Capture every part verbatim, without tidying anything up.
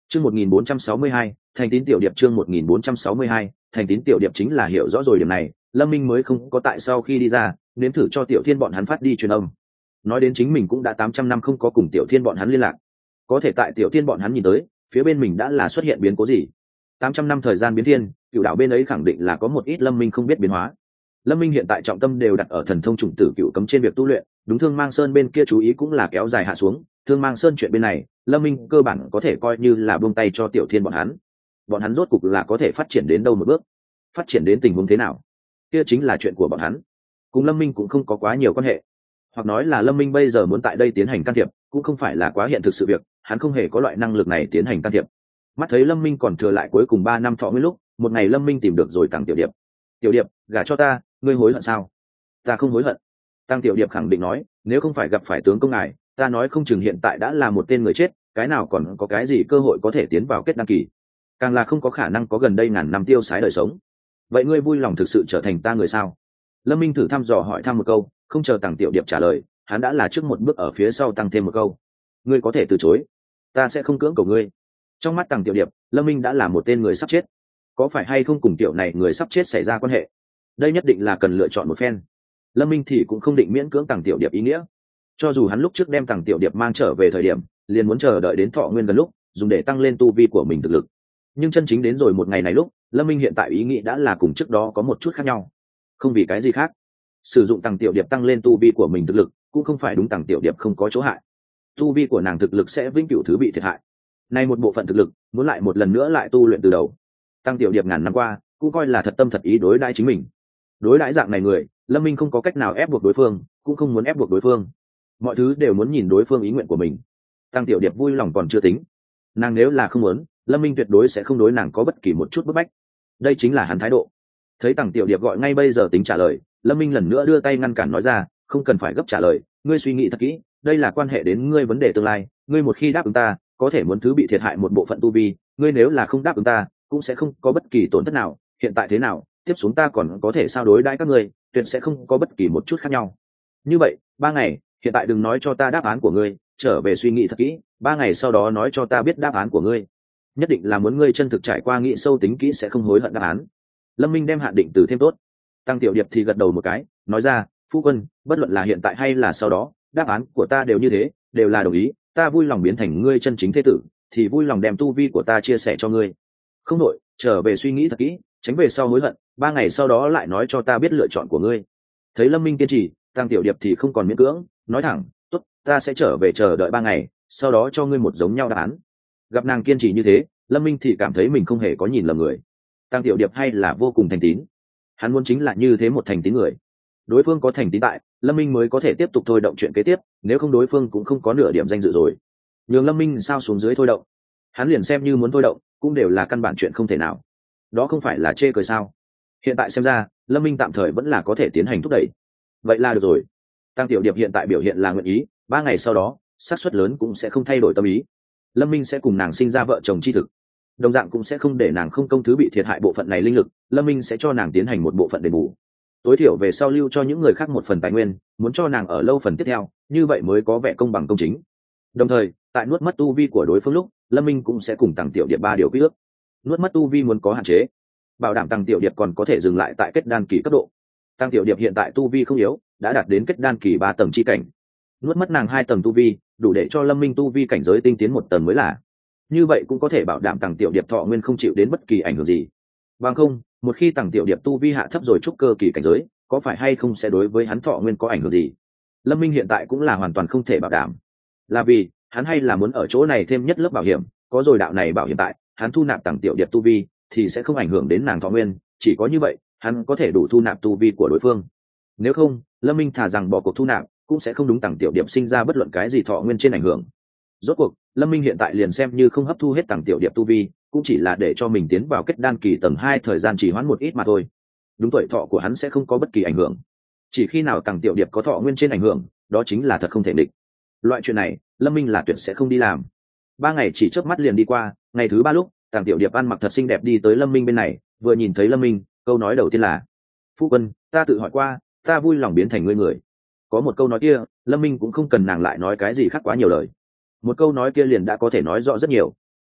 Chương một nghìn bốn trăm sáu mươi hai, thành tín tiểu điệp chương một nghìn bốn trăm sáu mươi hai, thành tín tiểu điệp chính là hiểu rõ rồi điểm này, Lâm Minh mới không có tại sau khi đi ra, nếm thử cho Tiểu Thiên bọn hắn phát đi truyền âm. Nói đến chính mình cũng đã tám trăm năm không có cùng Tiểu Thiên bọn hắn liên lạc. Có thể tại Tiểu Thiên bọn hắn nhìn tới, phía bên mình đã là xuất hiện biến cố gì. tám trăm năm thời gian biến thiên, cựu đạo bên ấy khẳng định là có một ít Lâm Minh không biết biến hóa. Lâm Minh hiện tại trọng tâm đều đặt ở thần thông chủng tử cựu cấm trên việc tu luyện, đúng Thương Mang Sơn bên kia chú ý cũng là kéo dài hạ xuống, Thương Mang Sơn chuyện bên này, Lâm Minh cơ bản có thể coi như là buông tay cho Tiểu Thiên bọn hắn. Bọn hắn rốt cục là có thể phát triển đến đâu một bước, phát triển đến tình huống thế nào, kia chính là chuyện của bọn hắn, cùng Lâm Minh cũng không có quá nhiều quan hệ. Hoặc nói là Lâm Minh bây giờ muốn tại đây tiến hành can thiệp, cũng không phải là quá hiện thực sự việc, hắn không hề có loại năng lực này tiến hành can thiệp. Mắt thấy Lâm Minh còn thừa lại cuối cùng ba năm thọ nguyên lúc, một ngày Lâm Minh tìm được rồi Tăng Tiểu Điệp. "Tiểu Điệp, gả cho ta, ngươi hối hận sao?" "Ta không hối hận." Tăng Tiểu Điệp khẳng định nói, "Nếu không phải gặp phải tướng công ngài, ta nói không chừng hiện tại đã là một tên người chết, cái nào còn có cái gì cơ hội có thể tiến vào kết đăng kỳ, càng là không có khả năng có gần đây ngàn năm tiêu sái đời sống. Vậy ngươi vui lòng thực sự trở thành ta người sao?" Lâm Minh thử thăm dò hỏi thăm một câu, không chờ Tăng Tiểu Điệp trả lời, hắn đã là trước một bước ở phía sau tăng thêm một câu, "Ngươi có thể từ chối, ta sẽ không cưỡng cầu ngươi." Trong mắt Tăng Tiểu Điệp, Lâm Minh đã là một tên người sắp chết, có phải hay không cùng tiểu này người sắp chết xảy ra quan hệ, đây nhất định là cần lựa chọn một phen. Lâm Minh thì cũng không định miễn cưỡng Tăng Tiểu Điệp ý nghĩa, cho dù hắn lúc trước đem Tăng Tiểu Điệp mang trở về thời điểm liền muốn chờ đợi đến thọ nguyên gần lúc dùng để tăng lên tu vi của mình thực lực, nhưng chân chính đến rồi một ngày này lúc, Lâm Minh hiện tại ý nghĩ đã là cùng trước đó có một chút khác nhau. Không vì cái gì khác, sử dụng Tăng Tiểu Điệp tăng lên tu vi của mình thực lực cũng không phải đúng Tăng Tiểu Điệp không có chỗ hại, tu vi của nàng thực lực sẽ vĩnh cửu thứ bị thiệt hại. Nay một bộ phận thực lực muốn lại một lần nữa lại tu luyện từ đầu. Tăng Tiểu Điệp ngàn năm qua cũng coi là thật tâm thật ý đối đãi chính mình. Đối đãi dạng này người, Lâm Minh không có cách nào ép buộc đối phương, cũng không muốn ép buộc đối phương. Mọi thứ đều muốn nhìn đối phương ý nguyện của mình. Tăng Tiểu Điệp vui lòng còn chưa tính, nàng nếu là không muốn, Lâm Minh tuyệt đối sẽ không đối nàng có bất kỳ một chút bức bách. Đây chính là hắn thái độ. Thấy Tăng Tiểu Điệp gọi ngay bây giờ tính trả lời, Lâm Minh lần nữa đưa tay ngăn cản nói ra, "Không cần phải gấp trả lời, ngươi suy nghĩ thật kỹ, đây là quan hệ đến ngươi vấn đề tương lai, ngươi một khi đáp ứng ta, có thể muốn thứ bị thiệt hại một bộ phận tu vi, ngươi nếu là không đáp ứng ta, cũng sẽ không có bất kỳ tổn thất nào, hiện tại thế nào, tiếp xuống ta còn có thể sao đối đãi các ngươi, tuyệt sẽ không có bất kỳ một chút khác nhau. Như vậy, ba ngày, hiện tại đừng nói cho ta đáp án của ngươi, trở về suy nghĩ thật kỹ, ba ngày sau đó nói cho ta biết đáp án của ngươi. Nhất định là muốn ngươi chân thực trải qua nghĩ sâu tính kỹ sẽ không hối hận đáp án." Lâm Minh đem hạn định từ thêm tốt. Tăng Tiểu Điệp thì gật đầu một cái, nói ra, "Phu quân, bất luận là hiện tại hay là sau đó, đáp án của ta đều như thế, đều là đồng ý, ta vui lòng biến thành ngươi chân chính thế tử, thì vui lòng đem tu vi của ta chia sẻ cho ngươi. Không nội, trở về suy nghĩ thật kỹ, tránh về sau hối hận, ba ngày sau đó lại nói cho ta biết lựa chọn của ngươi." Thấy Lâm Minh kiên trì, Tăng Tiểu Điệp thì không còn miễn cưỡng, nói thẳng, "Tốt, ta sẽ trở về chờ đợi ba ngày, sau đó cho ngươi một giống nhau đáp án." Gặp nàng kiên trì như thế, Lâm Minh thì cảm thấy mình không hề có nhìn lầm người. Tăng Tiểu Điệp hay là vô cùng thành tín, hắn muốn chính là như thế một thành tín người. Đối phương có thành tín tại, Lâm Minh mới có thể tiếp tục thôi động chuyện kế tiếp, nếu không đối phương cũng không có nửa điểm danh dự rồi. Nhường Lâm Minh sao xuống dưới thôi động, hắn liền xem như muốn thôi động cũng đều là căn bản chuyện không thể nào, đó không phải là chê cười sao. Hiện tại xem ra, Lâm Minh tạm thời vẫn là có thể tiến hành thúc đẩy. Vậy là được rồi. Tăng Tiểu Điệp hiện tại biểu hiện là nguyện ý, ba ngày sau đó xác suất lớn cũng sẽ không thay đổi tâm ý. Lâm Minh sẽ cùng nàng sinh ra vợ chồng chi thực, đồng dạng cũng sẽ không để nàng không công thứ bị thiệt hại bộ phận này linh lực, Lâm Minh sẽ cho nàng tiến hành một bộ phận đền bù, tối thiểu về sau lưu cho những người khác một phần tài nguyên, muốn cho nàng ở lâu phần tiếp theo, như vậy mới có vẻ công bằng công chính. Đồng thời, tại nuốt mất tu vi của đối phương lúc, Lâm Minh cũng sẽ cùng Tăng Tiểu Điệp ba điều quy ước. Nuốt mất tu vi muốn có hạn chế, bảo đảm Tăng Tiểu Điệp còn có thể dừng lại tại kết đan kỳ cấp độ. Tăng Tiểu Điệp hiện tại tu vi không yếu, đã đạt đến kết đan kỳ ba tầng chi cảnh. Nuốt mất nàng hai tầng tu vi, đủ để cho Lâm Minh tu vi cảnh giới tinh tiến một tầng mới là. Như vậy cũng có thể bảo đảm Tăng Tiểu Điệp thọ nguyên không chịu đến bất kỳ ảnh hưởng gì. Bằng không, một khi Tăng Tiểu Điệp tu vi hạ thấp rồi trúc cơ kỳ cảnh giới, có phải hay không sẽ đối với hắn thọ nguyên có ảnh hưởng gì? Lâm Minh hiện tại cũng là hoàn toàn không thể bảo đảm. Là vì, hắn hay là muốn ở chỗ này thêm nhất lớp bảo hiểm, có rồi đạo này bảo hiểm tại, hắn thu nạp Tăng Tiểu Điệp tu vi thì sẽ không ảnh hưởng đến nàng thọ nguyên, chỉ có như vậy, hắn có thể đủ thu nạp tu vi của đối phương. Nếu không, Lâm Minh thả rằng bỏ cuộc thu nạp, cũng sẽ không đúng Tăng Tiểu Điệp sinh ra bất luận cái gì thọ nguyên trên ảnh hưởng. Rốt cuộc, Lâm Minh hiện tại liền xem như không hấp thu hết Tăng Tiểu Điệp tu vi, cũng chỉ là để cho mình tiến vào kết đan kỳ tầng hai thời gian trì hoãn một ít mà thôi. Đúng, tuổi thọ của hắn sẽ không có bất kỳ ảnh hưởng. Chỉ khi nào Tăng Tiểu Điệp có thọ nguyên trên ảnh hưởng, đó chính là thật không thể địch. Loại chuyện này, Lâm Minh là tuyệt sẽ không đi làm. Ba ngày chỉ chớp mắt liền đi qua, ngày thứ ba lúc, Tăng Tiểu Điệp ăn mặc thật xinh đẹp đi tới Lâm Minh bên này, vừa nhìn thấy Lâm Minh, câu nói đầu tiên là: "Phu quân, ta tự hỏi qua, ta vui lòng biến thành ngươi người." Có một câu nói kia, Lâm Minh cũng không cần nàng lại nói cái gì khác quá nhiều lời. Một câu nói kia liền đã có thể nói rõ rất nhiều.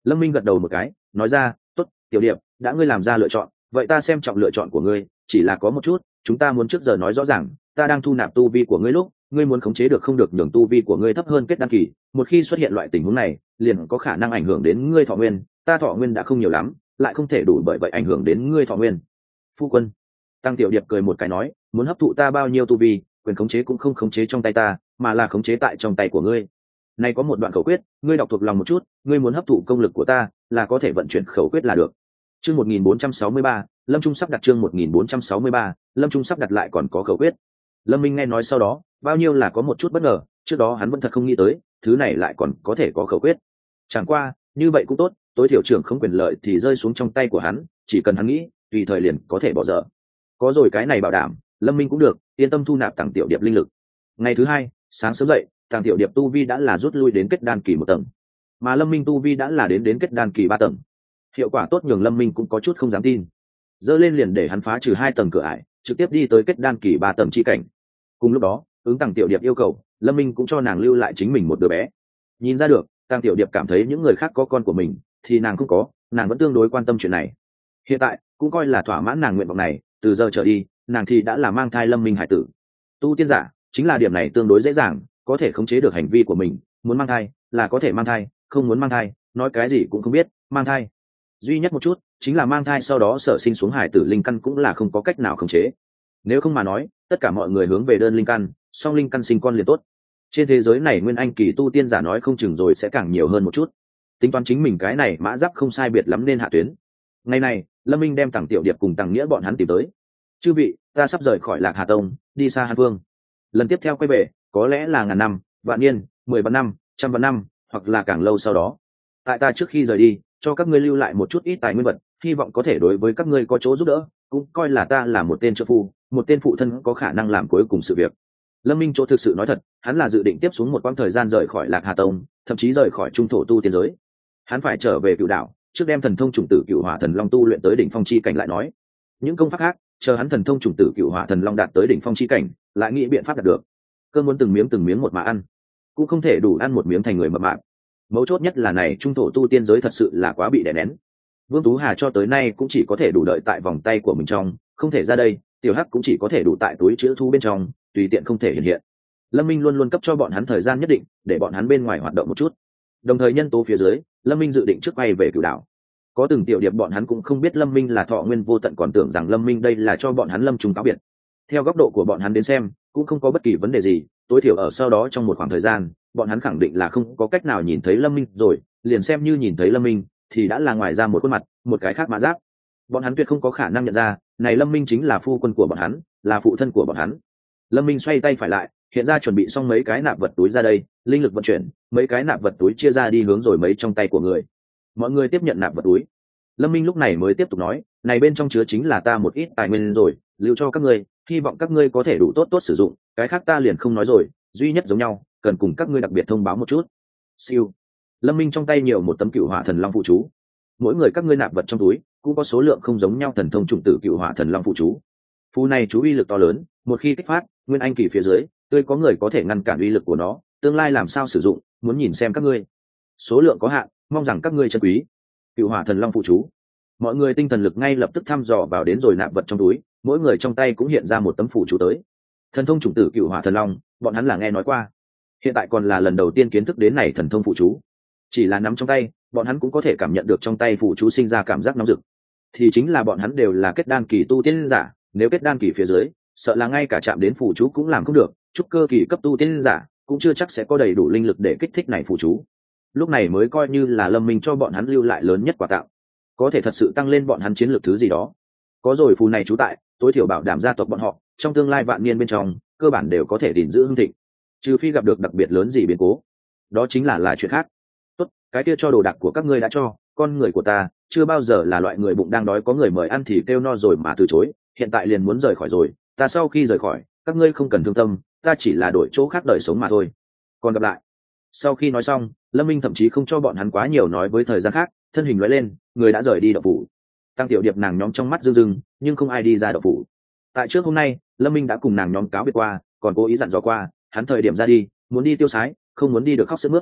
Lâm Minh gật đầu một cái, nói ra, tốt, Tiểu Điệp, đã ngươi làm ra lựa chọn, vậy ta xem trọng lựa chọn của ngươi, chỉ là có một chút, chúng ta muốn trước giờ nói rõ ràng, ta đang thu nạp tu vi của ngươi lúc, ngươi muốn khống chế được không được nhường tu vi của ngươi thấp hơn kết đan kỳ, một khi xuất hiện loại tình huống này, liền có khả năng ảnh hưởng đến ngươi thọ nguyên, ta thọ nguyên đã không nhiều lắm, lại không thể đủ bởi vậy ảnh hưởng đến ngươi thọ nguyên. Phu quân. Tăng Tiểu Điệp cười một cái nói, muốn hấp thụ ta bao nhiêu tu vi, quyền khống chế cũng không khống chế trong tay ta, mà là khống chế tại trong tay của ngươi. Này có một đoạn khẩu quyết, ngươi đọc thuộc lòng một chút, ngươi muốn hấp thụ công lực của ta, là có thể vận chuyển khẩu quyết là được. Chương một nghìn bốn trăm sáu mươi ba, Lâm Trung sắp đặt chương một nghìn bốn trăm sáu mươi ba, Lâm Trung sắp đặt lại còn có khẩu quyết. Lâm Minh nghe nói sau đó, bao nhiêu là có một chút bất ngờ, trước đó hắn vẫn thật không nghĩ tới, thứ này lại còn có thể có khẩu quyết. Chẳng qua, như vậy cũng tốt, tối thiểu trưởng không quyền lợi thì rơi xuống trong tay của hắn, chỉ cần hắn nghĩ, tùy thời liền có thể bỏ dở. Có rồi cái này bảo đảm, Lâm Minh cũng được, yên tâm thu nạp Tằng Tiểu Điệp linh lực. Ngày thứ hai, sáng sớm dậy, Tằng Tiểu Điệp tu vi đã là rút lui đến kết đan kỳ một tầng, mà Lâm Minh tu vi đã là đến đến kết đan kỳ ba tầng. Hiệu quả tốt nhường Lâm Minh cũng có chút không dám tin. Dơ lên liền để hắn phá trừ hai tầng cửa ải, trực tiếp đi tới kết đan kỳ ba tầng chi cảnh. Cùng lúc đó, ứng Tằng Tiểu Điệp yêu cầu, Lâm Minh cũng cho nàng lưu lại chính mình một đứa bé. Nhìn ra được, Tằng Tiểu Điệp cảm thấy những người khác có con của mình, thì nàng không có, nàng vẫn tương đối quan tâm chuyện này. Hiện tại, cũng coi là thỏa mãn nàng nguyện vọng này, từ giờ trở đi, nàng thì đã là mang thai Lâm Minh hải tử. Tu tiên giả, chính là điểm này tương đối dễ dàng, có thể khống chế được hành vi của mình, muốn mang thai, là có thể mang thai, không muốn mang thai, nói cái gì cũng không biết, mang thai. Duy nhất một chút, chính là mang thai sau đó sở sinh xuống hải tử linh căn cũng là không có cách nào khống chế. Nếu không mà nói, tất cả mọi người hướng về đơn linh căn, song linh căn sinh con liền tốt. Trên thế giới này nguyên anh kỳ tu tiên giả nói không chừng rồi sẽ càng nhiều hơn một chút. Tính toán chính mình cái này mã giáp không sai biệt lắm nên hạ tuyến. Ngày này, Lâm Minh đem Tằng Tiểu Điệp cùng Tằng Nghĩa bọn hắn tìm tới. Chư vị, ta sắp rời khỏi Lạc Hà Tông, đi xa Hàn Vương. Lần tiếp theo quay về, có lẽ là ngàn năm, vạn niên, mười vạn năm, trăm vạn năm, hoặc là càng lâu sau đó. Tại ta trước khi rời đi, cho các ngươi lưu lại một chút ít tài nguyên vật, hy vọng có thể đối với các ngươi có chỗ giúp đỡ, cũng coi là ta là một tên trợ phu, một tên phụ thân có khả năng làm cuối cùng sự việc. Lâm Minh chỗ thực sự nói thật, hắn là dự định tiếp xuống một quãng thời gian rời khỏi Lạc Hà Tông, thậm chí rời khỏi trung thổ tu tiên giới. Hắn phải trở về Cựu Đảo, trước đem thần thông chủng tử Cựu Hỏa Thần Long tu luyện tới đỉnh phong chi cảnh lại nói. Những công pháp khác, chờ hắn thần thông chủng tử Cựu Hỏa Thần Long đạt tới đỉnh phong chi cảnh, lại nghĩ biện pháp đạt được. Cơn muốn từng miếng từng miếng một mà ăn, cũng không thể đủ ăn một miếng thành người mập mạp. Mấu chốt nhất là này trung thổ tu tiên giới thật sự là quá bị đè nén. Vương Tú Hà cho tới nay cũng chỉ có thể đủ đợi tại vòng tay của mình trong, không thể ra đây, Tiểu Hắc cũng chỉ có thể đủ tại túi chữ thu bên trong, tùy tiện không thể hiện hiện. Lâm Minh luôn luôn cấp cho bọn hắn thời gian nhất định, để bọn hắn bên ngoài hoạt động một chút. Đồng thời nhân tố phía dưới, Lâm Minh dự định trước quay về Cửu Đảo. Có từng tiểu điệp bọn hắn cũng không biết Lâm Minh là thọ nguyên vô tận, còn tưởng rằng Lâm Minh đây là cho bọn hắn lâm trùng cáo biệt. Theo góc độ của bọn hắn đến xem, cũng không có bất kỳ vấn đề gì, tối thiểu ở sau đó trong một khoảng thời gian, bọn hắn khẳng định là không có cách nào nhìn thấy Lâm Minh rồi, liền xem như nhìn thấy Lâm Minh, thì đã là ngoài ra một khuôn mặt, một cái khác mã giáp. Bọn hắn tuyệt không có khả năng nhận ra, này Lâm Minh chính là phu quân của bọn hắn, là phụ thân của bọn hắn. Lâm Minh xoay tay phải lại, hiện ra chuẩn bị xong mấy cái nạp vật túi ra đây, linh lực vận chuyển, mấy cái nạp vật túi chia ra đi hướng rồi mấy trong tay của người. Mọi người tiếp nhận nạp vật túi. Lâm Minh lúc này mới tiếp tục nói, này bên trong chứa chính là ta một ít tài nguyên rồi, lưu cho các ngươi, hy vọng các ngươi có thể đủ tốt tốt sử dụng, cái khác ta liền không nói rồi, duy nhất giống nhau, cần cùng các ngươi đặc biệt thông báo một chút. Siêu. Lâm Minh trong tay nhiều một tấm Cựu Hỏa Thần Long phụ chú. Mỗi người các ngươi nạp vật trong túi, cũng có số lượng không giống nhau thần thông chủng tử Cựu Hỏa Thần Long phụ chú. Phù này chú uy lực to lớn, một khi kích phát, nguyên anh kỳ phía dưới, tươi có người có thể ngăn cản uy lực của nó, tương lai làm sao sử dụng, muốn nhìn xem các ngươi. Số lượng có hạn, mong rằng các ngươi trân quý. Cựu Hỏa Thần Long phụ chú. Mọi người tinh thần lực ngay lập tức thăm dò vào đến rồi nạp vật trong túi, mỗi người trong tay cũng hiện ra một tấm phụ chú tới. Thần thông chủng tử Cựu Hỏa Thần Long, bọn hắn là nghe nói qua, hiện tại còn là lần đầu tiên kiến thức đến này thần thông phụ chú. Chỉ là nắm trong tay, bọn hắn cũng có thể cảm nhận được trong tay phụ chú sinh ra cảm giác nóng rực. Thì chính là bọn hắn đều là kết đan kỳ tu tiên giả, nếu kết đan kỳ phía dưới, sợ là ngay cả chạm đến phụ chú cũng làm không được, trúc cơ kỳ cấp tu tiên giả cũng chưa chắc sẽ có đầy đủ linh lực để kích thích này phụ chú. Lúc này mới coi như là Lâm Minh cho bọn hắn lưu lại lớn nhất quà tặng, có thể thật sự tăng lên bọn hắn chiến lược thứ gì đó. Có rồi phù này trú tại, tối thiểu bảo đảm gia tộc bọn họ trong tương lai vạn niên bên trong, cơ bản đều có thể gìn giữ hưng thịnh, trừ phi gặp được đặc biệt lớn gì biến cố, đó chính là là chuyện khác. Tốt, cái kia cho đồ đạc của các ngươi đã cho, con người của ta chưa bao giờ là loại người bụng đang đói có người mời ăn thì kêu no rồi mà từ chối, hiện tại liền muốn rời khỏi rồi, ta sau khi rời khỏi, các ngươi không cần thương tâm, ta chỉ là đổi chỗ khác đời sống mà thôi. Còn gặp lại. Sau khi nói xong, Lâm Minh thậm chí không cho bọn hắn quá nhiều nói với thời gian khác, thân hình lóe lên, người đã rời đi động phủ. Tăng Tiểu Điệp nàng nhóm trong mắt rưng rưng, nhưng không ai đi ra động phủ. Tại trước hôm nay, Lâm Minh đã cùng nàng nhóm cáo biệt qua, còn cố ý dặn dò qua, hắn thời điểm ra đi, muốn đi tiêu sái, không muốn đi được khóc sướt mướt.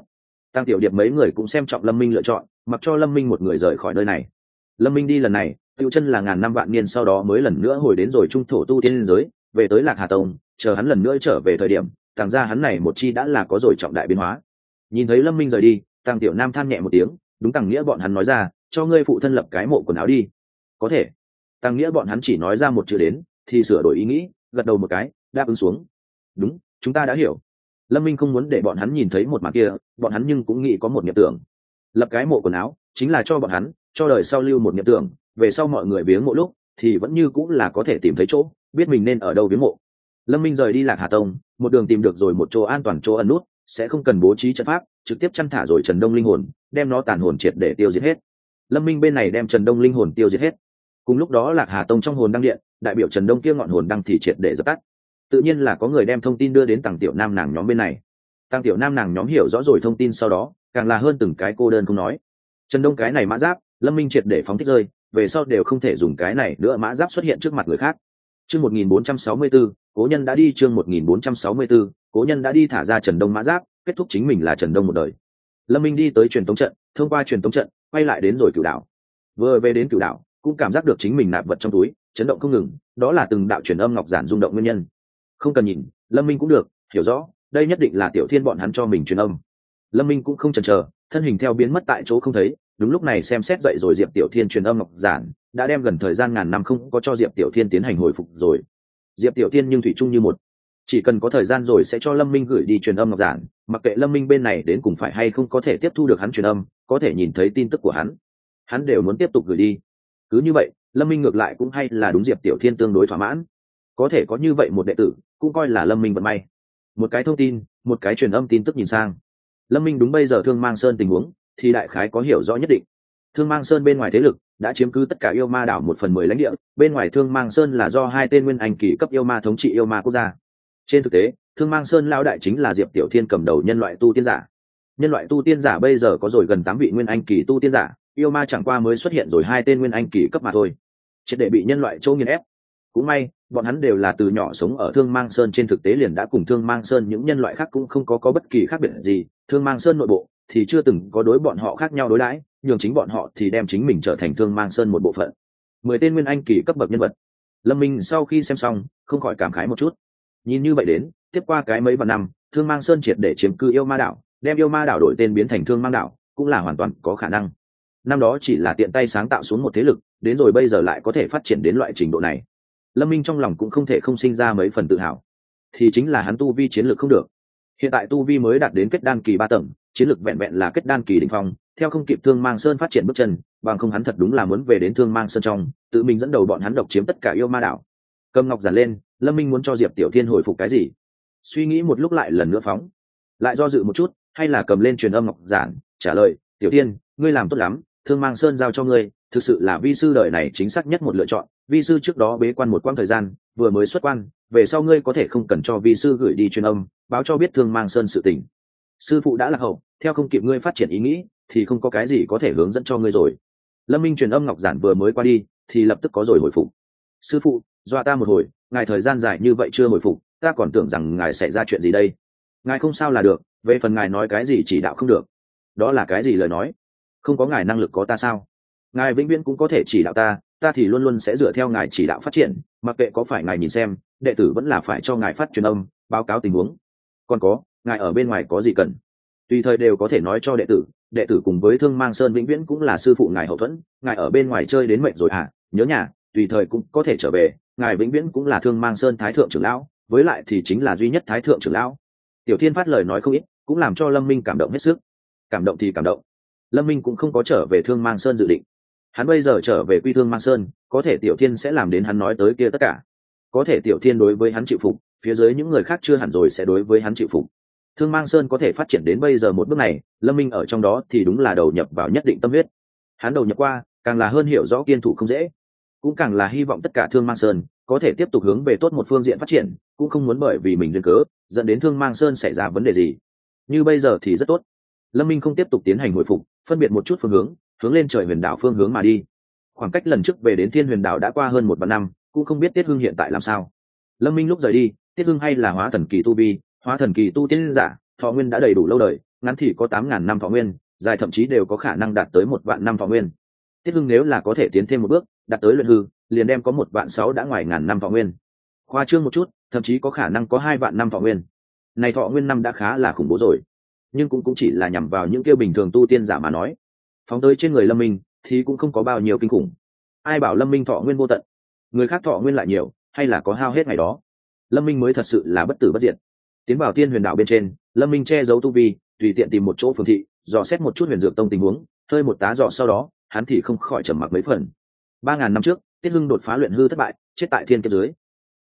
Tăng Tiểu Điệp mấy người cũng xem trọng Lâm Minh lựa chọn, mặc cho Lâm Minh một người rời khỏi nơi này. Lâm Minh đi lần này, Tiêu Chân là ngàn năm vạn niên sau đó mới lần nữa hồi đến rồi trung thổ tu tiên giới, về tới Lạc Hà Tông, chờ hắn lần nữa trở về thời điểm, tàng ra hắn này một chi đã là có rồi trọng đại biến hóa. Nhìn thấy Lâm Minh rời đi, Tăng Tiểu Nam than nhẹ một tiếng, đúng Tăng Nghĩa bọn hắn nói ra, cho ngươi phụ thân lập cái mộ quần áo đi. Có thể. Tăng Nghĩa bọn hắn chỉ nói ra một chữ đến, thì sửa đổi ý nghĩ, gật đầu một cái, đáp ứng xuống. Đúng, chúng ta đã hiểu. Lâm Minh không muốn để bọn hắn nhìn thấy một màn kia, bọn hắn nhưng cũng nghĩ có một niệm tưởng. Lập cái mộ quần áo, chính là cho bọn hắn, cho đời sau lưu một niệm tưởng, về sau mọi người viếng mộ lúc, thì vẫn như cũng là có thể tìm thấy chỗ, biết mình nên ở đâu viếng mộ. Lâm Minh rời đi Lạc Hà Tông, một đường tìm được rồi một chỗ an toàn chỗ ẩn nút, sẽ không cần bố trí trận pháp, trực tiếp chăn thả rồi Trần Đông linh hồn, đem nó tàn hồn triệt để tiêu diệt hết. Lâm Minh bên này đem Trần Đông linh hồn tiêu diệt hết. Cùng lúc đó Lạc Hà Tông trong hồn đăng điện, đại biểu Trần Đông kia ngọn hồn đăng thì triệt để dập tắt. Tự nhiên là có người đem thông tin đưa đến Tăng Tiểu Nam nàng nhóm bên này. Tăng Tiểu Nam nàng nhóm hiểu rõ rồi thông tin sau đó, càng là hơn từng cái cô đơn không nói. Trần Đông cái này mã giáp, Lâm Minh triệt để phóng thích rơi, về sau đều không thể dùng cái này nữa mã giáp xuất hiện trước mặt người khác. Chương một nghìn bốn trăm sáu mươi tư, cố nhân đã đi. Chương một nghìn bốn trăm sáu mươi tư, cố nhân đã đi. Thả ra Trần Đông mã giáp, kết thúc chính mình là Trần Đông một đời. Lâm Minh đi tới truyền tống trận, thông qua truyền tống trận, quay lại đến rồi Cửu Đảo. Vừa về đến Cửu Đảo, cũng cảm giác được chính mình nạp vật trong túi chấn động không ngừng, đó là từng đạo truyền âm ngọc giản rung động nguyên nhân. Không cần nhìn, Lâm Minh cũng được hiểu rõ, đây nhất định là Tiểu Thiên bọn hắn cho mình truyền âm. Lâm Minh cũng không chần chờ, thân hình theo biến mất tại chỗ không thấy. Đúng lúc này xem xét dậy rồi Diệp Tiểu Thiên truyền âm ngọc giản, đã đem gần thời gian ngàn năm không có cho Diệp Tiểu Thiên tiến hành hồi phục rồi. Diệp Tiểu Thiên nhưng thủy chung như một, chỉ cần có thời gian rồi sẽ cho Lâm Minh gửi đi truyền âm ngọc giản, mặc kệ Lâm Minh bên này đến cùng phải hay không có thể tiếp thu được hắn truyền âm, có thể nhìn thấy tin tức của hắn, hắn đều muốn tiếp tục gửi đi. Cứ như vậy, Lâm Minh ngược lại cũng hay là đúng Diệp Tiểu Thiên tương đối thỏa mãn, có thể có như vậy một đệ tử, cũng coi là Lâm Minh vận may. Một cái thông tin, một cái truyền âm tin tức nhìn sang, Lâm Minh đúng bây giờ Thương Mang Sơn tình huống thì đại khái có hiểu rõ nhất định. Thương Mang Sơn bên ngoài thế lực đã chiếm cứ tất cả yêu ma đảo một phần mười lãnh địa, bên ngoài Thương Mang Sơn là do hai tên nguyên anh kỳ cấp yêu ma thống trị yêu ma quốc gia. Trên thực tế, Thương Mang Sơn lão đại chính là Diệp Tiểu Thiên cầm đầu nhân loại tu tiên giả. Nhân loại tu tiên giả bây giờ có rồi gần tám vị nguyên anh kỳ tu tiên giả, yêu ma chẳng qua mới xuất hiện rồi hai tên nguyên anh kỳ cấp mà thôi, triệt để bị nhân loại châu nghiền ép. Cũng may, bọn hắn đều là từ nhỏ sống ở Thương Mang Sơn, trên thực tế liền đã cùng Thương Mang Sơn những nhân loại khác cũng không có có bất kỳ khác biệt gì. Thương Mang Sơn nội bộ thì chưa từng có đối bọn họ khác nhau đối đãi, nhường chính bọn họ thì đem chính mình trở thành Thương Mang Sơn một bộ phận. Mười tên nguyên anh kỳ cấp bậc nhân vật. Lâm Minh sau khi xem xong, không khỏi cảm khái một chút. Nhìn như vậy đến, tiếp qua cái mấy vạn năm, Thương Mang Sơn triệt để chiếm cư yêu ma đảo, đem yêu ma đảo đổi tên biến thành Thương Mang đảo, cũng là hoàn toàn có khả năng. Năm đó chỉ là tiện tay sáng tạo xuống một thế lực, đến rồi bây giờ lại có thể phát triển đến loại trình độ này. Lâm Minh trong lòng cũng không thể không sinh ra mấy phần tự hào, thì chính là hắn tu vi chiến lược không được. Hiện tại tu vi mới đạt đến kết đan kỳ ba tầng, chiến lược vẹn vẹn là kết đan kỳ đỉnh phong, theo không kịp Thương Mang Sơn phát triển bước chân, bằng không hắn thật đúng là muốn về đến Thương Mang Sơn trong, tự mình dẫn đầu bọn hắn độc chiếm tất cả yêu ma đảo. Cầm ngọc giản lên, Lâm Minh muốn cho Diệp Tiểu Thiên hồi phục cái gì? Suy nghĩ một lúc lại lần nữa phóng, lại do dự một chút, hay là cầm lên truyền âm ngọc giản, trả lời, Tiểu Thiên, ngươi làm tốt lắm, Thương Mang Sơn giao cho ngươi, thực sự là vi sư đời này chính xác nhất một lựa chọn. Vi sư trước đó bế quan một quãng thời gian, vừa mới xuất quan, về sau ngươi có thể không cần cho vi sư gửi đi truyền âm, báo cho biết Thương Mang Sơn sự tình. Sư phụ đã lạc hậu, theo không kịp ngươi phát triển ý nghĩ, thì không có cái gì có thể hướng dẫn cho ngươi rồi. Lâm Minh truyền âm ngọc giản vừa mới qua đi, thì lập tức có rồi hồi phục. Sư phụ, dọa ta một hồi, ngài thời gian dài như vậy chưa hồi phục, ta còn tưởng rằng ngài xảy ra chuyện gì đây. Ngài không sao là được, về phần ngài nói cái gì chỉ đạo không được, đó là cái gì lời nói? Không có ngài năng lực có ta sao? Ngài vĩnh viễn cũng có thể chỉ đạo ta, ta thì luôn luôn sẽ dựa theo ngài chỉ đạo phát triển, mặc kệ có phải ngài nhìn xem, đệ tử vẫn là phải cho ngài phát truyền âm, báo cáo tình huống. Còn có, ngài ở bên ngoài có gì cần, tùy thời đều có thể nói cho đệ tử, đệ tử cùng với Thương Mang Sơn vĩnh viễn cũng là sư phụ ngài hậu thuẫn. Ngài ở bên ngoài chơi đến mệt rồi à, nhớ nhà, tùy thời cũng có thể trở về, ngài vĩnh viễn cũng là Thương Mang Sơn thái thượng trưởng lão, với lại thì chính là duy nhất thái thượng trưởng lão. Tiểu Thiên phát lời nói không ít, cũng làm cho Lâm Minh cảm động hết sức. Cảm động thì cảm động, Lâm Minh cũng không có trở về Thương Mang Sơn dự định. Hắn bây giờ trở về quy Thương Mang Sơn, có thể Tiểu Thiên sẽ làm đến hắn nói tới kia tất cả. Có thể Tiểu Thiên đối với hắn chịu phục, phía dưới những người khác chưa hẳn rồi sẽ đối với hắn chịu phục. Thương Mang Sơn có thể phát triển đến bây giờ một bước này, Lâm Minh ở trong đó thì đúng là đầu nhập vào nhất định tâm huyết. Hắn đầu nhập qua, càng là hơn hiểu rõ kiên thủ không dễ, cũng càng là hy vọng tất cả Thương Mang Sơn có thể tiếp tục hướng về tốt một phương diện phát triển, cũng không muốn bởi vì mình duyên cớ dẫn đến Thương Mang Sơn xảy ra vấn đề gì. Như bây giờ thì rất tốt. Lâm Minh không tiếp tục tiến hành hồi phục, phân biệt một chút phương hướng, hướng lên trời Huyền Đảo phương hướng mà đi. Khoảng cách lần trước về đến Thiên Huyền Đảo đã qua hơn một vạn năm, cũng không biết Tiết Hưng hiện tại làm sao. Lâm Minh lúc rời đi, Tiết Hưng hay là hóa thần kỳ tu vi, hóa thần kỳ tu tiên giả, thọ nguyên đã đầy đủ lâu đời, ngắn thì có tám ngàn năm thọ nguyên, dài thậm chí đều có khả năng đạt tới một vạn năm thọ nguyên. Tiết Hưng nếu là có thể tiến thêm một bước, đạt tới luyện hư, liền đem có một vạn sáu đã ngoài ngàn năm thọ nguyên. Khoa trương một chút, thậm chí có khả năng có hai vạn năm thọ nguyên. Này thọ nguyên năm đã khá là khủng bố rồi, nhưng cũng cũng chỉ là nhằm vào những kêu bình thường tu tiên giả mà nói. Phóng tới trên người Lâm Minh thì cũng không có bao nhiêu kinh khủng. Ai bảo Lâm Minh thọ nguyên vô tận, người khác thọ nguyên lại nhiều, hay là có hao hết ngày đó. Lâm Minh mới thật sự là bất tử bất diệt. Tiến vào Tiên Huyền Đạo bên trên, Lâm Minh che giấu tu vi, tùy tiện tìm một chỗ phường thị, dò xét một chút Huyền Dược Tông tình huống, hơi một tá dò sau đó, hắn thì không khỏi trầm mặc mấy phần. Ba ngàn năm trước, Tiết Hưng đột phá luyện hư thất bại, chết tại thiên kiếp dưới.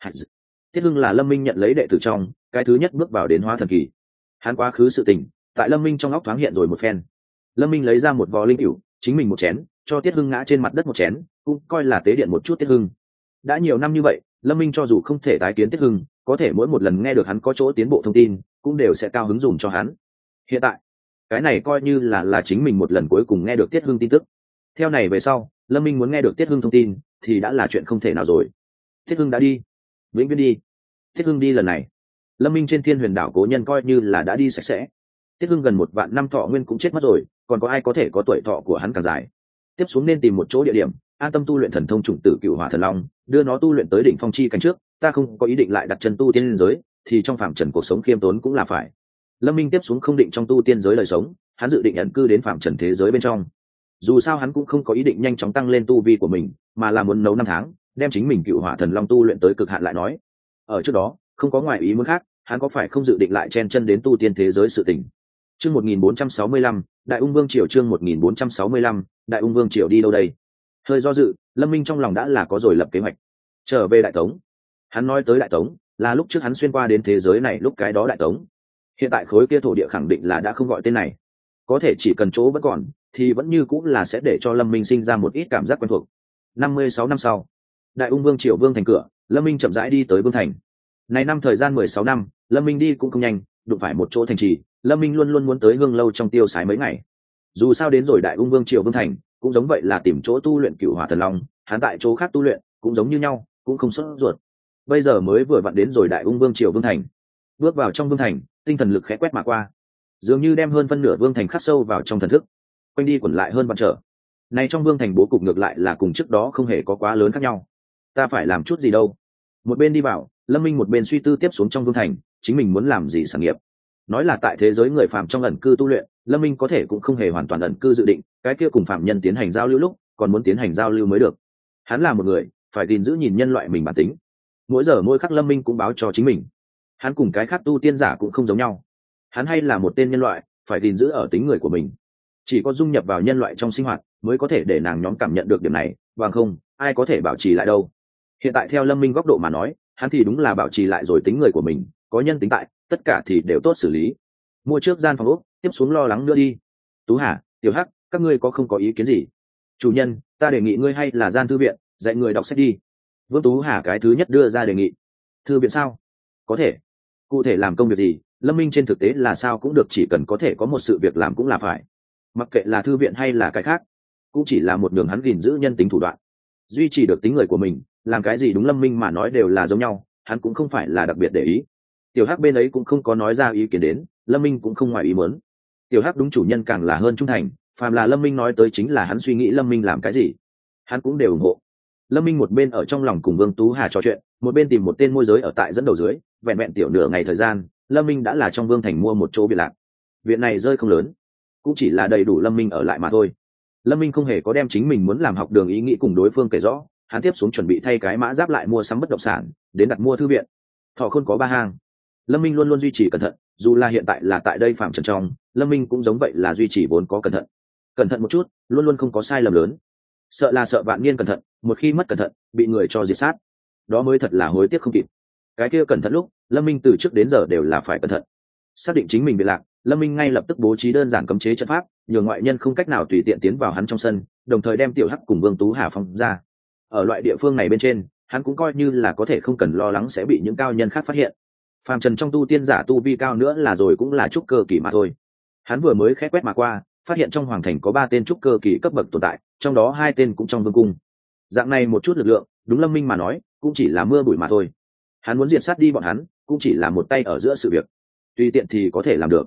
Tiết Hưng là Lâm Minh nhận lấy đệ tử trong, cái thứ nhất bước vào đến hóa thần kỳ. Hắn quá khứ sự tình, tại Lâm Minh trong óc thoáng hiện rồi một phen. Lâm Minh lấy ra một vò linh cửu, chính mình một chén, cho Tiết Hưng ngã trên mặt đất một chén, cũng coi là tế điện một chút Tiết Hưng. Đã nhiều năm như vậy, Lâm Minh cho dù không thể tái kiến Tiết Hưng, có thể mỗi một lần nghe được hắn có chỗ tiến bộ thông tin, cũng đều sẽ cao hứng dùng cho hắn. Hiện tại, cái này coi như là là chính mình một lần cuối cùng nghe được Tiết Hưng tin tức. Theo này về sau, Lâm Minh muốn nghe được Tiết Hưng thông tin, thì đã là chuyện không thể nào rồi. Tiết Hưng đã đi, vĩnh viễn đi. Tiết Hưng đi lần này, Lâm Minh trên Thiên Huyền Đảo cố nhân coi như là đã đi sạch sẽ. Tiết Hưng gần một vạn năm thọ nguyên cũng chết mất rồi, còn có ai có thể có tuổi thọ của hắn càng dài. Tiếp xuống nên tìm một chỗ địa điểm, an tâm tu luyện thần thông chủng tử Cựu Hỏa Thần Long, đưa nó tu luyện tới đỉnh phong chi cảnh trước. Ta không có ý định lại đặt chân tu tiên giới, thì trong phạm trần cuộc sống khiêm tốn cũng là phải. Lâm Minh tiếp xuống không định trong tu tiên giới đời sống, hắn dự định ẩn cư đến phạm trần thế giới bên trong. Dù sao hắn cũng không có ý định nhanh chóng tăng lên tu vi của mình, mà là muốn nấu năm tháng, đem chính mình Cựu Hỏa Thần Long tu luyện tới cực hạn lại nói. Ở trước đó, không có ngoại ý muốn khác, hắn có phải không dự định lại chen chân đến tu tiên thế giới sự tình. Chương một nghìn bốn trăm sáu mươi lăm, Đại Ung Vương triều chương một nghìn bốn trăm sáu mươi lăm, Đại Ung Vương triều đi đâu đây? Hơi do dự, Lâm Minh trong lòng đã là có rồi lập kế hoạch. Trở về Đại Tống. Hắn nói tới Đại Tống, là lúc trước hắn xuyên qua đến thế giới này lúc cái đó Đại Tống. Hiện tại khối kia thổ địa khẳng định là đã không gọi tên này. Có thể chỉ cần chỗ vẫn còn, thì vẫn như cũng là sẽ để cho Lâm Minh sinh ra một ít cảm giác quen thuộc. năm mươi sáu năm sau, Đại Ung Vương triều Vương thành cửa, Lâm Minh chậm rãi đi tới Vương thành. Này năm thời gian mười sáu năm, Lâm Minh đi cũng không nhanh, đụng phải một chỗ thành trì, Lâm Minh luôn luôn muốn tới Hương lâu trong tiêu xái mấy ngày. Dù sao đến rồi Đại Ung Vương triều Vương thành, cũng giống vậy là tìm chỗ tu luyện Cửu Hỏa Thần Long, hắn tại chỗ khác tu luyện, cũng giống như nhau, cũng không sốt ruột. Bây giờ mới vừa vặn đến rồi Đại Ung Vương triều Vương thành. Bước vào trong Vương thành, tinh thần lực khẽ quét mà qua, dường như đem hơn phân nửa Vương thành khắc sâu vào trong thần thức, quanh đi quẩn lại hơn vạn trở. Này trong Vương thành bố cục ngược lại là cùng trước đó không hề có quá lớn khác nhau. Ta phải làm chút gì đâu? Một bên đi vào, Lâm Minh một bên suy tư tiếp xuống trong Vương thành, chính mình muốn làm gì sản nghiệp. Nói là tại thế giới người phàm trong ẩn cư tu luyện, Lâm Minh có thể cũng không hề hoàn toàn ẩn cư dự định, cái kia cùng phạm nhân tiến hành giao lưu lúc, còn muốn tiến hành giao lưu mới được. Hắn là một người, phải gìn giữ nhìn nhân loại mình bản tính. Mỗi giờ mỗi khắc Lâm Minh cũng báo cho chính mình, hắn cùng cái khác tu tiên giả cũng không giống nhau. Hắn hay là một tên nhân loại, phải gìn giữ ở tính người của mình. Chỉ có dung nhập vào nhân loại trong sinh hoạt, mới có thể để nàng nhóm cảm nhận được điểm này, bằng không, ai có thể bảo trì lại đâu. Hiện tại theo Lâm Minh góc độ mà nói, hắn thì đúng là bảo trì lại rồi tính người của mình, có nhân tính tại, tất cả thì đều tốt xử lý. Mua trước gian phòng ốc, tiếp xuống lo lắng nữa đi. Tú Hà, Tiểu Hắc, các ngươi có không có ý kiến gì? Chủ nhân, ta đề nghị ngươi hay là gian thư viện, dạy người đọc sách đi. Vương Tú Hà cái thứ nhất đưa ra đề nghị. Thư viện sao? Có thể. Cụ thể làm công việc gì, Lâm Minh trên thực tế là sao cũng được, chỉ cần có thể có một sự việc làm cũng là phải. Mặc kệ là thư viện hay là cái khác, cũng chỉ là một đường hắn gìn giữ nhân tính thủ đoạn, duy trì được tính người của mình, làm cái gì đúng Lâm Minh mà nói đều là giống nhau, hắn cũng không phải là đặc biệt để ý. Tiểu Hắc bên ấy cũng không có nói ra ý kiến đến, Lâm Minh cũng không ngoài ý muốn. Tiểu Hắc đúng chủ nhân càng là hơn trung thành, phàm là Lâm Minh nói tới chính là hắn suy nghĩ Lâm Minh làm cái gì, hắn cũng đều ủng hộ. Lâm Minh một bên ở trong lòng cùng Vương Tú Hà trò chuyện, một bên tìm một tên môi giới ở tại dẫn đầu dưới, vẹn vẹn tiểu nửa ngày thời gian, Lâm Minh đã là trong Vương thành mua một chỗ biệt lạc. Viện này rơi không lớn, cũng chỉ là đầy đủ Lâm Minh ở lại mà thôi. Lâm Minh không hề có đem chính mình muốn làm học đường ý nghĩ cùng đối phương kể rõ, hắn tiếp xuống chuẩn bị thay cái mã giáp lại mua sắm bất động sản, đến đặt mua thư viện. Thọ Khôn có ba hang, Lâm Minh luôn luôn duy trì cẩn thận, dù là hiện tại là tại đây phạm trần trong, Lâm Minh cũng giống vậy là duy trì vốn có cẩn thận. Cẩn thận một chút, luôn luôn không có sai lầm lớn. Sợ là sợ vạn niên cẩn thận, một khi mất cẩn thận, bị người cho diệt sát, đó mới thật là hối tiếc không kịp. Cái kia cẩn thận lúc, Lâm Minh từ trước đến giờ đều là phải cẩn thận. Xác định chính mình bị lạc, Lâm Minh ngay lập tức bố trí đơn giản cấm chế trận pháp, nhường ngoại nhân không cách nào tùy tiện tiến vào hắn trong sân, đồng thời đem Tiểu Hắc cùng Vương Tú Hà phong ra. Ở loại địa phương này bên trên, hắn cũng coi như là có thể không cần lo lắng sẽ bị những cao nhân khác phát hiện. Phàm trần trong tu tiên giả tu vi cao nữa là rồi cũng là trúc cơ kỳ mà thôi. Hắn vừa mới khẽ quét mà qua, phát hiện trong hoàng thành có ba tên trúc cơ kỳ cấp bậc tồn tại, trong đó hai tên cũng trong vương cung. Dạng này một chút lực lượng, đúng Lâm Minh mà nói, cũng chỉ là mưa bụi mà thôi. Hắn muốn diệt sát đi bọn hắn, cũng chỉ là một tay ở giữa sự việc, tùy tiện thì có thể làm được.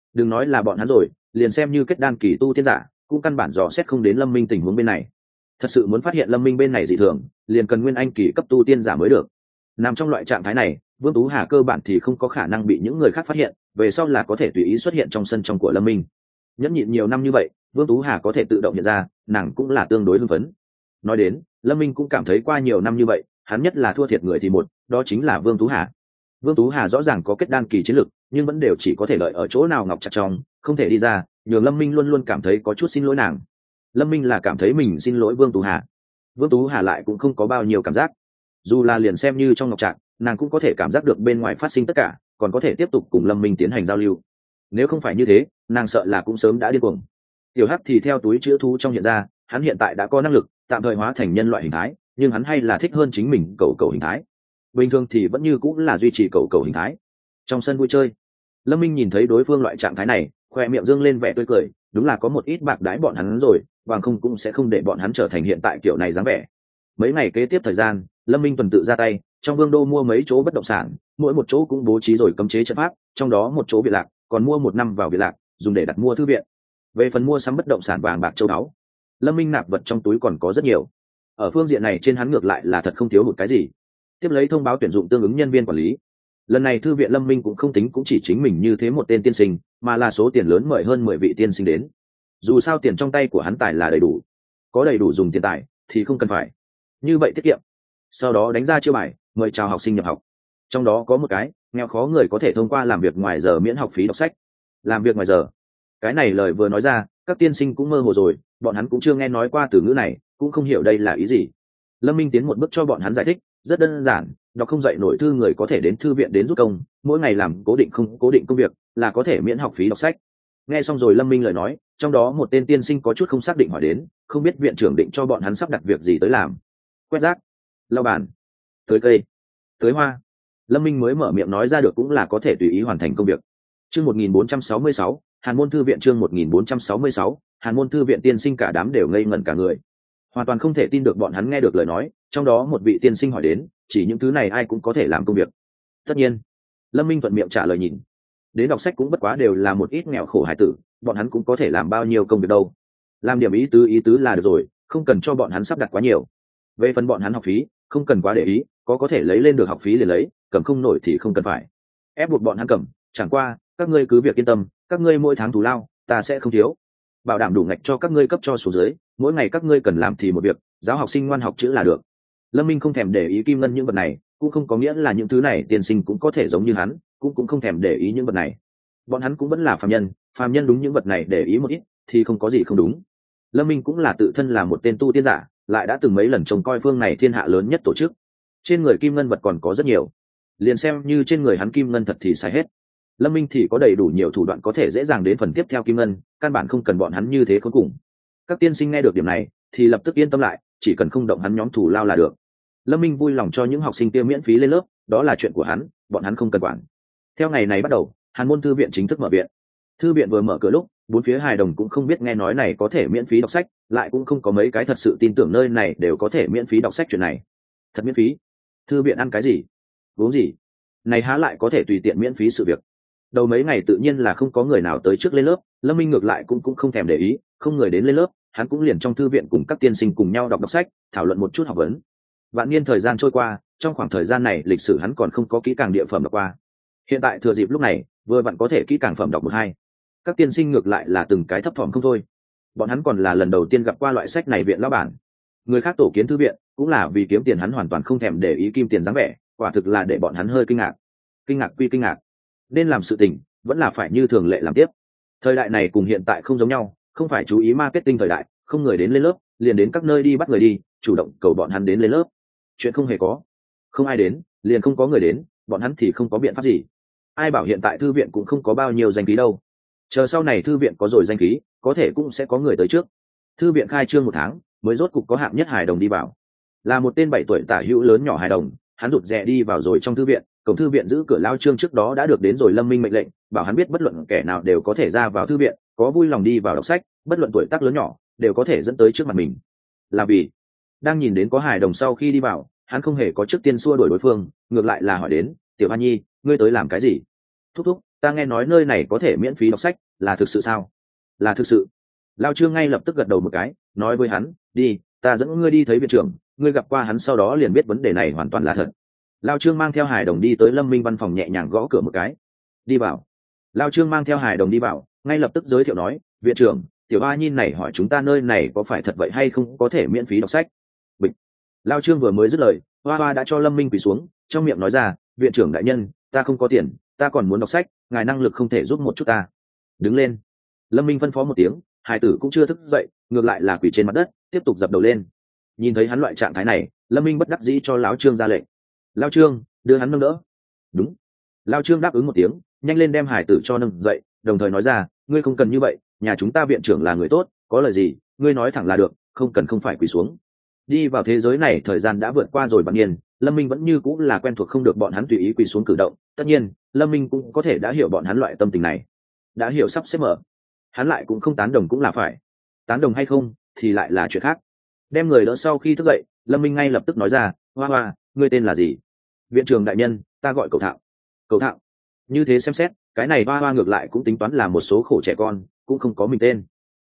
đừng nói là bọn hắn rồi, liền xem như kết đan kỳ tu tiên giả cũng căn bản dò xét không đến lâm minh tình huống bên này. Thật sự muốn phát hiện lâm minh bên này dị thường, liền cần nguyên anh kỳ cấp tu tiên giả mới được. Nằm trong loại trạng thái này, Vương Tú Hà cơ bản thì không có khả năng bị những người khác phát hiện, về sau là có thể tùy ý xuất hiện trong sân trong của lâm minh. Nhẫn nhịn nhiều năm như vậy, Vương Tú Hà có thể tự động nhận ra, nàng cũng là tương đối hưng phấn. Nói đến, lâm minh cũng cảm thấy qua nhiều năm như vậy, hắn nhất là thua thiệt người thì một, đó chính là Vương Tú Hà. Vương Tú Hà rõ ràng có kết đan kỳ chiến lực, nhưng vẫn đều chỉ có thể lợi ở chỗ nào ngọc chặt trong, không thể đi ra, nhường lâm minh luôn luôn cảm thấy có chút xin lỗi nàng. Lâm minh là cảm thấy mình xin lỗi Vương Tú Hà. Vương Tú Hà lại cũng không có bao nhiêu cảm giác, dù là liền xem như trong ngọc trạng, nàng cũng có thể cảm giác được bên ngoài phát sinh tất cả, còn có thể tiếp tục cùng lâm minh tiến hành giao lưu. Nếu không phải như thế, nàng sợ là cũng sớm đã điên cuồng. Tiểu Hắc thì theo túi chữa thú trong hiện ra, hắn hiện tại đã có năng lực tạm thời hóa thành nhân loại hình thái, nhưng hắn hay là thích hơn chính mình cầu cầu hình thái. Bình thường thì vẫn như cũng là duy trì cầu cầu hình thái. Trong sân vui chơi, lâm minh nhìn thấy đối phương loại trạng thái này, khoe miệng dương lên vẻ tươi cười, đúng là có một ít bạc đái bọn hắn rồi, bằng không cũng sẽ không để bọn hắn trở thành hiện tại kiểu này dáng vẻ. Mấy ngày kế tiếp thời gian, lâm minh tuần tự ra tay, trong vương đô mua mấy chỗ bất động sản, mỗi một chỗ cũng bố trí rồi cấm chế trận pháp, trong đó một chỗ viện lạc còn mua một năm vào viện lạc dùng để đặt mua thư viện. Về phần mua sắm bất động sản vàng bạc châu báu, lâm minh nạp vật trong túi còn có rất nhiều. Ở phương diện này trên hắn ngược lại là thật không thiếu hụt cái gì. Tiếp lấy thông báo tuyển dụng tương ứng nhân viên quản lý. Lần này thư viện lâm minh cũng không tính cũng chỉ chính mình như thế một tên tiên sinh, mà là số tiền lớn mời hơn mười vị tiên sinh đến. Dù sao tiền trong tay của hắn tài là đầy đủ, có đầy đủ dùng tiền tài thì không cần phải như vậy tiết kiệm. Sau đó đánh ra chiêu bài mời chào học sinh nhập học, trong đó có một cái nghèo khó người có thể thông qua làm việc ngoài giờ miễn học phí đọc sách. Làm việc ngoài giờ, cái này lời vừa nói ra, các tiên sinh cũng mơ hồ rồi, bọn hắn cũng chưa nghe nói qua từ ngữ này, cũng không hiểu đây là ý gì. Lâm minh tiến một bước cho bọn hắn giải thích, rất đơn giản, đọc không dạy nổi thư người có thể đến thư viện đến rút công, mỗi ngày làm cố định không cố định công việc là có thể miễn học phí đọc sách. Nghe xong rồi lâm minh lời nói, trong đó một tên tiên sinh có chút không xác định hỏi đến, không biết viện trưởng định cho bọn hắn sắp đặt việc gì tới làm. Quét rác, lau bàn, tưới cây, tưới hoa. Lâm minh mới mở miệng nói ra được cũng là có thể tùy ý hoàn thành công việc. Chương một nghìn bốn trăm sáu mươi sáu, Hàn môn thư viện. Chương một nghìn bốn trăm sáu mươi sáu, Hàn môn thư viện. Tiên sinh cả đám đều ngây ngẩn cả người, hoàn toàn không thể tin được bọn hắn nghe được lời nói. Trong đó một vị tiên sinh hỏi đến, chỉ những thứ này ai cũng có thể làm công việc? Tất nhiên. Lâm minh thuận miệng trả lời, nhìn đến đọc sách cũng bất quá đều là một ít nghèo khổ hải tử, bọn hắn cũng có thể làm bao nhiêu công việc đâu. Làm điểm ý tứ ý tứ là được rồi, không cần cho bọn hắn sắp đặt quá nhiều. Về phần bọn hắn học phí, không cần quá để ý, có có thể lấy lên được học phí liền lấy, cầm không nổi thì không cần phải ép buộc bọn hắn cầm. Chẳng qua các ngươi cứ việc yên tâm, các ngươi mỗi tháng thù lao ta sẽ không thiếu, bảo đảm đủ ngạch cho các ngươi cấp cho số dưới, mỗi ngày các ngươi cần làm thì một việc, giáo học sinh ngoan học chữ là được. Lâm minh không thèm để ý kim ngân những vật này, cũng không có nghĩa là những thứ này tiên sinh cũng có thể giống như hắn, cũng cũng không thèm để ý những vật này. Bọn hắn cũng vẫn là phàm nhân, phàm nhân đúng những vật này để ý một ít thì không có gì không đúng. Lâm minh cũng là tự thân là một tên tu tiên giả, lại đã từng mấy lần trông coi phương này thiên hạ lớn nhất tổ chức, trên người kim ngân vật còn có rất nhiều, liền xem như trên người hắn kim ngân thật thì sai hết. Lâm minh thì có đầy đủ nhiều thủ đoạn có thể dễ dàng đến phần tiếp theo kim ngân, căn bản không cần bọn hắn như thế cuối cùng. Các tiên sinh nghe được điểm này thì lập tức yên tâm lại, chỉ cần không động hắn nhóm thủ lao là được. Lâm minh vui lòng cho những học sinh kia miễn phí lên lớp, đó là chuyện của hắn, bọn hắn không cần quản. Theo ngày này bắt đầu, Hàn môn thư viện chính thức mở viện. Thư viện vừa mở cửa lúc, bốn phía hài đồng cũng không biết nghe nói này có thể miễn phí đọc sách, lại cũng không có mấy cái thật sự tin tưởng nơi này đều có thể miễn phí đọc sách. Chuyện này thật miễn phí? Thư viện ăn cái gì uống gì này há lại có thể tùy tiện miễn phí sự việc. Đầu mấy ngày tự nhiên là không có người nào tới trước lên lớp, Lâm minh ngược lại cũng cũng không thèm để ý, không người đến lên lớp, hắn cũng liền trong thư viện cùng các tiên sinh cùng nhau đọc đọc sách, thảo luận một chút học vấn. Vạn niên thời gian trôi qua, trong khoảng thời gian này lịch sử hắn còn không có kỹ càng địa phẩm đọc qua, hiện tại thừa dịp lúc này vừa vặn có thể kỹ càng phẩm đọc một hai. Các tiên sinh ngược lại là từng cái thấp thỏm không thôi, bọn hắn còn là lần đầu tiên gặp qua loại sách này. Viện lão bản, người khác tổ kiến thư viện cũng là vì kiếm tiền, hắn hoàn toàn không thèm để ý kim tiền dáng vẻ, quả thực là để bọn hắn hơi kinh ngạc. Kinh ngạc quy kinh ngạc, nên làm sự tình vẫn là phải như thường lệ làm tiếp. Thời đại này cùng hiện tại không giống nhau, không phải chú ý marketing thời đại, không người đến lên lớp liền đến các nơi đi bắt người đi, chủ động cầu bọn hắn đến lên lớp. Chuyện không hề có, không ai đến liền không có người đến, bọn hắn thì không có biện pháp gì. Ai bảo hiện tại thư viện cũng không có bao nhiêu danh khí đâu, chờ sau này thư viện có rồi danh khí, có thể cũng sẽ có người tới trước. Thư viện khai trương một tháng mới rốt cục có hạng nhất hài đồng đi vào, là một tên bảy tuổi tả hữu lớn nhỏ hài đồng. Hắn rụt rè đi vào rồi trong thư viện, cổng thư viện giữ cửa lao trương trước đó đã được đến rồi Lâm minh mệnh lệnh, bảo hắn biết bất luận kẻ nào đều có thể ra vào thư viện, có vui lòng đi vào đọc sách, bất luận tuổi tác lớn nhỏ đều có thể dẫn tới trước mặt mình. Là vì đang nhìn đến có hài đồng sau khi đi vào, hắn không hề có trước tiên xua đuổi đối phương, ngược lại là hỏi đến, tiểu hoa nhi, ngươi tới làm cái gì? Thúc thúc, ta nghe nói nơi này có thể miễn phí đọc sách, là thực sự sao? Là thực sự. Lao Trương ngay lập tức gật đầu một cái, nói với hắn, đi, ta dẫn ngươi đi thấy viện trưởng, ngươi gặp qua hắn sau đó liền biết vấn đề này hoàn toàn là thật. Lao Trương mang theo Hải Đồng đi tới Lâm Minh văn phòng, nhẹ nhàng gõ cửa một cái. Đi vào. Lao Trương mang theo Hải Đồng đi vào, ngay lập tức giới thiệu nói, viện trưởng, tiểu a nhìn này hỏi chúng ta nơi này có phải thật vậy hay không có thể miễn phí đọc sách. Bịch. Lao Trương vừa mới dứt lời, hoa hoa đã cho Lâm Minh quỳ xuống, trong miệng nói ra, viện trưởng đại nhân, ta không có tiền, ta còn muốn đọc sách, ngài năng lực không thể giúp một chút ta. Đứng lên. Lâm Minh phân phó một tiếng, hải tử cũng chưa thức dậy, ngược lại là quỳ trên mặt đất, tiếp tục dập đầu lên. Nhìn thấy hắn loại trạng thái này, Lâm Minh bất đắc dĩ cho lão Trương ra lệnh. Lão Trương, đưa hắn nâng đỡ. Đúng. Lão Trương đáp ứng một tiếng, nhanh lên đem hải tử cho nâng dậy, đồng thời nói ra, ngươi không cần như vậy, nhà chúng ta viện trưởng là người tốt, có lời gì, ngươi nói thẳng là được, không cần không phải quỳ xuống. Đi vào thế giới này thời gian đã vượt qua rồi bằng niên, Lâm Minh vẫn như cũng là quen thuộc không được bọn hắn tùy ý quỳ xuống cử động, tất nhiên, Lâm Minh cũng có thể đã hiểu bọn hắn loại tâm tình này. Đã hiểu sắp xếp mở. Hắn lại cũng không tán đồng cũng là phải. Tán đồng hay không thì lại là chuyện khác. Đem người đỡ sau khi thức dậy, Lâm Minh ngay lập tức nói ra, hoa hoa, ngươi tên là gì? Viện trưởng đại nhân, ta gọi Cầu Thạo. Cầu Thạo. Như thế xem xét, cái này hoa hoa ngược lại cũng tính toán là một số khổ trẻ con, cũng không có mình tên.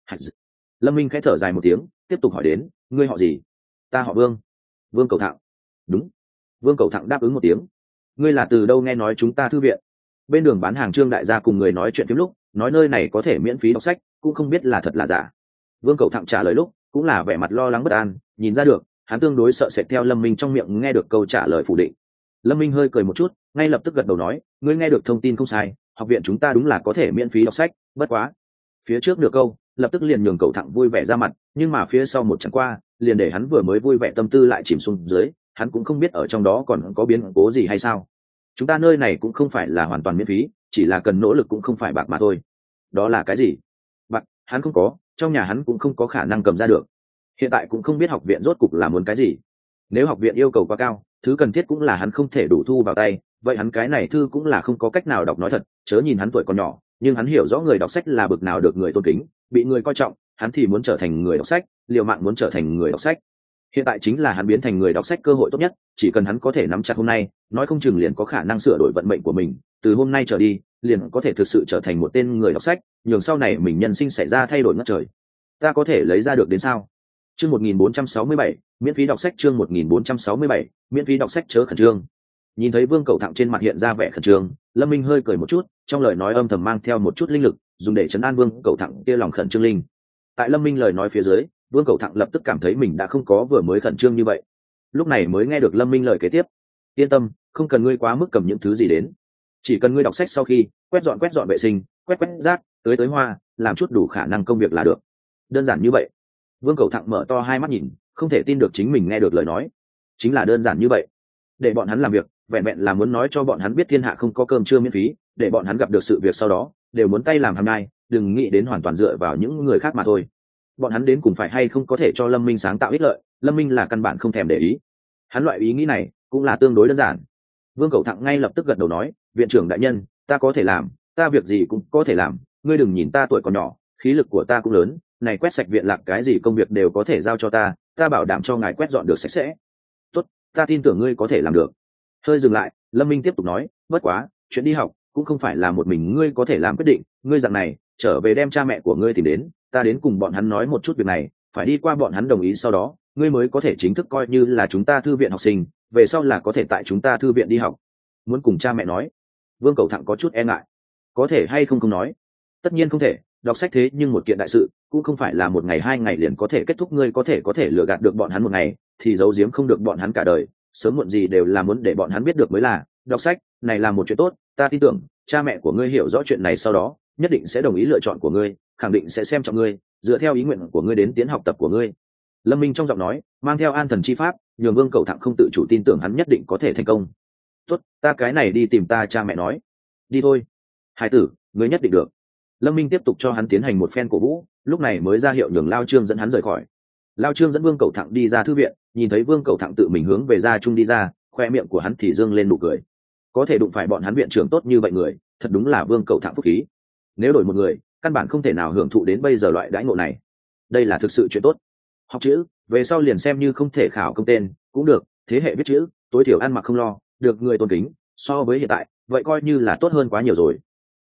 Lâm Minh khẽ thở dài một tiếng, tiếp tục hỏi đến, ngươi họ gì? Ta họ Vương. Vương Cầu Thạo. Đúng. Vương Cầu Thạo đáp ứng một tiếng. Ngươi là từ đâu nghe nói chúng ta thư viện? Bên đường bán hàng Trương đại gia cùng người nói chuyện phím lúc, nói nơi này có thể miễn phí đọc sách, cũng không biết là thật là giả. Vương Cầu Thạo trả lời lúc cũng là vẻ mặt lo lắng bất an, nhìn ra được hắn tương đối sợ sệt theo Lâm Minh trong miệng nghe được câu trả lời phủ định. Lâm Minh hơi cười một chút, ngay lập tức gật đầu nói, ngươi nghe được thông tin không sai, học viện chúng ta đúng là có thể miễn phí đọc sách, bất quá. Phía trước được câu, lập tức liền nhường Cầu Thạo vui vẻ ra mặt, nhưng mà phía sau một chẳng qua, liền để hắn vừa mới vui vẻ tâm tư lại chìm xuống dưới, hắn cũng không biết ở trong đó còn có biến cố gì hay sao. Chúng ta nơi này cũng không phải là hoàn toàn miễn phí, chỉ là cần nỗ lực cũng không phải bạc mà thôi. Đó là cái gì? Bạc, hắn không có, trong nhà hắn cũng không có khả năng cầm ra được. Hiện tại cũng không biết học viện rốt cục là muốn cái gì. Nếu học viện yêu cầu quá cao, thứ cần thiết cũng là hắn không thể đủ thu vào tay, vậy hắn cái này thư cũng là không có cách nào đọc. Nói thật, chớ nhìn hắn tuổi còn nhỏ, nhưng hắn hiểu rõ người đọc sách là bực nào được người tôn kính, bị người coi trọng, hắn thì muốn trở thành người đọc sách, liều mạng muốn trở thành người đọc sách. Hiện tại chính là hắn biến thành người đọc sách cơ hội tốt nhất, chỉ cần hắn có thể nắm chặt hôm nay, nói không chừng liền có khả năng sửa đổi vận mệnh của mình, từ hôm nay trở đi, liền có thể thực sự trở thành một tên người đọc sách, nhường sau này mình nhân sinh xảy ra thay đổi ngất trời. Ta có thể lấy ra được đến sao? Chương một nghìn bốn trăm sáu mươi bảy, miễn phí đọc sách. Chương một nghìn bốn trăm sáu mươi bảy, miễn phí đọc sách. Chớ khẩn trương. Nhìn thấy Vương Cầu Thạo trên mặt hiện ra vẻ khẩn trương, Lâm Minh hơi cười một chút, trong lời nói âm thầm mang theo một chút linh lực, dùng để trấn an Vương Cầu Thạo kia lòng khẩn trương linh. Tại Lâm Minh lời nói phía dưới, Vương Cầu Thạo lập tức cảm thấy mình đã không có vừa mới khẩn trương như vậy. Lúc này mới nghe được Lâm Minh lời kế tiếp, yên tâm, không cần ngươi quá mức cầm những thứ gì đến, chỉ cần ngươi đọc sách sau khi quét dọn quét dọn vệ sinh, quét quét rác, tưới tưới hoa, làm chút đủ khả năng công việc là được. Đơn giản như vậy. Vương Cầu Thạo mở to hai mắt nhìn, không thể tin được chính mình nghe được lời nói. Chính là đơn giản như vậy. Để bọn hắn làm việc, vẹn vẹn là muốn nói cho bọn hắn biết thiên hạ không có cơm trưa miễn phí, để bọn hắn gặp được sự việc sau đó đều muốn tay làm hàm nhai, đừng nghĩ đến hoàn toàn dựa vào những người khác mà thôi. Bọn hắn đến cùng phải hay không có thể cho Lâm Minh sáng tạo ích lợi, Lâm Minh là căn bản không thèm để ý. Hắn loại ý nghĩ này cũng là tương đối đơn giản. Vương Cầu Thạo ngay lập tức gật đầu nói, viện trưởng đại nhân, ta có thể làm, ta việc gì cũng có thể làm, ngươi đừng nhìn ta tuổi còn nhỏ, khí lực của ta cũng lớn, này quét sạch viện lạc cái gì công việc đều có thể giao cho ta, ta bảo đảm cho ngài quét dọn được sạch sẽ. Tốt, ta tin tưởng ngươi có thể làm được. Hơi dừng lại, Lâm Minh tiếp tục nói, bất quá, chuyện đi học cũng không phải là một mình ngươi có thể làm quyết định, ngươi dạng này, trở về đem cha mẹ của ngươi tìm đến, ta đến cùng bọn hắn nói một chút việc này, phải đi qua bọn hắn đồng ý sau đó, ngươi mới có thể chính thức coi như là chúng ta thư viện học sinh, về sau là có thể tại chúng ta thư viện đi học. Muốn cùng cha mẹ nói. Vương Cầu Thạo có chút e ngại. Có thể hay không không nói? Tất nhiên không thể, đọc sách thế nhưng một kiện đại sự, cũng không phải là một ngày hai ngày liền có thể kết thúc, ngươi có thể có thể lừa gạt được bọn hắn một ngày, thì giấu giếm không được bọn hắn cả đời, sớm muộn gì đều là muốn để bọn hắn biết được mới là, đọc sách này là một chuyện tốt, ta tin tưởng, cha mẹ của ngươi hiểu rõ chuyện này sau đó, nhất định sẽ đồng ý lựa chọn của ngươi, khẳng định sẽ xem trọng ngươi, dựa theo ý nguyện của ngươi đến tiến học tập của ngươi. Lâm Minh trong giọng nói mang theo an thần chi pháp, nhường Vương Cầu Thạo không tự chủ tin tưởng hắn nhất định có thể thành công. Tốt, ta cái này đi tìm ta cha mẹ nói. Đi thôi. Hải tử, ngươi nhất định được. Lâm Minh tiếp tục cho hắn tiến hành một phen cổ vũ, lúc này mới ra hiệu nhường Lao Trương dẫn hắn rời khỏi. Lao Trương dẫn Vương Cầu Thạo đi ra thư viện, nhìn thấy Vương Cầu Thạo tự mình hướng về ra trung đi ra, khoe miệng của hắn thì dương lên nụ cười. Có thể đụng phải bọn hắn viện trưởng tốt như vậy người, thật đúng là Vương Cầu Thạo phúc khí. Nếu đổi một người, căn bản không thể nào hưởng thụ đến bây giờ loại đãi ngộ này. Đây là thực sự chuyện tốt. Học chữ, về sau liền xem như không thể khảo công tên, cũng được, thế hệ viết chữ, tối thiểu ăn mặc không lo, được người tôn kính, so với hiện tại, vậy coi như là tốt hơn quá nhiều rồi.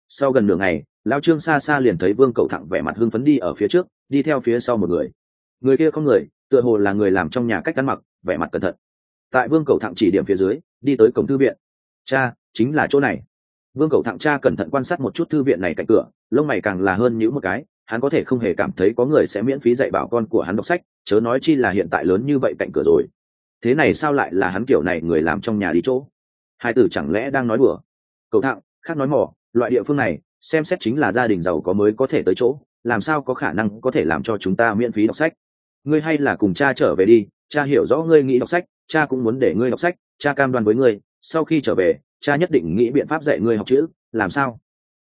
Sau gần nửa ngày, lao trương xa xa liền thấy vương cậu thẳng vẻ mặt hưng phấn đi ở phía trước, đi theo phía sau một người. Người kia không người, tựa hồ là người làm trong nhà cách ăn mặc, vẻ mặt cẩn thận. Tại vương cậu thẳng chỉ điểm phía dưới, đi tới cổng thư viện. Cha, chính là chỗ này. Vương cậu thẳng cha cẩn thận quan sát một chút thư viện này cạnh cửa, lông mày càng là hơn nhíu một cái. Hắn có thể không hề cảm thấy có người sẽ miễn phí dạy bảo con của hắn đọc sách, chớ nói chi là hiện tại lớn như vậy cạnh cửa rồi. Thế này sao lại là hắn kiểu này người làm trong nhà đi chỗ? Hai tử chẳng lẽ đang nói đùa? Cậu thẳng, khác nói mỏ, loại địa phương này xem xét chính là gia đình giàu có mới có thể tới chỗ, làm sao có khả năng có thể làm cho chúng ta miễn phí đọc sách? Ngươi hay là cùng cha trở về đi, cha hiểu rõ ngươi nghĩ đọc sách, cha cũng muốn để ngươi đọc sách, cha cam đoan với ngươi, sau khi trở về cha nhất định nghĩ biện pháp dạy ngươi học chữ, làm sao?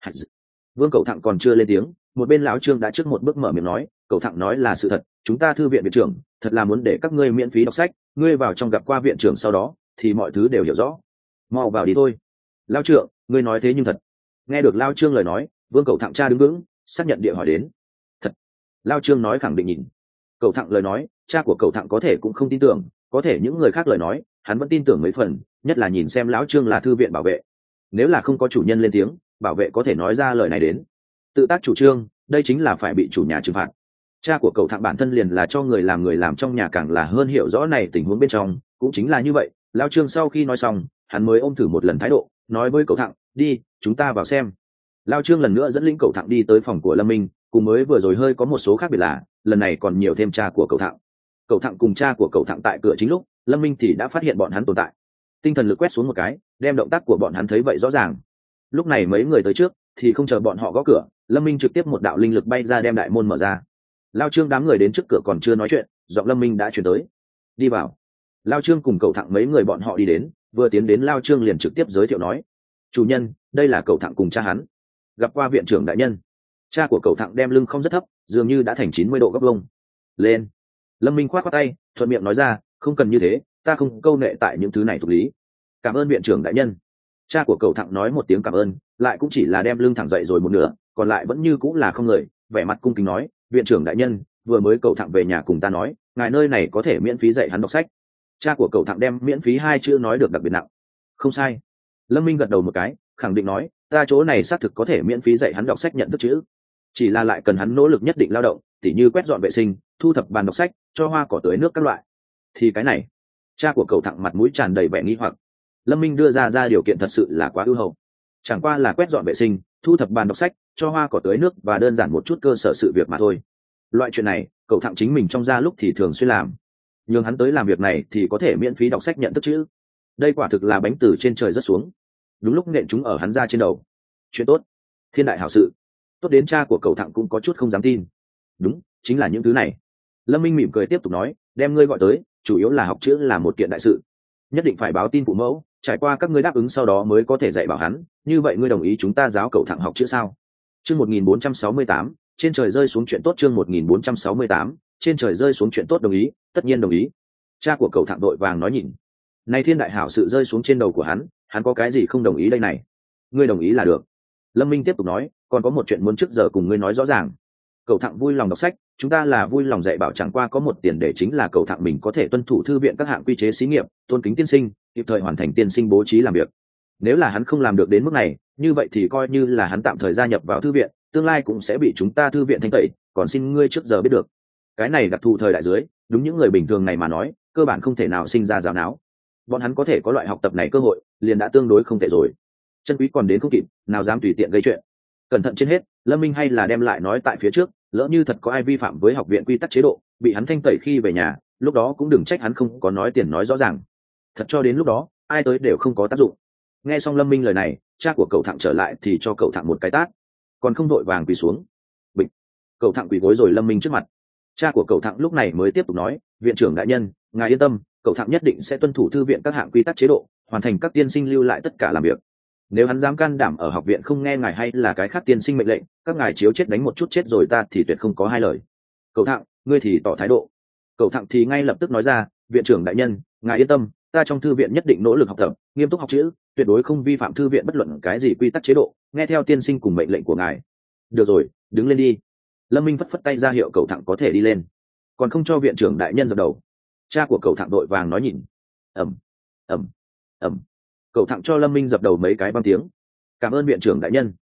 Vương cậu thẳng còn chưa lên tiếng, một bên lão trương đã trước một bước mở miệng nói, cậu thẳng nói là sự thật, chúng ta thư viện viện trưởng thật là muốn để các ngươi miễn phí đọc sách, ngươi vào trong gặp qua viện trưởng sau đó thì mọi thứ đều hiểu rõ. Mau vào đi thôi. Lão trượng, ngươi nói thế nhưng thật? Nghe được Lão trương lời nói, vương cậu thẳng cha đứng vững, xác nhận địa hỏi đến. Thật. Lão trương nói khẳng định nhìn. Cậu thẳng lời nói, cha của cậu thẳng có thể cũng không tin tưởng, có thể những người khác lời nói hắn vẫn tin tưởng mấy phần, nhất là nhìn xem lão trương là thư viện bảo vệ. Nếu là không có chủ nhân lên tiếng, bảo vệ có thể nói ra lời này đến. Tự tác chủ trương, đây chính là phải bị chủ nhà trừng phạt. Cha của cậu thẳng bản thân liền là cho người làm người làm trong nhà, càng là hơn hiểu rõ này tình huống bên trong, cũng chính là như vậy. Lão trương sau khi nói xong, hắn mới ôm thử một lần thái độ, nói với cậu thẳng, đi, chúng ta vào xem. Lão trương lần nữa dẫn lĩnh cậu thẳng đi tới phòng của Lâm Minh, cùng mới vừa rồi hơi có một số khác biệt là, lần này còn nhiều thêm cha của cậu thẳng. Cậu thẳng cùng cha của cậu thẳng tại cửa chính lúc, Lâm Minh thì đã phát hiện bọn hắn tồn tại. Tinh thần lực quét xuống một cái, đem động tác của bọn hắn thấy vậy rõ ràng. Lúc này mấy người tới trước, thì không chờ bọn họ gõ cửa, Lâm Minh trực tiếp một đạo linh lực bay ra đem đại môn mở ra. Lao trương đám người đến trước cửa còn chưa nói chuyện, giọng Lâm Minh đã chuyển tới. Đi vào. Lao trương cùng cậu thẳng mấy người bọn họ đi đến, vừa tiến đến Lao trương liền trực tiếp giới thiệu nói, chủ nhân, đây là cậu thẳng cùng cha hắn. Gặp qua viện trưởng đại nhân. Cha của cậu thẳng đem lưng không rất thấp, dường như đã thành chín mươi độ góc vông. Lên. Lâm Minh khoát khoát tay, thuận miệng nói ra, không cần như thế, ta không câu nệ tại những thứ này tục lý. Cảm ơn viện trưởng đại nhân. Cha của cậu thẳng nói một tiếng cảm ơn, lại cũng chỉ là đem lưng thẳng dậy rồi một nửa, còn lại vẫn như cũng là không lời, vẻ mặt cung kính nói, viện trưởng đại nhân, vừa mới cậu thẳng về nhà cùng ta nói, ngài nơi này có thể miễn phí dạy hắn đọc sách. Cha của cậu thẳng đem miễn phí hai chữ nói được đặc biệt nặng. Không sai. Lâm Minh gật đầu một cái, khẳng định nói, ta chỗ này xác thực có thể miễn phí dạy hắn đọc sách nhận thức chữ, chỉ là lại cần hắn nỗ lực nhất định lao động, tỉ như quét dọn vệ sinh, thu thập bàn đọc sách, cho hoa cỏ tưới nước các loại. Thì cái này, cha của cậu thẳng mặt mũi tràn đầy vẻ nghi hoặc. Lâm Minh đưa ra ra điều kiện thật sự là quá ưu hậu, chẳng qua là quét dọn vệ sinh, thu thập bàn đọc sách, cho hoa cỏ tưới nước và đơn giản một chút cơ sở sự việc mà thôi. Loại chuyện này cậu thẳng chính mình trong gia lúc thì thường xuyên làm, nhưng hắn tới làm việc này thì có thể miễn phí đọc sách nhận thức chữ, đây quả thực là bánh từ trên trời rớt xuống, đúng lúc nện chúng ở hắn ra trên đầu. Chuyện tốt, thiên đại hảo sự, tốt đến cha của cậu thẳng cũng có chút không dám tin. Đúng, chính là những thứ này. Lâm Minh mỉm cười tiếp tục nói, đem ngươi gọi tới chủ yếu là học chữ là một kiện đại sự, nhất định phải báo tin phụ mẫu, trải qua các ngươi đáp ứng sau đó mới có thể dạy bảo hắn. Như vậy ngươi đồng ý chúng ta giáo cậu thẳng học chữ sao? Chương một nghìn bốn trăm sáu mươi tám, trên trời rơi xuống chuyện tốt. Chương một nghìn bốn trăm sáu mươi tám, trên trời rơi xuống chuyện tốt. Đồng ý, tất nhiên đồng ý. Cha của cậu thẳng đội vàng nói, nhìn, này thiên đại hảo sự rơi xuống trên đầu của hắn, hắn có cái gì không đồng ý đây này? Ngươi đồng ý là được. Lâm Minh tiếp tục nói, còn có một chuyện muốn trước giờ cùng ngươi nói rõ ràng. Cậu thẳng vui lòng đọc sách, chúng ta là vui lòng dạy bảo, chẳng qua có một tiền đề, chính là cậu thẳng mình có thể tuân thủ thư viện các hạng quy chế xí nghiệp, tôn kính tiên sinh, kịp thời hoàn thành tiên sinh bố trí làm việc. Nếu là hắn không làm được đến mức này, như vậy thì coi như là hắn tạm thời gia nhập vào thư viện, tương lai cũng sẽ bị chúng ta thư viện thanh tẩy, còn xin ngươi trước giờ biết được. Cái này đặc thù thời đại dưới, đúng những người bình thường này mà nói, cơ bản không thể nào sinh ra giáo náo. Bọn hắn có thể có loại học tập này cơ hội, liền đã tương đối không tệ rồi. Chân quý còn đến không kịp, nào dám tùy tiện gây chuyện. Cẩn thận trên hết, Lâm Minh hay là đem lại nói tại phía trước, lỡ như thật có ai vi phạm với học viện quy tắc chế độ, bị hắn thanh tẩy khi về nhà, lúc đó cũng đừng trách hắn không có nói tiền nói rõ ràng. Thật cho đến lúc đó, ai tới đều không có tác dụng. Nghe xong Lâm Minh lời này, cha của cậu thẳng trở lại thì cho cậu thẳng một cái tát, còn không đội vàng quỳ xuống. Bịch. Cậu thẳng quỳ gối rồi Lâm Minh trước mặt. Cha của cậu thẳng lúc này mới tiếp tục nói, viện trưởng đại nhân, ngài yên tâm, cậu thẳng nhất định sẽ tuân thủ thư viện các hạng quy tắc chế độ, hoàn thành các tiên sinh lưu lại tất cả làm việc. Nếu hắn dám can đảm ở học viện không nghe ngài hay là cái khác tiên sinh mệnh lệnh, các ngài chiếu chết đánh một chút chết rồi ta thì tuyệt không có hai lời. Cậu thẳng, ngươi thì tỏ thái độ. Cậu thẳng thì ngay lập tức nói ra, viện trưởng đại nhân, ngài yên tâm, ta trong thư viện nhất định nỗ lực học tập, nghiêm túc học chữ, tuyệt đối không vi phạm thư viện bất luận cái gì quy tắc chế độ, nghe theo tiên sinh cùng mệnh lệnh của ngài. Được rồi, đứng lên đi. Lâm Minh phất phất tay ra hiệu cậu thẳng có thể đi lên, còn không cho viện trưởng đại nhân dập đầu. Cha của cậu thẳng đội vàng nói, nhìn. Ẩm, ẩm, ẩm. Cậu thẳng cho Lâm Minh dập đầu mấy cái băng tiếng. Cảm ơn viện trưởng đại nhân.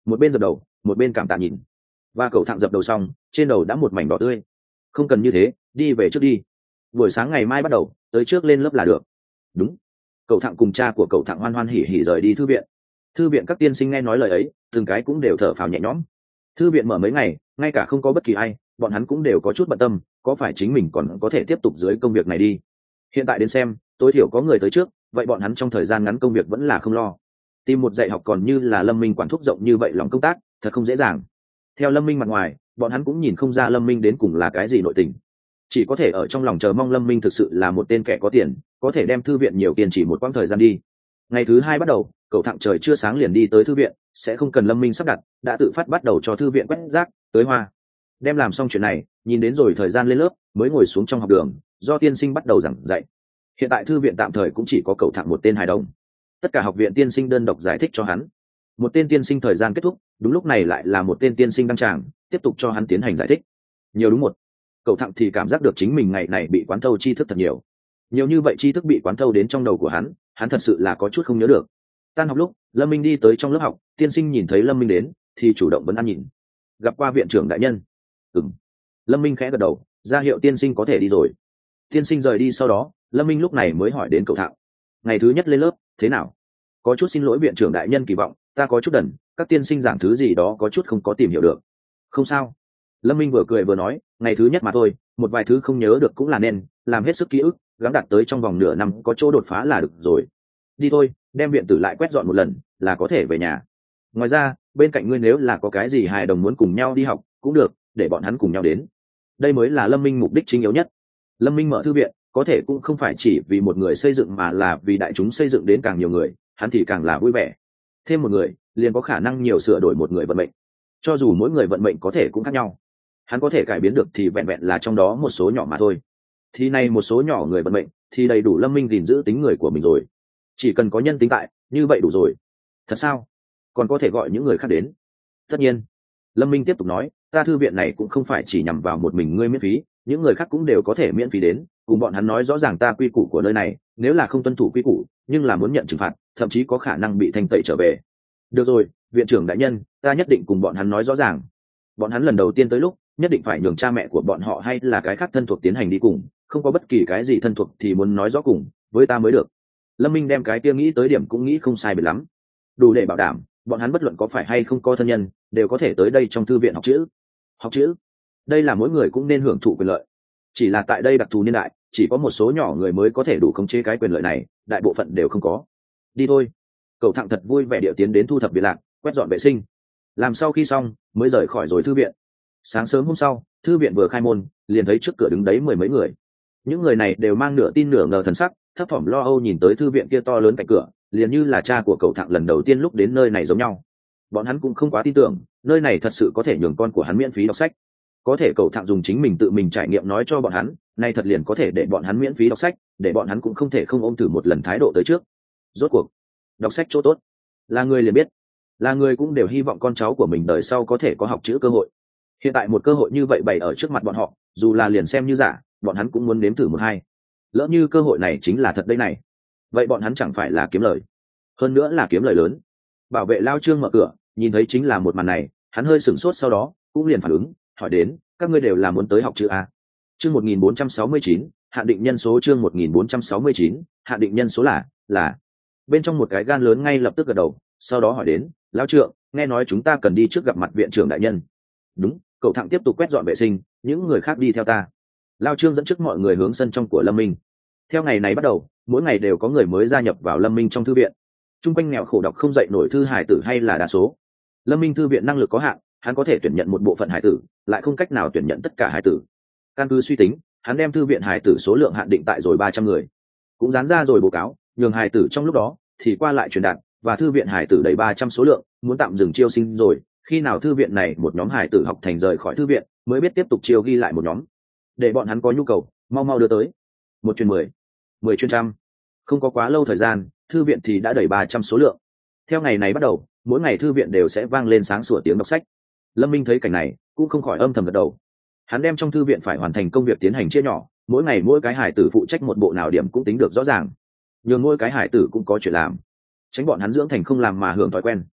một bên dập đầu một bên cảm tạ nhìn. Và cậu thẳng dập đầu xong trên đầu đã một mảnh đỏ tươi. Không cần như thế, đi về trước đi, buổi sáng ngày mai bắt đầu tới trước lên lớp là được. Đúng. Cậu thẳng cùng cha của cậu thẳng hoan hoan hỉ hỉ rời đi thư viện. Thư viện các tiên sinh nghe nói lời ấy từng cái cũng đều thở phào nhẹ nhõm. Thư viện mở mấy ngày ngay cả không có bất kỳ ai, bọn hắn cũng đều có chút bận tâm có phải chính mình còn có thể tiếp tục dưới công việc này đi. Hiện tại đến xem tối thiểu có người tới trước, vậy bọn hắn trong thời gian ngắn công việc vẫn là không lo. Tìm một dạy học còn như là Lâm Minh quản thúc rộng như vậy lòng công tác thật không dễ dàng. Theo Lâm Minh mặt ngoài bọn hắn cũng nhìn không ra Lâm Minh đến cùng là cái gì nội tình, chỉ có thể ở trong lòng chờ mong Lâm Minh thực sự là một tên kẻ có tiền, có thể đem thư viện nhiều kiên trì một quãng thời gian đi. Ngày thứ hai bắt đầu, cậu thẳng trời chưa sáng liền đi tới thư viện, sẽ không cần Lâm Minh sắp đặt, đã tự phát bắt đầu cho thư viện quét rác tới hoa. Đem làm xong chuyện này, nhìn đến rồi thời gian lên lớp mới ngồi xuống trong học đường do tiên sinh bắt đầu giảng dạy. Hiện tại thư viện tạm thời cũng chỉ có cậu thẳng một tên hài đồng, tất cả học viện tiên sinh đơn độc giải thích cho hắn. Một tên tiên sinh thời gian kết thúc, đúng lúc này lại là một tên tiên sinh đăng tràng tiếp tục cho hắn tiến hành giải thích. Nhiều đúng một cậu thẳng thì cảm giác được chính mình ngày này bị quán thâu tri thức thật nhiều. Nhiều như vậy tri thức bị quán thâu đến trong đầu của hắn, hắn thật sự là có chút không nhớ được. Tan học lúc Lâm Minh đi tới trong lớp học, tiên sinh nhìn thấy Lâm Minh đến thì chủ động vấn an nhìn. Gặp qua viện trưởng đại nhân. Ừm. Lâm Minh khẽ gật đầu, ra hiệu tiên sinh có thể đi rồi. Tiên sinh rời đi sau đó, Lâm Minh lúc này mới hỏi đến cậu thẳng. Ngày thứ nhất lên lớp thế nào? Có chút xin lỗi viện trưởng đại nhân, kỳ vọng ta có chút đần, các tiên sinh giảng thứ gì đó có chút không có tìm hiểu được. Không sao. Lâm Minh vừa cười vừa nói, ngày thứ nhất mà thôi, một vài thứ không nhớ được cũng là nên làm hết sức ký ức, gắng đạt tới trong vòng nửa năm có chỗ đột phá là được rồi. Đi thôi, đem viện tử lại quét dọn một lần là có thể về nhà. Ngoài ra bên cạnh ngươi nếu là có cái gì hài đồng muốn cùng nhau đi học cũng được, để bọn hắn cùng nhau đến. Đây mới là Lâm Minh mục đích chính yếu nhất. Lâm Minh mở thư viện có thể cũng không phải chỉ vì một người xây dựng, mà là vì đại chúng xây dựng đến càng nhiều người, hắn thì càng là vui vẻ. Thêm một người liền có khả năng nhiều sửa đổi một người vận mệnh, cho dù mỗi người vận mệnh có thể cũng khác nhau, hắn có thể cải biến được thì vẹn vẹn là trong đó một số nhỏ mà thôi. Thì này một số nhỏ người vận mệnh thì đầy đủ Lâm Minh gìn giữ tính người của mình rồi. Chỉ cần có nhân tính tại, như vậy đủ rồi. Thật sao? Còn có thể gọi những người khác đến? Tất nhiên. Lâm Minh tiếp tục nói, ta thư viện này cũng không phải chỉ nhằm vào một mình ngươi miễn phí, những người khác cũng đều có thể miễn phí đến, cùng bọn hắn nói rõ ràng ta quy củ của nơi này, nếu là không tuân thủ quy củ nhưng là muốn nhận trừng phạt, thậm chí có khả năng bị thanh tẩy trở về. Được rồi, viện trưởng đại nhân, ta nhất định cùng bọn hắn nói rõ ràng. Bọn hắn lần đầu tiên tới lúc nhất định phải nhường cha mẹ của bọn họ hay là cái khác thân thuộc tiến hành đi cùng, không có bất kỳ cái gì thân thuộc thì muốn nói rõ cùng với ta mới được. Lâm Minh đem cái kia nghĩ tới điểm cũng nghĩ không sai biệt lắm, đủ để bảo đảm bọn hắn bất luận có phải hay không có thân nhân đều có thể tới đây trong thư viện học chữ. Học chữ, đây là mỗi người cũng nên hưởng thụ quyền lợi, chỉ là tại đây đặc thù niên đại chỉ có một số nhỏ người mới có thể đủ khống chế cái quyền lợi này, đại bộ phận đều không có. Đi thôi. Cậu thẳng thật vui vẻ điệu tiến đến thu thập viện lạc, quét dọn vệ sinh. Làm sau khi xong mới rời khỏi rồi thư viện. Sáng sớm hôm sau thư viện vừa khai môn liền thấy trước cửa đứng đấy mười mấy người. Những người này đều mang nửa tin nửa ngờ thần sắc, thấp thỏm lo âu nhìn tới thư viện kia to lớn cạnh cửa, liền như là cha của cậu thẳng lần đầu tiên lúc đến nơi này giống nhau. Bọn hắn cũng không quá tin tưởng nơi này thật sự có thể nhường con của hắn miễn phí đọc sách. Có thể cậu thẳng dùng chính mình tự mình trải nghiệm nói cho bọn hắn, nay thật liền có thể để bọn hắn miễn phí đọc sách, để bọn hắn cũng không thể không ôm thử một lần thái độ tới trước. Rốt cuộc đọc sách chỗ tốt, là người liền biết, là người cũng đều hy vọng con cháu của mình đời sau có thể có học chữ cơ hội. Hiện tại một cơ hội như vậy bày ở trước mặt bọn họ, dù là liền xem như giả, bọn hắn cũng muốn nếm thử một hai. Lỡ như cơ hội này chính là thật đây này, vậy bọn hắn chẳng phải là kiếm lời, hơn nữa là kiếm lời lớn. Bảo vệ lao Trương mở cửa nhìn thấy chính là một màn này, hắn hơi sửng sốt, sau đó cũng liền phản ứng hỏi đến, các ngươi đều là muốn tới học chữ à? Chương một nghìn bốn trăm sáu mươi chín, hạn định nhân số. Chương một nghìn bốn trăm sáu mươi chín, hạn định nhân số là là bên trong một cái gan lớn ngay lập tức gật đầu, sau đó hỏi đến, lão trượng, nghe nói chúng ta cần đi trước gặp mặt viện trưởng đại nhân. Đúng. Cậu thẳng tiếp tục quét dọn vệ sinh, những người khác đi theo ta. Lao Trương dẫn trước mọi người hướng sân trong của Lâm Minh. Theo ngày này bắt đầu, mỗi ngày đều có người mới gia nhập vào Lâm Minh trong thư viện. Trung quanh nghèo khổ đọc không dậy nổi thư hải tử hay là đa số. Lâm Minh thư viện năng lực có hạn, hắn có thể tuyển nhận một bộ phận hải tử, lại không cách nào tuyển nhận tất cả hải tử. Căn cứ suy tính, hắn đem thư viện hải tử số lượng hạn định tại rồi ba trăm người. Cũng dán ra rồi báo cáo, nhường hải tử trong lúc đó thì qua lại truyền đạt, và thư viện hải tử đầy ba trăm số lượng, muốn tạm dừng chiêu sinh rồi. Khi nào thư viện này một nhóm hải tử học thành rời khỏi thư viện, mới biết tiếp tục chiêu ghi lại một nhóm, để bọn hắn có nhu cầu mau mau đưa tới. Một chuyên mười, mười chuyên trăm, không có quá lâu thời gian, thư viện thì đã đầy ba trăm số lượng. Theo ngày này bắt đầu, mỗi ngày thư viện đều sẽ vang lên sáng sủa tiếng đọc sách. Lâm Minh thấy cảnh này cũng không khỏi âm thầm gật đầu. Hắn đem trong thư viện phải hoàn thành công việc tiến hành chia nhỏ, mỗi ngày mỗi cái hải tử phụ trách một bộ nào điểm cũng tính được rõ ràng, nhường mỗi cái hải tử cũng có chuyện làm, tránh bọn hắn dưỡng thành không làm mà hưởng thói quen.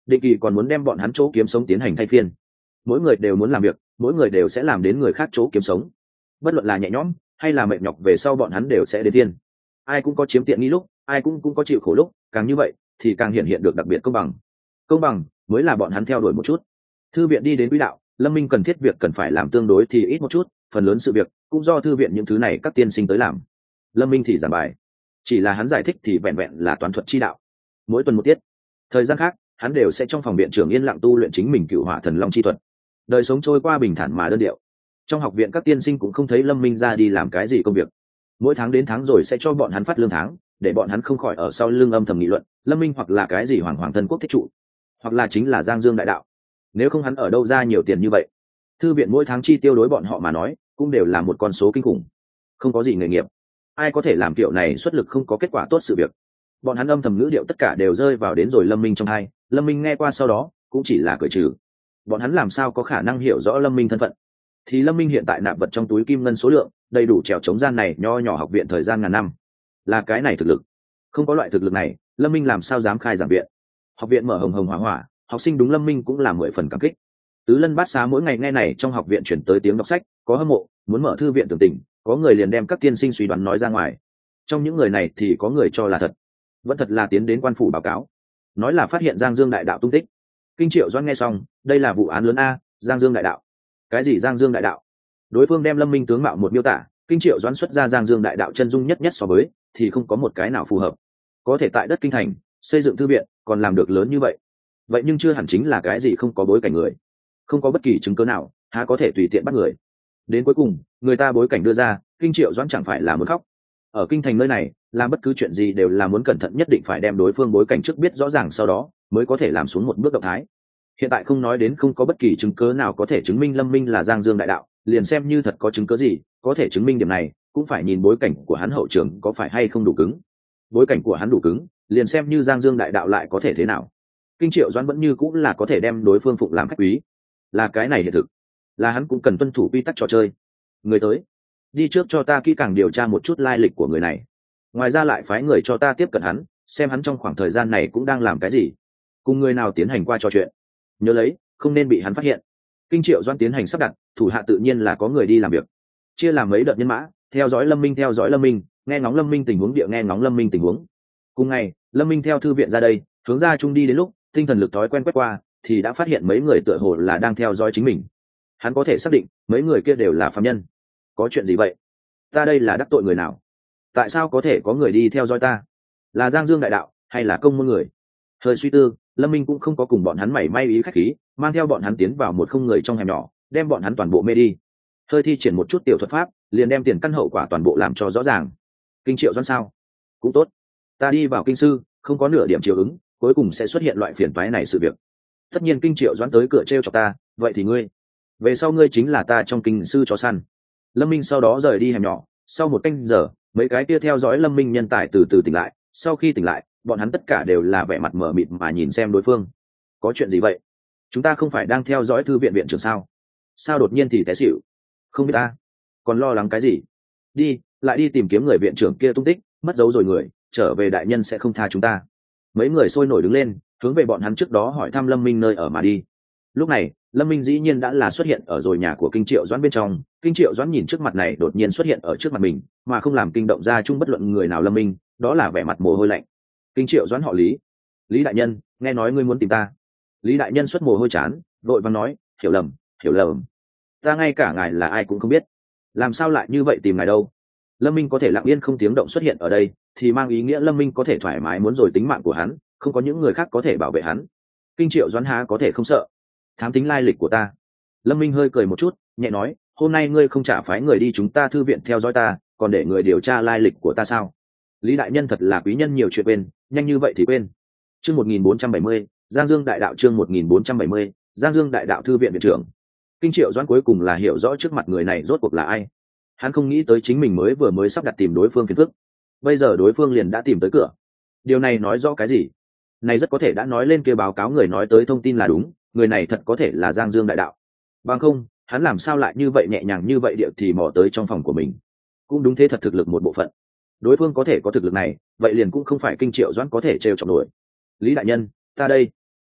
định kỳ còn muốn đem bọn hắn chỗ kiếm sống tiến hành thay phiên. Mỗi người đều muốn làm việc, mỗi người đều sẽ làm đến người khác chỗ kiếm sống, bất luận là nhẹ nhõm hay là mệt nhọc, về sau bọn hắn đều sẽ đến tiên. Ai cũng có chiếm tiện nghi lúc, ai cũng cũng có chịu khổ lúc, càng như vậy thì càng hiện hiện được đặc biệt công bằng. Công bằng mới là bọn hắn theo đuổi một chút. Thư viện đi đến quỹ đạo, Lâm Minh cần thiết việc cần phải làm tương đối thì ít một chút, phần lớn sự việc cũng do thư viện những thứ này các tiên sinh tới làm. Lâm Minh thì giảng bài, chỉ là hắn giải thích thì vẹn vẹn là toán thuật chi đạo. Mỗi tuần một tiết, thời gian khác hắn đều sẽ trong phòng viện trưởng yên lặng tu luyện chính mình Cựu Hỏa Thần Long chi thuật. Đời sống trôi qua bình thản mà đơn điệu. Trong học viện các tiên sinh cũng không thấy Lâm Minh ra đi làm cái gì công việc. Mỗi tháng đến tháng rồi sẽ cho bọn hắn phát lương tháng, để bọn hắn không khỏi ở sau lưng âm thầm nghị luận Lâm Minh hoặc là cái gì hoàng hoàng thân quốc thích trụ, hoặc là chính là Giang Dương đại đạo. Nếu không hắn ở đâu ra nhiều tiền như vậy? Thư viện mỗi tháng chi tiêu đối bọn họ mà nói cũng đều là một con số kinh khủng. Không có gì nghề nghiệp, ai có thể làm kiểu này xuất lực không có kết quả tốt sự việc. Bọn hắn âm thầm ngữ điệu tất cả đều rơi vào đến rồi Lâm Minh trong hai. Lâm Minh nghe qua sau đó cũng chỉ là cười trừ. Bọn hắn làm sao có khả năng hiểu rõ Lâm Minh thân phận? Thì Lâm Minh hiện tại nạp vật trong túi kim ngân số lượng đầy đủ trèo chống gian này nho nhỏ học viện thời gian ngàn năm. Là cái này thực lực. Không có loại thực lực này, Lâm Minh làm sao dám khai giảng viện? Học viện mở hồng hồng hỏa hỏa, học sinh đúng Lâm Minh cũng là mười phần cảm kích. Tứ Lân Bát Xá mỗi ngày nghe này trong học viện chuyển tới tiếng đọc sách, có hâm mộ muốn mở thư viện tưởng tình, có người liền đem các tiên sinh suy đoán nói ra ngoài. Trong những người này thì có người cho là thật, vẫn thật là tiến đến quan phủ báo cáo, nói là phát hiện Giang Dương đại đạo tung tích. Kinh Triệu Doãn nghe xong, đây là vụ án lớn a, Giang Dương đại đạo. Cái gì Giang Dương đại đạo? Đối phương đem Lâm Minh tướng mạo một miêu tả, Kinh Triệu Doãn xuất ra Giang Dương đại đạo chân dung nhất nhất so với, thì không có một cái nào phù hợp. Có thể tại đất kinh thành xây dựng thư viện, còn làm được lớn như vậy, vậy nhưng chưa hẳn chính là cái gì không có bối cảnh người, không có bất kỳ chứng cứ nào, há có thể tùy tiện bắt người. Đến cuối cùng, người ta bối cảnh đưa ra, Kinh Triệu Doãn chẳng phải là muốn khóc. Ở kinh thành nơi này, làm bất cứ chuyện gì đều là muốn cẩn thận, nhất định phải đem đối phương bối cảnh trước biết rõ ràng, sau đó mới có thể làm xuống một bước động thái. Hiện tại không nói đến không có bất kỳ chứng cứ nào có thể chứng minh Lâm Minh là Giang Dương đại đạo, liền xem như thật có chứng cứ gì có thể chứng minh điểm này, cũng phải nhìn bối cảnh của hắn hậu trường có phải hay không đủ cứng. Bối cảnh của hắn đủ cứng, liền xem như Giang Dương đại đạo lại có thể thế nào. Kinh Triệu Doãn vẫn như cũng là có thể đem đối phương phụng làm khách quý, là cái này hiện thực, là hắn cũng cần tuân thủ quy tắc trò chơi. Người tới, đi trước cho ta kỹ càng điều tra một chút lai lịch của người này, ngoài ra lại phái người cho ta tiếp cận hắn, xem hắn trong khoảng thời gian này cũng đang làm cái gì, cùng người nào tiến hành qua trò chuyện, nhớ lấy không nên bị hắn phát hiện. Kinh Triệu Doãn tiến hành sắp đặt, thủ hạ tự nhiên là có người đi làm việc, chia làm mấy đợt nhân mã, theo dõi Lâm Minh theo dõi Lâm Minh, nghe ngóng Lâm Minh tình huống, địa nghe ngóng Lâm Minh tình huống. Cùng ngày, Lâm Minh theo thư viện ra đây, hướng ra trung đi đến lúc tinh thần lực thói quen quét qua, thì đã phát hiện mấy người tựa hồ là đang theo dõi chính mình. Hắn có thể xác định mấy người kia đều là phàm nhân. Có chuyện gì vậy? Ta đây là đắc tội người nào? Tại sao có thể có người đi theo dõi ta? Là Giang Dương đại đạo hay là công môn người? Hơi suy tư, Lâm Minh cũng không có cùng bọn hắn mảy may ý khách khí, mang theo bọn hắn tiến vào một không người trong hẻm nhỏ, đem bọn hắn toàn bộ mê đi. Hơi thi triển một chút tiểu thuật pháp, liền đem tiền căn hậu quả toàn bộ làm cho rõ ràng. Kinh Triệu Doãn sao? Cũng tốt. Ta đi vào kinh sư, không có nửa điểm chiều ứng, cuối cùng sẽ xuất hiện loại phiền toái này sự việc. Tất nhiên Kinh Triệu Doãn tới cửa trêu chọc ta, vậy thì ngươi, về sau ngươi chính là ta trong kinh sư chó săn. Lâm Minh sau đó rời đi hẻm nhỏ, sau một canh giờ, mấy cái kia theo dõi Lâm Minh nhân tài từ từ tỉnh lại, sau khi tỉnh lại, bọn hắn tất cả đều là vẻ mặt mờ mịt mà nhìn xem đối phương. Có chuyện gì vậy? Chúng ta không phải đang theo dõi thư viện viện trưởng sao? Sao đột nhiên thì té xỉu? Không biết ta, còn lo lắng cái gì? Đi, lại đi tìm kiếm người viện trưởng kia tung tích, mất dấu rồi người, trở về đại nhân sẽ không tha chúng ta. Mấy người sôi nổi đứng lên, hướng về bọn hắn trước đó hỏi thăm Lâm Minh nơi ở mà đi. Lúc này, Lâm Minh dĩ nhiên đã là xuất hiện ở rồi nhà của Kinh Triệu Doãn bên trong. Kinh Triệu Doãn nhìn trước mặt này đột nhiên xuất hiện ở trước mặt mình, mà không làm kinh động ra chung bất luận người nào Lâm Minh, đó là vẻ mặt mồ hôi lạnh. Kinh Triệu Doãn họ Lý. Lý đại nhân, nghe nói ngươi muốn tìm ta. Lý đại nhân xuất mồ hôi chán, vội vàng nói, hiểu lầm, hiểu lầm. Ta ngay cả ngài là ai cũng không biết, làm sao lại như vậy tìm ngài đâu? Lâm Minh có thể lặng yên không tiếng động xuất hiện ở đây, thì mang ý nghĩa Lâm Minh có thể thoải mái muốn rồi tính mạng của hắn, không có những người khác có thể bảo vệ hắn. Kinh Triệu Doãn há có thể không sợ? Thám tính lai lịch của ta. Lâm Minh hơi cười một chút, nhẹ nói, hôm nay ngươi không trả phái người đi chúng ta thư viện theo dõi ta, còn để người điều tra lai lịch của ta sao? Lý đại nhân thật là quý nhân nhiều chuyện quên, nhanh như vậy thì quên. Chương một nghìn bốn trăm bảy mươi, Giang Dương đại đạo. Chương một nghìn bốn trăm bảy mươi, Giang Dương đại đạo thư viện viện trưởng. Kinh Triệu Doãn cuối cùng là hiểu rõ trước mặt người này rốt cuộc là ai. Hắn không nghĩ tới chính mình mới vừa mới sắp đặt tìm đối phương phiền phức, bây giờ đối phương liền đã tìm tới cửa. Điều này nói rõ cái gì? Này rất có thể đã nói lên kia báo cáo người nói tới thông tin là đúng, người này thật có thể là Giang Dương đại đạo. Bằng không, hắn làm sao lại như vậy nhẹ nhàng như vậy địa thì mò tới trong phòng của mình? Cũng đúng thế, thật thực lực một bộ phận. Đối phương có thể có thực lực này, vậy liền cũng không phải Kinh Triệu Doãn có thể trêu chọc nổi. Lý đại nhân, ta đây.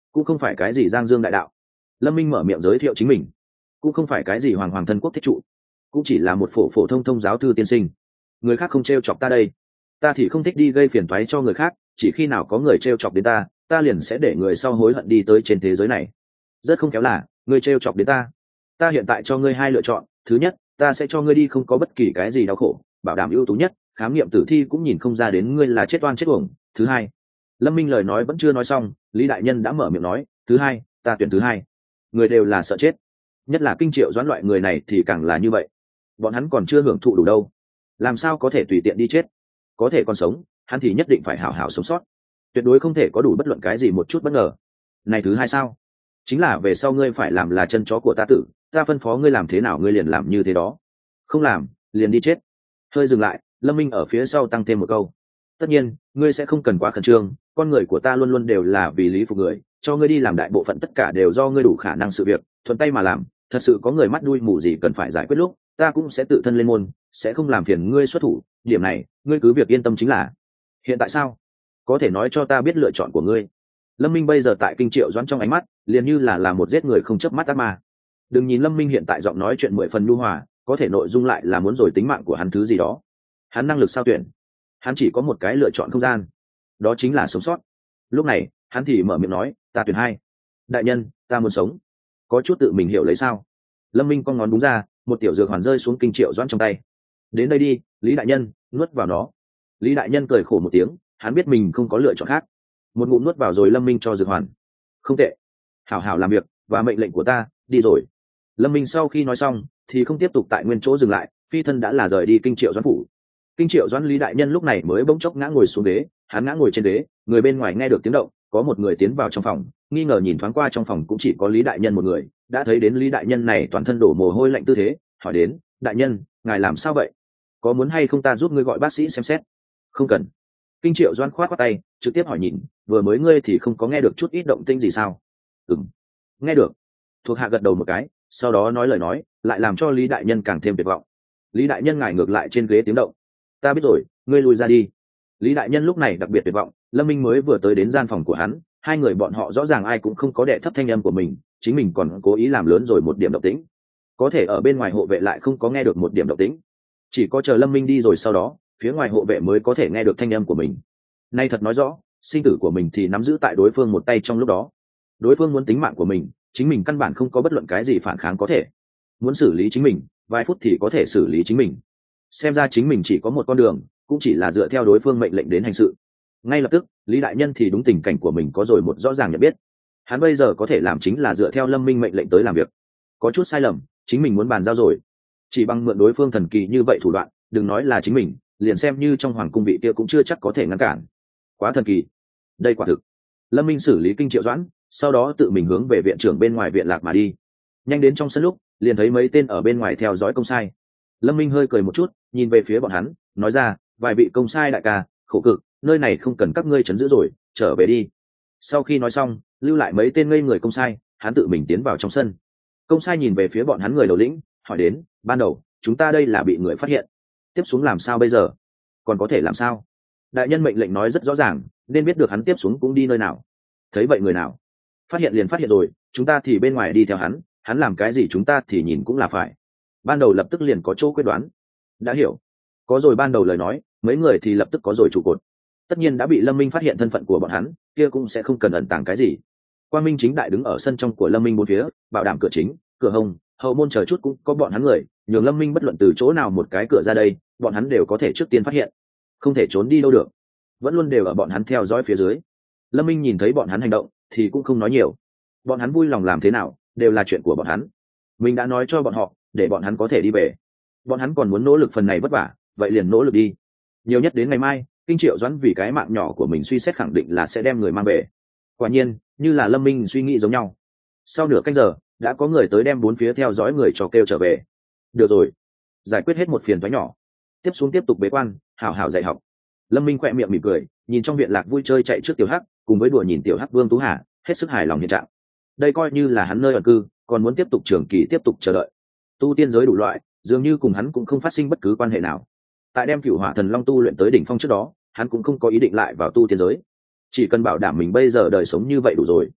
cũng không phải cái gì giang dương đại đạo. Lâm Minh mở miệng giới thiệu chính mình, cũng không phải cái gì hoàng hoàng thân quốc thích trụ, cũng chỉ là một phổ phổ thông thông giáo thư tiên sinh. Người khác không t chọc ta đây, ta thì không thích đi gây phiền toái cho người khác, chỉ khi nào có người t chọc đến ta, ta liền sẽ để người sau hối hận đi tới trên thế giới này. Rất không khéo là ngươi t chọc đến ta, ta hiện tại cho ngươi hai lựa chọn. Thứ nhất, ta sẽ cho ngươi đi không có bất kỳ cái gì đau khổ, bảo đảm ưu tú nhất, khám nghiệm tử thi cũng nhìn không ra đến ngươi là chết oan chết uổng. Thứ hai. Lâm Minh lời nói vẫn chưa nói xong, Lý đại nhân đã mở miệng nói, thứ hai, ta tuyển thứ hai. Người đều là sợ chết, nhất là Kinh Triệu Doãn loại người này thì càng là như vậy. Bọn hắn còn chưa hưởng thụ đủ đâu, làm sao có thể tùy tiện đi chết. Có thể còn sống, hắn thì nhất định phải hảo hảo sống sót, tuyệt đối không thể có đủ bất luận cái gì một chút bất ngờ. Này thứ hai sao? Chính là về sau ngươi phải làm là chân chó của ta tử, ta phân phó ngươi làm thế nào ngươi liền làm như thế đó, không làm liền đi chết. Hơi dừng lại, Lâm Minh ở phía sau tăng thêm một câu, tất nhiên ngươi sẽ không cần quá khẩn trương, con người của ta luôn luôn đều là vì lý phục người, cho ngươi đi làm đại bộ phận tất cả đều do ngươi đủ khả năng sự việc, thuận tay mà làm. Thật sự có người mắt đuôi mù gì cần phải giải quyết lúc, ta cũng sẽ tự thân lên môn, sẽ không làm phiền ngươi xuất thủ. Điểm này ngươi cứ việc yên tâm chính là. Hiện tại sao? Có thể nói cho ta biết lựa chọn của ngươi. Lâm Minh bây giờ tại Kinh Triệu Doãn trong ánh mắt liền như là là một giết người không chớp mắt ác ma. Đừng nhìn Lâm Minh hiện tại giọng nói chuyện mười phần nhu hòa, có thể nội dung lại là muốn rồi tính mạng của hắn thứ gì đó. Hắn năng lực sao tuyển? Hắn chỉ có một cái lựa chọn không gian, đó chính là sống sót. Lúc này hắn thì mở miệng nói, ta tuyển hai. Đại nhân, ta muốn sống. Có chút tự mình hiểu lấy sao? Lâm Minh con ngón đúng ra, một tiểu dược hoàn rơi xuống Kinh Triệu Doãn trong tay. Đến đây đi, Lý đại nhân, nuốt vào nó. Lý đại nhân cười khổ một tiếng, hắn biết mình không có lựa chọn khác, một ngụm nuốt vào rồi Lâm Minh cho dược hoàn. Không tệ, hảo hảo làm việc và mệnh lệnh của ta, đi rồi. Lâm Minh sau khi nói xong thì không tiếp tục tại nguyên chỗ dừng lại, phi thân đã là rời đi Kinh Triệu Doãn phủ. Kinh Triệu Doãn Lý đại nhân lúc này mới bỗng chốc ngã ngồi xuống ghế, hắn ngã ngồi trên ghế, người bên ngoài nghe được tiếng động, có một người tiến vào trong phòng, nghi ngờ nhìn thoáng qua trong phòng cũng chỉ có Lý đại nhân một người, đã thấy đến Lý đại nhân này toàn thân đổ mồ hôi lạnh tư thế, hỏi đến, đại nhân, ngài làm sao vậy? Có muốn hay không ta giúp ngươi gọi bác sĩ xem xét? Không cần. Kinh Triệu Doãn khoát khoát tay, trực tiếp hỏi nhìn, vừa mới ngươi thì không có nghe được chút ít động tĩnh gì sao? Ừm, nghe được. Thuộc hạ gật đầu một cái, sau đó nói lời nói, lại làm cho Lý đại nhân càng thêm tuyệt vọng. Lý đại nhân ngài ngược lại trên ghế tiếng động. Ta biết rồi, ngươi lùi ra đi. Lý đại nhân lúc này đặc biệt tuyệt vọng, Lâm Minh mới vừa tới đến gian phòng của hắn, hai người bọn họ rõ ràng ai cũng không có đệ thấp thanh âm của mình, chính mình còn cố ý làm lớn rồi một điểm động tĩnh. Có thể ở bên ngoài hộ vệ lại không có nghe được một điểm động tĩnh. Chỉ có chờ Lâm Minh đi rồi sau đó, phía ngoài hộ vệ mới có thể nghe được thanh âm của mình. Nay thật nói rõ, sinh tử của mình thì nắm giữ tại đối phương một tay trong lúc đó. Đối phương muốn tính mạng của mình, chính mình căn bản không có bất luận cái gì phản kháng có thể. Muốn xử lý chính mình, vài phút thì có thể xử lý chính mình. Xem ra chính mình chỉ có một con đường, cũng chỉ là dựa theo đối phương mệnh lệnh đến hành sự. Ngay lập tức, Lý đại nhân thì đúng tình cảnh của mình có rồi một rõ ràng nhận biết. Hắn bây giờ có thể làm chính là dựa theo Lâm Minh mệnh lệnh tới làm việc. Có chút sai lầm, chính mình muốn bàn giao rồi. Chỉ bằng mượn đối phương thần kỳ như vậy thủ đoạn, đừng nói là chính mình, liền xem như trong hoàng cung vị kia cũng chưa chắc có thể ngăn cản. Quá thần kỳ. Đây quả thực. Lâm Minh xử lý Kinh Triệu Doãn, sau đó tự mình hướng về viện trưởng bên ngoài viện lạc mà đi. Nhanh đến trong sân lúc, liền thấy mấy tên ở bên ngoài theo dõi công sai. Lâm Minh hơi cười một chút, nhìn về phía bọn hắn, nói ra, vài vị công sai đại ca, khổ cực, nơi này không cần các ngươi trấn giữ rồi, trở về đi. Sau khi nói xong, lưu lại mấy tên ngây người công sai, hắn tự mình tiến vào trong sân. Công sai nhìn về phía bọn hắn người đầu lĩnh, hỏi đến, ban đầu chúng ta đây là bị người phát hiện, tiếp xuống làm sao bây giờ? Còn có thể làm sao? Đại nhân mệnh lệnh nói rất rõ ràng, nên biết được hắn tiếp xuống cũng đi nơi nào. Thấy vậy người nào phát hiện liền phát hiện rồi, chúng ta thì bên ngoài đi theo hắn, hắn làm cái gì chúng ta thì nhìn cũng là phải. Ban đầu lập tức liền có chỗ quyết đoán. Đã hiểu. Có rồi ban đầu lời nói, mấy người thì lập tức có rồi trụ cột. Tất nhiên đã bị Lâm Minh phát hiện thân phận của bọn hắn, kia cũng sẽ không cần ẩn tàng cái gì. Quang Minh chính đại đứng ở sân trong của Lâm Minh bốn phía, bảo đảm cửa chính, cửa hông, hậu môn chờ chút cũng có bọn hắn người, nhường Lâm Minh bất luận từ chỗ nào một cái cửa ra đây, bọn hắn đều có thể trước tiên phát hiện, không thể trốn đi đâu được, vẫn luôn đều ở bọn hắn theo dõi phía dưới. Lâm Minh nhìn thấy bọn hắn hành động thì cũng không nói nhiều, bọn hắn vui lòng làm thế nào đều là chuyện của bọn hắn, mình đã nói cho bọn họ để bọn hắn có thể đi về. Bọn hắn còn muốn nỗ lực phần này vất vả, vậy liền nỗ lực đi, nhiều nhất đến ngày mai Kinh Triệu Doãn vì cái mạng nhỏ của mình suy xét khẳng định là sẽ đem người mang về. Quả nhiên như là Lâm Minh suy nghĩ giống nhau, sau nửa canh giờ đã có người tới đem bốn phía theo dõi người cho kêu trở về. Được rồi, giải quyết hết một phiền toái nhỏ, tiếp xuống tiếp tục bế quan hảo hảo dạy học. Lâm Minh khỏe miệng mỉm cười, nhìn trong viện lạc vui chơi chạy trước tiểu hắc, cùng với đùa nhìn tiểu hắc Vương Tú Hà, hết sức hài lòng hiện trạng. Đây coi như là hắn nơi ẩn cư, còn muốn tiếp tục trường kỳ tiếp tục chờ đợi. Tu tiên giới đủ loại, dường như cùng hắn cũng không phát sinh bất cứ quan hệ nào. Tại đem Cửu Hỏa Thần Long tu luyện tới đỉnh phong trước đó, hắn cũng không có ý định lại vào tu tiên giới, chỉ cần bảo đảm mình bây giờ đời sống như vậy đủ rồi.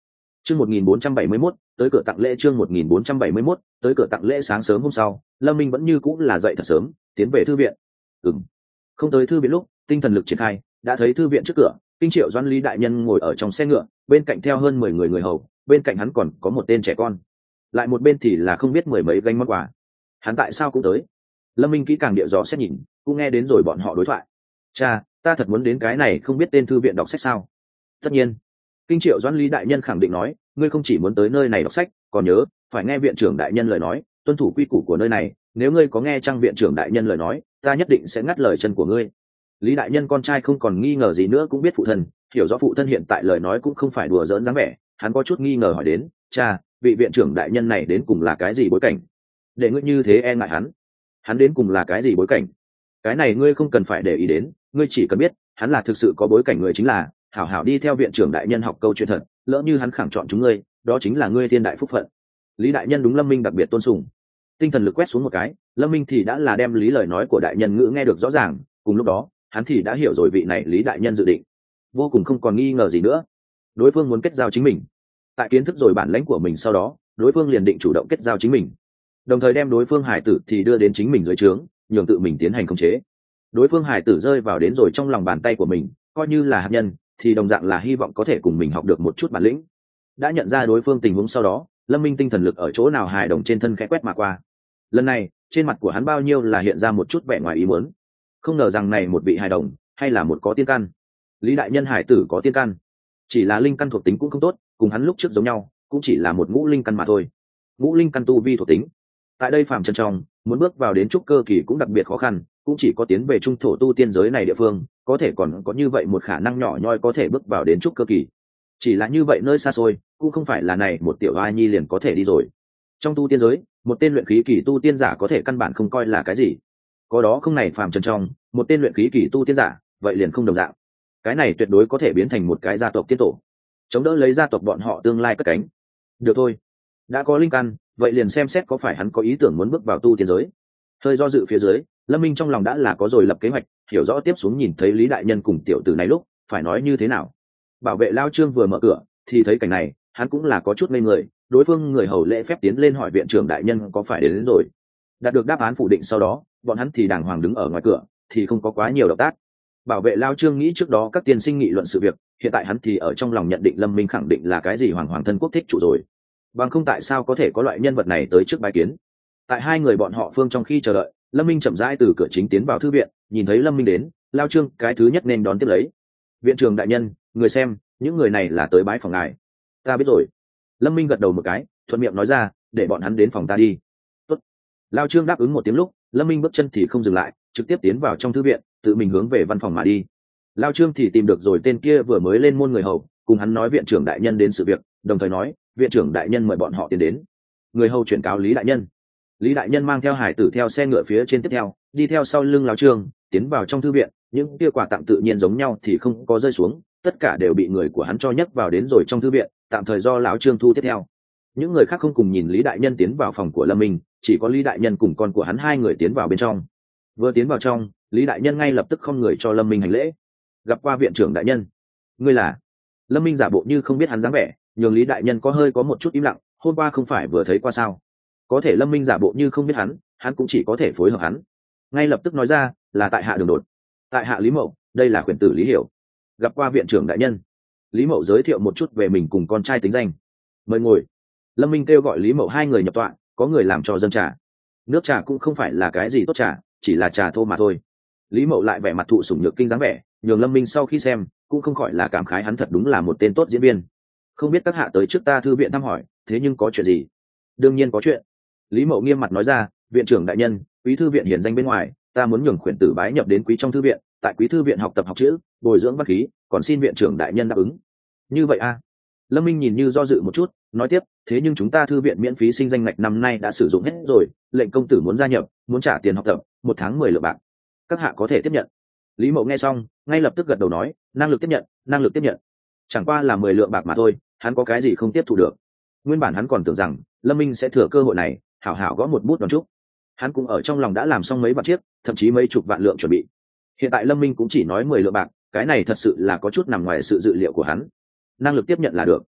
Chương một nghìn bốn trăm bảy mươi mốt, tới cửa tặng lễ chương một nghìn bốn trăm bảy mươi mốt, tới cửa tặng lễ sáng sớm hôm sau, Lâm Minh vẫn như cũng là dậy thật sớm, tiến về thư viện. Ừm. Không tới thư viện lúc, tinh thần lực triển khai, đã thấy thư viện trước cửa, Kinh Triệu Doãn Lý đại nhân ngồi ở trong xe ngựa, bên cạnh theo hơn mười người người hầu, bên cạnh hắn còn có một tên trẻ con. Lại một bên thì là không biết mười mấy gánh món quà. Hắn tại sao cũng tới? Lâm Minh kỹ càng địa dò xét nhìn, cũng nghe đến rồi bọn họ đối thoại. Cha, ta thật muốn đến cái này không biết tên thư viện đọc sách sao? Tất nhiên. Kinh Triệu Doãn Lý đại nhân khẳng định nói, ngươi không chỉ muốn tới nơi này đọc sách, còn nhớ phải nghe viện trưởng đại nhân lời nói, tuân thủ quy củ của nơi này. Nếu ngươi có nghe Trang viện trưởng đại nhân lời nói, ta nhất định sẽ ngắt lời chân của ngươi. Lý đại nhân con trai không còn nghi ngờ gì nữa, cũng biết phụ thân, hiểu rõ phụ thân hiện tại lời nói cũng không phải đùa giỡn dáng vẻ. Hắn có chút nghi ngờ hỏi đến, cha, vị viện trưởng đại nhân này đến cùng là cái gì bối cảnh? Để ngươi như thế e ngại hắn? Hắn đến cùng là cái gì bối cảnh? Cái này ngươi không cần phải để ý đến, ngươi chỉ cần biết, hắn là thực sự có bối cảnh người chính là hảo hảo đi theo viện trưởng đại nhân học câu chuyện thật, lỡ như hắn khẳng chọn chúng ngươi, đó chính là ngươi thiên đại phúc phận. Lý đại nhân đúng Lâm Minh đặc biệt tôn sùng. Tinh thần lực quét xuống một cái, Lâm Minh thì đã là đem lý lời nói của đại nhân ngữ nghe được rõ ràng, cùng lúc đó, hắn thì đã hiểu rồi vị này Lý đại nhân dự định, vô cùng không còn nghi ngờ gì nữa. Đối phương muốn kết giao chính mình. Tại kiến thức rồi bản lãnh của mình sau đó, đối phương liền định chủ động kết giao chính mình, đồng thời đem đối phương hải tử thì đưa đến chính mình dưới trướng, nhường tự mình tiến hành khống chế. Đối phương hải tử rơi vào đến rồi trong lòng bàn tay của mình, coi như là hạt nhân, thì đồng dạng là hy vọng có thể cùng mình học được một chút bản lĩnh. Đã nhận ra đối phương tình huống sau đó, Lâm Minh tinh thần lực ở chỗ nào hài đồng trên thân khẽ quét mà qua. Lần này, trên mặt của hắn bao nhiêu là hiện ra một chút vẻ ngoài ý muốn. Không ngờ rằng này một vị hài đồng, hay là một có tiên căn. Lý đại nhân hải tử có tiên căn, chỉ là linh căn thuộc tính cũng không tốt, cùng hắn lúc trước giống nhau, cũng chỉ là một ngũ linh căn mà thôi. Ngũ linh căn tu vi thuộc tính, tại đây phàm trần trong, muốn bước vào đến trúc cơ kỳ cũng đặc biệt khó khăn, cũng chỉ có tiến về trung thổ tu tiên giới này địa phương, có thể còn có như vậy một khả năng nhỏ nhoi có thể bước vào đến trúc cơ kỳ. Chỉ là như vậy nơi xa xôi, cũng không phải là này một tiểu oai nhi liền có thể đi rồi. Trong tu tiên giới, một tên luyện khí kỳ tu tiên giả có thể căn bản không coi là cái gì. Có đó không này phàm trần trong, một tên luyện khí kỳ tu tiên giả, vậy liền không đồng dạng. Cái này tuyệt đối có thể biến thành một cái gia tộc tiên tổ, chống đỡ lấy gia tộc bọn họ tương lai cất cánh. Được thôi, đã có linh căn, vậy liền xem xét có phải hắn có ý tưởng muốn bước vào tu tiên giới. Hơi do dự phía dưới, Lâm Minh trong lòng đã là có rồi lập kế hoạch, hiểu rõ tiếp xuống nhìn thấy Lý đại nhân cùng tiểu tử này lúc phải nói như thế nào. Bảo vệ lao Trương vừa mở cửa thì thấy cảnh này, hắn cũng là có chút ngây người. Đối phương người hầu lễ phép tiến lên hỏi viện trưởng đại nhân có phải đến, đến rồi. Đạt được đáp án phủ định sau đó, bọn hắn thì đàng hoàng đứng ở ngoài cửa, thì không có quá nhiều động tác. Bảo vệ lao Trương nghĩ trước đó các tiên sinh nghị luận sự việc, hiện tại hắn thì ở trong lòng nhận định Lâm Minh khẳng định là cái gì hoàng hoàng thân quốc thích chủ rồi. Bằng không tại sao có thể có loại nhân vật này tới trước bái kiến. Tại hai người bọn họ phương trong khi chờ đợi, Lâm Minh chậm rãi từ cửa chính tiến vào thư viện, nhìn thấy Lâm Minh đến, lao Trương cái thứ nhất nên đón tiếp lấy. Viện trưởng đại nhân, người xem, những người này là tới bái phòng ngài. Ta biết rồi. Lâm Minh gật đầu một cái, thuận miệng nói ra, để bọn hắn đến phòng ta đi. Tốt. Lao Trương đáp ứng một tiếng lúc, Lâm Minh bước chân thì không dừng lại, trực tiếp tiến vào trong thư viện, tự mình hướng về văn phòng mà đi. Lao Trương thì tìm được rồi tên kia vừa mới lên môn người hầu, cùng hắn nói viện trưởng đại nhân đến sự việc, đồng thời nói, viện trưởng đại nhân mời bọn họ tiến đến. Người hầu chuyển cáo Lý đại nhân. Lý đại nhân mang theo hải tử theo xe ngựa phía trên tiếp theo, đi theo sau lưng Lão Trương, tiến vào trong thư viện. Những kia quà tặng tự nhiên giống nhau thì không có rơi xuống, tất cả đều bị người của hắn cho nhấc vào đến rồi trong thư viện, tạm thời do Lão Trương thu tiếp theo. Những người khác không cùng nhìn Lý đại nhân tiến vào phòng của Lâm Minh, chỉ có Lý đại nhân cùng con của hắn hai người tiến vào bên trong. Vừa tiến vào trong, Lý đại nhân ngay lập tức không người cho Lâm Minh hành lễ. Gặp qua viện trưởng đại nhân. Ngươi là? Lâm Minh giả bộ như không biết hắn dáng vẻ, nhường Lý đại nhân có hơi có một chút im lặng, hôm qua không phải vừa thấy qua sao? Có thể Lâm Minh giả bộ như không biết hắn, hắn cũng chỉ có thể phối hợp hắn. Ngay lập tức nói ra, là tại hạ đường đột. Tại hạ Lý Mậu, đây là khuyển tử Lý Hiểu. Gặp qua viện trưởng đại nhân. Lý Mậu giới thiệu một chút về mình cùng con trai tính danh. Mời ngồi. Lâm Minh kêu gọi Lý Mậu hai người nhập tọa, có người làm cho dâng trà. Nước trà cũng không phải là cái gì tốt trà, chỉ là trà thô mà thôi. Lý Mậu lại vẻ mặt thụ sủng nhược kinh dáng vẻ, nhường Lâm Minh sau khi xem, cũng không khỏi là cảm khái hắn thật đúng là một tên tốt diễn viên. Không biết các hạ tới trước ta thư viện thăm hỏi, thế nhưng có chuyện gì? Đương nhiên có chuyện. Lý Mậu nghiêm mặt nói ra, viện trưởng đại nhân, quý thư viện hiển danh bên ngoài, ta muốn nhường khuyển tử bái nhập đến quý trong thư viện, tại quý thư viện học tập học chữ, bồi dưỡng văn khí, còn xin viện trưởng đại nhân đáp ứng. Như vậy a? À? Lâm Minh nhìn như do dự một chút, nói tiếp, thế nhưng chúng ta thư viện miễn phí sinh danh ngạch năm nay đã sử dụng hết rồi, lệnh công tử muốn gia nhập, muốn trả tiền học tập, một tháng mười lượng bạc. Các hạ có thể tiếp nhận. Lý Mậu nghe xong, ngay lập tức gật đầu nói, năng lực tiếp nhận, năng lực tiếp nhận. Chẳng qua là mười lượng bạc mà thôi, hắn có cái gì không tiếp thu được. Nguyên bản hắn còn tưởng rằng Lâm Minh sẽ thừa cơ hội này hảo hảo gõ một bút đón chúc. Hắn cũng ở trong lòng đã làm xong mấy vạn chiếc, thậm chí mấy chục vạn lượng chuẩn bị. Hiện tại Lâm Minh cũng chỉ nói mười lượng bạc, cái này thật sự là có chút nằm ngoài sự dự liệu của hắn. Năng lực tiếp nhận là được.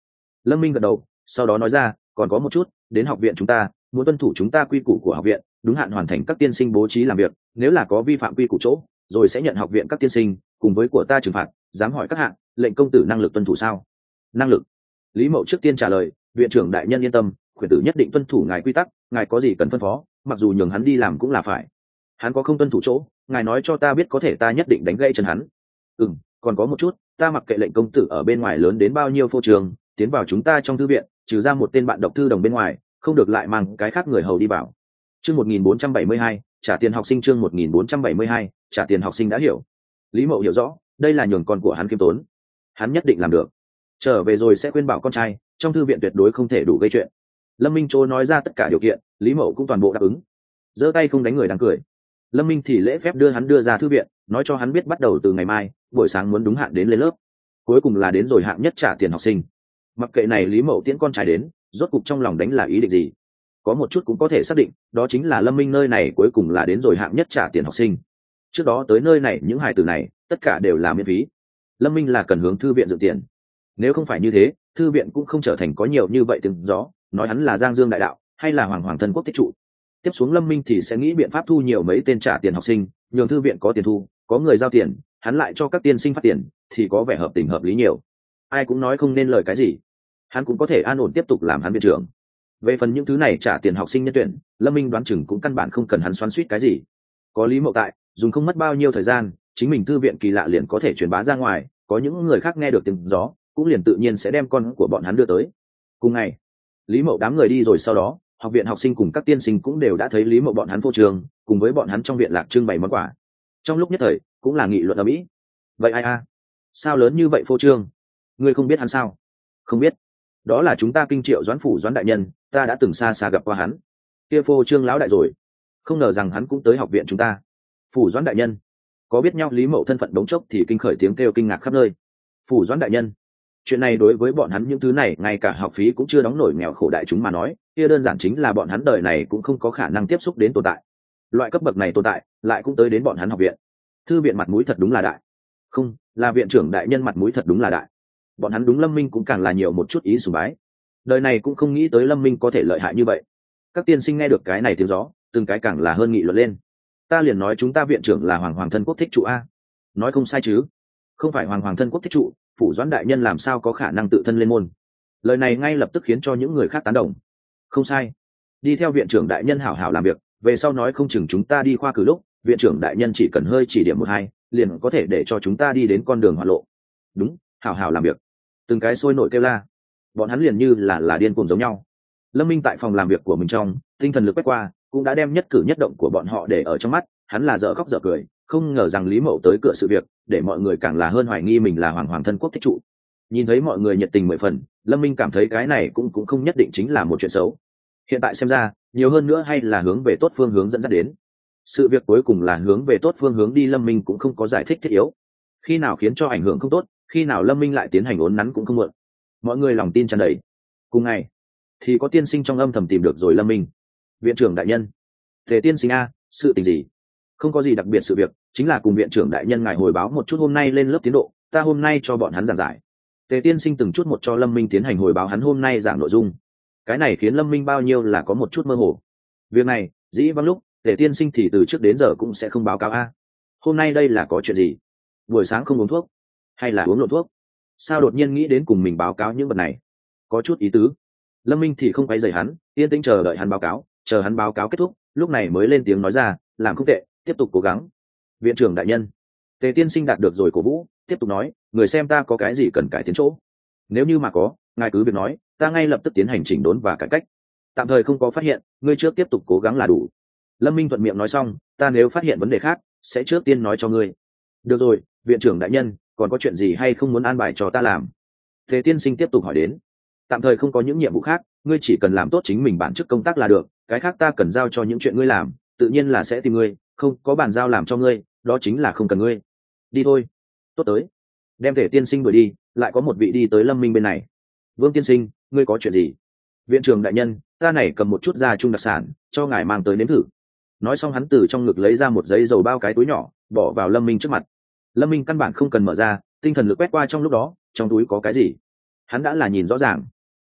Lâm Minh gật đầu, sau đó nói ra, còn có một chút, đến học viện chúng ta muốn tuân thủ chúng ta quy củ của học viện, đúng hạn hoàn thành các tiên sinh bố trí làm việc, nếu là có vi phạm quy củ chỗ rồi sẽ nhận học viện các tiên sinh cùng với của ta trừng phạt. Dám hỏi các hạng, lệnh công tử năng lực tuân thủ sao? Năng lực. Lý Mậu trước tiên trả lời, viện trưởng đại nhân yên tâm, khuyển tử nhất định tuân thủ ngài quy tắc, ngài có gì cần phân phó, mặc dù nhường hắn đi làm cũng là phải. Hắn có không tuân thủ chỗ, ngài nói cho ta biết, có thể ta nhất định đánh gãy chân hắn. Ừ, còn có một chút, ta mặc kệ lệnh công tử ở bên ngoài lớn đến bao nhiêu phô trường, tiến vào chúng ta trong thư viện, trừ ra một tên bạn độc thư đồng bên ngoài, không được lại mang cái khác người hầu đi vào. Chương một nghìn bốn trăm bảy mươi hai, trả tiền học sinh. Chương một nghìn bốn trăm bảy mươi hai, trả tiền học sinh. Đã hiểu. Lý Mậu hiểu rõ, đây là nhường con của hắn kiêm tốn, hắn nhất định làm được. Trở về rồi sẽ khuyên bảo con trai, trong thư viện tuyệt đối không thể đủ gây chuyện. Lâm Minh Châu nói ra tất cả điều kiện, Lý Mậu cũng toàn bộ đáp ứng. Giơ tay không đánh người đang cười. Lâm Minh thì lễ phép đưa hắn đưa ra thư viện, nói cho hắn biết bắt đầu từ ngày mai buổi sáng muốn đúng hạn đến lên lớp. Cuối cùng là đến rồi hạng nhất trả tiền học sinh. Mặc kệ này Lý Mậu tiễn con trai đến, rốt cục trong lòng đánh là ý định gì, có một chút cũng có thể xác định, đó chính là Lâm Minh nơi này cuối cùng là đến rồi hạng nhất trả tiền học sinh. Trước đó tới nơi này những hài tử này tất cả đều là miễn phí. Lâm Minh là cần hướng thư viện dự tiền, nếu không phải như thế thư viện cũng không trở thành có nhiều như vậy tiếng gió nói hắn là Giang Dương đại đạo hay là Hoàng Hoàng thân quốc thích trụ. Tiếp xuống Lâm Minh thì sẽ nghĩ biện pháp thu nhiều mấy tên trả tiền học sinh, nhường thư viện có tiền thu, có người giao tiền, hắn lại cho các tiên sinh phát tiền, thì có vẻ hợp tình hợp lý nhiều. Ai cũng nói không nên lời cái gì, hắn cũng có thể an ổn tiếp tục làm hắn viện trưởng. Về phần những thứ này trả tiền học sinh nhân tuyển, Lâm Minh đoán chừng cũng căn bản không cần hắn xoắn suýt cái gì. Có Lý Mậu tại, dùng không mất bao nhiêu thời gian, chính mình thư viện kỳ lạ liền có thể truyền bá ra ngoài, có những người khác nghe được tiếng gió, cũng liền tự nhiên sẽ đem con của bọn hắn đưa tới. Cùng ngày, Lý Mậu đám người đi rồi, sau đó học viện học sinh cùng các tiên sinh cũng đều đã thấy Lý Mậu bọn hắn vô trường, cùng với bọn hắn trong viện lạc trưng bày món quà. Trong lúc nhất thời cũng là nghị luận ở mỹ. Vậy ai a? Sao lớn như vậy phô trương? Ngươi không biết hắn sao? Không biết. Đó là chúng ta Kinh Triệu Doãn phủ Doãn đại nhân, ta đã từng xa xa gặp qua hắn. Kia phô trương lão đại rồi. Không ngờ rằng hắn cũng tới học viện chúng ta. Phủ Doãn đại nhân. Có biết nhau Lý Mậu thân phận đống chốc thì kinh khởi tiếng kêu kinh ngạc khắp nơi. Phủ Doãn đại nhân. Chuyện này đối với bọn hắn những thứ này ngay cả học phí cũng chưa đóng nổi nghèo khổ đại chúng mà nói, kia đơn giản chính là bọn hắn đời này cũng không có khả năng tiếp xúc đến tồn tại. Loại cấp bậc này tồn tại lại cũng tới đến bọn hắn học viện. Thư viện mặt mũi thật đúng là đại. Không, là viện trưởng đại nhân mặt mũi thật đúng là đại. Bọn hắn đúng Lâm Minh cũng càng là nhiều một chút ý sùng bái. Đời này cũng không nghĩ tới Lâm Minh có thể lợi hại như vậy. Các tiên sinh nghe được cái này tiếng gió, từng cái càng là hơn nghị luận lên. Ta liền nói chúng ta viện trưởng là Hoàng Hoàng thân quốc thích trụ a. Nói không sai chứ? Không phải Hoàng Hoàng thân quốc thích trụ, phủ Doãn đại nhân làm sao có khả năng tự thân lên môn? Lời này ngay lập tức khiến cho những người khác tán đồng. Không sai, đi theo viện trưởng đại nhân hảo hảo làm việc, về sau nói không chừng chúng ta đi khoa cử lúc viện trưởng đại nhân chỉ cần hơi chỉ điểm một hai liền có thể để cho chúng ta đi đến con đường hoạt lộ. Đúng, hảo hảo làm việc. Từng cái sôi nổi kêu la, bọn hắn liền như là là điên cuồng giống nhau. Lâm Minh tại phòng làm việc của mình trong tinh thần lực quét qua, cũng đã đem nhất cử nhất động của bọn họ để ở trong mắt, hắn là dở khóc dở cười, không ngờ rằng Lý Mậu tới cửa sự việc, để mọi người càng là hơn hoài nghi mình là Hoàng Hoàng thân quốc thích trụ. Nhìn thấy mọi người nhiệt tình mười phần, Lâm Minh cảm thấy cái này cũng cũng không nhất định chính là một chuyện xấu. Hiện tại xem ra, nhiều hơn nữa hay là hướng về tốt phương hướng dẫn dắt đến. Sự việc cuối cùng là hướng về tốt phương hướng đi, Lâm Minh cũng không có giải thích thiết yếu. Khi nào khiến cho ảnh hưởng không tốt, khi nào Lâm Minh lại tiến hành uốn nắn cũng không muộn. Mọi người lòng tin tràn đầy. Cùng ngày, thì có tiên sinh trong âm thầm tìm được rồi Lâm Minh. Viện trưởng đại nhân, Tề tiên sinh a, sự tình gì? Không có gì đặc biệt sự việc, chính là cùng viện trưởng đại nhân ngài hồi báo một chút hôm nay lên lớp tiến độ, ta hôm nay cho bọn hắn giảng giải. Tề tiên sinh từng chút một cho Lâm Minh tiến hành hồi báo hắn hôm nay giảng nội dung. Cái này khiến Lâm Minh bao nhiêu là có một chút mơ hồ. Việc này, dĩ vãng lúc, Tề tiên sinh thì từ trước đến giờ cũng sẽ không báo cáo a. Hôm nay đây là có chuyện gì? Buổi sáng không uống thuốc, hay là uống lộn thuốc? Sao đột nhiên nghĩ đến cùng mình báo cáo những vật này? Có chút ý tứ. Lâm Minh thì không quấy rầy hắn, yên tĩnh chờ đợi hắn báo cáo, chờ hắn báo cáo kết thúc, lúc này mới lên tiếng nói ra, làm không tệ, tiếp tục cố gắng. Viện trưởng đại nhân, Tề tiên sinh đạt được rồi cổ vũ, tiếp tục nói, người xem ta có cái gì cần cải tiến chỗ, nếu như mà có, ngài cứ việc nói, ta ngay lập tức tiến hành chỉnh đốn và cải cách. Tạm thời không có phát hiện, ngươi trước tiếp tục cố gắng là đủ. Lâm Minh thuận miệng nói xong, ta nếu phát hiện vấn đề khác sẽ trước tiên nói cho ngươi. Được rồi, viện trưởng đại nhân, còn có chuyện gì hay không muốn an bài cho ta làm? Tề tiên sinh tiếp tục hỏi đến. Tạm thời không có những nhiệm vụ khác, ngươi chỉ cần làm tốt chính mình bản chức công tác là được, cái khác ta cần giao cho những chuyện ngươi làm, tự nhiên là sẽ tìm ngươi, không có bàn giao làm cho ngươi, đó chính là không cần ngươi. Đi thôi. Tốt tới. Đem Tề tiên sinh đuổi đi, lại có một vị đi tới Lâm Minh bên này. Vương tiên sinh, ngươi có chuyện gì? Viện trưởng đại nhân, ta này cầm một chút gia trung đặc sản, cho ngài mang tới nếm thử. Nói xong hắn từ trong ngực lấy ra một giấy dầu bao cái túi nhỏ, bỏ vào Lâm Minh trước mặt. Lâm Minh căn bản không cần mở ra, tinh thần lực quét qua trong lúc đó, trong túi có cái gì hắn đã là nhìn rõ ràng.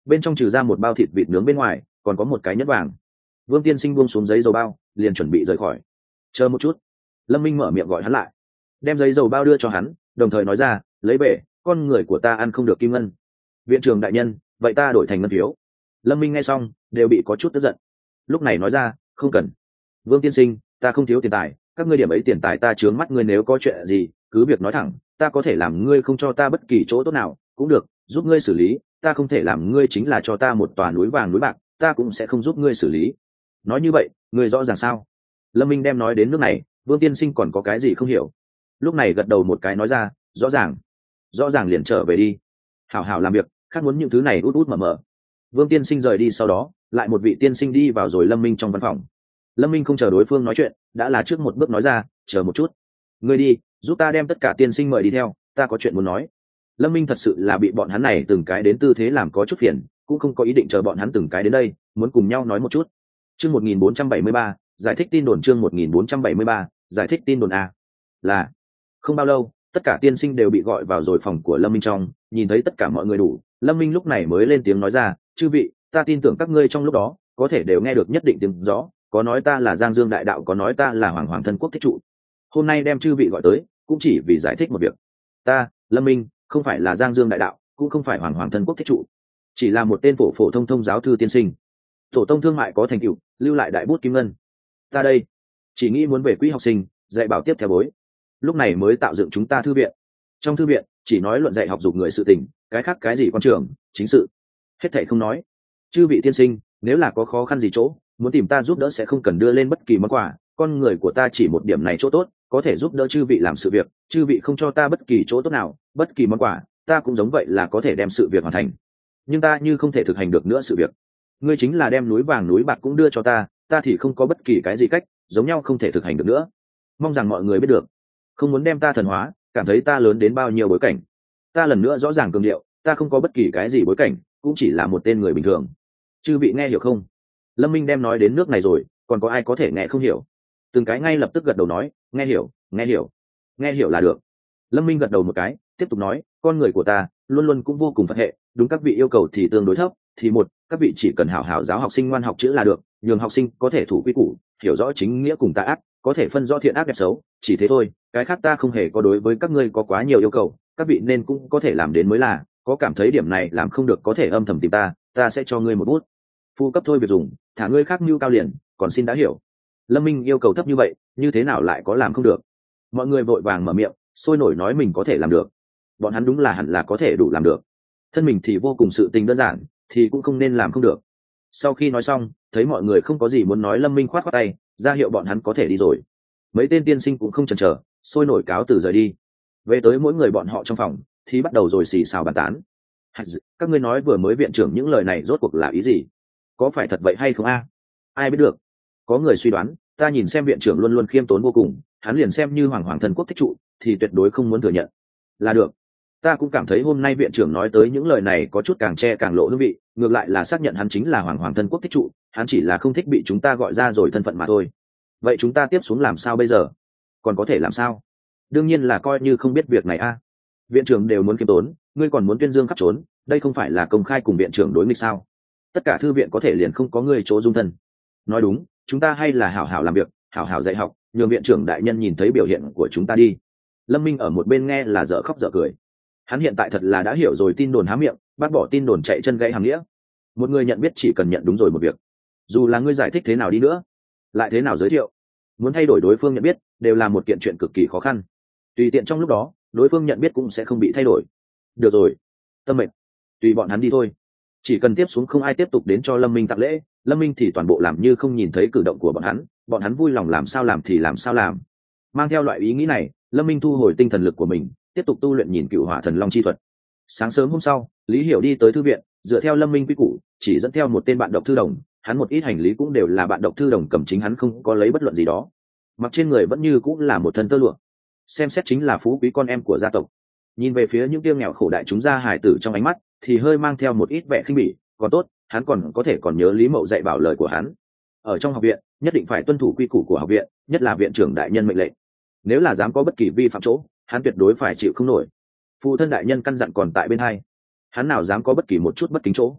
bên trong trừ ra một bao thịt vịt nướng bên ngoài còn có một cái nhẫn vàng. Vương tiên sinh buông xuống giấy dầu bao liền chuẩn bị rời khỏi. Chờ một chút. Lâm Minh mở miệng gọi hắn lại, đem giấy dầu bao đưa cho hắn, đồng thời nói ra, lấy bể, con người của ta ăn không được kim ngân. Viện trưởng đại nhân, vậy ta đổi thành ngân phiếu. Lâm Minh nghe xong đều bị có chút tức giận, lúc này nói ra, không cần. Vương tiên sinh, ta không thiếu tiền tài, các ngươi điểm ấy tiền tài ta chướng mắt ngươi, nếu có chuyện gì cứ việc nói thẳng, ta có thể làm ngươi không cho ta bất kỳ chỗ tốt nào cũng được, giúp ngươi xử lý, ta không thể làm ngươi chính là cho ta một tòa núi vàng núi bạc, ta cũng sẽ không giúp ngươi xử lý. Nói như vậy ngươi rõ ràng sao? Lâm Minh đem nói đến nước này, Vương tiên sinh còn có cái gì không hiểu, lúc này gật đầu một cái nói ra, rõ ràng. Rõ ràng liền trở về đi, hảo hảo làm việc, khác muốn những thứ này út út mở mở. Vương tiên sinh rời đi, sau đó lại một vị tiên sinh đi vào rồi Lâm Minh trong văn phòng. Lâm Minh không chờ đối phương nói chuyện, đã là trước một bước nói ra, chờ một chút, ngươi đi giúp ta đem tất cả tiên sinh mời đi theo, ta có chuyện muốn nói. Lâm Minh thật sự là bị bọn hắn này từng cái đến tư thế làm có chút phiền, cũng không có ý định chờ bọn hắn từng cái đến đây, muốn cùng nhau nói một chút. Chương một nghìn bốn trăm bảy mươi ba, giải thích tin đồn. Chương một nghìn bốn trăm bảy mươi ba, giải thích tin đồn a. Là không bao lâu, tất cả tiên sinh đều bị gọi vào rồi phòng của Lâm Minh trong, nhìn thấy tất cả mọi người đủ, Lâm Minh lúc này mới lên tiếng nói ra, chư vị, ta tin tưởng các ngươi trong lúc đó có thể đều nghe được nhất định tiếng rõ, có nói ta là Giang Dương đại đạo, có nói ta là Hoàng Hoàng thân quốc thích trụ. Hôm nay đem chư vị gọi tới cũng chỉ vì giải thích một việc. Ta, Lâm Minh, không phải là Giang Dương đại đạo, cũng không phải Hoàng Hoàng thân quốc thích trụ, chỉ là một tên phổ phổ thông thông giáo thư tiên sinh, tổ tông thương mại có thành tựu, lưu lại đại bút kim ngân. Ta đây chỉ nghĩ muốn về quỹ học sinh, dạy bảo tiếp theo bối, lúc này mới tạo dựng chúng ta thư viện. Trong thư viện chỉ nói luận dạy học dục người sự tình, cái khác cái gì quan trường chính sự hết thảy không nói. Chư vị tiên sinh, nếu là có khó khăn gì chỗ muốn tìm ta giúp đỡ, sẽ không cần đưa lên bất kỳ món quà, con người của ta chỉ một điểm này chỗ tốt, có thể giúp đỡ chư vị làm sự việc, chư vị không cho ta bất kỳ chỗ tốt nào, bất kỳ món quà, ta cũng giống vậy là có thể đem sự việc hoàn thành. Nhưng ta như không thể thực hành được nữa sự việc, ngươi chính là đem núi vàng núi bạc cũng đưa cho ta, ta thì không có bất kỳ cái gì cách, giống nhau không thể thực hành được nữa. Mong rằng mọi người biết được, không muốn đem ta thần hóa, cảm thấy ta lớn đến bao nhiêu bối cảnh. Ta lần nữa rõ ràng cường điệu, ta không có bất kỳ cái gì bối cảnh, cũng chỉ là một tên người bình thường. Chư vị nghe hiểu không? Lâm Minh đem nói đến nước này rồi, còn có ai có thể nghe không hiểu? Từng cái ngay lập tức gật đầu nói, nghe hiểu, nghe hiểu, nghe hiểu là được. Lâm Minh gật đầu một cái, tiếp tục nói, con người của ta luôn luôn cũng vô cùng phật hệ, đúng các vị yêu cầu thì tương đối thấp, thì một, các vị chỉ cần hảo hảo giáo học sinh ngoan học chữ là được, nhường học sinh có thể thủ quy củ, hiểu rõ chính nghĩa cùng tà ác, có thể phân rõ thiện ác đẹp xấu, chỉ thế thôi, cái khác ta không hề có đối với các ngươi có quá nhiều yêu cầu, các vị nên cũng có thể làm đến mới là, có cảm thấy điểm này làm không được có thể âm thầm tìm ta, ta sẽ cho ngươi một bút phu cấp thôi việc dùng, thả ngươi khác mưu cao liền, còn xin đã hiểu. Lâm Minh yêu cầu thấp như vậy, như thế nào lại có làm không được? Mọi người vội vàng mở miệng, sôi nổi nói mình có thể làm được. Bọn hắn đúng là hẳn là có thể đủ làm được, thân mình thì vô cùng sự tình đơn giản, thì cũng không nên làm không được. Sau khi nói xong, thấy mọi người không có gì muốn nói, Lâm Minh khoát khoát tay, ra hiệu bọn hắn có thể đi rồi. Mấy tên tiên sinh cũng không chần chờ, sôi nổi cáo từ rời đi. Về tới mỗi người bọn họ trong phòng, thì bắt đầu rồi xì xào bàn tán. Các ngươi nói vừa mới viện trưởng những lời này rốt cuộc là ý gì? Có phải thật vậy hay không a? Ai biết được. Có người suy đoán, ta nhìn xem viện trưởng luôn luôn khiêm tốn vô cùng, hắn liền xem như hoàng hoàng thần quốc thích trụ thì tuyệt đối không muốn thừa nhận. Là được, ta cũng cảm thấy hôm nay viện trưởng nói tới những lời này có chút càng che càng lộ hương vị, ngược lại là xác nhận hắn chính là hoàng hoàng thần quốc thích trụ, hắn chỉ là không thích bị chúng ta gọi ra rồi thân phận mà thôi. Vậy chúng ta tiếp xuống làm sao bây giờ? Còn có thể làm sao? Đương nhiên là coi như không biết việc này a. Viện trưởng đều muốn khiêm tốn, ngươi còn muốn tuyên dương khắp trốn, đây không phải là công khai cùng viện trưởng đối nghịch sao? Tất cả thư viện có thể liền không có ngươi chỗ dung thân. Nói đúng, chúng ta hay là hảo hảo làm việc, hảo hảo dạy học, nhường viện trưởng đại nhân nhìn thấy biểu hiện của chúng ta đi. Lâm Minh ở một bên nghe là dở khóc dở cười. Hắn hiện tại thật là đã hiểu rồi tin đồn há miệng, bắt bỏ tin đồn chạy chân gãy hàm nghĩa. Một người nhận biết chỉ cần nhận đúng rồi một việc, dù là ngươi giải thích thế nào đi nữa, lại thế nào giới thiệu, muốn thay đổi đối phương nhận biết đều là một kiện chuyện cực kỳ khó khăn. Tùy tiện trong lúc đó, đối phương nhận biết cũng sẽ không bị thay đổi. Được rồi, tâm mệnh, tùy bọn hắn đi thôi. Chỉ cần tiếp xuống không ai tiếp tục đến cho Lâm Minh tặng lễ, Lâm Minh thì toàn bộ làm như không nhìn thấy cử động của bọn hắn, bọn hắn vui lòng làm sao làm thì làm sao làm. Mang theo loại ý nghĩ này, Lâm Minh thu hồi tinh thần lực của mình, tiếp tục tu luyện nhìn Cựu Hỏa Thần Long chi thuật. Sáng sớm hôm sau, Lý Hiểu đi tới thư viện, dựa theo Lâm Minh quy củ, chỉ dẫn theo một tên bạn độc thư đồng, hắn một ít hành lý cũng đều là bạn độc thư đồng cầm, chính hắn không có lấy bất luận gì đó. Mặc trên người vẫn như cũng là một thân tơ lụa, xem xét chính là phú quý con em của gia tộc. Nhìn về phía những tiêu nghèo khổ đại chúng gia hài tử trong ánh mắt thì hơi mang theo một ít vẻ khinh bỉ, còn tốt hắn còn có thể còn nhớ Lý Mậu dạy bảo lời của hắn, ở trong học viện nhất định phải tuân thủ quy củ của học viện, nhất là viện trưởng đại nhân mệnh lệnh, nếu là dám có bất kỳ vi phạm chỗ, hắn tuyệt đối phải chịu không nổi. Phụ thân đại nhân căn dặn còn tại bên hai, hắn nào dám có bất kỳ một chút bất kính chỗ.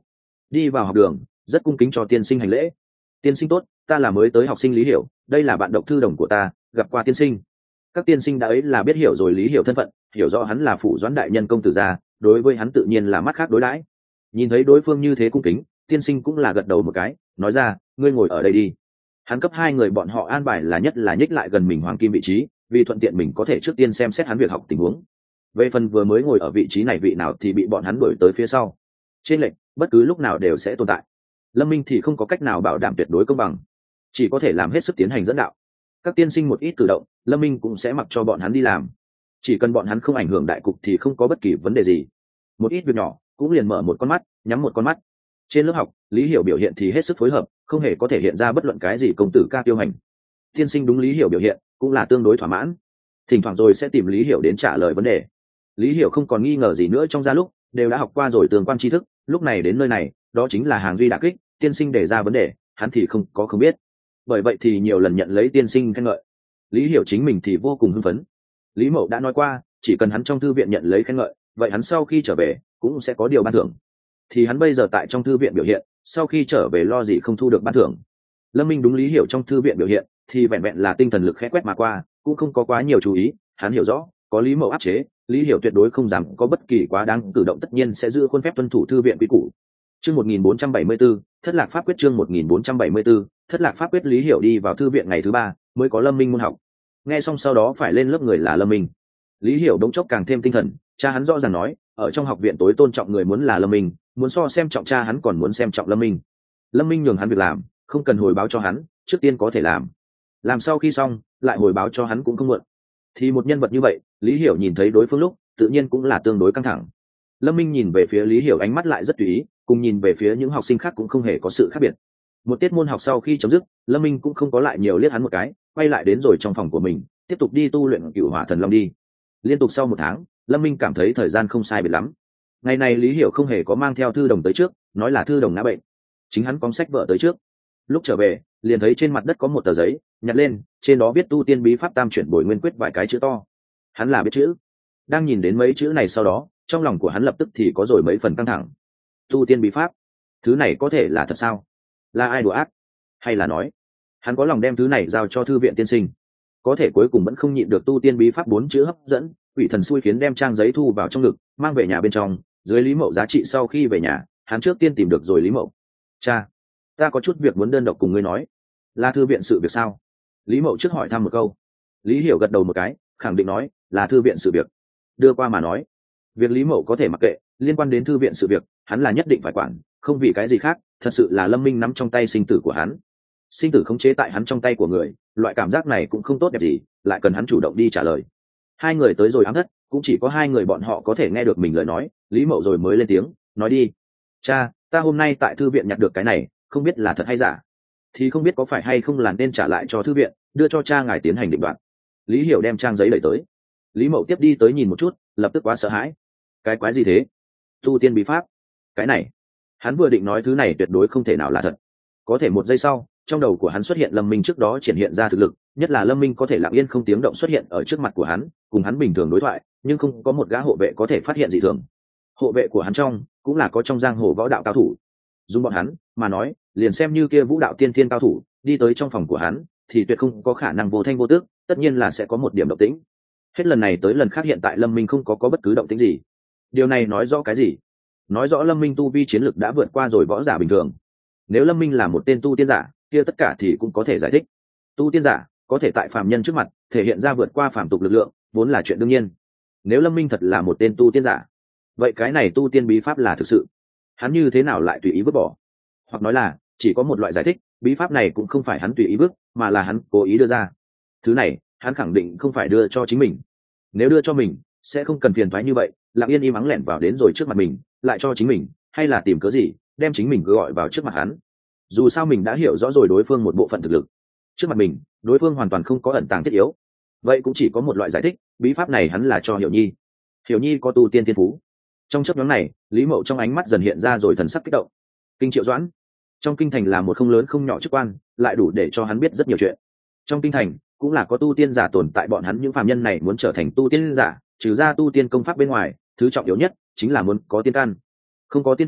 đi vào học đường rất cung kính cho tiên sinh hành lễ. Tiên sinh tốt, ta là mới tới học sinh Lý Hiểu, đây là bạn độc thư đồng của ta, gặp qua tiên sinh. Các tiên sinh đã ấy là biết hiểu rồi Lý Hiểu thân phận, hiểu rõ hắn là phủ doãn đại nhân công tử gia, đối với hắn tự nhiên là mắt khác đối đãi. Nhìn thấy đối phương như thế cung kính, tiên sinh cũng là gật đầu một cái, nói ra, ngươi ngồi ở đây đi. Hắn cấp hai người bọn họ an bài là nhất là nhích lại gần mình hoàng kim vị trí, vì thuận tiện mình có thể trước tiên xem xét hắn việc học tình huống. Về phần vừa mới ngồi ở vị trí này vị nào thì bị bọn hắn đuổi tới phía sau. Trên lệnh, bất cứ lúc nào đều sẽ tồn tại. Lâm Minh thì không có cách nào bảo đảm tuyệt đối công bằng, chỉ có thể làm hết sức tiến hành dẫn đạo. Các tiên sinh một ít cử động, Lâm Minh cũng sẽ mặc cho bọn hắn đi làm. Chỉ cần bọn hắn không ảnh hưởng đại cục thì không có bất kỳ vấn đề gì. Một ít việc nhỏ, cũng liền mở một con mắt, nhắm một con mắt. Trên lớp học, Lý Hiểu biểu hiện thì hết sức phối hợp, không hề có thể hiện ra bất luận cái gì công tử ca tiêu hành. Tiên sinh đúng Lý Hiểu biểu hiện, cũng là tương đối thỏa mãn. Thỉnh thoảng rồi sẽ tìm Lý Hiểu đến trả lời vấn đề. Lý Hiểu không còn nghi ngờ gì nữa trong gia lúc, đều đã học qua rồi tương quan tri thức, lúc này đến nơi này, đó chính là hàng duy đả kích, tiên sinh đề ra vấn đề, hắn thì không có không biết. Bởi vậy thì nhiều lần nhận lấy tiên sinh khen ngợi. Lý Hiểu chính mình thì vô cùng hưng phấn. Lý Mậu đã nói qua, chỉ cần hắn trong thư viện nhận lấy khen ngợi, vậy hắn sau khi trở về cũng sẽ có điều ban thưởng. Thì hắn bây giờ tại trong thư viện biểu hiện, sau khi trở về lo gì không thu được ban thưởng. Lâm Minh đúng Lý Hiểu trong thư viện biểu hiện, thì vẹn vẹn là tinh thần lực khẽ quét mà qua, cũng không có quá nhiều chú ý. Hắn hiểu rõ, có Lý Mậu áp chế, Lý Hiểu tuyệt đối không dám có bất kỳ quá đáng cử động, tất nhiên sẽ giữ khuôn phép tuân thủ thư viện quy củ. Chương một nghìn bốn trăm bảy mươi 4, Thất Lạc Pháp Quyết chương một nghìn bốn trăm bảy mươi 4, Thất Lạc Pháp Quyết. Lý Hiểu đi vào thư viện ngày thứ ba, mới có Lâm Minh môn học. Nghe xong sau đó phải lên lớp người là Lâm Minh. Lý Hiểu đống chốc càng thêm tinh thần, cha hắn rõ ràng nói, ở trong học viện tối tôn trọng người muốn là Lâm Minh, muốn so xem trọng cha hắn còn muốn xem trọng Lâm Minh. Lâm Minh nhường hắn việc làm, không cần hồi báo cho hắn, trước tiên có thể làm. Làm sau khi xong, lại hồi báo cho hắn cũng không muộn. Thì một nhân vật như vậy, Lý Hiểu nhìn thấy đối phương lúc, tự nhiên cũng là tương đối căng thẳng. Lâm Minh nhìn về phía Lý Hiểu ánh mắt lại rất tùy ý, cùng nhìn về phía những học sinh khác cũng không hề có sự khác biệt. Một tiết môn học sau khi chấm dứt, Lâm Minh cũng không có lại nhiều liếc hắn một cái, quay lại đến rồi trong phòng của mình, tiếp tục đi tu luyện Cửu Hỏa Thần Long đi. Liên tục sau một tháng, Lâm Minh cảm thấy thời gian không sai biệt lắm. Ngày này Lý Hiểu không hề có mang theo thư đồng tới trước, nói là thư đồng ngã bệnh, chính hắn cóng sách vợ tới trước. Lúc trở về, liền thấy trên mặt đất có một tờ giấy, nhặt lên, trên đó viết tu tiên bí pháp tam chuyển bồi nguyên quyết vài cái chữ to. Hắn là biết chữ. Đang nhìn đến mấy chữ này sau đó, trong lòng của hắn lập tức thì có rồi mấy phần căng thẳng. Tu tiên bí pháp, thứ này có thể là thật sao? Là ai đùa ác? Hay là nói, hắn có lòng đem thứ này giao cho thư viện tiên sinh, có thể cuối cùng vẫn không nhịn được tu tiên bí pháp bốn chữ hấp dẫn, quỷ thần xui khiến đem trang giấy thu vào trong ngực, mang về nhà bên trong. Dưới Lý Mậu giá trị sau khi về nhà, hắn trước tiên tìm được rồi Lý Mậu. Cha, ta có chút việc muốn đơn độc cùng ngươi nói. Là thư viện sự việc sao? Lý Mậu trước hỏi thăm một câu. Lý Hiểu gật đầu một cái, khẳng định nói, là thư viện sự việc. Đưa qua mà nói. Việc Lý Mậu có thể mặc kệ, liên quan đến thư viện sự việc, hắn là nhất định phải quản, không vì cái gì khác. Thật sự là Lâm Minh nắm trong tay sinh tử của hắn. Sinh tử khống chế tại hắn trong tay của người, loại cảm giác này cũng không tốt đẹp gì, lại cần hắn chủ động đi trả lời. Hai người tới rồi ám thất, cũng chỉ có hai người bọn họ có thể nghe được mình lời nói. Lý Mậu rồi mới lên tiếng, nói đi. Cha, ta hôm nay tại thư viện nhặt được cái này, không biết là thật hay giả, thì không biết có phải hay không là nên trả lại cho thư viện, đưa cho cha ngài tiến hành định đoạt. Lý Hiểu đem trang giấy đẩy tới. Lý Mậu tiếp đi tới nhìn một chút, lập tức quá sợ hãi. Cái quái gì thế? Tu tiên bí pháp? Cái này, hắn vừa định nói thứ này tuyệt đối không thể nào là thật, có thể một giây sau, trong đầu của hắn xuất hiện Lâm Minh trước đó triển hiện ra thực lực, nhất là Lâm Minh có thể lặng yên không tiếng động xuất hiện ở trước mặt của hắn, cùng hắn bình thường đối thoại, nhưng không có một gã hộ vệ có thể phát hiện dị thường. Hộ vệ của hắn trong cũng là có trong giang hồ võ đạo cao thủ. Dùng bọn hắn mà nói, liền xem như kia vũ đạo tiên thiên cao thủ đi tới trong phòng của hắn, thì tuyệt không có khả năng vô thanh vô tước, tất nhiên là sẽ có một điểm động tĩnh. Hết lần này tới lần khác hiện tại Lâm Minh không có có bất cứ động tĩnh gì. Điều này nói rõ cái gì? Nói rõ Lâm Minh tu vi chiến lực đã vượt qua rồi võ giả bình thường. Nếu Lâm Minh là một tên tu tiên giả, kia tất cả thì cũng có thể giải thích. Tu tiên giả có thể tại phàm nhân trước mặt thể hiện ra vượt qua phàm tục lực lượng, vốn là chuyện đương nhiên. Nếu Lâm Minh thật là một tên tu tiên giả, vậy cái này tu tiên bí pháp là thực sự, hắn như thế nào lại tùy ý vứt bỏ? Hoặc nói là chỉ có một loại giải thích, bí pháp này cũng không phải hắn tùy ý vứt, mà là hắn cố ý đưa ra. Thứ này hắn khẳng định không phải đưa cho chính mình. Nếu đưa cho mình, sẽ không cần phiền toái như vậy, lặng yên im ắng lẻn vào đến rồi trước mặt mình, lại cho chính mình, hay là tìm cớ gì đem chính mình gọi vào trước mặt hắn. Dù sao mình đã hiểu rõ rồi đối phương một bộ phận thực lực, trước mặt mình đối phương hoàn toàn không có ẩn tàng thiết yếu, vậy cũng chỉ có một loại giải thích, bí pháp này hắn là cho Hiểu Nhi. Hiểu Nhi có tu tiên thiên phú. Trong chớp nhoáng này, Lý Mậu trong ánh mắt dần hiện ra rồi thần sắc kích động. Kinh Triệu Doãn, trong kinh thành là một không lớn không nhỏ chức quan, lại đủ để cho hắn biết rất nhiều chuyện. Trong kinh thành cũng là có tu tiên giả tồn tại, bọn hắn những phàm nhân này muốn trở thành tu tiên giả, trừ ra tu tiên công pháp bên ngoài, thứ trọng yếu nhất chính là muốn có tiên căn. Không có tiên căn,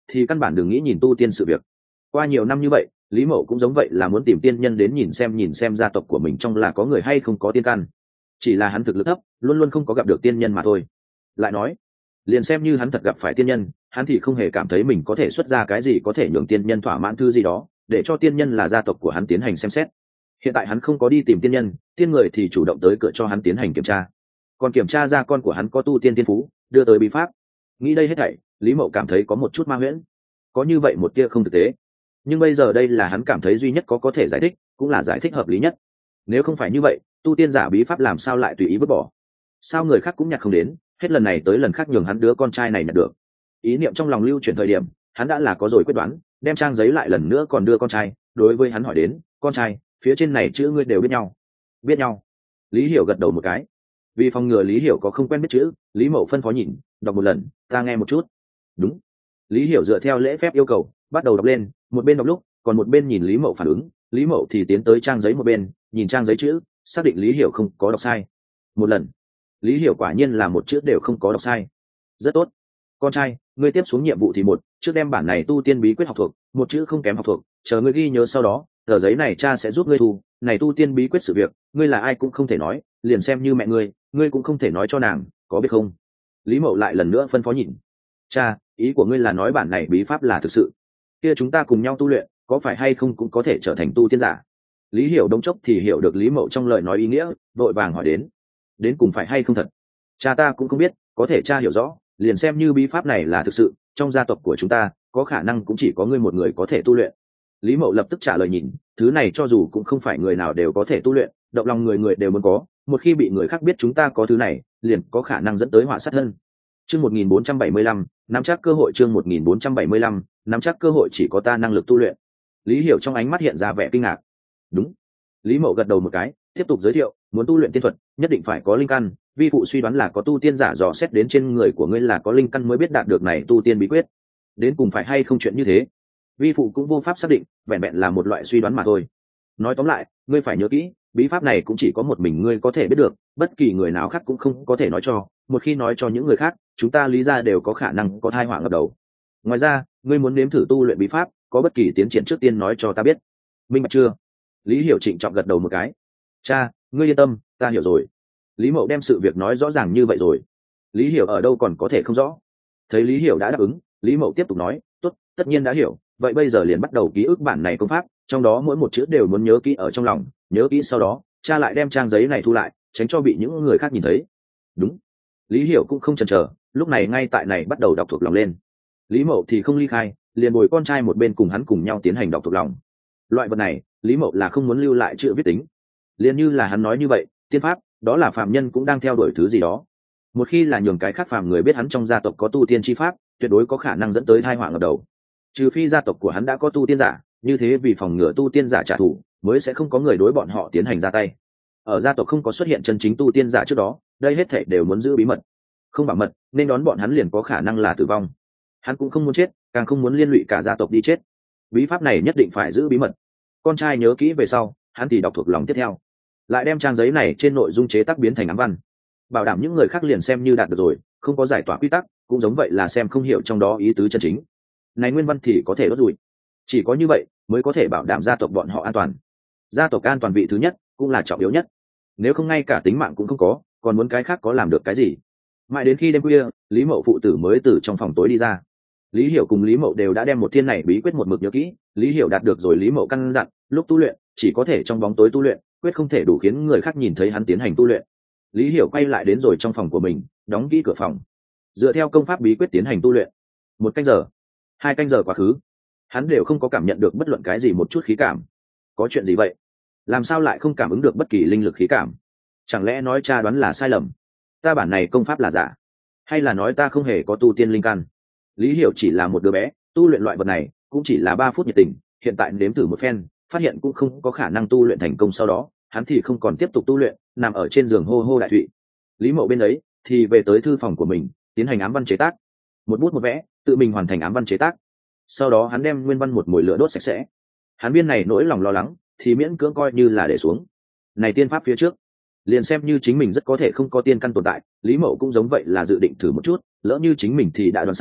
thì căn bản đừng nghĩ nhìn tu tiên sự việc. Qua nhiều năm như vậy, Lý Mậu cũng giống vậy, là muốn tìm tiên nhân đến nhìn xem nhìn xem gia tộc của mình trong là có người hay không có tiên căn. Chỉ là hắn thực lực thấp, luôn luôn không có gặp được tiên nhân mà thôi. Lại nói, liền xem như hắn thật gặp phải tiên nhân, hắn thì không hề cảm thấy mình có thể xuất ra cái gì có thể nhường tiên nhân thỏa mãn thư gì đó, để cho tiên nhân là gia tộc của hắn tiến hành xem xét. Hiện tại hắn không có đi tìm tiên nhân, tiên người thì chủ động tới cửa cho hắn tiến hành kiểm tra, còn kiểm tra ra con của hắn có tu tiên tiên phú, đưa tới bí pháp. Nghĩ đây hết thảy, Lý Mậu cảm thấy có một chút ma huyễn, có như vậy một tia không thực tế. Nhưng bây giờ đây là hắn cảm thấy duy nhất có có thể giải thích, cũng là giải thích hợp lý nhất. Nếu không phải như vậy, tu tiên giả bí pháp làm sao lại tùy ý vứt bỏ? Sao người khác cũng nhặt không đến, hết lần này tới lần khác nhường hắn đứa con trai này nhặt được? Ý niệm trong lòng lưu chuyển thời điểm, hắn đã là có rồi quyết đoán, đem trang giấy lại lần nữa còn đưa con trai. Đối với hắn hỏi đến, con trai, phía trên này chữ ngươi đều biết nhau? Biết nhau. Lý Hiểu gật đầu một cái. Vì phòng ngừa Lý Hiểu có không quen biết chữ, Lý Mậu phân phó nhìn, đọc một lần, ta nghe một chút. Đúng. Lý Hiểu dựa theo lễ phép yêu cầu, bắt đầu đọc lên, một bên đọc lúc, còn một bên nhìn Lý Mậu phản ứng. Lý Mậu thì tiến tới trang giấy một bên, nhìn trang giấy chữ, xác định Lý Hiểu không có đọc sai. Một lần, Lý Hiểu quả nhiên là một chữ đều không có đọc sai. Rất tốt. Con trai, ngươi tiếp xuống nhiệm vụ thì một, trước đem bản này tu tiên bí quyết học thuộc, một chữ không kém học thuộc, chờ ngươi ghi nhớ sau đó, tờ giấy này cha sẽ giúp ngươi thu, này tu tiên bí quyết sự việc, ngươi là ai cũng không thể nói, liền xem như mẹ ngươi, ngươi cũng không thể nói cho nàng, có biết không? Lý Mậu lại lần nữa phân phó nhìn. Cha, ý của ngươi là nói bản này bí pháp là thực sự? Kia chúng ta cùng nhau tu luyện, có phải hay không cũng có thể trở thành tu tiên giả? Lý Hiểu đống chốc thì hiểu được Lý Mậu trong lời nói ý nghĩa, vội vàng hỏi đến. Đến cùng phải hay không thật? Cha ta cũng không biết, có thể cha hiểu rõ, liền xem như bí pháp này là thực sự, trong gia tộc của chúng ta, có khả năng cũng chỉ có ngươi một người có thể tu luyện. Lý Mậu lập tức trả lời nhìn, thứ này cho dù cũng không phải người nào đều có thể tu luyện, động lòng người người đều muốn có, một khi bị người khác biết chúng ta có thứ này, liền có khả năng dẫn tới họa sát thân. Chương một nghìn bốn trăm bảy mươi lăm, nắm chắc cơ hội. Chương một nghìn bốn trăm bảy mươi lăm, nắm chắc cơ hội chỉ có ta năng lực tu luyện. Lý Hiểu trong ánh mắt hiện ra vẻ kinh ngạc. Đúng. Lý Mậu gật đầu một cái, tiếp tục giới thiệu, muốn tu luyện tiên thuật, nhất định phải có linh căn, vi phụ suy đoán là có tu tiên giả dò xét đến trên người của ngươi là có linh căn mới biết đạt được này tu tiên bí quyết. Đến cùng phải hay không chuyện như thế, vi phụ cũng vô pháp xác định, vẹn vẹn là một loại suy đoán mà thôi. Nói tóm lại, ngươi phải nhớ kỹ, bí pháp này cũng chỉ có một mình ngươi có thể biết được, bất kỳ người nào khác cũng không có thể nói cho, một khi nói cho những người khác, chúng ta Lý gia đều có khả năng có tai họa ngập đầu. Ngoài ra, ngươi muốn nếm thử tu luyện bí pháp, có bất kỳ tiến triển trước tiên nói cho ta biết. Minh bạch chưa? Lý Hiểu trịnh trọng gật đầu một cái. Cha, ngươi yên tâm, ta hiểu rồi. Lý Mậu đem sự việc nói rõ ràng như vậy rồi, Lý Hiểu ở đâu còn có thể không rõ. Thấy Lý Hiểu đã đáp ứng, Lý Mậu tiếp tục nói, tốt, tất nhiên đã hiểu, vậy bây giờ liền bắt đầu ký ức bản này công pháp, trong đó mỗi một chữ đều muốn nhớ kỹ ở trong lòng, nhớ kỹ sau đó cha lại đem trang giấy này thu lại, tránh cho bị những người khác nhìn thấy. Đúng. Lý Hiểu cũng không chần chờ, lúc này ngay tại này bắt đầu đọc thuộc lòng lên. Lý Mậu thì không ly khai, liền bồi con trai một bên cùng hắn cùng nhau tiến hành đọc thuộc lòng. Loại vật này, Lý Mậu là không muốn lưu lại chữ viết tính. Liền như là hắn nói như vậy, tiên pháp, đó là phàm nhân cũng đang theo đuổi thứ gì đó. Một khi là nhường cái khác phàm người biết hắn trong gia tộc có tu tiên chi pháp, tuyệt đối có khả năng dẫn tới tai họa ngập đầu. Trừ phi gia tộc của hắn đã có tu tiên giả, như thế vì phòng ngừa tu tiên giả trả thù, mới sẽ không có người đối bọn họ tiến hành ra tay. Ở gia tộc không có xuất hiện chân chính tu tiên giả trước đó, đây hết thảy đều muốn giữ bí mật. Không bảo mật, nên đón bọn hắn liền có khả năng là tử vong. Hắn cũng không muốn chết, càng không muốn liên lụy cả gia tộc đi chết. Bí pháp này nhất định phải giữ bí mật. Con trai nhớ kỹ về sau, hắn thì đọc thuộc lòng tiếp theo, lại đem trang giấy này trên nội dung chế tác biến thành ám văn, bảo đảm những người khác liền xem như đạt được rồi, không có giải tỏa quy tắc, cũng giống vậy là xem không hiểu trong đó ý tứ chân chính. Này nguyên văn thì có thể đốt rủi. Chỉ có như vậy mới có thể bảo đảm gia tộc bọn họ an toàn. Gia tộc an toàn vị thứ nhất, cũng là trọng yếu nhất. Nếu không ngay cả tính mạng cũng không có, còn muốn cái khác có làm được cái gì? Mãi đến khi đêm khuya, Lý Mậu phụ tử mới từ trong phòng tối đi ra. Lý Hiểu cùng Lý Mậu đều đã đem một thiên này bí quyết một mực nhớ kỹ. Lý Hiểu đạt được rồi Lý Mậu căn dặn, lúc tu luyện chỉ có thể trong bóng tối tu luyện, quyết không thể đủ khiến người khác nhìn thấy hắn tiến hành tu luyện. Lý Hiểu quay lại đến rồi trong phòng của mình, đóng kỹ cửa phòng, dựa theo công pháp bí quyết tiến hành tu luyện. Một canh giờ, hai canh giờ quá khứ, hắn đều không có cảm nhận được bất luận cái gì một chút khí cảm. Có chuyện gì vậy? Làm sao lại không cảm ứng được bất kỳ linh lực khí cảm? Chẳng lẽ nói cha đoán là sai lầm? Ta bản này công pháp là giả, hay là nói ta không hề có tu tiên linh căn? Lý Hiểu chỉ là một đứa bé, tu luyện loại vật này cũng chỉ là ba phút nhiệt tình, hiện tại nếm thử một phen, phát hiện cũng không có khả năng tu luyện thành công, sau đó hắn thì không còn tiếp tục tu luyện, nằm ở trên giường hô hô đại thụy. Lý Mậu bên ấy thì về tới thư phòng của mình, tiến hành ám văn chế tác, một bút một vẽ, tự mình hoàn thành ám văn chế tác. Sau đó hắn đem nguyên văn một mồi lửa đốt sạch sẽ. Hắn biên này nỗi lòng lo lắng thì miễn cưỡng coi như là để xuống. Này tiên pháp phía trước, liền xem như chính mình rất có thể không có tiên căn tồn tại, Lý Mậu cũng giống vậy là dự định thử một chút, lỡ như chính mình thì đã đoán sai,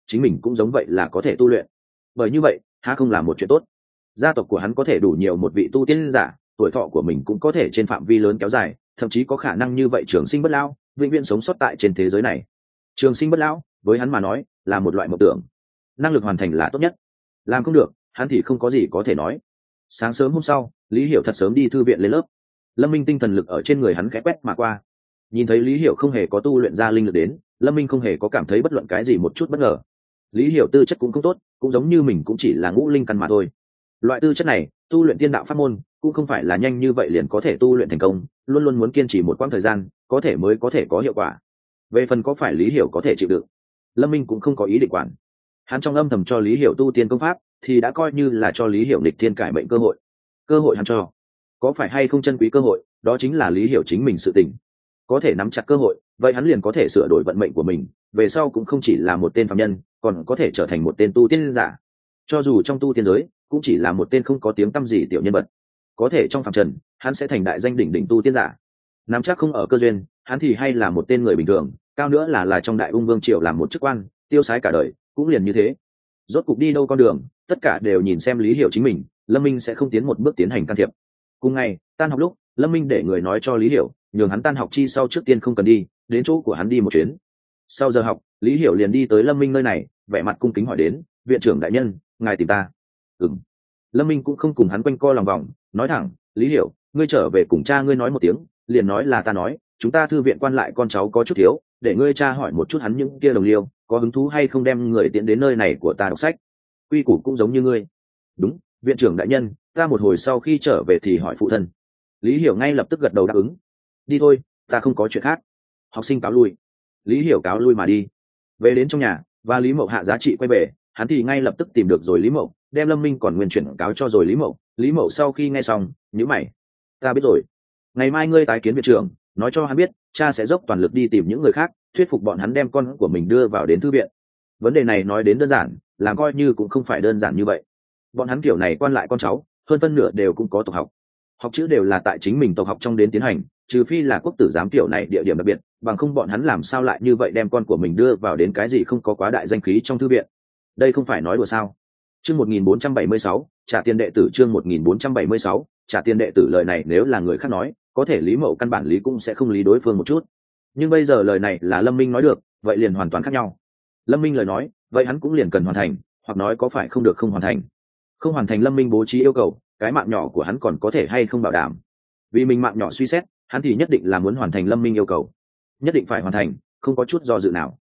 chính mình cũng giống vậy là có thể tu luyện. Bởi như vậy há không là một chuyện tốt. Gia tộc của hắn có thể đủ nhiều một vị tu tiên giả, tuổi thọ của mình cũng có thể trên phạm vi lớn kéo dài, thậm chí có khả năng như vậy trường sinh bất lão, vĩnh viễn sống sót tại trên thế giới này. Trường sinh bất lão với hắn mà nói là một loại mộng tưởng, năng lực hoàn thành là tốt nhất, làm không được hắn thì không có gì có thể nói. Sáng sớm hôm sau, Lý Hiểu thật sớm đi thư viện lên lớp. Lâm Minh tinh thần lực ở trên người hắn khẽ quét mà qua, nhìn thấy Lý Hiểu không hề có tu luyện ra linh lực đến, Lâm Minh không hề có cảm thấy bất luận cái gì một chút bất ngờ. Lý Hiểu tư chất cũng không tốt, cũng giống như mình cũng chỉ là ngũ linh căn mà thôi. Loại tư chất này tu luyện tiên đạo pháp môn cũng không phải là nhanh như vậy liền có thể tu luyện thành công, luôn luôn muốn kiên trì một quãng thời gian có thể mới có thể có hiệu quả. Về phần có phải Lý Hiểu có thể chịu đựng, Lâm Minh cũng không có ý định quản. Hắn trong âm thầm cho Lý Hiểu tu tiên công pháp thì đã coi như là cho Lý Hiểu nghịch thiên cải mệnh cơ hội. Cơ hội hắn cho, có phải hay không chân quý cơ hội, đó chính là Lý Hiểu chính mình sự tình. Có thể nắm chặt cơ hội, vậy hắn liền có thể sửa đổi vận mệnh của mình, về sau cũng không chỉ là một tên phàm nhân, còn có thể trở thành một tên tu tiên giả. Cho dù trong tu tiên giới cũng chỉ là một tên không có tiếng tăm gì tiểu nhân vật, có thể trong phàm trần hắn sẽ thành đại danh đỉnh đỉnh tu tiên giả. Nắm chắc không ở cơ duyên, hắn thì hay là một tên người bình thường, cao nữa là là trong đại ung vương triều làm một chức quan, tiêu sái cả đời, cũng liền như thế. Rốt cục đi đâu con đường, tất cả đều nhìn xem Lý Hiểu chính mình, Lâm Minh sẽ không tiến một bước tiến hành can thiệp. Cùng ngày tan học lúc, Lâm Minh để người nói cho Lý Hiểu, nhường hắn tan học chi sau trước tiên không cần đi, đến chỗ của hắn đi một chuyến. Sau giờ học, Lý Hiểu liền đi tới Lâm Minh nơi này, vẻ mặt cung kính hỏi đến, viện trưởng đại nhân, ngài tìm ta? Ừm. Lâm Minh cũng không cùng hắn quanh co lòng vòng, nói thẳng, Lý Hiểu, ngươi trở về cùng cha ngươi nói một tiếng, liền nói là ta nói, chúng ta thư viện quan lại con cháu có chút thiếu, để ngươi cha hỏi một chút hắn những kia đồng liêu, có hứng thú hay không đem người tiễn đến nơi này của ta đọc sách. Quy củ cũng giống như ngươi. Đúng, viện trưởng đại nhân, ta một hồi sau khi trở về thì hỏi phụ thân. Lý Hiểu ngay lập tức gật đầu đáp ứng. Đi thôi, ta không có chuyện khác. Học sinh cáo lui. Lý Hiểu cáo lui mà đi. Về đến trong nhà, và Lý Mậu hạ giá trị quay về, hắn thì ngay lập tức tìm được rồi Lý Mậu, đem Lâm Minh còn nguyên chuyển cáo cho rồi Lý Mậu. Lý Mậu sau khi nghe xong, nhíu mày. Ta biết rồi. Ngày mai ngươi tái kiến viện trưởng, nói cho hắn biết, cha sẽ dốc toàn lực đi tìm những người khác, thuyết phục bọn hắn đem con của mình đưa vào đến thư viện. Vấn đề này nói đến đơn giản, làm coi như cũng không phải đơn giản như vậy. Bọn hắn kiểu này quan lại con cháu, hơn phân nửa đều cũng có tộc học. Học chữ đều là tại chính mình tộc học trong đến tiến hành, trừ phi là quốc tử giám kiểu này địa điểm đặc biệt, bằng không bọn hắn làm sao lại như vậy đem con của mình đưa vào đến cái gì không có quá đại danh khí trong thư viện. Đây không phải nói đùa sao? Chương một nghìn bốn trăm bảy mươi sáu, trả tiền đệ tử. Chương một nghìn bốn trăm bảy mươi sáu, trả tiền đệ tử. Lời này nếu là người khác nói, có thể Lý Mậu căn bản lý cũng sẽ không lý đối phương một chút. Nhưng bây giờ lời này là Lâm Minh nói được, vậy liền hoàn toàn khác nhau. Lâm Minh lời nói, vậy hắn cũng liền cần hoàn thành, hoặc nói có phải không được không hoàn thành. Không hoàn thành Lâm Minh bố trí yêu cầu, cái mạng nhỏ của hắn còn có thể hay không bảo đảm. Vì mình mạng nhỏ suy xét, hắn thì nhất định là muốn hoàn thành Lâm Minh yêu cầu, nhất định phải hoàn thành, không có chút do dự nào.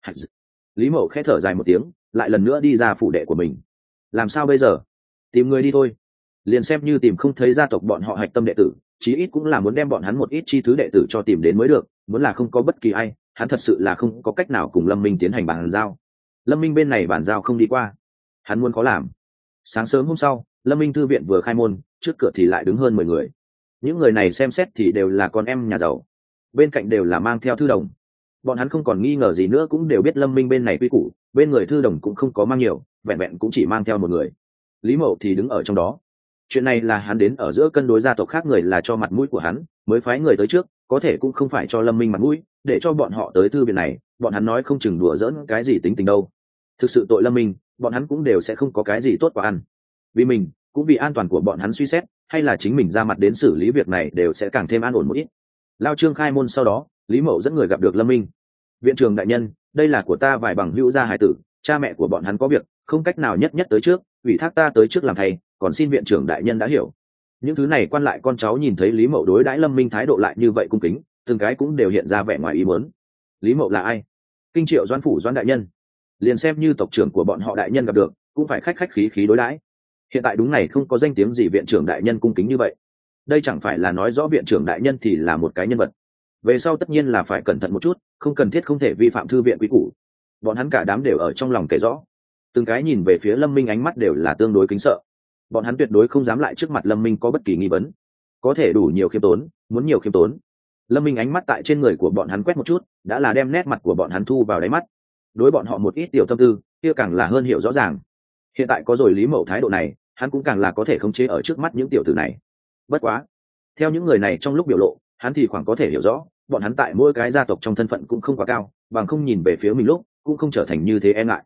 Lý Mậu khẽ thở dài một tiếng, lại lần nữa đi ra phủ đệ của mình. Làm sao bây giờ? Tìm người đi thôi. Liền xem như tìm không thấy gia tộc bọn họ hạch tâm đệ tử, chí ít cũng là muốn đem bọn hắn một ít chi thứ đệ tử cho tìm đến mới được. Muốn là không có bất kỳ ai, hắn thật sự là không có cách nào cùng Lâm Minh tiến hành bàn giao. Lâm Minh bên này bàn giao không đi qua, hắn muốn có làm. Sáng sớm hôm sau, Lâm Minh thư viện vừa khai môn, trước cửa thì lại đứng hơn mười người. Những người này xem xét thì đều là con em nhà giàu, bên cạnh đều là mang theo thư đồng. Bọn hắn không còn nghi ngờ gì nữa, cũng đều biết Lâm Minh bên này quy củ, bên người thư đồng cũng không có mang nhiều, vẹn vẹn cũng chỉ mang theo một người. Lý Mậu thì đứng ở trong đó. Chuyện này là hắn đến ở giữa cân đối gia tộc khác người là cho mặt mũi của hắn, mới phái người tới trước, có thể cũng không phải cho Lâm Minh mặt mũi, để cho bọn họ tới thư viện này, bọn hắn nói không chừng đùa giỡn cái gì tính tình đâu. Thực sự tội Lâm Minh, bọn hắn cũng đều sẽ không có cái gì tốt quả ăn. Vì mình, cũng vì an toàn của bọn hắn suy xét, hay là chính mình ra mặt đến xử lý việc này đều sẽ càng thêm an ổn một ít. Lao Trương khai môn sau đó, Lý Mậu dẫn người gặp được Lâm Minh. Viện trưởng đại nhân, đây là của ta vài bằng hữu gia hải tử, cha mẹ của bọn hắn có việc, không cách nào nhất nhất tới trước, ủy thác ta tới trước làm thầy, còn xin viện trưởng đại nhân đã hiểu. Những thứ này quan lại con cháu nhìn thấy Lý Mậu đối đãi Lâm Minh thái độ lại như vậy cung kính, từng cái cũng đều hiện ra vẻ ngoài ý muốn. Lý Mậu là ai? Kinh Triệu Doãn phủ Doãn đại nhân. Liền xem như tộc trưởng của bọn họ đại nhân gặp được, cũng phải khách khách khí khí đối đãi. Hiện tại đúng này không có danh tiếng gì viện trưởng đại nhân cung kính như vậy. Đây chẳng phải là nói rõ viện trưởng đại nhân thì là một cái nhân vật. Về sau tất nhiên là phải cẩn thận một chút, không cần thiết không thể vi phạm thư viện quy củ. Bọn hắn cả đám đều ở trong lòng kể rõ, từng cái nhìn về phía Lâm Minh ánh mắt đều là tương đối kính sợ. Bọn hắn tuyệt đối không dám lại trước mặt Lâm Minh có bất kỳ nghi vấn, có thể đủ nhiều khiêm tốn, muốn nhiều khiêm tốn. Lâm Minh ánh mắt tại trên người của bọn hắn quét một chút, đã là đem nét mặt của bọn hắn thu vào đáy mắt. Đối bọn họ một ít tiểu tâm tư, kia càng là hơn hiểu rõ ràng. Hiện tại có rồi Lý Mậu thái độ này, hắn cũng càng là có thể khống chế ở trước mắt những tiểu tử này. Bất quá, theo những người này trong lúc biểu lộ, hắn thì khoảng có thể hiểu rõ, bọn hắn tại mỗi cái gia tộc trong thân phận cũng không quá cao, bằng không nhìn về phía mình lúc cũng không trở thành như thế e ngại.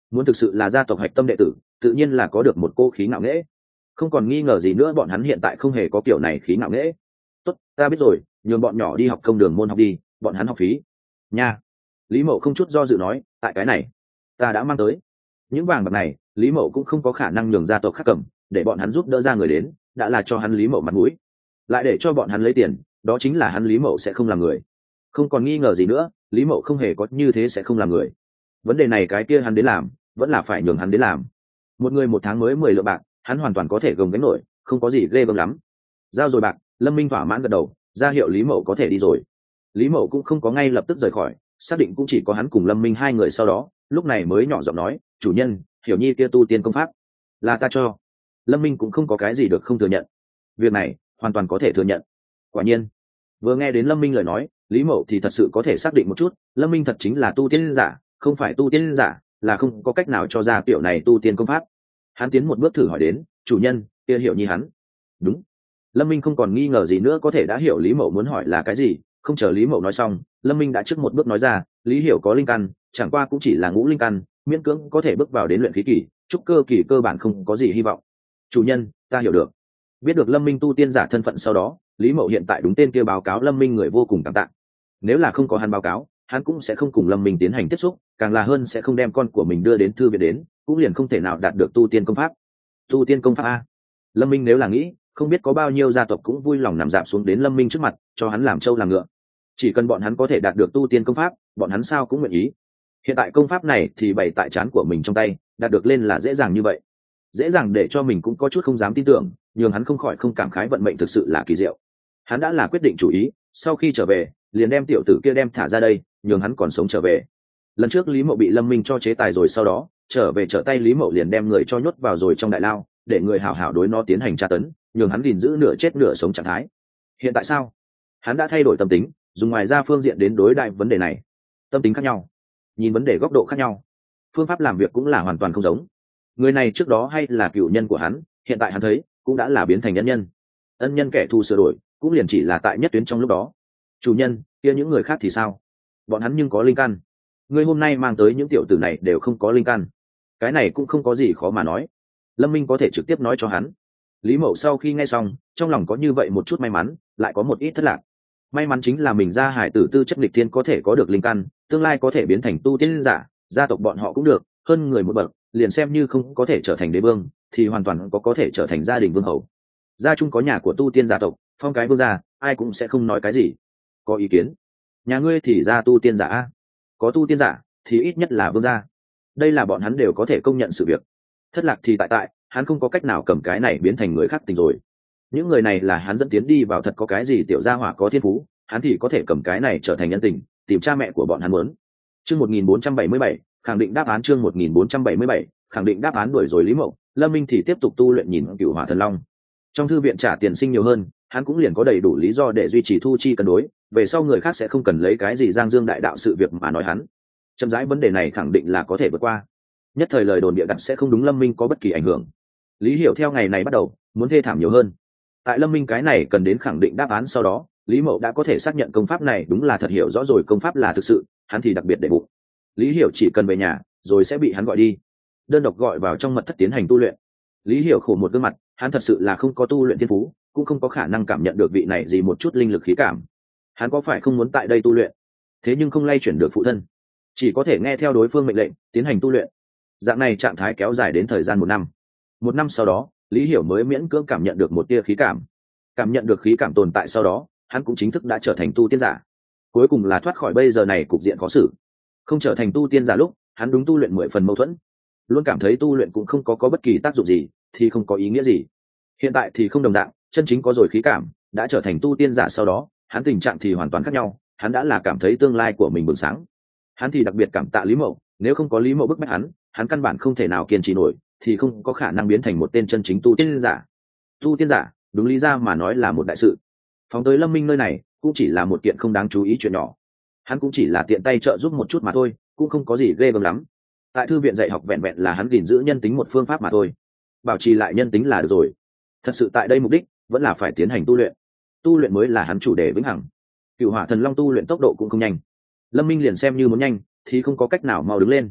muốn thực sự là gia tộc hạch tâm đệ tử tự nhiên là có được một cô khí ngạo nghễ, không còn nghi ngờ gì nữa bọn hắn hiện tại không hề có kiểu này khí ngạo nghễ. Tốt, ta biết rồi, nhường bọn nhỏ đi học công đường môn học đi, bọn hắn học phí nha. Lý Mậu không chút do dự nói, tại cái này ta đã mang tới những vàng bạc này, Lý Mậu cũng không có khả năng nhường gia tộc khác cầm, để bọn hắn giúp đỡ ra người đến đã là cho hắn Lý Mậu mặt mũi, lại để cho bọn hắn lấy tiền, đó chính là hắn Lý Mậu sẽ không làm người. Không còn nghi ngờ gì nữa, Lý Mậu không hề có như thế sẽ không làm người. Vấn đề này cái kia hắn đến làm, vẫn là phải nhường hắn đến làm. Một người một tháng mới mười lượng bạc, hắn hoàn toàn có thể gồng gánh nổi, không có gì ghê gớm lắm. Giao rồi bạc, Lâm Minh thỏa mãn gật đầu, ra hiệu Lý Mậu có thể đi rồi. Lý Mậu cũng không có ngay lập tức rời khỏi, xác định cũng chỉ có hắn cùng Lâm Minh hai người, sau đó lúc này mới nhỏ giọng nói, chủ nhân, Hiểu Nhi kia tu tiên công pháp là ta cho. Lâm Minh cũng không có cái gì được không thừa nhận, việc này hoàn toàn có thể thừa nhận. Quả nhiên vừa nghe đến Lâm Minh lời nói, Lý Mậu thì thật sự có thể xác định một chút, Lâm Minh thật chính là tu tiên giả, không phải tu tiên giả là không có cách nào cho ra kiểu này tu tiên công pháp. Hắn tiến một bước thử hỏi đến, chủ nhân, kia Hiểu Nhi hắn đúng. Lâm Minh không còn nghi ngờ gì nữa, có thể đã hiểu Lý Mậu muốn hỏi là cái gì. Không chờ Lý Mậu nói xong, Lâm Minh đã trước một bước nói ra, Lý Hiểu có linh căn, chẳng qua cũng chỉ là ngũ linh căn, miễn cưỡng có thể bước vào đến luyện khí kỳ, trúc cơ kỳ cơ bản không có gì hy vọng. Chủ nhân, ta hiểu được. Biết được Lâm Minh tu tiên giả thân phận sau đó, Lý Mậu hiện tại đúng tên kia báo cáo Lâm Minh người vô cùng cảm tạ. Nếu là không có hắn báo cáo, hắn cũng sẽ không cùng Lâm Minh tiến hành tiếp xúc, càng là hơn sẽ không đem con của mình đưa đến thư viện đến, cũng liền không thể nào đạt được tu tiên công pháp. Tu tiên công pháp a? Lâm Minh nếu là nghĩ, không biết có bao nhiêu gia tộc cũng vui lòng nằm dạp xuống đến Lâm Minh trước mặt, cho hắn làm trâu làm ngựa. Chỉ cần bọn hắn có thể đạt được tu tiên công pháp, bọn hắn sao cũng nguyện ý. Hiện tại công pháp này thì bày tại trán của mình trong tay, đạt được lên là dễ dàng như vậy, dễ dàng để cho mình cũng có chút không dám tin tưởng, nhưng hắn không khỏi không cảm khái vận mệnh thực sự là kỳ diệu. Hắn đã là quyết định chủ ý, sau khi trở về liền đem tiểu tử kia đem thả ra đây, nhường hắn còn sống trở về. Lần trước Lý Mậu bị Lâm Minh cho chế tài rồi, sau đó trở về trở tay Lý Mậu liền đem người cho nhốt vào rồi trong đại lao, để người hảo hảo đối nó tiến hành tra tấn, nhường hắn gìn giữ nửa chết nửa sống trạng thái. Hiện tại sao? Hắn đã thay đổi tâm tính, dùng ngoài ra phương diện đến đối đại vấn đề này. Tâm tính khác nhau, nhìn vấn đề góc độ khác nhau, phương pháp làm việc cũng là hoàn toàn không giống. Người này trước đó hay là cựu nhân của hắn, hiện tại hắn thấy cũng đã là biến thành nhân nhân. Ân nhân kẻ thù sửa đổi cũng liền chỉ là tại nhất tuyến trong lúc đó. Chủ nhân, kia những người khác thì sao? Bọn hắn nhưng có linh căn. Ngươi hôm nay mang tới những tiểu tử này đều không có linh căn, cái này cũng không có gì khó mà nói. Lâm Minh có thể trực tiếp nói cho hắn. Lý Mậu sau khi nghe xong, trong lòng có như vậy một chút may mắn, lại có một ít thất lạc. May mắn chính là mình ra hải tử tư chất nghịch thiên có thể có được linh căn, tương lai có thể biến thành tu tiên giả, gia tộc bọn họ cũng được hơn người một bậc, liền xem như không có thể trở thành đế vương thì hoàn toàn có có thể trở thành gia đình vương hầu. Gia chung có nhà của tu tiên gia tộc, phong cái vương gia, ai cũng sẽ không nói cái gì. Có ý kiến? Nhà ngươi thì ra tu tiên giả a, có tu tiên giả thì ít nhất là vương gia, đây là bọn hắn đều có thể công nhận sự việc. Thất lạc thì tại tại hắn không có cách nào cầm cái này biến thành người khác tình rồi. Những người này là hắn dẫn tiến đi vào, thật có cái gì tiểu gia hỏa có thiên phú, hắn thì có thể cầm cái này trở thành nhân tình, tìm cha mẹ của bọn hắn muốn. Chương một nghìn bốn trăm bảy mươi bảy, khẳng định đáp án. Chương một nghìn bốn trăm bảy mươi bảy, khẳng định đáp án. Đuổi rồi Lý Mậu, Lâm Minh thì tiếp tục tu luyện nhìn Cửu Hỏa Thần Long. Trong thư viện trả tiền sinh nhiều hơn, hắn cũng liền có đầy đủ lý do để duy trì thu chi cân đối, về sau người khác sẽ không cần lấy cái gì giang dương đại đạo sự việc mà nói hắn. Chậm rãi vấn đề này khẳng định là có thể vượt qua. Nhất thời lời đồn bịa đặt sẽ không đúng Lâm Minh có bất kỳ ảnh hưởng. Lý Hiểu theo ngày này bắt đầu muốn thê thảm nhiều hơn. Tại Lâm Minh cái này cần đến khẳng định đáp án sau đó, Lý Mậu đã có thể xác nhận công pháp này đúng là thật, hiểu rõ rồi công pháp là thực sự, hắn thì đặc biệt để bụng. Lý Hiểu chỉ cần về nhà rồi sẽ bị hắn gọi đi, đơn độc gọi vào trong mật thất tiến hành tu luyện. Lý Hiểu khổ một gương mặt, hắn thật sự là không có tu luyện thiên phú, cũng không có khả năng cảm nhận được vị này gì một chút linh lực khí cảm. Hắn có phải không muốn tại đây tu luyện, thế nhưng không lay chuyển được phụ thân, chỉ có thể nghe theo đối phương mệnh lệnh tiến hành tu luyện. Dạng này trạng thái kéo dài đến thời gian một năm. Một năm sau đó, Lý Hiểu mới miễn cưỡng cảm nhận được một tia khí cảm. Cảm nhận được khí cảm tồn tại sau đó, hắn cũng chính thức đã trở thành tu tiên giả. Cuối cùng là thoát khỏi bây giờ này cục diện khó xử. Không trở thành tu tiên giả lúc, hắn đúng tu luyện mười phần mâu thuẫn, luôn cảm thấy tu luyện cũng không có có bất kỳ tác dụng gì, thì không có ý nghĩa gì. Hiện tại thì không đồng dạng, chân chính có rồi khí cảm, đã trở thành tu tiên giả sau đó, hắn tình trạng thì hoàn toàn khác nhau, hắn đã là cảm thấy tương lai của mình bừng sáng. Hắn thì đặc biệt cảm tạ Lý Mậu, nếu không có Lý Mậu bức bách hắn, hắn căn bản không thể nào kiên trì nổi, thì không có khả năng biến thành một tên chân chính tu tiên giả. Tu tiên giả, đúng lý ra mà nói là một đại sự. Phóng tới Lâm Minh nơi này, cũng chỉ là một kiện không đáng chú ý chuyện nhỏ. Hắn cũng chỉ là tiện tay trợ giúp một chút mà thôi, cũng không có gì ghê gớm lắm. Tại thư viện dạy học vẹn vẹn là hắn gìn giữ nhân tính một phương pháp mà thôi, bảo trì lại nhân tính là được rồi. Thật sự tại đây mục đích vẫn là phải tiến hành tu luyện, tu luyện mới là hắn chủ đề vĩnh hằng. Cửu Hỏa Thần Long tu luyện tốc độ cũng không nhanh, Lâm Minh liền xem như muốn nhanh thì không có cách nào mau đứng lên.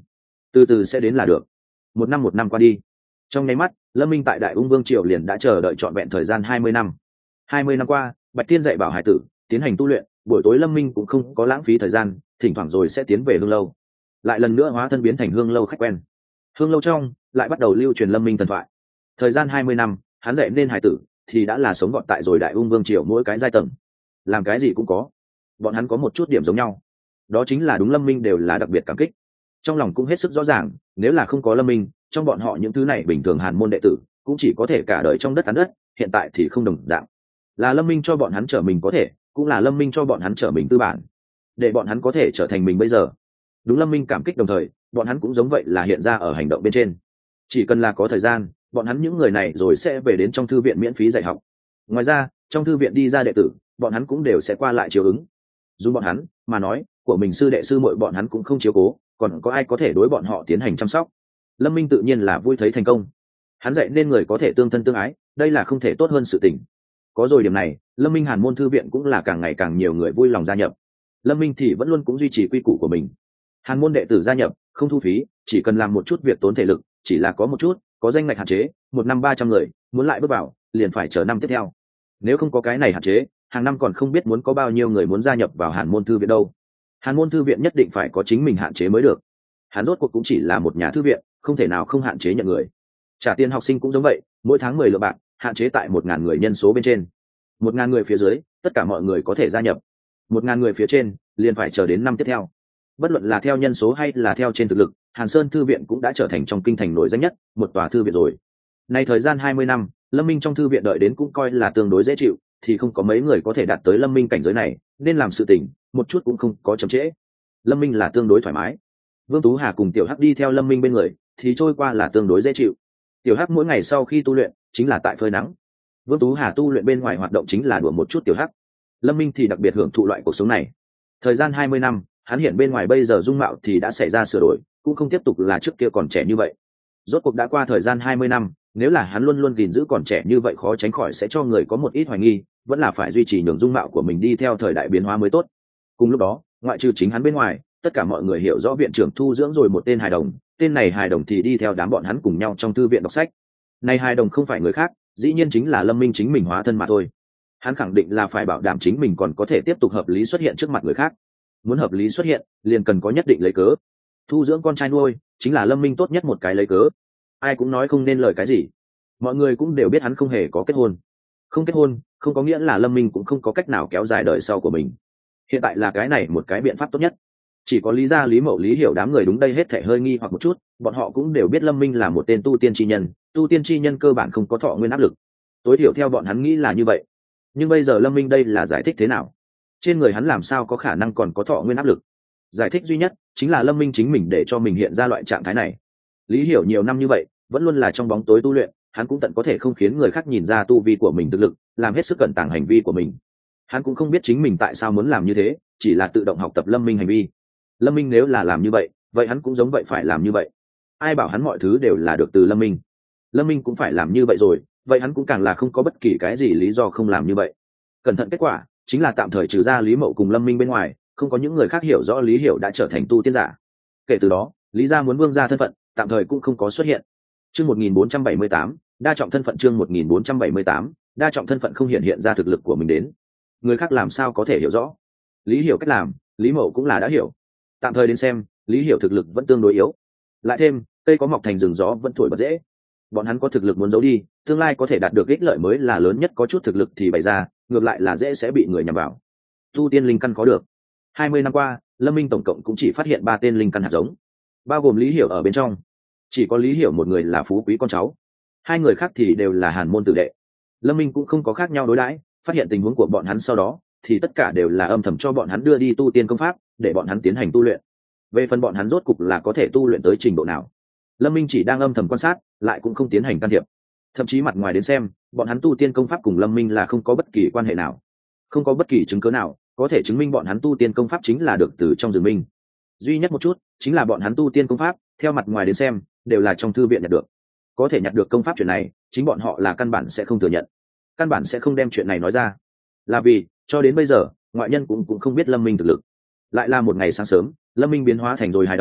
từ từ sẽ đến là được. Một năm một năm qua đi, trong nháy mắt lâm minh tại đại ung vương triều liền đã chờ đợi trọn vẹn thời gian hai mươi năm. Hai mươi năm qua, Bạch Thiên dạy bảo hải tử tiến hành tu luyện, buổi tối lâm minh cũng không có lãng phí thời gian, thỉnh thoảng rồi sẽ tiến về hương lâu, lại lần nữa hóa thân biến thành hương lâu khách quen. Hương lâu trong lại bắt đầu lưu truyền lâm minh thần thoại. Thời gian hai mươi năm, hắn dạy nên hải tử thì đã là sống gọn tại rồi đại ung vương triều mỗi cái giai tầng, làm cái gì cũng có. Bọn hắn có một chút điểm giống nhau, đó chính là đúng lâm minh đều là đặc biệt cảm kích. Trong lòng cũng hết sức rõ ràng, nếu là không có lâm minh, trong bọn họ những thứ này bình thường hàn môn đệ tử cũng chỉ có thể cả đời trong đất cắn đất, hiện tại thì không đồng dạng. Là lâm minh cho bọn hắn trở mình có thể, cũng là lâm minh cho bọn hắn trở mình tư bản, để bọn hắn có thể trở thành mình bây giờ. Đúng lâm minh cảm kích, đồng thời bọn hắn cũng giống vậy là hiện ra ở hành động bên trên. Chỉ cần là có thời gian, bọn hắn những người này rồi sẽ về đến trong thư viện miễn phí dạy học. Ngoài ra, trong thư viện đi ra đệ tử, bọn hắn cũng đều sẽ qua lại chiếu ứng. Dù bọn hắn mà nói, của mình sư đệ sư muội bọn hắn cũng không chiếu cố, còn có ai có thể đối bọn họ tiến hành chăm sóc. Lâm minh tự nhiên là vui thấy thành công. Hắn dạy nên người có thể tương thân tương ái, đây là không thể tốt hơn sự tình. Có rồi điểm này, lâm minh hàn môn thư viện cũng là càng ngày càng nhiều người vui lòng gia nhập. Lâm minh thì vẫn luôn cũng duy trì quy củ của mình. Hàn môn đệ tử gia nhập không thu phí, chỉ cần làm một chút việc tốn thể lực, chỉ là có một chút có danh ngạch hạn chế, một năm ba trăm người, muốn lại bước vào liền phải chờ năm tiếp theo. Nếu không có cái này hạn chế, hàng năm còn không biết muốn có bao nhiêu người muốn gia nhập vào hàn môn thư viện đâu. Hàn môn thư viện nhất định phải có chính mình hạn chế mới được. Hắn rốt cuộc cũng chỉ là một nhà thư viện, không thể nào không hạn chế nhận người. Trả tiền học sinh cũng giống vậy, mỗi tháng mười lượng bạc, hạn chế tại một ngàn người nhân số bên trên. Một ngàn người phía dưới, tất cả mọi người có thể gia nhập. Một ngàn người phía trên, liền phải chờ đến năm tiếp theo. Bất luận là theo nhân số hay là theo trên thực lực, Hàn Sơn thư viện cũng đã trở thành trong kinh thành nổi danh nhất một tòa thư viện rồi. Nay thời gian hai mươi năm, Lâm Minh trong thư viện đợi đến cũng coi là tương đối dễ chịu, thì không có mấy người có thể đạt tới Lâm Minh cảnh giới này, nên làm sự tình, một chút cũng không có chậm trễ. Lâm Minh là tương đối thoải mái. Vương Tú Hà cùng Tiểu Hắc đi theo Lâm Minh bên người, thì trôi qua là tương đối dễ chịu. Tiểu Hắc mỗi ngày sau khi tu luyện, chính là tại phơi nắng. Vương Tú Hà tu luyện bên ngoài hoạt động chính là đùa một chút Tiểu Hắc. Lâm Minh thì đặc biệt hưởng thụ loại cuộc sống này. Thời gian hai mươi năm, hắn hiện bên ngoài bây giờ dung mạo thì đã xảy ra sửa đổi, cũng không tiếp tục là trước kia còn trẻ như vậy. Rốt cuộc đã qua thời gian hai mươi năm, nếu là hắn luôn luôn gìn giữ còn trẻ như vậy, khó tránh khỏi sẽ cho người có một ít hoài nghi, vẫn là phải duy trì nhường dung mạo của mình đi theo thời đại biến hóa mới tốt. Cùng lúc đó, ngoại trừ chính hắn bên ngoài, tất cả mọi người hiểu rõ viện trưởng thu dưỡng rồi một tên hài đồng, tên này hài đồng thì đi theo đám bọn hắn cùng nhau trong thư viện đọc sách. Này hài đồng không phải người khác, dĩ nhiên chính là Lâm Minh chính mình hóa thân mà thôi. Hắn khẳng định là phải bảo đảm chính mình còn có thể tiếp tục hợp lý xuất hiện trước mặt người khác. Muốn hợp lý xuất hiện, liền cần có nhất định lấy cớ. Thu dưỡng con trai nuôi chính là Lâm Minh tốt nhất một cái lấy cớ. Ai cũng nói không nên lời cái gì. Mọi người cũng đều biết hắn không hề có kết hôn. Không kết hôn, không có nghĩa là Lâm Minh cũng không có cách nào kéo dài đời sau của mình. Hiện tại là cái này một cái biện pháp tốt nhất. Chỉ có Lý Gia, Lý Mậu, Lý Hiểu đám người đúng đây hết thảy hơi nghi hoặc một chút, bọn họ cũng đều biết Lâm Minh là một tên tu tiên chi nhân, tu tiên chi nhân cơ bản không có thọ nguyên áp lực. Tối thiểu theo bọn hắn nghĩ là như vậy. Nhưng bây giờ Lâm Minh đây là giải thích thế nào? Trên người hắn làm sao có khả năng còn có thọ nguyên áp lực? Giải thích duy nhất chính là Lâm Minh chính mình để cho mình hiện ra loại trạng thái này. Lý Hiểu nhiều năm như vậy, vẫn luôn là trong bóng tối tu luyện, hắn cũng tận có thể không khiến người khác nhìn ra tu vi của mình thực lực, làm hết sức cẩn tàng hành vi của mình. Hắn cũng không biết chính mình tại sao muốn làm như thế, chỉ là tự động học tập Lâm Minh hành vi. Lâm Minh nếu là làm như vậy, vậy hắn cũng giống vậy phải làm như vậy. Ai bảo hắn mọi thứ đều là được từ Lâm Minh? Lâm Minh cũng phải làm như vậy rồi, vậy hắn cũng càng là không có bất kỳ cái gì lý do không làm như vậy. Cẩn thận kết quả chính là tạm thời trừ ra Lý Mậu cùng Lâm Minh bên ngoài, không có những người khác hiểu rõ Lý Hiểu đã trở thành tu tiên giả. Kể từ đó, Lý Gia muốn vương gia thân phận, tạm thời cũng không có xuất hiện. Chương một nghìn bốn trăm bảy mươi tám, đa trọng thân phận. Chương một nghìn bốn trăm bảy mươi tám, đa trọng thân phận không hiện hiện ra thực lực của mình đến. Người khác làm sao có thể hiểu rõ? Lý Hiểu cách làm, Lý Mậu cũng là đã hiểu. Tạm thời đến xem, Lý Hiểu thực lực vẫn tương đối yếu. Lại thêm, cây có mọc thành rừng gió vẫn thổi bật dễ. Bọn hắn có thực lực muốn giấu đi, tương lai có thể đạt được ích lợi mới là lớn nhất, có chút thực lực thì bày ra, ngược lại là dễ sẽ bị người nhằm vào. Tu tiên linh căn có được. Hai mươi năm qua, Lâm Minh tổng cộng cũng chỉ phát hiện ba tên linh căn hạt giống, bao gồm Lý Hiểu ở bên trong. Chỉ có Lý Hiểu một người là phú quý con cháu, hai người khác thì đều là hàn môn tử đệ. Lâm Minh cũng không có khác nhau đối đãi, phát hiện tình huống của bọn hắn sau đó, thì tất cả đều là âm thầm cho bọn hắn đưa đi tu tiên công pháp, để bọn hắn tiến hành tu luyện. Về phần bọn hắn rốt cục là có thể tu luyện tới trình độ nào, Lâm Minh chỉ đang âm thầm quan sát, lại cũng không tiến hành can thiệp. Thậm chí mặt ngoài đến xem, bọn hắn tu tiên công pháp cùng Lâm Minh là không có bất kỳ quan hệ nào, không có bất kỳ chứng cứ nào có thể chứng minh bọn hắn tu tiên công pháp chính là được từ trong rừng minh. Duy nhất một chút chính là bọn hắn tu tiên công pháp, theo mặt ngoài đến xem, đều là trong thư viện nhặt được. Có thể nhặt được công pháp chuyện này, chính bọn họ là căn bản sẽ không thừa nhận, căn bản sẽ không đem chuyện này nói ra, là vì cho đến bây giờ ngoại nhân cũng cũng không biết Lâm Minh thực lực. Lại là một ngày sáng sớm, Lâm Minh biến hóa thành rồi hài đồng,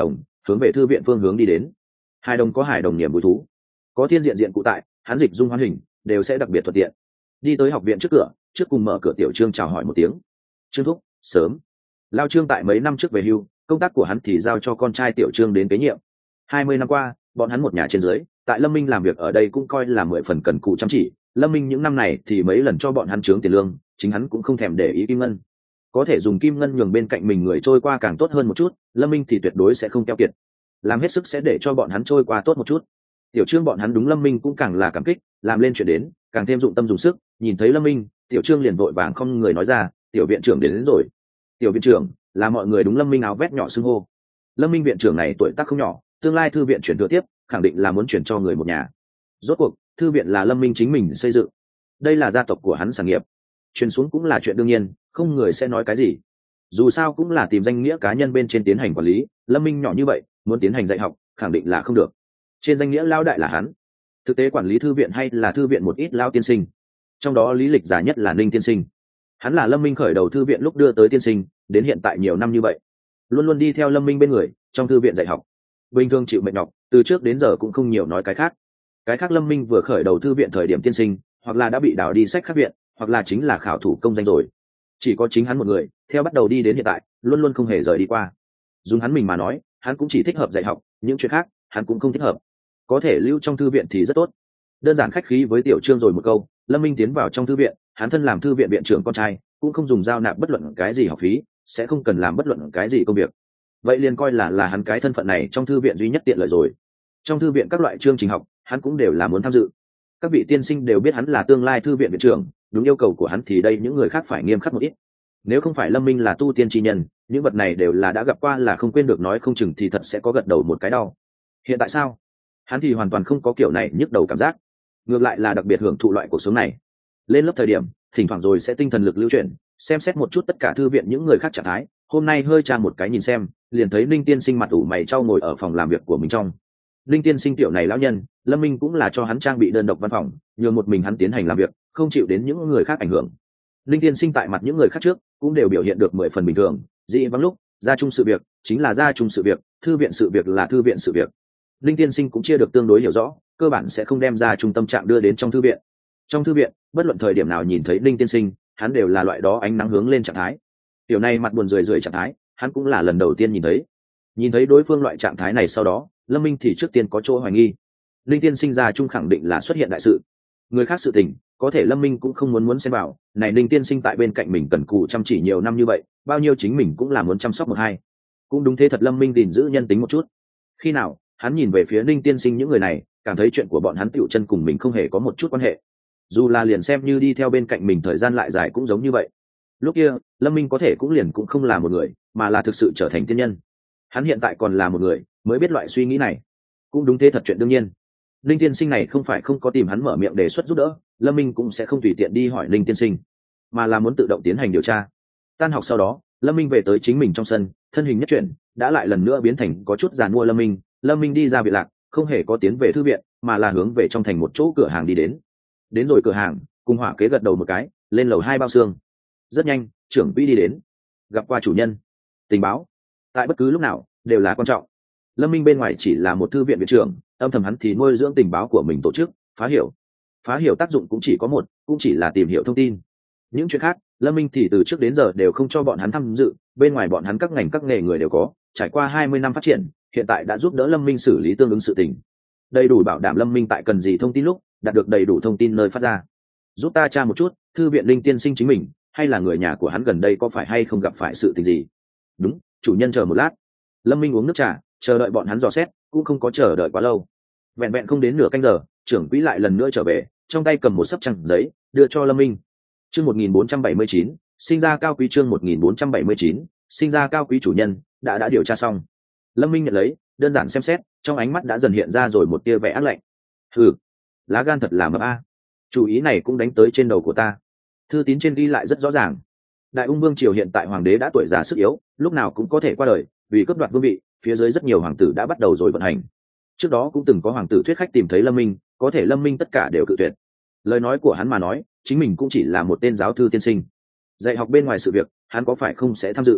hướng về thư viện phương hướng đi đến. Hài đồng có hài đồng niềm vui thú, có thiên diện diện cụ tại, hắn dịch dung hoán hình đều sẽ đặc biệt thuận tiện. Đi tới học viện trước cửa, trước cùng mở cửa tiểu Trương chào hỏi một tiếng. Trương thúc, sớm. Lao Trương tại mấy năm trước về hưu, công tác của hắn thì giao cho con trai tiểu Trương đến kế nhiệm. hai mươi năm qua, bọn hắn một nhà trên dưới, tại Lâm Minh làm việc ở đây cũng coi là mười phần cần cù chăm chỉ. Lâm Minh những năm này thì mấy lần cho bọn hắn trướng tiền lương, chính hắn cũng không thèm để ý kim ngân. Có thể dùng kim ngân nhường bên cạnh mình người trôi qua càng tốt hơn một chút, Lâm Minh thì tuyệt đối sẽ không keo kiệt, làm hết sức sẽ để cho bọn hắn trôi qua tốt một chút. Tiểu Trương bọn hắn đúng Lâm Minh cũng càng là cảm kích, làm lên chuyện đến càng thêm dụng tâm dùng sức. Nhìn thấy Lâm Minh, tiểu Trương liền vội vàng không người nói ra, tiểu viện trưởng đến, đến rồi. Tiểu viện trưởng là mọi người đúng Lâm Minh áo vét nhỏ xưng hô. Lâm Minh viện trưởng này tuổi tác không nhỏ, tương lai thư viện chuyển thừa tiếp khẳng định là muốn chuyển cho người một nhà. Rốt cuộc thư viện là Lâm Minh chính mình xây dựng, đây là gia tộc của hắn sản nghiệp, truyền xuống cũng là chuyện đương nhiên, không người sẽ nói cái gì. Dù sao cũng là tìm danh nghĩa cá nhân bên trên tiến hành quản lý, Lâm Minh nhỏ như vậy muốn tiến hành dạy học khẳng định là không được. Trên danh nghĩa lao đại là hắn, thực tế quản lý thư viện hay là thư viện một ít lao tiên sinh, trong đó lý lịch già nhất là Ninh tiên sinh. Hắn là Lâm Minh khởi đầu thư viện lúc đưa tới tiên sinh, đến hiện tại nhiều năm như vậy luôn luôn đi theo Lâm Minh bên người trong thư viện dạy học, bình thường chịu mệt nhọc, từ trước đến giờ cũng không nhiều nói cái khác. Cái khác Lâm Minh vừa khởi đầu thư viện thời điểm tiên sinh, hoặc là đã bị đào đi sách khác viện, hoặc là chính là khảo thủ công danh rồi. Chỉ có chính hắn một người theo bắt đầu đi đến hiện tại luôn luôn không hề rời đi qua. Dùng hắn mình mà nói, hắn cũng chỉ thích hợp dạy học, những chuyện khác hắn cũng không thích hợp. Có thể lưu trong thư viện thì rất tốt. Đơn giản khách khí với tiểu Trương rồi một câu, Lâm Minh tiến vào trong thư viện. Hắn thân làm thư viện viện trưởng con trai, cũng không dùng giao nạp bất luận cái gì học phí, sẽ không cần làm bất luận cái gì công việc. Vậy liền coi là là hắn cái thân phận này trong thư viện duy nhất tiện lợi rồi. Trong thư viện các loại chương trình học hắn cũng đều là muốn tham dự. Các vị tiên sinh đều biết hắn là tương lai thư viện viện trưởng, đúng yêu cầu của hắn thì đây những người khác phải nghiêm khắc một ít. Nếu không phải Lâm Minh là tu tiên chi nhân, những vật này đều là đã gặp qua là không quên được, nói không chừng thì thật sẽ có gật đầu một cái đau. Hiện tại sao? Hắn thì hoàn toàn không có kiểu này nhức đầu cảm giác, ngược lại là đặc biệt hưởng thụ loại cuộc sống này. Lên lớp thời điểm thỉnh thoảng rồi sẽ tinh thần lực lưu chuyển, xem xét một chút tất cả thư viện những người khác trạng thái. Hôm nay hơi tra một cái nhìn xem, liền thấy Linh tiên sinh mặt ủ mày trao ngồi ở phòng làm việc của mình trong. Linh tiên sinh tiểu này lão nhân, Lâm Minh cũng là cho hắn trang bị đơn độc văn phòng, nhường một mình hắn tiến hành làm việc, không chịu đến những người khác ảnh hưởng. Linh tiên sinh tại mặt những người khác trước cũng đều biểu hiện được mười phần bình thường, dị vắng lúc gia chung sự việc chính là gia chung sự việc, thư viện sự việc là thư viện sự việc. Linh tiên sinh cũng chia được tương đối hiểu rõ, cơ bản sẽ không đem ra trung tâm trạng đưa đến trong thư viện. Trong thư viện bất luận thời điểm nào nhìn thấy Linh tiên sinh, hắn đều là loại đó ánh nắng hướng lên trạng thái. Tiểu này mặt buồn rười rượi trạng thái, hắn cũng là lần đầu tiên nhìn thấy. Nhìn thấy đối phương loại trạng thái này sau đó, Lâm Minh thì trước tiên có chỗ hoài nghi. Linh tiên sinh ra chung khẳng định là xuất hiện đại sự. Người khác sự tình, có thể Lâm Minh cũng không muốn muốn xem vào. Này Linh tiên sinh tại bên cạnh mình cần cù chăm chỉ nhiều năm như vậy, bao nhiêu chính mình cũng là muốn chăm sóc một hai. Cũng đúng thế thật, Lâm Minh gìn giữ nhân tính một chút. Khi nào hắn nhìn về phía Linh tiên sinh những người này, cảm thấy chuyện của bọn hắn tựu chân cùng mình không hề có một chút quan hệ. Dù là liền xem như đi theo bên cạnh mình thời gian lại dài cũng giống như vậy. Lúc kia Lâm Minh có thể cũng liền cũng không là một người, mà là thực sự trở thành tiên nhân. Hắn hiện tại còn là một người mới biết loại suy nghĩ này. Cũng đúng thế thật, chuyện đương nhiên. Linh tiên sinh này không phải không có tìm hắn mở miệng đề xuất giúp đỡ, Lâm Minh cũng sẽ không tùy tiện đi hỏi Linh tiên sinh, mà là muốn tự động tiến hành điều tra. Tan học sau đó, Lâm Minh về tới chính mình trong sân, thân hình nhất chuyển đã lại lần nữa biến thành có chút giàn mua Lâm Minh. Lâm Minh đi ra viện lạc, không hề có tiến về thư viện, mà là hướng về trong thành một chỗ cửa hàng đi đến. Đến rồi cửa hàng, cùng Hỏa Kế gật đầu một cái, lên lầu hai bao xương. Rất nhanh trưởng quỹ đi đến, gặp qua chủ nhân. Tình báo tại bất cứ lúc nào đều là quan trọng. Lâm Minh bên ngoài chỉ là một thư viện viện trưởng, âm thầm hắn thì nuôi dưỡng tình báo của mình tổ chức phá hiểu. Phá hiểu tác dụng cũng chỉ có một, cũng chỉ là tìm hiểu thông tin. Những chuyện khác Lâm Minh thì từ trước đến giờ đều không cho bọn hắn tham dự. Bên ngoài bọn hắn các ngành các nghề người đều có, trải qua hai mươi năm phát triển, hiện tại đã giúp đỡ Lâm Minh xử lý tương ứng sự tình, đầy đủ bảo đảm Lâm Minh tại cần gì thông tin lúc đạt được đầy đủ thông tin nơi phát ra. Giúp ta tra một chút, thư viện Linh tiên sinh chính mình hay là người nhà của hắn gần đây có phải hay không gặp phải sự tình gì? Đúng, chủ nhân chờ một lát. Lâm Minh uống nước trà, chờ đợi bọn hắn dò xét, cũng không có chờ đợi quá lâu. Vẹn vẹn không đến nửa canh giờ, trưởng quỹ lại lần nữa trở về, trong tay cầm một sấp trang giấy, đưa cho Lâm Minh. Chương một nghìn bốn trăm bảy mươi chín, sinh ra cao quý. Chương một nghìn bốn trăm bảy mươi chín, sinh ra cao quý. Chủ nhân đã đã điều tra xong. Lâm Minh nhận lấy, đơn giản xem xét, trong ánh mắt đã dần hiện ra rồi một tia vẻ ác lạnh. Hừ, lá gan thật là mập a. Chủ ý này cũng đánh tới trên đầu của ta. Thư tín trên ghi lại rất rõ ràng, Đại Ung Vương triều hiện tại hoàng đế đã tuổi già sức yếu, lúc nào cũng có thể qua đời, vì cướp đoạt vương vị, phía dưới rất nhiều hoàng tử đã bắt đầu rồi vận hành. Trước đó cũng từng có hoàng tử thuyết khách tìm thấy Lâm Minh, có thể Lâm Minh tất cả đều cự tuyệt. Lời nói của hắn mà nói, chính mình cũng chỉ là một tên giáo thư tiên sinh, dạy học bên ngoài sự việc, hắn có phải không sẽ tham dự.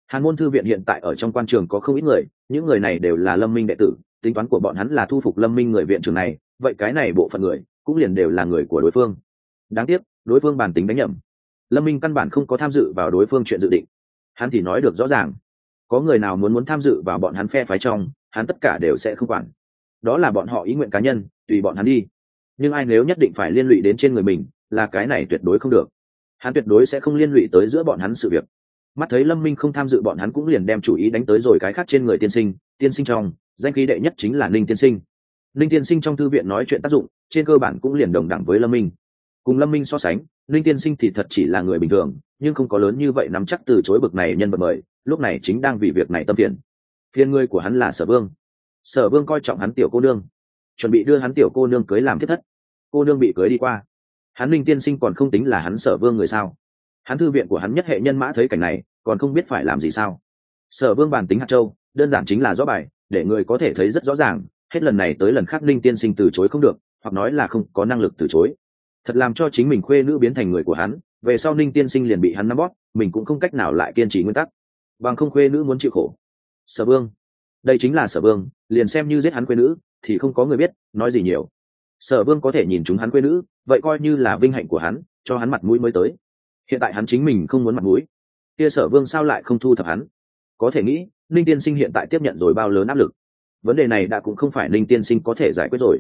Hàn môn thư viện hiện tại ở trong quan trường có không ít người, những người này đều là Lâm Minh đệ tử, tính toán của bọn hắn là thu phục Lâm Minh người viện trưởng này, vậy cái này bộ phận người cũng liền đều là người của đối phương. Đáng tiếc đối phương bản tính đánh nhầm, Lâm Minh căn bản không có tham dự vào đối phương chuyện dự định. Hắn thì nói được rõ ràng, có người nào muốn muốn tham dự vào bọn hắn phe phái trong, hắn tất cả đều sẽ không quản, đó là bọn họ ý nguyện cá nhân, tùy bọn hắn đi. Nhưng ai nếu nhất định phải liên lụy đến trên người mình, là cái này tuyệt đối không được. Hắn tuyệt đối sẽ không liên lụy tới giữa bọn hắn sự việc. Mắt thấy Lâm Minh không tham dự, bọn hắn cũng liền đem chủ ý đánh tới rồi cái khác trên người tiên sinh. Tiên sinh trong danh khí đệ nhất chính là Ninh tiên sinh. Ninh tiên sinh trong thư viện nói chuyện tác dụng trên cơ bản cũng liền đồng đẳng với Lâm Minh. Cùng Lâm Minh so sánh, Ninh tiên sinh thì thật chỉ là người bình thường, nhưng không có lớn như vậy nắm chắc từ chối bực này nhân vật mời. Lúc này chính đang vì việc này tâm phiền. Phiền người của hắn là Sở Vương. Sở Vương coi trọng hắn tiểu cô nương, chuẩn bị đưa hắn tiểu cô nương cưới làm thiết thất. Cô nương bị cưới đi qua, hắn Ninh tiên sinh còn không tính là hắn Sở Vương người sao? Hắn thư viện của hắn nhất hệ nhân mã thấy cảnh này còn không biết phải làm gì sao? Sở Vương bản tính hạt châu, đơn giản chính là rõ bài, để người có thể thấy rất rõ ràng. Hết lần này tới lần khác Ninh tiên sinh từ chối không được, hoặc nói là không có năng lực từ chối. Thật làm cho chính mình khuê nữ biến thành người của hắn, về sau Ninh tiên sinh liền bị hắn nắm bóp, mình cũng không cách nào lại kiên trì nguyên tắc, bằng không khuê nữ muốn chịu khổ. Sở Vương, đây chính là Sở Vương, liền xem như giết hắn khuê nữ thì không có người biết, nói gì nhiều. Sở Vương có thể nhìn chúng hắn khuê nữ, vậy coi như là vinh hạnh của hắn, cho hắn mặt mũi mới tới. Hiện tại hắn chính mình không muốn mặt mũi, kia Sở Vương sao lại không thu thập hắn? Có thể nghĩ Ninh tiên sinh hiện tại tiếp nhận rồi bao lớn áp lực. Vấn đề này đã cũng không phải Ninh tiên sinh có thể giải quyết rồi.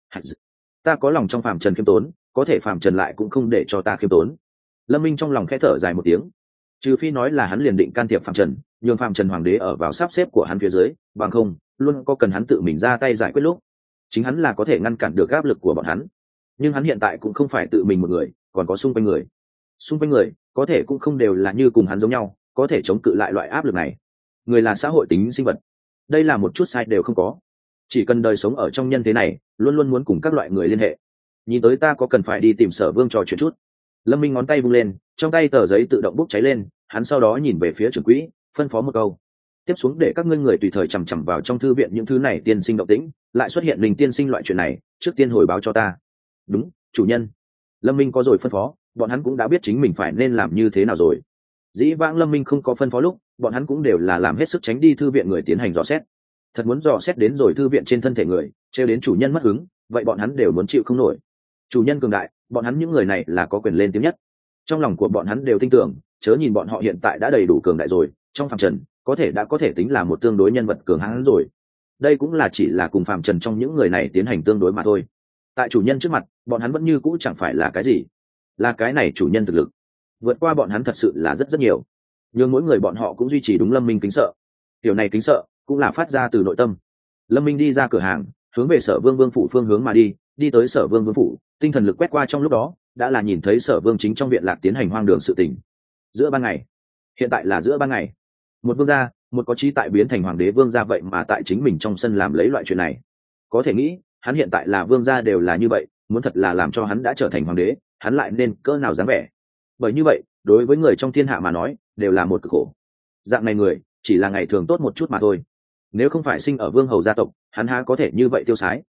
Ta có lòng trong phàm trần khiêm tốn, có thể phàm trần lại cũng không để cho ta khiêm tốn. Lâm Minh trong lòng khẽ thở dài một tiếng. Trừ phi nói là hắn liền định can thiệp phàm trần, nhường phàm trần hoàng đế ở vào sắp xếp của hắn phía dưới, bằng không luôn có cần hắn tự mình ra tay giải quyết lúc, chính hắn là có thể ngăn cản được áp lực của bọn hắn. Nhưng hắn hiện tại cũng không phải tự mình một người, còn có xung quanh người. Xung quanh người có thể cũng không đều là như cùng hắn giống nhau, có thể chống cự lại loại áp lực này. Người là xã hội tính sinh vật, đây là một chút sai đều không có. Chỉ cần đời sống ở trong nhân thế này, luôn luôn muốn cùng các loại người liên hệ. Nhìn tới ta có cần phải đi tìm Sở Vương trò chuyện chút. Lâm Minh ngón tay vung lên, trong tay tờ giấy tự động bốc cháy lên, hắn sau đó nhìn về phía trưởng quỹ, phân phó một câu. Tiếp xuống để các ngươi người tùy thời chằm chằm vào trong thư viện những thứ này tiên sinh động tĩnh, lại xuất hiện linh tiên sinh loại chuyện này, trước tiên hồi báo cho ta. Đúng, chủ nhân. Lâm Minh có rồi phân phó, bọn hắn cũng đã biết chính mình phải nên làm như thế nào rồi. Dĩ vãng Lâm Minh không có phân phó lúc, bọn hắn cũng đều là làm hết sức tránh đi thư viện người tiến hành dò xét. Thật muốn dò xét đến rồi thư viện trên thân thể người, trêu đến chủ nhân mất hứng, vậy bọn hắn đều muốn chịu không nổi. Chủ nhân cường đại, bọn hắn những người này là có quyền lên tiếng nhất. Trong lòng của bọn hắn đều tin tưởng, chớ nhìn bọn họ hiện tại đã đầy đủ cường đại rồi, trong phàm trần có thể đã có thể tính là một tương đối nhân vật cường hãn rồi. Đây cũng là chỉ là cùng phàm trần trong những người này tiến hành tương đối mà thôi. Tại chủ nhân trước mặt, bọn hắn vẫn như cũ chẳng phải là cái gì. Là cái này chủ nhân thực lực vượt qua bọn hắn thật sự là rất rất nhiều, nhưng mỗi người bọn họ cũng duy trì đúng Lâm Minh kính sợ. Điều này kính sợ cũng là phát ra từ nội tâm. Lâm Minh đi ra cửa hàng, hướng về Sở Vương Vương phủ phương hướng mà đi. Đi tới Sở Vương Vương phủ, tinh thần lực quét qua trong lúc đó, đã là nhìn thấy Sở Vương chính trong viện lạc tiến hành hoang đường sự tình. Giữa ban ngày, hiện tại là giữa ban ngày, một vương gia, một có trí tại biến thành hoàng đế vương gia vậy mà tại chính mình trong sân làm lấy loại chuyện này. Có thể nghĩ, hắn hiện tại là vương gia đều là như vậy, muốn thật là làm cho hắn đã trở thành hoàng đế, hắn lại nên cỡ nào dáng vẻ. Bởi như vậy, đối với người trong thiên hạ mà nói, đều là một cực khổ. Dạng này người, chỉ là ngày thường tốt một chút mà thôi. Nếu không phải sinh ở vương hầu gia tộc, hắn há có thể như vậy tiêu sái.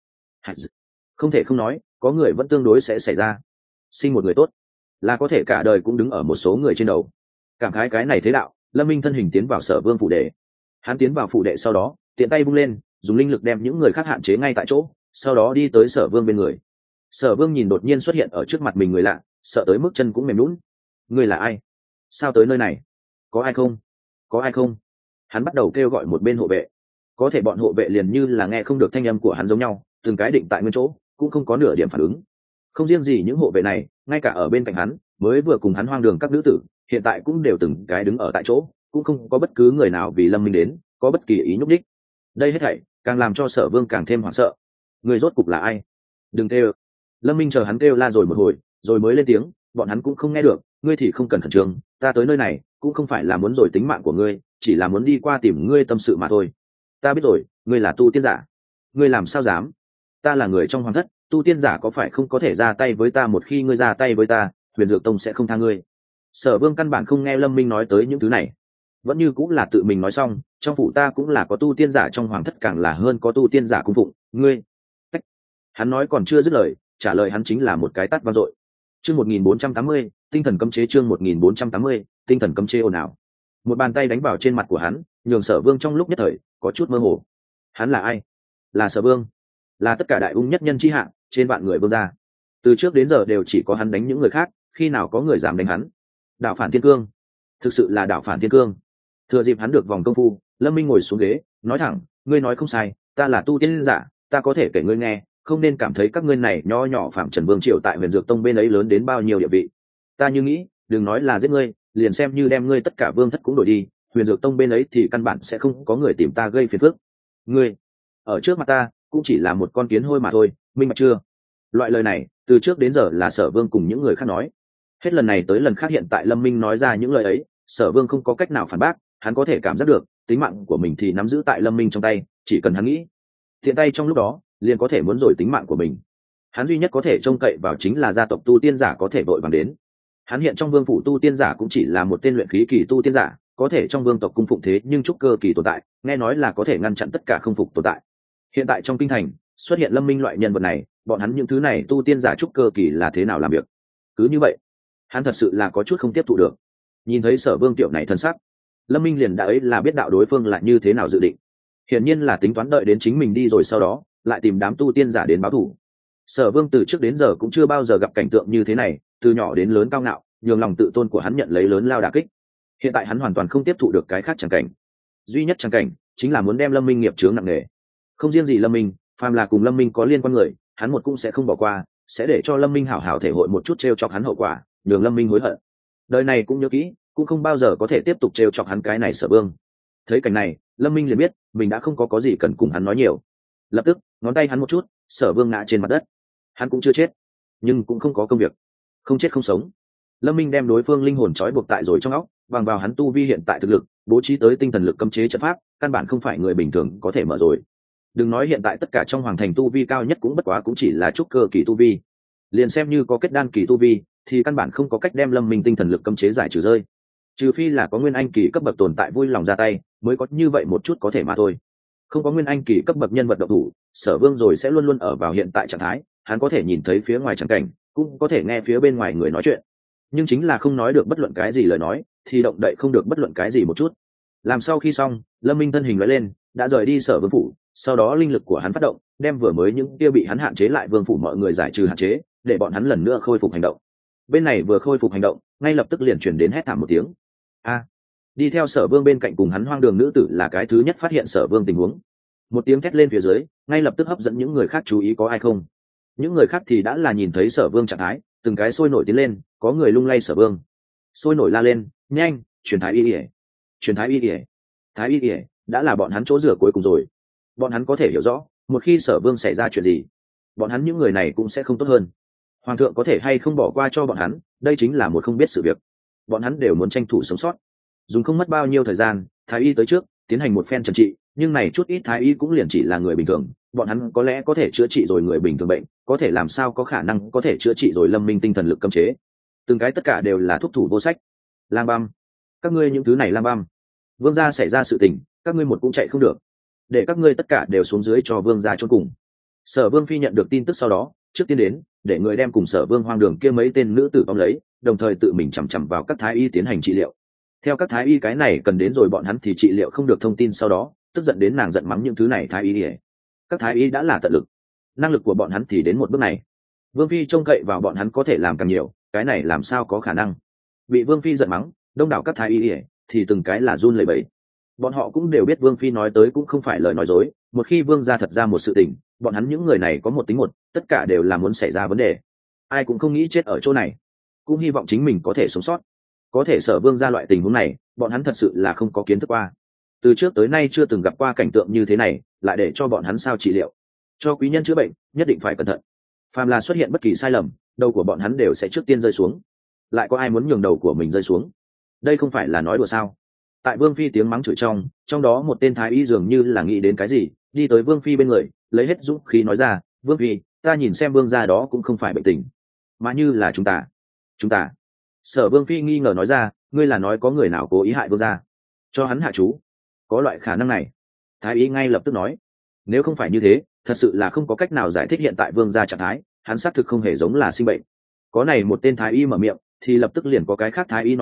Không thể không nói, có người vẫn tương đối sẽ xảy ra. Sinh một người tốt, là có thể cả đời cũng đứng ở một số người trên đầu. Cảm khái cái này thế đạo, Lâm Minh thân hình tiến vào Sở Vương phủ đệ. Hắn tiến vào phủ đệ sau đó, tiện tay vung lên, dùng linh lực đem những người khác hạn chế ngay tại chỗ, sau đó đi tới Sở Vương bên người. Sở Vương nhìn đột nhiên xuất hiện ở trước mặt mình người lạ, sợ tới mức chân cũng mềm nhũn. Người là ai? Sao tới nơi này? Có ai không? Có ai không? Hắn bắt đầu kêu gọi một bên hộ vệ. Có thể bọn hộ vệ liền như là nghe không được thanh âm của hắn giống nhau, từng cái định tại nguyên chỗ, cũng không có nửa điểm phản ứng. Không riêng gì những hộ vệ này, ngay cả ở bên cạnh hắn, mới vừa cùng hắn hoang đường các nữ tử, hiện tại cũng đều từng cái đứng ở tại chỗ, cũng không có bất cứ người nào vì Lâm Minh đến có bất kỳ ý nhúc nhích. Đây hết thảy càng làm cho Sở Vương càng thêm hoảng sợ. Người rốt cục là ai? Đừng kêu. Lâm Minh chờ hắn kêu la rồi một hồi, rồi mới lên tiếng, bọn hắn cũng không nghe được. Ngươi thì không cần khẩn trương, ta tới nơi này cũng không phải là muốn rồi tính mạng của ngươi, chỉ là muốn đi qua tìm ngươi tâm sự mà thôi. Ta biết rồi, ngươi là tu tiên giả. Ngươi làm sao dám? Ta là người trong hoàng thất, tu tiên giả có phải không có thể ra tay với ta, một khi ngươi ra tay với ta, Huyền Dược Tông sẽ không tha ngươi. Sở Vương căn bản không nghe Lâm Minh nói tới những thứ này, vẫn như cũng là tự mình nói xong, trong phủ ta cũng là có tu tiên giả, trong hoàng thất càng là hơn có tu tiên giả cung phụng, ngươi. Hắn nói còn chưa dứt lời, trả lời hắn chính là một cái tát vang dội. Chương một nghìn bốn trăm tám mươi, tinh thần cấm chế. Chương một nghìn bốn trăm tám mươi, tinh thần cấm chế ồn ào. một bàn tay đánh vào trên mặt của hắn, nhường Sở Vương trong lúc nhất thời có chút mơ hồ. Hắn là ai? Là Sở Vương, là tất cả đại ung nhất nhân chi hạng trên vạn người vương gia. Từ trước đến giờ đều chỉ có hắn đánh những người khác, khi nào có người dám đánh hắn? Đạo phản thiên cương, thực sự là đạo phản thiên cương. Thừa dịp hắn được vòng công phu, Lâm Minh ngồi xuống ghế, nói thẳng, ngươi nói không sai, ta là tu tiên giả, ta có thể kể ngươi nghe, không nên cảm thấy các ngươi này nho nhỏ phạm trần vương triều tại Huyền Dược Tông bên ấy lớn đến bao nhiêu địa vị. Ta như nghĩ, đừng nói là giết ngươi, liền xem như đem ngươi tất cả vương thất cũng đổi đi, Huyền Dược Tông bên ấy thì căn bản sẽ không có người tìm ta gây phiền phức. Ngươi ở trước mặt ta cũng chỉ là một con kiến hôi mà thôi, minh bạch chưa? Loại lời này từ trước đến giờ là Sở Vương cùng những người khác nói, hết lần này tới lần khác hiện tại Lâm Minh nói ra những lời ấy, Sở Vương không có cách nào phản bác, hắn có thể cảm giác được tính mạng của mình thì nắm giữ tại Lâm Minh trong tay, chỉ cần hắn nghĩ thiện tay trong lúc đó liền có thể muốn rồi tính mạng của mình. Hắn duy nhất có thể trông cậy vào chính là gia tộc tu tiên giả có thể vội vàng đến. Hắn hiện trong vương phủ tu tiên giả cũng chỉ là một tên luyện khí kỳ tu tiên giả, có thể trong vương tộc cung phụng thế nhưng trúc cơ kỳ tồn tại, nghe nói là có thể ngăn chặn tất cả không phục tồn tại. Hiện tại trong kinh thành xuất hiện Lâm Minh loại nhân vật này, bọn hắn những thứ này tu tiên giả trúc cơ kỳ là thế nào làm việc? Cứ như vậy, hắn thật sự là có chút không tiếp thụ được. Nhìn thấy Sở Vương tiểu này thân sắc, Lâm Minh liền đã ấy là biết đạo đối phương là như thế nào dự định. Hiển nhiên là tính toán đợi đến chính mình đi rồi sau đó lại tìm đám tu tiên giả đến báo thù. Sở Vương từ trước đến giờ cũng chưa bao giờ gặp cảnh tượng như thế này, từ nhỏ đến lớn cao ngạo, nhường lòng tự tôn của hắn nhận lấy lớn lao đả kích. Hiện tại hắn hoàn toàn không tiếp thụ được cái khác chẳng cảnh, duy nhất chẳng cảnh chính là muốn đem Lâm Minh nghiệp chướng nặng nề. Không riêng gì Lâm Minh, phàm là cùng Lâm Minh có liên quan người, hắn một cũng sẽ không bỏ qua, sẽ để cho Lâm Minh hảo hảo thể hội một chút trêu chọc hắn hậu quả, nhường Lâm Minh hối hận. Đời này cũng nhớ kỹ, cũng không bao giờ có thể tiếp tục trêu chọc hắn cái này Sở Vương. Thấy cảnh này, Lâm Minh liền biết mình đã không có có gì cần cùng hắn nói nhiều. Lập tức ngón tay hắn một chút, Sở Vương ngã trên mặt đất. Hắn cũng chưa chết, nhưng cũng không có công việc, không chết không sống. Lâm Minh đem đối phương linh hồn trói buộc tại rồi trong óc, bằng vào hắn tu vi hiện tại thực lực, bố trí tới tinh thần lực cấm chế trận pháp, căn bản không phải người bình thường có thể mở rồi. Đừng nói hiện tại tất cả trong hoàng thành tu vi cao nhất cũng bất quá cũng chỉ là trúc cơ kỳ tu vi, liền xem như có kết đan kỳ tu vi thì căn bản không có cách đem Lâm Minh tinh thần lực cấm chế giải trừ rơi, trừ phi là có nguyên anh kỳ cấp bậc tồn tại vui lòng ra tay mới có như vậy một chút có thể mà thôi. Không có nguyên anh kỳ cấp bậc nhân vật độc thủ, Sở Vương rồi sẽ luôn luôn ở vào hiện tại trạng thái, hắn có thể nhìn thấy phía ngoài trắng cảnh, cũng có thể nghe phía bên ngoài người nói chuyện, nhưng chính là không nói được bất luận cái gì lời nói, thì động đậy không được bất luận cái gì một chút. Làm sau khi xong, Lâm Minh thân hình lóe lên, đã rời đi Sở Vương phủ, sau đó linh lực của hắn phát động, đem vừa mới những kia bị hắn hạn chế lại vương phủ mọi người giải trừ hạn chế, để bọn hắn lần nữa khôi phục hành động. Bên này vừa khôi phục hành động, ngay lập tức liền truyền đến hét thảm một tiếng. A! Đi theo Sở Vương bên cạnh cùng hắn hoang đường nữ tử là cái thứ nhất phát hiện Sở Vương tình huống. Một tiếng thét lên phía dưới, ngay lập tức hấp dẫn những người khác chú ý có ai không. Những người khác thì đã là nhìn thấy Sở Vương trạng thái, từng cái sôi nổi tiến lên, có người lung lay Sở Vương, sôi nổi la lên, nhanh, truyền thái y ỉa, truyền thái y ỉa, thái y ỉa, đã là bọn hắn chỗ rửa cuối cùng rồi. Bọn hắn có thể hiểu rõ, một khi Sở Vương xảy ra chuyện gì, bọn hắn những người này cũng sẽ không tốt hơn. Hoàng thượng có thể hay không bỏ qua cho bọn hắn, đây chính là một không biết sự việc. Bọn hắn đều muốn tranh thủ sống sót. Dùng không mất bao nhiêu thời gian, thái y tới trước tiến hành một phen trần trị, nhưng này chút ít thái y cũng liền chỉ là người bình thường, bọn hắn có lẽ có thể chữa trị rồi người bình thường bệnh, có thể làm sao có khả năng có thể chữa trị rồi Lâm Minh tinh thần lực cấm chế. Từng cái tất cả đều là thuốc thủ vô sách. Lang băm, các ngươi những thứ này lang băm, vương gia xảy ra sự tình, các ngươi một cũng chạy không được, để các ngươi tất cả đều xuống dưới cho vương gia chôn cùng. Sở Vương phi nhận được tin tức sau đó, trước tiên đến để người đem cùng Sở Vương hoang đường kia mấy tên nữ tử tóm lấy, đồng thời tự mình chằm chằm vào các thái y tiến hành trị liệu. Theo các thái y cái này cần đến rồi bọn hắn thì trị liệu không được thông tin sau đó, tức giận đến nàng giận mắng những thứ này thái y. Các thái y đã là tận lực, năng lực của bọn hắn thì đến một bước này. Vương phi trông cậy vào bọn hắn có thể làm càng nhiều, cái này làm sao có khả năng. Bị Vương phi giận mắng, đông đảo các thái y thì từng cái là run lẩy bẩy. Bọn họ cũng đều biết Vương phi nói tới cũng không phải lời nói dối, một khi Vương gia thật ra một sự tình, bọn hắn những người này có một tính một, tất cả đều là muốn xảy ra vấn đề. Ai cũng không nghĩ chết ở chỗ này, cũng hy vọng chính mình có thể sống sót. Có thể Sở Vương gia loại tình huống này, bọn hắn thật sự là không có kiến thức qua. Từ trước tới nay chưa từng gặp qua cảnh tượng như thế này, lại để cho bọn hắn sao trị liệu. Cho quý nhân chữa bệnh, nhất định phải cẩn thận. Phàm là xuất hiện bất kỳ sai lầm, đầu của bọn hắn đều sẽ trước tiên rơi xuống. Lại có ai muốn nhường đầu của mình rơi xuống? Đây không phải là nói đùa sao? Tại Vương phi tiếng mắng chửi trong, trong đó một tên thái y dường như là nghĩ đến cái gì, đi tới Vương phi bên người, lấy hết dũng khí nói ra, Vương phi, ta nhìn xem Vương gia đó cũng không phải bệnh tình, mà như là chúng ta. Chúng ta? Sở Vương phi nghi ngờ nói ra, ngươi là nói có người nào cố ý hại Vương gia, cho hắn hạ chú? Có loại khả năng này. Thái y ngay lập tức nói, nếu không phải như thế, thật sự là không có cách nào giải thích hiện tại Vương gia trạng thái, hắn xác thực không hề giống là sinh bệnh. Có này một tên thái y mở miệng, thì lập tức liền có cái khác thái y nói theo,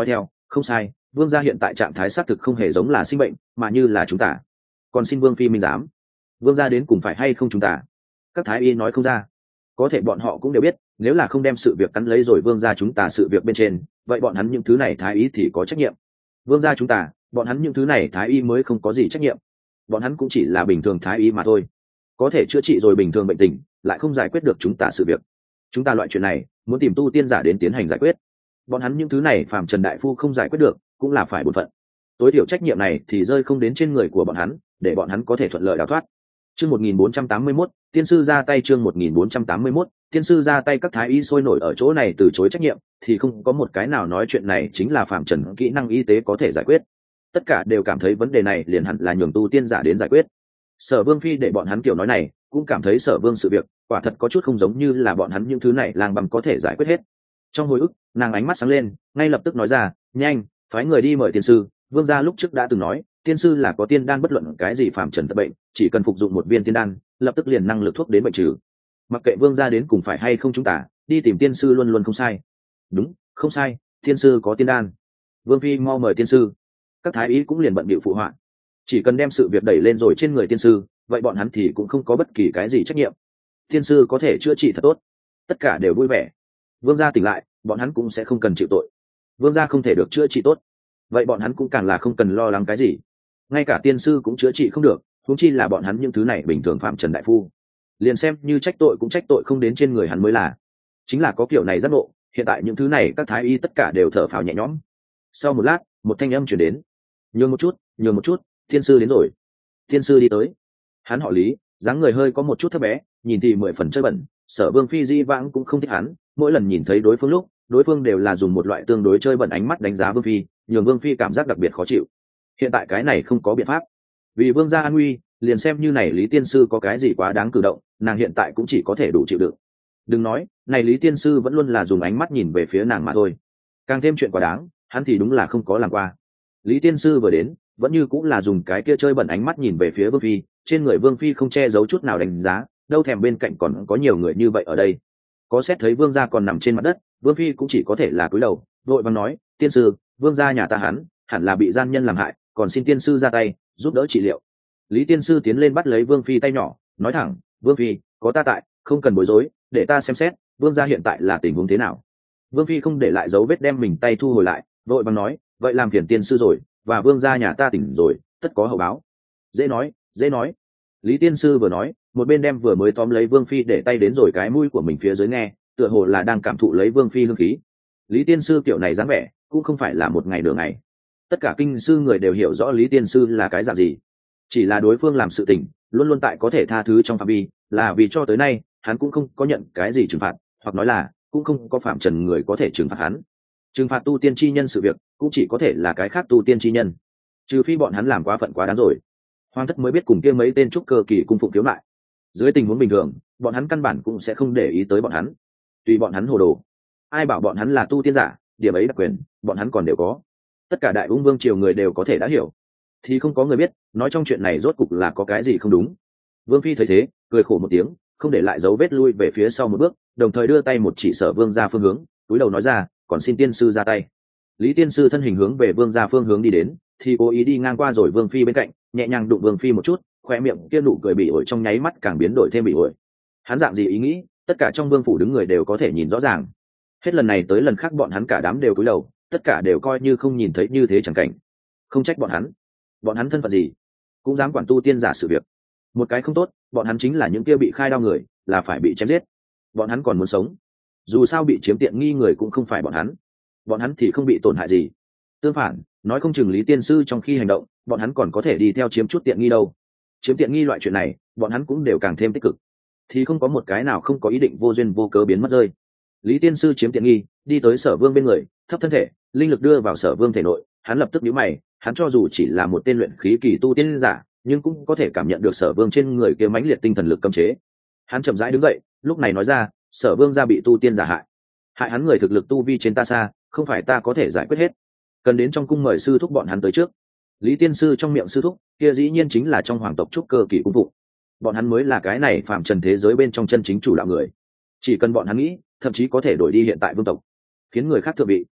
không sai, vương gia hiện tại trạng thái xác thực không hề giống là sinh bệnh mà như là chúng ta. Còn xin vương phi minh giám, vương gia đến cùng phải hay không chúng ta? Các thái y nói không ra, có thể bọn họ cũng đều biết nếu là không đem sự việc cắn lấy rồi vương gia chúng ta sự việc bên trên, vậy bọn hắn những thứ này thái y thì có trách nhiệm. Vương gia chúng ta, bọn hắn những thứ này thái y mới không có gì trách nhiệm, bọn hắn cũng chỉ là bình thường thái y mà thôi, có thể chữa trị rồi bình thường bệnh tình, lại không giải quyết được chúng ta sự việc. Chúng ta loại chuyện này muốn tìm tu tiên giả đến tiến hành giải quyết, bọn hắn những thứ này phàm trần đại phu không giải quyết được cũng là phải bổn phận, tối thiểu trách nhiệm này thì rơi không đến trên người của bọn hắn, để bọn hắn có thể thuận lợi đào thoát. Chương một nghìn bốn trăm tám mươi mốt, tiên sư ra tay. Chương một nghìn bốn trăm tám mươi mốt, tiên sư ra tay. Các thái y sôi nổi ở chỗ này từ chối trách nhiệm, thì không có một cái nào nói chuyện này chính là phàm trần kỹ năng y tế có thể giải quyết. Tất cả đều cảm thấy vấn đề này liền hẳn là nhường tu tiên giả đến giải quyết. Sở Vương phi để bọn hắn kiểu nói này, cũng cảm thấy Sở Vương sự việc quả thật có chút không giống như là bọn hắn những thứ này lang băm có thể giải quyết hết. Trong hồi ức, nàng ánh mắt sáng lên, ngay lập tức nói ra, nhanh, phái người đi mời tiên sư. Vương gia lúc trước đã từng nói, tiên sư là có tiên đan, bất luận cái gì phàm trần tật bệnh, chỉ cần phục dụng một viên tiên đan, lập tức liền năng lực thuốc đến bệnh trừ. Mặc kệ vương gia đến cùng phải hay không chúng ta, đi tìm tiên sư luôn luôn không sai. Đúng, không sai, tiên sư có tiên đan. Vương phi mau mời tiên sư. Các thái y cũng liền bận bịu phụ họa. Chỉ cần đem sự việc đẩy lên rồi trên người tiên sư, vậy bọn hắn thì cũng không có bất kỳ cái gì trách nhiệm. Tiên sư có thể chữa trị thật tốt, tất cả đều vui vẻ. Vương gia tỉnh lại, bọn hắn cũng sẽ không cần chịu tội. Vương gia không thể được chữa trị tốt, vậy bọn hắn cũng càng là không cần lo lắng cái gì. Ngay cả tiên sư cũng chữa trị không được, huống chi là bọn hắn những thứ này bình thường phạm trần đại phu. Liền xem như trách tội cũng trách tội không đến trên người hắn mới là. Chính là có kiểu này giác ngộ, hiện tại những thứ này các thái y tất cả đều thở phào nhẹ nhõm. Sau một lát, một thanh âm chuyển đến. Nhường một chút, nhường một chút, tiên sư đến rồi. Tiên sư đi tới. Hắn họ Lý, dáng người hơi có một chút thấp bé, nhìn thì mười phần chơi bẩn. Sở Vương phi di vãng cũng không thích hắn, mỗi lần nhìn thấy đối phương lúc, đối phương đều là dùng một loại tương đối chơi bẩn ánh mắt đánh giá Vương phi, nhường Vương phi cảm giác đặc biệt khó chịu. Hiện tại cái này không có biện pháp, vì vương gia an nguy, liền xem như này Lý tiên sư có cái gì quá đáng cử động, nàng hiện tại cũng chỉ có thể đủ chịu đựng. Đừng nói, này Lý tiên sư vẫn luôn là dùng ánh mắt nhìn về phía nàng mà thôi. Càng thêm chuyện quá đáng, hắn thì đúng là không có làm qua. Lý tiên sư vừa đến, vẫn như cũng là dùng cái kia chơi bẩn ánh mắt nhìn về phía Vương phi, trên người Vương phi không che giấu chút nào đánh giá, đâu thèm bên cạnh còn có nhiều người như vậy ở đây. Có xét thấy vương gia còn nằm trên mặt đất, Vương phi cũng chỉ có thể là cúi đầu, vội vàng nói, tiên sư, vương gia nhà ta hắn, hẳn là bị gian nhân làm hại, còn xin tiên sư ra tay giúp đỡ trị liệu. Lý tiên sư tiến lên bắt lấy Vương phi tay nhỏ, nói thẳng, Vương phi, có ta tại, không cần bối rối, để ta xem xét vương gia hiện tại là tình huống thế nào. Vương phi không để lại dấu vết, đem mình tay thu hồi lại, vội vàng nói, vậy làm phiền tiên sư rồi, và vương gia nhà ta tỉnh rồi, tất có hậu báo. Dễ nói, dễ nói. Lý tiên sư vừa nói, một bên đem vừa mới tóm lấy Vương phi để tay đến rồi cái mũi của mình phía dưới nghe, tựa hồ là đang cảm thụ lấy Vương phi hương khí. Lý tiên sư kiểu này dáng vẻ cũng không phải là một ngày nửa ngày, tất cả kinh sư người đều hiểu rõ Lý tiên sư là cái dạng gì. Chỉ là đối phương làm sự tình luôn luôn tại có thể tha thứ trong phạm vi, là vì cho tới nay hắn cũng không có nhận cái gì trừng phạt, hoặc nói là cũng không có phạm trần người có thể trừng phạt hắn. Trừng phạt tu tiên chi nhân sự việc cũng chỉ có thể là cái khác tu tiên chi nhân, trừ phi bọn hắn làm quá phận quá đáng rồi, hoàng thất mới biết cùng kia mấy tên trúc cơ kỳ cung phụng khiếu lại. Dưới tình huống bình thường, bọn hắn căn bản cũng sẽ không để ý tới bọn hắn, tùy bọn hắn hồ đồ. Ai bảo bọn hắn là tu tiên giả, điểm ấy đặc quyền bọn hắn còn đều có. Tất cả đại ung vương triều người đều có thể đã hiểu, thì không có người biết nói trong chuyện này rốt cục là có cái gì không đúng. Vương phi thấy thế, cười khổ một tiếng, không để lại dấu vết lui về phía sau một bước, đồng thời đưa tay một chỉ Sở Vương ra phương hướng, túi đầu nói ra, còn xin tiên sư ra tay. Lý tiên sư thân hình hướng về vương ra phương hướng đi đến, thì cố ý đi ngang qua rồi Vương phi bên cạnh, nhẹ nhàng đụng Vương phi một chút, khoe miệng kia nụ cười bị ổi trong nháy mắt càng biến đổi thêm bị ổi. Hắn dạng gì ý nghĩ, tất cả trong vương phủ đứng người đều có thể nhìn rõ ràng. Hết lần này tới lần khác bọn hắn cả đám đều cúi đầu, tất cả đều coi như không nhìn thấy như thế chẳng cảnh. Không trách bọn hắn, bọn hắn thân phận gì cũng dám quản tu tiên giả sự việc. Một cái không tốt, bọn hắn chính là những kia bị khai đao người, là phải bị chém giết. Bọn hắn còn muốn sống, dù sao bị chiếm tiện nghi người cũng không phải bọn hắn, bọn hắn thì không bị tổn hại gì. Tương phản, nói không chừng Lý tiên sư trong khi hành động, bọn hắn còn có thể đi theo chiếm chút tiện nghi đâu. Chiếm tiện nghi loại chuyện này, bọn hắn cũng đều càng thêm tích cực, thì không có một cái nào không có ý định vô duyên vô cớ biến mất rơi. Lý tiên sư chiếm tiện nghi, đi tới Sở Vương bên người, thấp thân thể, linh lực đưa vào Sở Vương thể nội, hắn lập tức nhíu mày, hắn cho dù chỉ là một tên luyện khí kỳ tu tiên giả, nhưng cũng có thể cảm nhận được Sở Vương trên người kia mãnh liệt tinh thần lực cấm chế. Hắn chậm rãi đứng dậy, lúc này nói ra, Sở Vương gia bị tu tiên giả hại, hại hắn người thực lực tu vi trên ta xa, không phải ta có thể giải quyết hết, cần đến trong cung mời sư thúc bọn hắn tới trước. Lý tiên sư trong miệng sư thúc kia dĩ nhiên chính là trong hoàng tộc trúc cơ kỳ cung phụng, bọn hắn mới là cái này phạm trần thế giới bên trong chân chính chủ đạo người. Chỉ cần bọn hắn nghĩ, thậm chí có thể đổi đi hiện tại vương tộc, khiến người khác thượng vị.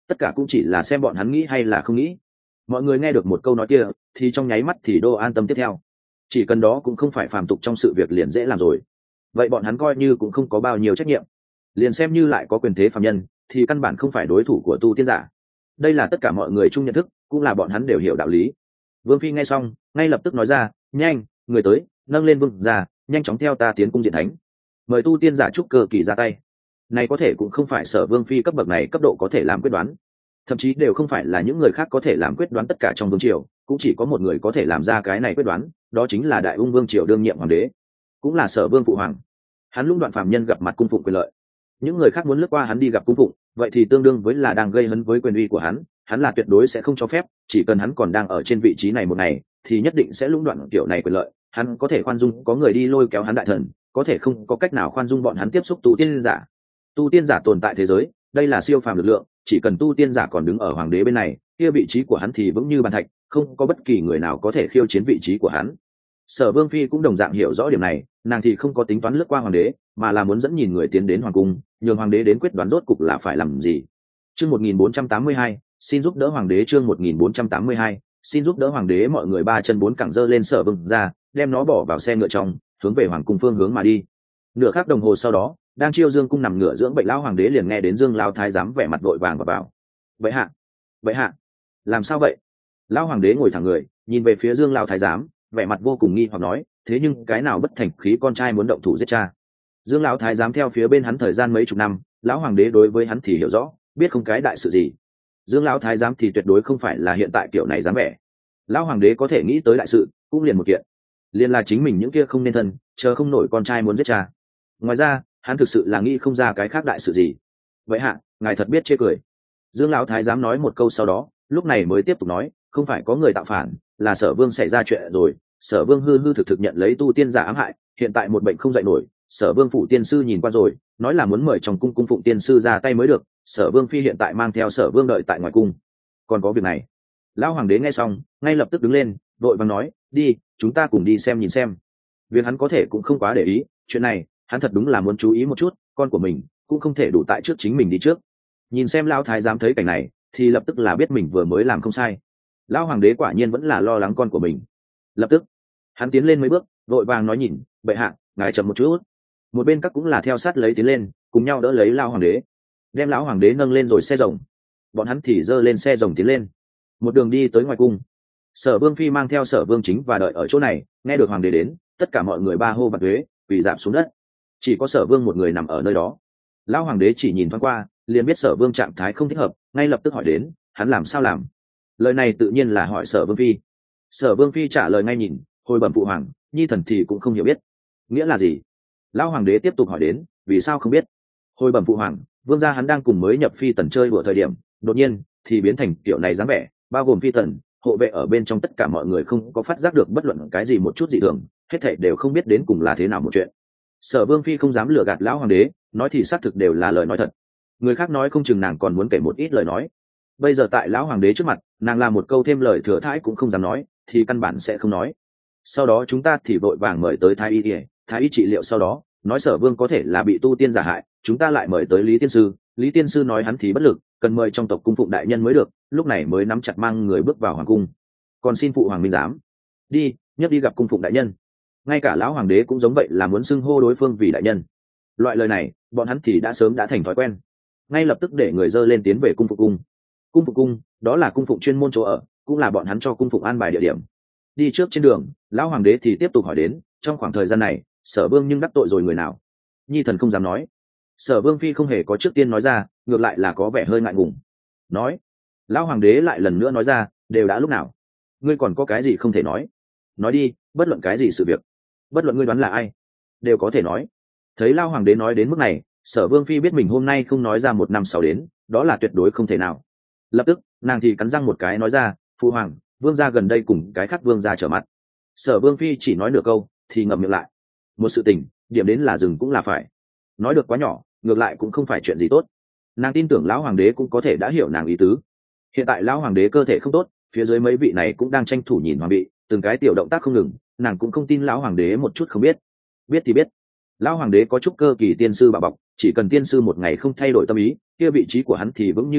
tất cả cũng chỉ là xem bọn hắn nghĩ hay là không nghĩ. Mọi người nghe được một câu nói kia thì trong nháy mắt thì đô an tâm tiếp theo, chỉ cần đó cũng không phải phàm tục trong sự việc liền dễ làm rồi, vậy bọn hắn coi như cũng không có bao nhiêu trách nhiệm. Liền xem như lại có quyền thế phàm nhân thì căn bản không phải đối thủ của tu tiên giả. Đây là tất cả mọi người chung nhận thức, cũng là bọn hắn đều hiểu đạo lý. Vương Phi nghe xong ngay lập tức nói ra, nhanh, người tới, nâng lên vương ra, nhanh chóng theo ta tiến cung diện thánh, mời tu tiên giả trúc cơ kỳ ra tay. Này có thể cũng không phải Sở Vương Phi cấp bậc này cấp độ có thể làm quyết đoán, thậm chí đều không phải là những người khác có thể làm quyết đoán. Tất cả trong vương triều cũng chỉ có một người có thể làm ra cái này quyết đoán, đó chính là Đại Ung vương triều đương nhiệm hoàng đế, cũng là Sở Vương phụ hoàng. Hắn lũng đoạn phàm nhân gặp mặt cung phụng quyền lợi, những người khác muốn lướt qua hắn đi gặp cung phụng, vậy thì tương đương với là đang gây hấn với quyền uy của hắn. Hắn là tuyệt đối sẽ không cho phép, chỉ cần hắn còn đang ở trên vị trí này một ngày thì nhất định sẽ lũng đoạn kiểu này quyền lợi. Hắn có thể khoan dung có người đi lôi kéo hắn đại thần, có thể không có cách nào khoan dung bọn hắn tiếp xúc tu tiên giả. Tu tiên giả tồn tại thế giới, đây là siêu phàm lực lượng, chỉ cần tu tiên giả còn đứng ở hoàng đế bên này, kia vị trí của hắn thì vững như bàn thạch, không có bất kỳ người nào có thể khiêu chiến vị trí của hắn. Sở Vương Phi cũng đồng dạng hiểu rõ điểm này, nàng thì không có tính toán lướt qua hoàng đế, mà là muốn dẫn nhìn người tiến đến hoàng cung, nhường hoàng đế đến quyết đoán rốt cục là phải làm gì. Chương một nghìn bốn trăm tám mươi hai, xin giúp đỡ hoàng đế. Chương một nghìn bốn trăm tám mươi hai, xin giúp đỡ hoàng đế. Mọi người ba chân bốn cẳng giơ lên Sở Vương ra, đem nó bỏ vào xe ngựa trong, hướng về hoàng cung phương hướng mà đi. Nửa khắc đồng hồ sau đó, đang chiêu dương cung nằm ngựa dưỡng bệnh lão hoàng đế liền nghe đến Dương lão thái giám vẻ mặt vội vàng và bảo: vậy hạ, vậy hạ, làm sao vậy? Lão hoàng đế ngồi thẳng người, nhìn về phía Dương lão thái giám, vẻ mặt vô cùng nghi hoặc nói: thế nhưng cái nào bất thành khí con trai muốn động thủ giết cha? Dương lão thái giám theo phía bên hắn thời gian mấy chục năm, lão hoàng đế đối với hắn thì hiểu rõ, biết không cái đại sự gì. Dương lão thái giám thì tuyệt đối không phải là hiện tại kiểu này dám vẻ. Lão hoàng đế có thể nghĩ tới đại sự cũng liền một kiện, liền là chính mình những kia không nên thân, chờ không nổi con trai muốn giết cha. Ngoài ra hắn thực sự là nghĩ không ra cái khác đại sự gì. Vậy hạ, ngài thật biết chê cười. Dương lão thái giám nói một câu sau đó, lúc này mới tiếp tục nói: không phải có người tạo phản, là Sở Vương xảy ra chuyện rồi. Sở Vương hư hư thực thực nhận lấy tu tiên giả ám hại, hiện tại một bệnh không dậy nổi. Sở Vương phủ tiên sư nhìn qua rồi, nói là muốn mời trong cung cung phụng tiên sư ra tay mới được. Sở Vương Phi hiện tại mang theo Sở Vương đợi tại ngoài cung. Còn có việc này. Lão hoàng đế nghe xong ngay lập tức đứng lên, vội vàng nói: đi, chúng ta cùng đi xem nhìn xem. Việc hắn có thể cũng không quá để ý, chuyện này hắn thật đúng là muốn chú ý một chút, con của mình cũng không thể đủ tại trước chính mình đi trước. Nhìn xem lão thái giám thấy cảnh này thì lập tức là biết mình vừa mới làm không sai. Lão hoàng đế quả nhiên vẫn là lo lắng con của mình. Lập tức hắn tiến lên mấy bước, vội vàng nói: nhìn, bệ hạ, ngài chậm một chút. Một bên các cũng là theo sát lấy tiến lên, cùng nhau đỡ lấy lão hoàng đế, đem lão hoàng đế nâng lên rồi xe rồng. Bọn hắn thì giơ lên xe rồng tiến lên, một đường đi tới ngoài cung. Sở Vương Phi mang theo Sở Vương chính và đợi ở chỗ này, nghe được hoàng đế đến, tất cả mọi người ba hô bạt thuế, quỳ rạp xuống đất. Chỉ có Sở Vương một người nằm ở nơi đó. Lão hoàng đế chỉ nhìn thoáng qua liền biết Sở Vương trạng thái không thích hợp, ngay lập tức hỏi đến: hắn làm sao làm? Lời này tự nhiên là hỏi Sở Vương Phi. Sở Vương Phi trả lời ngay: nhìn, hồi bẩm phụ hoàng, nhi thần thì cũng không hiểu biết. Nghĩa là gì? Lão hoàng đế tiếp tục hỏi đến: vì sao không biết? Hồi bẩm phụ hoàng, vương gia hắn đang cùng mới nhập phi tần chơi đùa thời điểm, đột nhiên thì biến thành kiểu này dáng vẻ, bao gồm phi tần, hộ vệ ở bên trong tất cả mọi người không có phát giác được bất luận cái gì một chút dị thường, hết thảy đều không biết đến cùng là thế nào một chuyện. Sở Vương Phi không dám lừa gạt lão hoàng đế, nói thì xác thực đều là lời nói thật. Người khác nói không chừng nàng còn muốn kể một ít lời nói. Bây giờ tại lão hoàng đế trước mặt, nàng làm một câu thêm lời thừa thãi cũng không dám nói, thì căn bản sẽ không nói. Sau đó chúng ta thì vội vàng mời tới thái y y, thái y trị liệu, sau đó nói Sở Vương có thể là bị tu tiên giả hại, chúng ta lại mời tới Lý tiên sư, Lý tiên sư nói hắn thì bất lực, cần mời trong tộc cung phụng đại nhân mới được, lúc này mới nắm chặt mang người bước vào hoàng cung. Còn xin phụ hoàng minh giám, đi, nhấc đi gặp cung phụng đại nhân. Ngay cả lão hoàng đế cũng giống vậy, là muốn xưng hô đối phương vì đại nhân. Loại lời này bọn hắn thì đã sớm đã thành thói quen, ngay lập tức để người dơ lên tiến về cung phụng cung. Cung phụng cung đó là cung phụng chuyên môn chỗ ở, cũng là bọn hắn cho cung phụng an bài địa điểm. Đi trước trên đường, lão hoàng đế thì tiếp tục hỏi đến: trong khoảng thời gian này Sở Vương nhưng đắc tội rồi người nào? Nhi thần không dám nói. Sở Vương Phi không hề có trước tiên nói ra, ngược lại là có vẻ hơi ngại ngùng. Nói. Lão hoàng đế lại lần nữa nói ra: đều đã lúc nào, ngươi còn có cái gì không thể nói? Nói đi, bất luận cái gì sự việc, bất luận ngươi đoán là ai, đều có thể nói. Thấy lão hoàng đế nói đến mức này, Sở Vương Phi biết mình hôm nay không nói ra một năm sau đến, đó là tuyệt đối không thể nào. Lập tức nàng thì cắn răng một cái nói ra: phụ hoàng, vương gia gần đây cùng cái khác vương gia trở mặt. Sở Vương Phi chỉ nói nửa câu thì ngậm miệng lại. Một sự tình điểm đến là dừng cũng là phải, nói được quá nhỏ ngược lại cũng không phải chuyện gì tốt. Nàng tin tưởng lão hoàng đế cũng có thể đã hiểu nàng ý tứ. Hiện tại lão hoàng đế cơ thể không tốt, phía dưới mấy vị này cũng đang tranh thủ nhìn hoàng vị, từng cái tiểu động tác không ngừng, nàng cũng không tin lão hoàng đế một chút không biết. Biết thì biết, lão hoàng đế có chút cơ kỳ tiên sư bảo bọc, chỉ cần tiên sư một ngày không thay đổi tâm ý, kia vị trí của hắn thì vững như bàn thạch,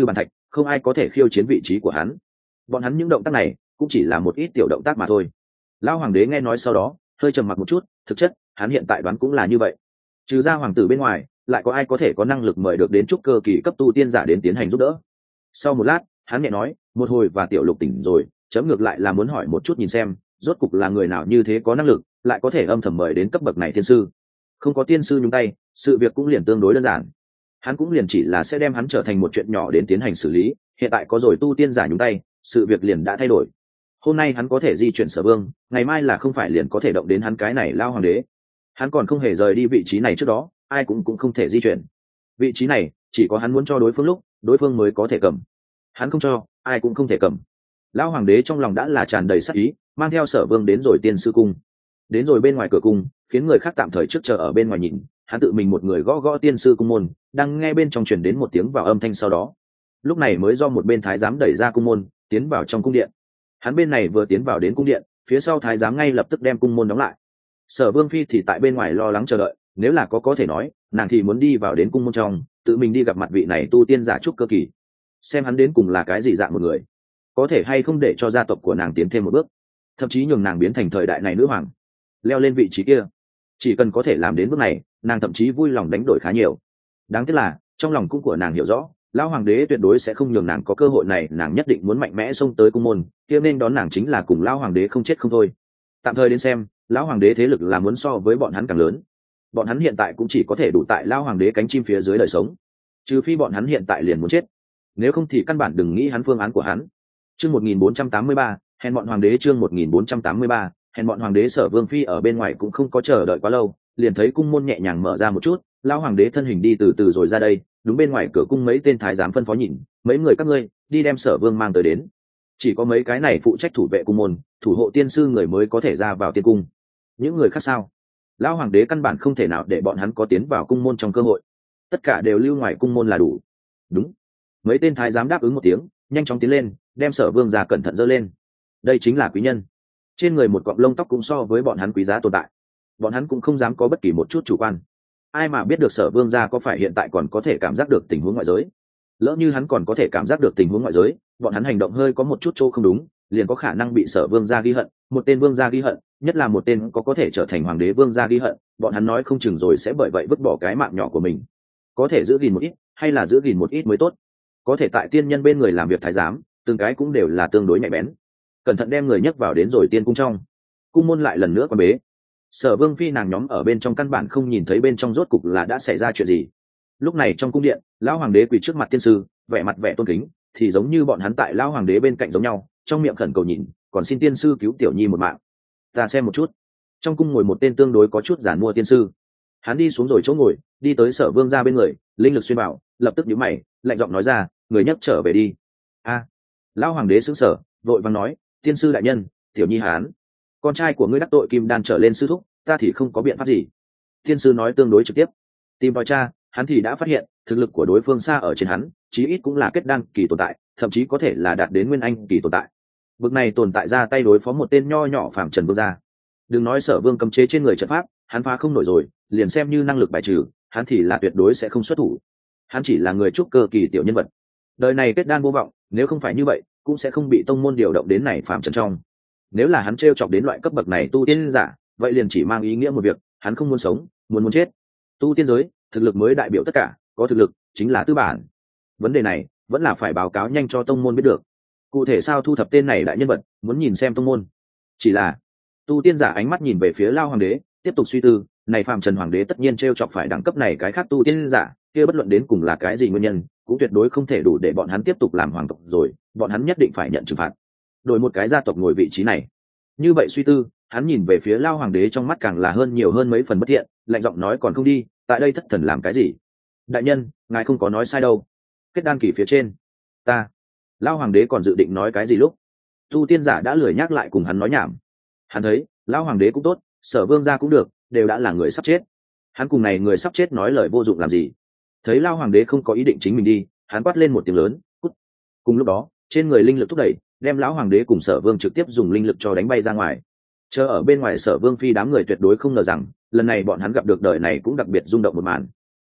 không ai có thể khiêu chiến vị trí của hắn. Bọn hắn những động tác này cũng chỉ là một ít tiểu động tác mà thôi. Lão hoàng đế nghe nói sau đó hơi trầm mặc một chút, thực chất hắn hiện tại đoán cũng là như vậy. Trừ ra hoàng tử bên ngoài, lại có ai có thể có năng lực mời được đến trúc cơ kỳ cấp tu tiên giả đến tiến hành giúp đỡ. Sau một lát hắn nhẹ nói, một hồi và tiểu lục tỉnh rồi, chấm ngược lại là muốn hỏi một chút nhìn xem rốt cục là người nào như thế có năng lực lại có thể âm thầm mời đến cấp bậc này tiên sư. Không có tiên sư nhúng tay, sự việc cũng liền tương đối đơn giản, hắn cũng liền chỉ là sẽ đem hắn trở thành một chuyện nhỏ đến tiến hành xử lý. Hiện tại có rồi tu tiên giả nhúng tay, sự việc liền đã thay đổi. Hôm nay hắn có thể di chuyển Sở Vương, ngày mai là không phải liền có thể động đến hắn cái này lao hoàng đế. Hắn còn không hề rời đi vị trí này trước đó, ai cũng cũng không thể di chuyển. Vị trí này chỉ có hắn muốn cho đối phương lúc đối phương mới có thể cầm, hắn không cho ai cũng không thể cầm. Lão hoàng đế trong lòng đã là tràn đầy sát ý, mang theo Sở Vương đến rồi tiên sư cung. Đến rồi bên ngoài cửa cung, khiến người khác tạm thời trước chờ ở bên ngoài nhìn, hắn tự mình một người gõ gõ tiên sư cung môn, đang nghe bên trong truyền đến một tiếng vào âm thanh, sau đó lúc này mới do một bên thái giám đẩy ra cung môn tiến vào trong cung điện. Hắn bên này vừa tiến vào đến cung điện, phía sau thái giám ngay lập tức đem cung môn đóng lại. Sở Vương phi thì tại bên ngoài lo lắng chờ đợi, nếu là có có thể nói nàng thì muốn đi vào đến cung môn trong, tự mình đi gặp mặt vị này tu tiên giả trúc cơ kỳ, xem hắn đến cùng là cái gì dạng một người, có thể hay không để cho gia tộc của nàng tiến thêm một bước, thậm chí nhường nàng biến thành thời đại này nữ hoàng, leo lên vị trí kia. Chỉ cần có thể làm đến bước này, nàng thậm chí vui lòng đánh đổi khá nhiều. Đáng tiếc là trong lòng cung của nàng hiểu rõ lão hoàng đế tuyệt đối sẽ không nhường nàng có cơ hội này, nàng nhất định muốn mạnh mẽ xông tới cung môn kia, nên đón nàng chính là cùng lão hoàng đế không chết không thôi. Tạm thời đến xem, lão hoàng đế thế lực là muốn so với bọn hắn càng lớn. Bọn hắn hiện tại cũng chỉ có thể đủ tại lão hoàng đế cánh chim phía dưới đời sống, trừ phi bọn hắn hiện tại liền muốn chết, nếu không thì căn bản đừng nghĩ hắn phương án của hắn. Chương một nghìn bốn trăm tám mươi ba, hèn bọn hoàng đế. Chương một nghìn bốn trăm tám mươi ba, hèn bọn hoàng đế. Sở Vương phi ở bên ngoài cũng không có chờ đợi quá lâu, liền thấy cung môn nhẹ nhàng mở ra một chút, lão hoàng đế thân hình đi từ từ rồi ra đây. Đúng bên ngoài cửa cung mấy tên thái giám phân phó nhìn, mấy người các ngươi đi đem Sở Vương mang tới đến. Chỉ có mấy cái này phụ trách thủ vệ cung môn, thủ hộ tiên sư người mới có thể ra vào tiên cung. Những người khác sao? Lão hoàng đế căn bản không thể nào để bọn hắn có tiến vào cung môn trong cơ hội, tất cả đều lưu ngoài cung môn là đủ. Đúng. Mấy tên thái giám đáp ứng một tiếng, nhanh chóng tiến lên, đem Sở Vương già cẩn thận dơ lên. Đây chính là quý nhân, trên người một cọng lông tóc cũng so với bọn hắn quý giá tồn tại, bọn hắn cũng không dám có bất kỳ một chút chủ quan. Ai mà biết được Sở Vương gia có phải hiện tại còn có thể cảm giác được tình huống ngoại giới. Lỡ như hắn còn có thể cảm giác được tình huống ngoại giới, bọn hắn hành động hơi có một chút chỗ không đúng, liền có khả năng bị Sở Vương gia ghi hận. Một tên vương gia ghi hận, nhất là một tên có có thể trở thành hoàng đế vương gia ghi hận, bọn hắn nói không chừng rồi sẽ bởi vậy vứt bỏ cái mạng nhỏ của mình. Có thể giữ gìn một ít hay là giữ gìn một ít mới tốt. Có thể tại tiên nhân bên người làm việc thái giám, từng cái cũng đều là tương đối nhạy bén, cẩn thận đem người nhấc vào đến rồi tiên cung trong. Cung môn lại lần nữa quan bế. Sở Vương phi nàng nhóm ở bên trong căn bản không nhìn thấy bên trong rốt cục là đã xảy ra chuyện gì. Lúc này trong cung điện, lão hoàng đế quỳ trước mặt tiên sư, vẻ mặt vẻ tôn kính, thì giống như bọn hắn tại lão hoàng đế bên cạnh giống nhau, trong miệng khẩn cầu nhìn, còn xin tiên sư cứu tiểu nhi một mạng. Ta xem một chút. Trong cung ngồi một tên tương đối có chút giản mua tiên sư, hắn đi xuống rồi chỗ ngồi, đi tới Sở Vương ra bên người, linh lực xuyên bảo, lập tức nhíu mày, lạnh giọng nói ra, người nhấc trở về đi. A. Lão hoàng đế sững sờ, vội vàng nói, tiên sư đại nhân, tiểu nhi hán, con trai của ngươi đắc tội kim đan trở lên sư thúc, ta thì không có biện pháp gì. Tiên sư nói tương đối trực tiếp. Tìm vào cha, hắn thì đã phát hiện thực lực của đối phương xa ở trên hắn, chí ít cũng là kết đan kỳ tồn tại, thậm chí có thể là đạt đến nguyên anh kỳ tồn tại. Bực này tồn tại ra tay đối phó một tên nho nhỏ phàm trần vương gia, đừng nói Sở Vương cấm chế trên người trận pháp, hắn phá không nổi rồi, liền xem như năng lực bài trừ, hắn thì là tuyệt đối sẽ không xuất thủ. Hắn chỉ là người trúc cơ kỳ tiểu nhân vật, đời này kết đan vô vọng, nếu không phải như vậy cũng sẽ không bị tông môn điều động đến này phàm trần trong. Nếu là hắn trêu chọc đến loại cấp bậc này tu tiên giả, vậy liền chỉ mang ý nghĩa một việc, hắn không muốn sống, muốn muốn chết. Tu tiên giới, thực lực mới đại biểu tất cả, có thực lực chính là tư bản. Vấn đề này vẫn là phải báo cáo nhanh cho tông môn biết được. Cụ thể sao thu thập tên này đại nhân vật, muốn nhìn xem tông môn. Chỉ là tu tiên giả ánh mắt nhìn về phía Lao hoàng đế, tiếp tục suy tư, này phàm trần hoàng đế tất nhiên trêu chọc phải đẳng cấp này cái khác tu tiên giả, kia bất luận đến cùng là cái gì nguyên nhân, cũng tuyệt đối không thể đủ để bọn hắn tiếp tục làm hoàng tộc rồi, bọn hắn nhất định phải nhận trừng phạt. Đổi một cái gia tộc ngồi vị trí này. Như vậy suy tư, hắn nhìn về phía Lao hoàng đế trong mắt càng là hơn nhiều hơn mấy phần bất thiện, lạnh giọng nói, còn không đi, tại đây thất thần làm cái gì? Đại nhân, ngài không có nói sai đâu. Kết đan kỳ phía trên, ta. Lao hoàng đế còn dự định nói cái gì lúc tu tiên giả đã lười nhắc lại cùng hắn nói nhảm. Hắn thấy Lao hoàng đế cũng tốt, Sở Vương gia cũng được, đều đã là người sắp chết, hắn cùng này người sắp chết nói lời vô dụng làm gì. Thấy Lao hoàng đế không có ý định chính mình đi, hắn quát lên một tiếng lớn, cút. Cùng lúc đó trên người linh lực thúc đẩy, đem lão hoàng đế cùng Sở Vương trực tiếp dùng linh lực cho đánh bay ra ngoài. Chờ ở bên ngoài Sở Vương phi đám người tuyệt đối không ngờ rằng lần này bọn hắn gặp được đời này cũng đặc biệt rung động một màn.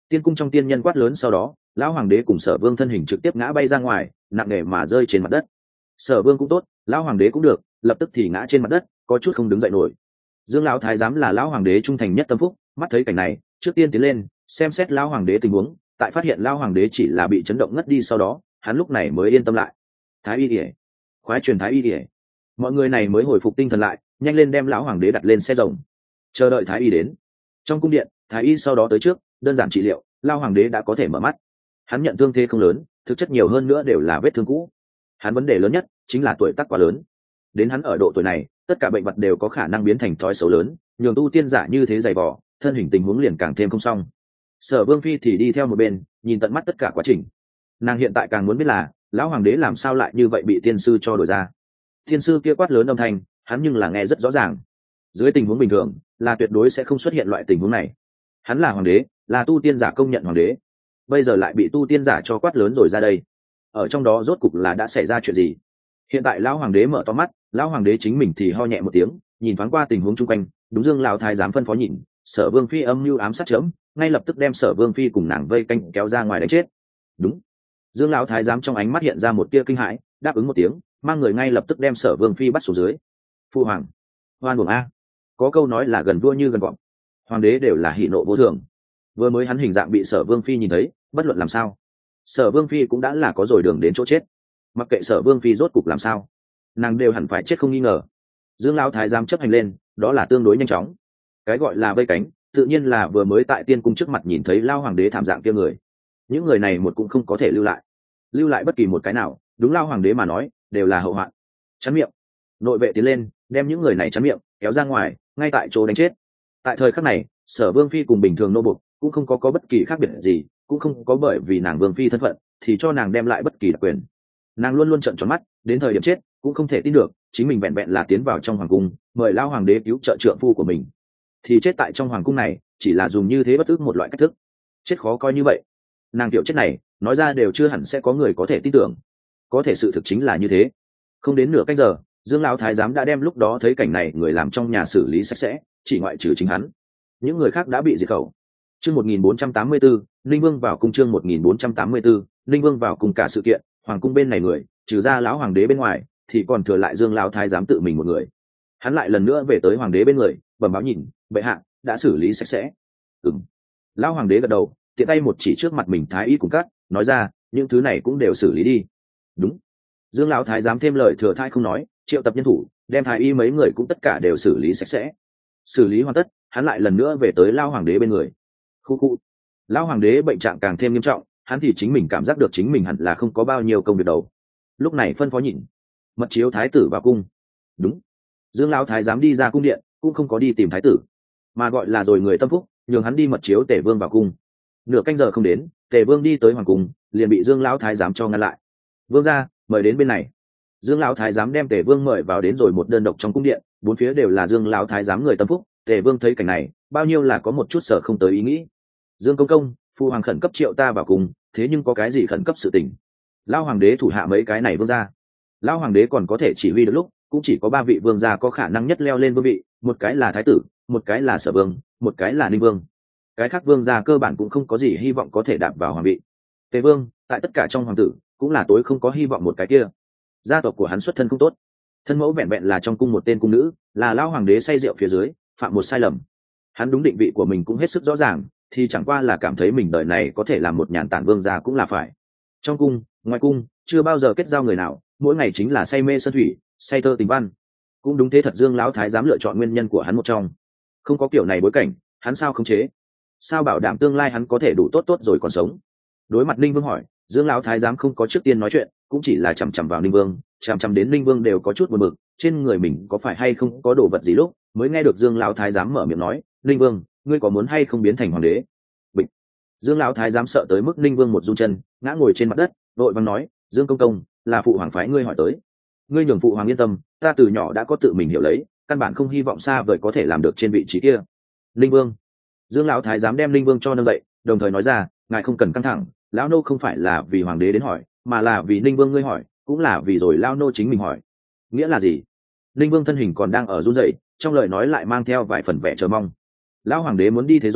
Tiên cung trong tiên nhân quát lớn sau đó, lão hoàng đế cùng Sở Vương thân hình trực tiếp ngã bay ra ngoài, nặng nề mà rơi trên mặt đất. Sở Vương cũng tốt, lão hoàng đế cũng được, lập tức thì ngã trên mặt đất, có chút không đứng dậy nổi. Dương lão thái giám là lão hoàng đế trung thành nhất tâm phúc, mắt thấy cảnh này, trước tiên tiến lên, xem xét lão hoàng đế tình huống, tại phát hiện lão hoàng đế chỉ là bị chấn động ngất đi sau đó, hắn lúc này mới yên tâm lại. Thái y ỉa, khoái truyền thái y ỉa. Mọi người này mới hồi phục tinh thần lại, nhanh lên đem lão hoàng đế đặt lên xe rồng, chờ đợi thái y đến. Trong cung điện, thái y sau đó tới trước, đơn giản trị liệu, lão hoàng đế đã có thể mở mắt. Hắn nhận thương thế không lớn, thực chất nhiều hơn nữa đều là vết thương cũ. Hắn vấn đề lớn nhất chính là tuổi tác quá lớn. Đến hắn ở độ tuổi này, tất cả bệnh vật đều có khả năng biến thành thói xấu lớn, nhường tu tiên giả như thế dày vò, thân hình tình huống liền càng thêm không xong. Sở Vương phi thì đi theo một bên, nhìn tận mắt tất cả quá trình. Nàng hiện tại càng muốn biết là lão hoàng đế làm sao lại như vậy bị tiên sư cho đổi ra. Tiên sư kia quát lớn âm thanh, hắn nhưng là nghe rất rõ ràng. Dưới tình huống bình thường, là tuyệt đối sẽ không xuất hiện loại tình huống này. Hắn là hoàng đế, là tu tiên giả công nhận hoàng đế, bây giờ lại bị tu tiên giả cho quát lớn rồi ra đây. Ở trong đó rốt cục là đã xảy ra chuyện gì? Hiện tại lão hoàng đế mở to mắt, lão hoàng đế chính mình thì ho nhẹ một tiếng, nhìn thoáng qua tình huống chung quanh, đúng Dương lão thái giám phân phó nhìn, Sở Vương phi âm mưu ám sát chớm, ngay lập tức đem Sở Vương phi cùng nàng vây canh kéo ra ngoài đánh chết. Đúng. Dương lão thái giám trong ánh mắt hiện ra một tia kinh hãi, đáp ứng một tiếng, mang người ngay lập tức đem Sở Vương phi bắt xuống dưới. Phu hoàng, hoan buồng a. Có câu nói là gần vua như gần cọp. Hoàng đế đều là hỉ nộ vô thường. Vừa mới hắn hình dạng bị Sở Vương phi nhìn thấy, bất luận làm sao, Sở Vương phi cũng đã là có rồi đường đến chỗ chết. Mặc kệ Sở Vương phi rốt cục làm sao, nàng đều hẳn phải chết không nghi ngờ. Dương lão thái giám chấp hành lên, đó là tương đối nhanh chóng. Cái gọi là vây cánh, tự nhiên là vừa mới tại tiên cung trước mặt nhìn thấy lao hoàng đế thảm dạng kia người. Những người này một cũng không có thể lưu lại, lưu lại bất kỳ một cái nào, đúng lao hoàng đế mà nói, đều là hậu hoạn. Chắn miệng. Nội vệ tiến lên, đem những người này chắn miệng, kéo ra ngoài, ngay tại chỗ đánh chết. Tại thời khắc này, Sở Vương phi cùng bình thường nô bộc cũng không có có bất kỳ khác biệt gì, cũng không có bởi vì nàng vương phi thân phận thì cho nàng đem lại bất kỳ đặc quyền. Nàng luôn luôn trợn tròn mắt, đến thời điểm chết cũng không thể tin được chính mình vẹn vẹn là tiến vào trong hoàng cung, mời lao hoàng đế cứu trợ trượng phu của mình, thì chết tại trong hoàng cung này chỉ là dùng như thế bất ức một loại cách thức. Chết khó coi như vậy, nàng kiểu chết này nói ra đều chưa hẳn sẽ có người có thể tin tưởng. Có thể sự thực chính là như thế. Không đến nửa cách giờ, Dương lão thái giám đã đem lúc đó thấy cảnh này người làm trong nhà xử lý sạch sẽ, chỉ ngoại trừ chính hắn, những người khác đã bị diệt khẩu. Chương một nghìn bốn trăm tám mươi tư, Linh Vương vào cung. Chương một nghìn bốn trăm tám mươi tư, Linh Vương vào cung. Cả sự kiện, hoàng cung bên này người, trừ ra lão hoàng đế bên ngoài, thì còn thừa lại Dương lão thái giám tự mình một người. Hắn lại lần nữa về tới hoàng đế bên người, bẩm báo nhìn, bệ hạ đã xử lý sạch sẽ. Ừm. Lão hoàng đế gật đầu, tiện tay một chỉ trước mặt mình thái y cùng cắt, nói ra, những thứ này cũng đều xử lý đi. Đúng. Dương lão thái giám thêm lời thừa thai không nói, triệu tập nhân thủ, đem thái y mấy người cũng tất cả đều xử lý sạch sẽ. Xử lý hoàn tất, hắn lại lần nữa về tới lão hoàng đế bên người. Khu khu. Lão hoàng đế bệnh trạng càng thêm nghiêm trọng, hắn thì chính mình cảm giác được chính mình hẳn là không có bao nhiêu công việc đầu. Lúc này phân phó nhìn, mật chiếu thái tử vào cung. Đúng. Dương lão thái giám đi ra cung điện, cũng không có đi tìm thái tử, mà gọi là rồi người tâm phúc, nhường hắn đi mật chiếu Tề Vương vào cung. Nửa canh giờ không đến, Tề Vương đi tới hoàng cung, liền bị Dương lão thái giám cho ngăn lại. Vương gia, mời đến bên này. Dương lão thái giám đem Tề Vương mời vào đến rồi một đơn độc trong cung điện, bốn phía đều là Dương lão thái giám người tâm phúc. Tề Vương thấy cảnh này, bao nhiêu là có một chút sợ không tới ý nghĩ. Dương công công, phu hoàng khẩn cấp triệu ta vào cung, thế nhưng có cái gì khẩn cấp sự tình? Lão hoàng đế thủ hạ mấy cái này vương gia. Lão hoàng đế còn có thể chỉ huy được lúc, cũng chỉ có ba vị vương gia có khả năng nhất leo lên vương vị, một cái là thái tử, một cái là sở vương, một cái là ninh vương. Cái khác vương gia cơ bản cũng không có gì hy vọng có thể đạp vào hoàng vị. Tề Vương, tại tất cả trong hoàng tử, cũng là tối không có hy vọng một cái kia. Gia tộc của hắn xuất thân không tốt, thân mẫu vẹn vẹn là trong cung một tên cung nữ, là lão hoàng đế say rượu phía dưới, phạm một sai lầm. Hắn đúng định vị của mình cũng hết sức rõ ràng, thì chẳng qua là cảm thấy mình đời này có thể làm một nhàn tản vương gia cũng là phải. Trong cung, ngoài cung, chưa bao giờ kết giao người nào, mỗi ngày chính là say mê sơn thủy, say thơ tình văn. Cũng đúng thế thật, Dương lão thái giám lựa chọn nguyên nhân của hắn một trong. Không có kiểu này bối cảnh, hắn sao khống chế? Sao bảo đảm tương lai hắn có thể đủ tốt tốt rồi còn sống? Đối mặt Ninh Vương hỏi, Dương lão thái giám không có trước tiên nói chuyện, cũng chỉ là chằm chằm vào Ninh Vương, chằm chằm đến Ninh Vương đều có chút buồn bực, trên người mình có phải hay không có đồ vật gì lúc, mới nghe được Dương lão thái giám mở miệng nói, Ninh Vương, ngươi có muốn hay không biến thành hoàng đế? Bịch. Dương lão thái giám sợ tới mức Ninh Vương một run chân, ngã ngồi trên mặt đất, vội vàng nói, Dương công công, là phụ hoàng phái ngươi hỏi tới. Ngươi nhường phụ hoàng yên tâm, ta từ nhỏ đã có tự mình hiểu lấy, căn bản không hy vọng xa vời có thể làm được trên vị trí kia. Ninh Vương. Dương lão thái giám đem Ninh Vương cho nâng dậy, đồng thời nói ra, ngài không cần căng thẳng, lão nô không phải là vì hoàng đế đến hỏi, mà là vì Ninh Vương ngươi hỏi, cũng là vì rồi lão nô chính mình hỏi. Nghĩa là gì? Ninh Vương thân hình còn đang ở run rẩy, trong lời nói lại mang theo vài phần vẻ chờ mong. Lão hoàng đế muốn đi thế rồi,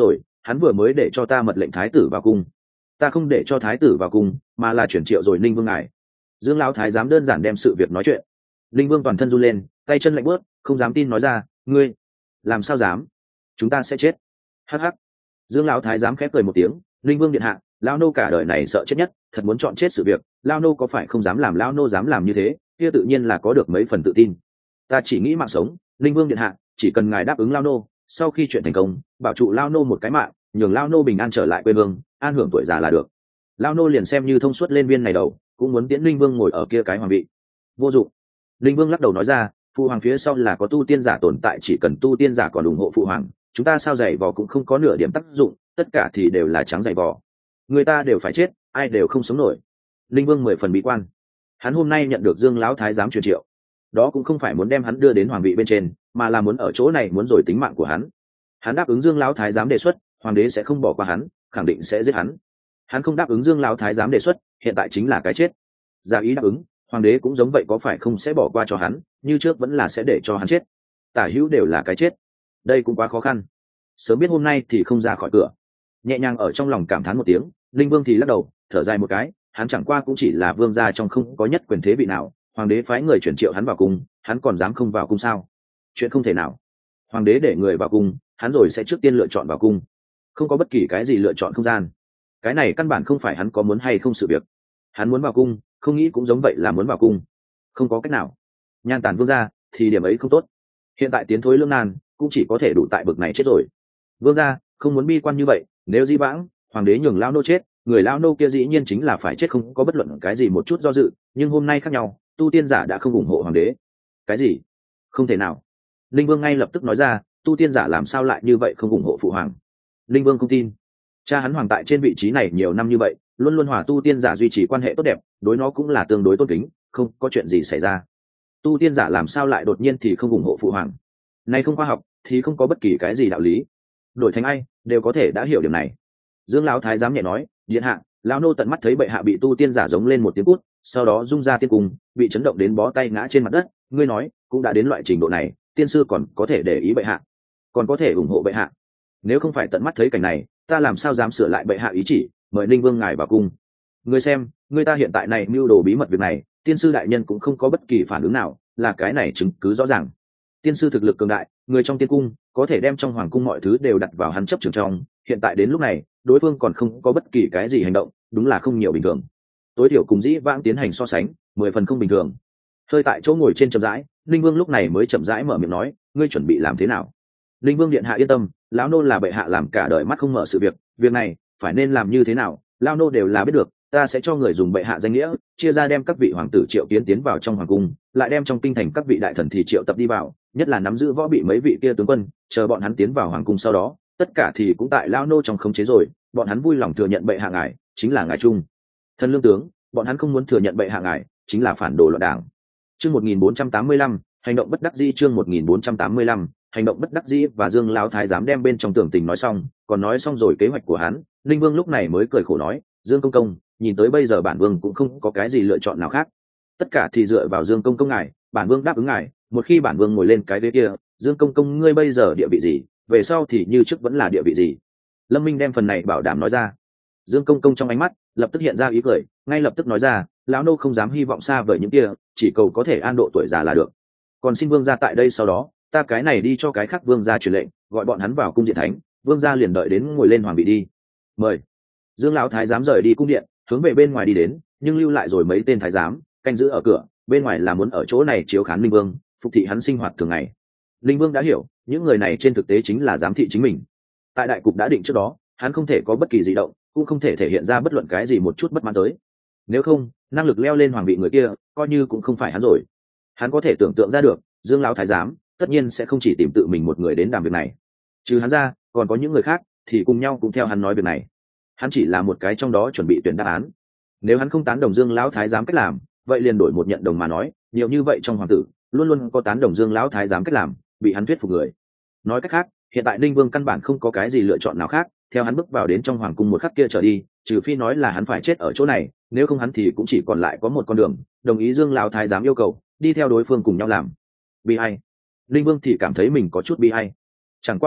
hắn vừa mới để cho ta mật lệnh thái tử vào cung. Ta không để cho thái tử vào cung, mà là chuyển triệu rồi ninh vương ngài. Dương lão thái giám đơn giản đem sự việc nói chuyện. Ninh vương toàn thân run lên, tay chân lạnh bớt, không dám tin nói ra, ngươi làm sao dám? Chúng ta sẽ chết. Hắc hắc. Dương lão thái giám khép cười một tiếng, ninh vương điện hạ, lao nô cả đời này sợ chết nhất, thật muốn chọn chết sự việc, lao nô có phải không dám làm, lao nô dám làm như thế, kia tự nhiên là có được mấy phần tự tin. Ta chỉ nghĩ mạng sống, ninh vương điện hạ, chỉ cần ngài đáp ứng lao nô, sau khi chuyện thành công, bảo trụ lao nô một cái mạng, nhường lao nô bình an trở lại quê hương, an hưởng tuổi già là được. Lao nô liền xem như thông suốt lên viên này đầu, cũng muốn tiễn ninh vương ngồi ở kia cái hoàng vị. Vô dụng. Ninh vương lắc đầu nói ra, phụ hoàng phía sau là có tu tiên giả tồn tại, chỉ cần tu tiên giả còn ủng hộ phụ hoàng, chúng ta sao giày vò cũng không có nửa điểm tác dụng, tất cả thì đều là trắng giày vò. Người ta đều phải chết, ai đều không sống nổi. Ninh vương mười phần bí quan. Hắn hôm nay nhận được Dương lão thái giám truyền triệu, đó cũng không phải muốn đem hắn đưa đến hoàng vị bên trên, mà là muốn ở chỗ này muốn rồi tính mạng của hắn. Hắn đáp ứng Dương lão thái giám đề xuất, hoàng đế sẽ không bỏ qua hắn, khẳng định sẽ giết hắn. Hắn không đáp ứng Dương lão thái giám đề xuất, hiện tại chính là cái chết. Giả ý đáp ứng, hoàng đế cũng giống vậy, có phải không sẽ bỏ qua cho hắn, như trước vẫn là sẽ để cho hắn chết. Tả hữu đều là cái chết. Đây cũng quá khó khăn. Sớm biết hôm nay thì không ra khỏi cửa. Nhẹ nhàng ở trong lòng cảm thán một tiếng, Linh Vương thì lắc đầu, thở dài một cái, hắn chẳng qua cũng chỉ là vương gia trong không có nhất quyền thế vị nào, hoàng đế phái người chuyển triệu hắn vào cung, hắn còn dám không vào cung sao? Chuyện không thể nào. Hoàng đế để người vào cung, hắn rồi sẽ trước tiên lựa chọn vào cung, không có bất kỳ cái gì lựa chọn không gian. Cái này căn bản không phải hắn có muốn hay không sự việc. Hắn muốn vào cung, không nghĩ cũng giống vậy là muốn vào cung. Không có cách nào. Nhan tàn vương gia thì điểm ấy không tốt. Hiện tại tiến thối lưỡng nan, cũng chỉ có thể đủ tại bực này chết rồi. Vương gia không muốn bi quan như vậy, nếu di vãng hoàng đế nhường lao nô chết, người lao nô kia dĩ nhiên chính là phải chết, không có bất luận cái gì một chút do dự, nhưng hôm nay khác nhau, tu tiên giả đã không ủng hộ hoàng đế. Cái gì? Không thể nào. Linh Vương ngay lập tức nói ra, tu tiên giả làm sao lại như vậy không ủng hộ phụ hoàng? Linh Vương không tin. Cha hắn hoàng tại trên vị trí này nhiều năm như vậy, luôn luôn hòa tu tiên giả duy trì quan hệ tốt đẹp, đối nó cũng là tương đối tôn kính, không có chuyện gì xảy ra. Tu tiên giả làm sao lại đột nhiên thì không ủng hộ phụ hoàng? Này không khoa học, thì không có bất kỳ cái gì đạo lý. Đổi thành ai đều có thể đã hiểu điểm này. Dương lão thái giám nhẹ nói, điện hạ, lão nô tận mắt thấy bệ hạ bị tu tiên giả giống lên một tiếng cút, sau đó rung ra tiên cung, bị chấn động đến bó tay ngã trên mặt đất. Ngươi nói cũng đã đến loại trình độ này, tiên sư còn có thể để ý bệ hạ, còn có thể ủng hộ bệ hạ. Nếu không phải tận mắt thấy cảnh này, ta làm sao dám sửa lại bệ hạ ý chỉ, mời Ninh Vương ngài vào cung. Ngươi xem, ngươi ta hiện tại này mưu đồ bí mật việc này, tiên sư đại nhân cũng không có bất kỳ phản ứng nào, là cái này chứng cứ rõ ràng. Tiên sư thực lực cường đại, người trong tiên cung có thể đem trong hoàng cung mọi thứ đều đặt vào hắn chấp trường trong. Hiện tại đến lúc này, đối phương còn không có bất kỳ cái gì hành động, đúng là không nhiều bình thường. Tối thiểu cùng dĩ vãng tiến hành so sánh, mười phần không bình thường. Hơi tại chỗ ngồi trên chậm rãi, Linh Vương lúc này mới chậm rãi mở miệng nói, ngươi chuẩn bị làm thế nào? Linh Vương điện hạ yên tâm, lão nô là bệ hạ làm cả đời mắt không mở sự việc, việc này phải nên làm như thế nào, lão nô đều là biết được. Ta sẽ cho người dùng bệ hạ danh nghĩa chia ra, đem các vị hoàng tử triệu tiến tiến vào trong hoàng cung, lại đem trong kinh thành các vị đại thần thì triệu tập đi vào, nhất là nắm giữ võ bị mấy vị kia tướng quân, chờ bọn hắn tiến vào hoàng cung sau đó, tất cả thì cũng tại lão nô trong khống chế rồi. Bọn hắn vui lòng thừa nhận bệ hạ ngài chính là ngài trung thân lương tướng, bọn hắn không muốn thừa nhận bệ hạ ngài chính là phản đồ loạn đảng. Chương một nghìn bốn trăm tám mươi lăm, hành động bất đắc dĩ. Chương một nghìn bốn trăm tám mươi lăm, hành động bất đắc dĩ. Và Dương lão thái giám đem bên trong tưởng tình nói xong, còn nói xong rồi kế hoạch của hắn, Linh Vương lúc này mới cười khổ nói, Dương công công, nhìn tới bây giờ bản vương cũng không có cái gì lựa chọn nào khác, tất cả thì dựa vào Dương công công ngài, bản vương đáp ứng ngài, một khi bản vương ngồi lên cái ghế kia, Dương công công ngươi bây giờ địa vị gì, về sau thì như trước vẫn là địa vị gì. Lâm Minh đem phần này bảo đảm nói ra. Dương công công trong ánh mắt lập tức hiện ra ý cười, ngay lập tức nói ra, lão nô không dám hy vọng xa vời những kia, chỉ cầu có thể an độ tuổi già là được. Còn xin vương gia tại đây sau đó, ta cái này đi cho cái khác vương gia truyền lệnh, gọi bọn hắn vào cung điện thánh, vương gia liền đợi đến ngồi lên hoàng vị đi. Mời. Dương lão thái giám rời đi cung điện, hướng về bên ngoài đi đến, nhưng lưu lại rồi mấy tên thái giám canh giữ ở cửa, bên ngoài là muốn ở chỗ này chiếu khán Linh Vương, phục thị hắn sinh hoạt thường ngày. Linh Vương đã hiểu, những người này trên thực tế chính là giám thị chính mình. Tại đại cục đã định trước đó, hắn không thể có bất kỳ dị động, cũng không thể thể hiện ra bất luận cái gì một chút bất mãn tới. Nếu không, năng lực leo lên hoàng vị người kia, coi như cũng không phải hắn rồi. Hắn có thể tưởng tượng ra được, Dương lão thái giám tất nhiên sẽ không chỉ tìm tự mình một người đến làm việc này. Trừ hắn ra, còn có những người khác thì cùng nhau cũng theo hắn nói việc này. Hắn chỉ là một cái trong đó chuẩn bị tuyển đáp án. Nếu hắn không tán đồng Dương lão thái giám cách làm, vậy liền đổi một nhận đồng mà nói, nhiều như vậy trong hoàng tử, luôn luôn có tán đồng Dương lão thái giám cách làm, bị hắn thuyết phục người. Nói cách khác, hiện tại Ninh Vương căn bản không có cái gì lựa chọn nào khác, theo hắn bước vào đến trong hoàng cung một khắc kia trở đi, trừ phi nói là hắn phải chết ở chỗ này, nếu không hắn thì cũng chỉ còn lại có một con đường, đồng ý Dương lão thái giám yêu cầu, đi theo đối phương cùng nhau làm. Bi ai. Ninh Vương thì cảm thấy mình có chút bi ai. Chẳng qua,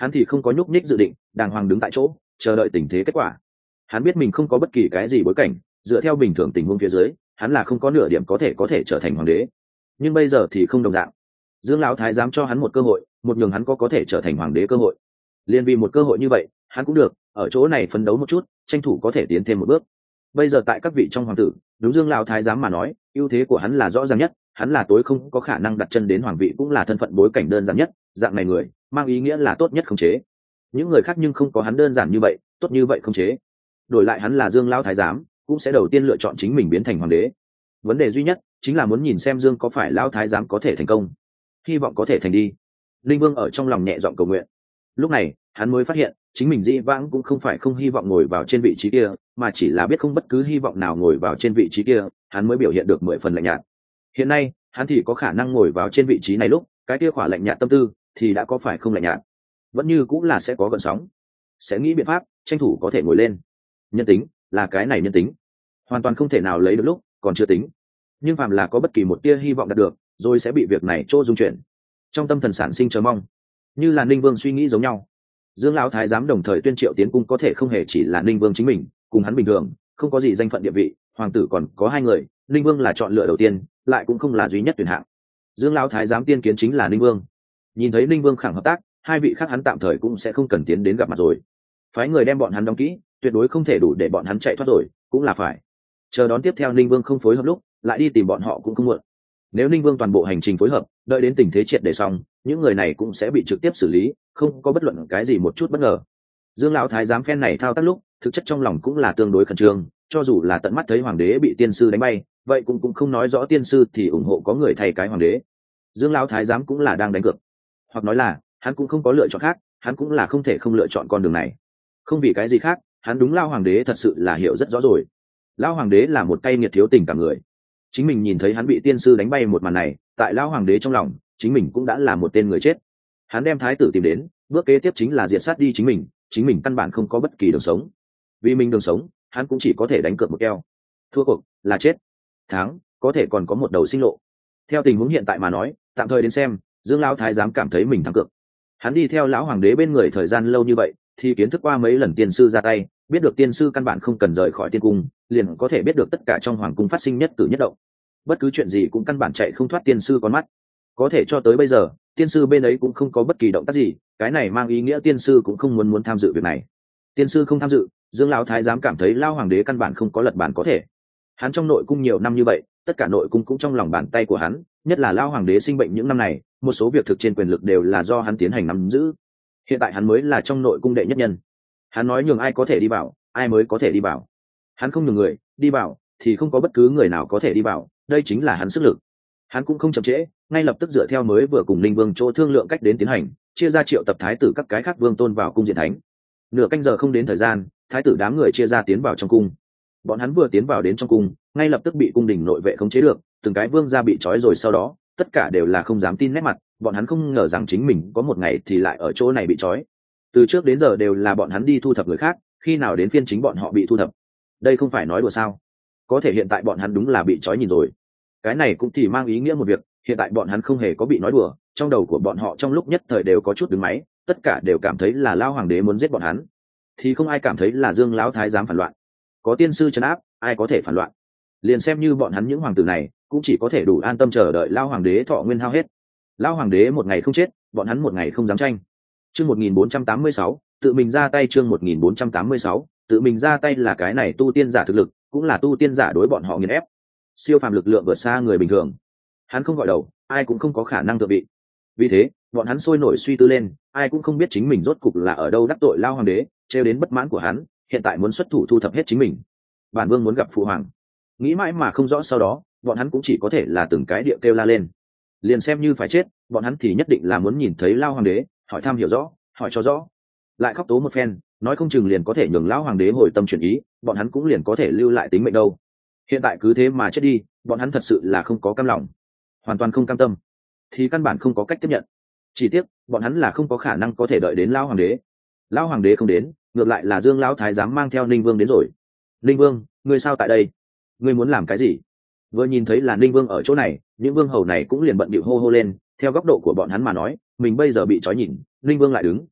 hắn thì không có nhúc nhích dự định, đàng hoàng đứng tại chỗ chờ đợi tình thế kết quả. Hắn biết mình không có bất kỳ cái gì bối cảnh, dựa theo bình thường tình huống phía dưới hắn là không có nửa điểm có thể có thể trở thành hoàng đế, nhưng bây giờ thì không đồng dạng. Dương lão thái giám cho hắn một cơ hội, một nhường hắn có có thể trở thành hoàng đế cơ hội. Liên vì một cơ hội như vậy, hắn cũng được ở chỗ này phấn đấu một chút, tranh thủ có thể tiến thêm một bước. Bây giờ tại các vị trong hoàng tử, đúng Dương lão thái giám mà nói, ưu thế của hắn là rõ ràng nhất, hắn là tối không có khả năng đặt chân đến hoàng vị, cũng là thân phận bối cảnh đơn giản nhất, dạng này người mang ý nghĩa là tốt nhất khống chế. Những người khác nhưng không có hắn đơn giản như vậy, tốt như vậy khống chế. Đổi lại hắn là Dương lão thái giám, cũng sẽ đầu tiên lựa chọn chính mình biến thành hoàng đế. Vấn đề duy nhất chính là muốn nhìn xem Dương có phải lão thái giám có thể thành công, hy vọng có thể thành đi. Linh Vương ở trong lòng nhẹ giọng cầu nguyện. Lúc này hắn mới phát hiện chính mình dĩ vãng cũng không phải không hy vọng ngồi vào trên vị trí kia, mà chỉ là biết không bất cứ hy vọng nào ngồi vào trên vị trí kia, hắn mới biểu hiện được mười phần lạnh nhạt. Hiện nay hắn thì có khả năng ngồi vào trên vị trí này, lúc cái kia khỏa lạnh nhạt tâm tư thì đã có phải không lạnh nhạt, vẫn như cũng là sẽ có gợn sóng, sẽ nghĩ biện pháp tranh thủ có thể ngồi lên. Nhân tính là cái này, nhân tính hoàn toàn không thể nào lấy được lúc còn chưa tính, nhưng phàm là có bất kỳ một tia hy vọng đạt được rồi sẽ bị việc này chỗ dung chuyển, trong tâm thần sản sinh chờ mong. Như là Ninh Vương suy nghĩ giống nhau, Dương lão thái giám đồng thời tuyên triệu tiến cung có thể không hề chỉ là Ninh Vương chính mình, cùng hắn bình thường không có gì danh phận địa vị, hoàng tử còn có hai người, Ninh Vương là chọn lựa đầu tiên, lại cũng không là duy nhất tuyển hạng. Dương lão thái giám tiên kiến chính là Ninh Vương. Nhìn thấy Ninh Vương khẳng hợp tác, hai vị khác hắn tạm thời cũng sẽ không cần tiến đến gặp mặt rồi. Phái người đem bọn hắn đóng kỹ, tuyệt đối không thể đủ để bọn hắn chạy thoát rồi, cũng là phải chờ đón tiếp theo Ninh Vương không phối hợp lúc lại đi tìm bọn họ cũng không muộn. Nếu Ninh Vương toàn bộ hành trình phối hợp, đợi đến tình thế triệt để xong, những người này cũng sẽ bị trực tiếp xử lý, không có bất luận cái gì một chút bất ngờ. Dương lão thái giám phen này thao tác lúc, thực chất trong lòng cũng là tương đối khẩn trương, cho dù là tận mắt thấy hoàng đế bị tiên sư đánh bay, vậy cũng cũng không nói rõ tiên sư thì ủng hộ có người thay cái hoàng đế. Dương lão thái giám cũng là đang đánh cược, hoặc nói là hắn cũng không có lựa chọn khác, hắn cũng là không thể không lựa chọn con đường này. Không vì cái gì khác, hắn đúng lao hoàng đế thật sự là hiểu rất rõ rồi. Lão hoàng đế là một cay nghiệt thiếu tình cảm người. Chính mình nhìn thấy hắn bị tiên sư đánh bay một màn này, tại lão hoàng đế trong lòng chính mình cũng đã là một tên người chết. Hắn đem thái tử tìm đến, bước kế tiếp chính là diệt sát đi chính mình, chính mình căn bản không có bất kỳ đường sống. Vì mình đường sống, hắn cũng chỉ có thể đánh cược một keo. Thua cuộc là chết, thắng có thể còn có một đầu sinh lộ. Theo tình huống hiện tại mà nói, tạm thời đến xem, Dương lão thái giám cảm thấy mình thắng cược. Hắn đi theo lão hoàng đế bên người thời gian lâu như vậy, thì kiến thức qua mấy lần tiên sư ra tay, biết được tiên sư căn bản không cần rời khỏi tiên cung, liền có thể biết được tất cả trong hoàng cung phát sinh nhất cử nhất động. Bất cứ chuyện gì cũng căn bản chạy không thoát tiên sư con mắt. Có thể cho tới bây giờ, tiên sư bên ấy cũng không có bất kỳ động tác gì, cái này mang ý nghĩa tiên sư cũng không muốn muốn tham dự việc này. Tiên sư không tham dự, Dương lão thái giám cảm thấy lao hoàng đế căn bản không có lật bàn có thể. Hắn trong nội cung nhiều năm như vậy, tất cả nội cung cũng trong lòng bàn tay của hắn, nhất là lao hoàng đế sinh bệnh những năm này, một số việc thực trên quyền lực đều là do hắn tiến hành nắm giữ. Hiện tại hắn mới là trong nội cung đệ nhất nhân. Hắn nói nhường ai có thể đi vào, ai mới có thể đi vào. Hắn không nhường người đi vào thì không có bất cứ người nào có thể đi vào, đây chính là hắn sức lực. Hắn cũng không chậm trễ, ngay lập tức dựa theo mới vừa cùng Linh Vương chỗ thương lượng cách đến tiến hành, chia ra triệu tập thái tử các cái khác vương tôn vào cung diện thánh. Nửa canh giờ không đến thời gian, thái tử đám người chia ra tiến vào trong cung. Bọn hắn vừa tiến vào đến trong cung, ngay lập tức bị cung đình nội vệ khống chế được, từng cái vương gia bị trói rồi, sau đó tất cả đều là không dám tin nét mặt, bọn hắn không ngờ rằng chính mình có một ngày thì lại ở chỗ này bị trói. Từ trước đến giờ đều là bọn hắn đi thu thập người khác, khi nào đến phiên chính bọn họ bị thu thập. Đây không phải nói đùa sao? Có thể hiện tại bọn hắn đúng là bị trói nhìn rồi. Cái này cũng thì mang ý nghĩa một việc, hiện tại bọn hắn không hề có bị nói đùa, trong đầu của bọn họ trong lúc nhất thời đều có chút đứng máy, tất cả đều cảm thấy là lao hoàng đế muốn giết bọn hắn, thì không ai cảm thấy là Dương lão thái giám phản loạn. Có tiên sư trấn áp, ai có thể phản loạn? Liền xem như bọn hắn những hoàng tử này, cũng chỉ có thể đủ an tâm chờ đợi lao hoàng đế thọ nguyên hao hết. Lao hoàng đế một ngày không chết, bọn hắn một ngày không dám tranh. Chương một nghìn bốn trăm tám mươi sáu, tự mình ra tay. Chương một nghìn bốn trăm tám mươi sáu, tự mình ra tay là cái này tu tiên giả thực lực, cũng là tu tiên giả đối bọn họ nghiền ép. Siêu phàm lực lượng vượt xa người bình thường. Hắn không gọi đầu, ai cũng không có khả năng tự bị. Vì thế, bọn hắn sôi nổi suy tư lên, ai cũng không biết chính mình rốt cục là ở đâu đắc tội lao hoàng đế, trêu đến bất mãn của hắn, hiện tại muốn xuất thủ thu thập hết chính mình. Bản vương muốn gặp phụ hoàng. Nghĩ mãi mà không rõ, sau đó, bọn hắn cũng chỉ có thể là từng cái điệu kêu la lên. Liền xem như phải chết, bọn hắn thì nhất định là muốn nhìn thấy lao hoàng đế, hỏi thăm hiểu rõ, hỏi cho rõ. Lại khóc tố một phen, nói không chừng liền có thể nhường lão hoàng đế hồi tâm chuyển ý, bọn hắn cũng liền có thể lưu lại tính mệnh đâu. Hiện tại cứ thế mà chết đi, bọn hắn thật sự là không có cam lòng, hoàn toàn không cam tâm, thì căn bản không có cách tiếp nhận. Chỉ tiếc, bọn hắn là không có khả năng có thể đợi đến lão hoàng đế. Lão hoàng đế không đến, ngược lại là Dương lão thái giám mang theo Ninh Vương đến rồi. Ninh Vương, ngươi sao tại đây? Ngươi muốn làm cái gì? Vừa nhìn thấy là Ninh Vương ở chỗ này, những vương hầu này cũng liền bận bịu hô hô lên. Theo góc độ của bọn hắn mà nói, mình bây giờ bị trói nhìn, Ninh Vương lại đứng,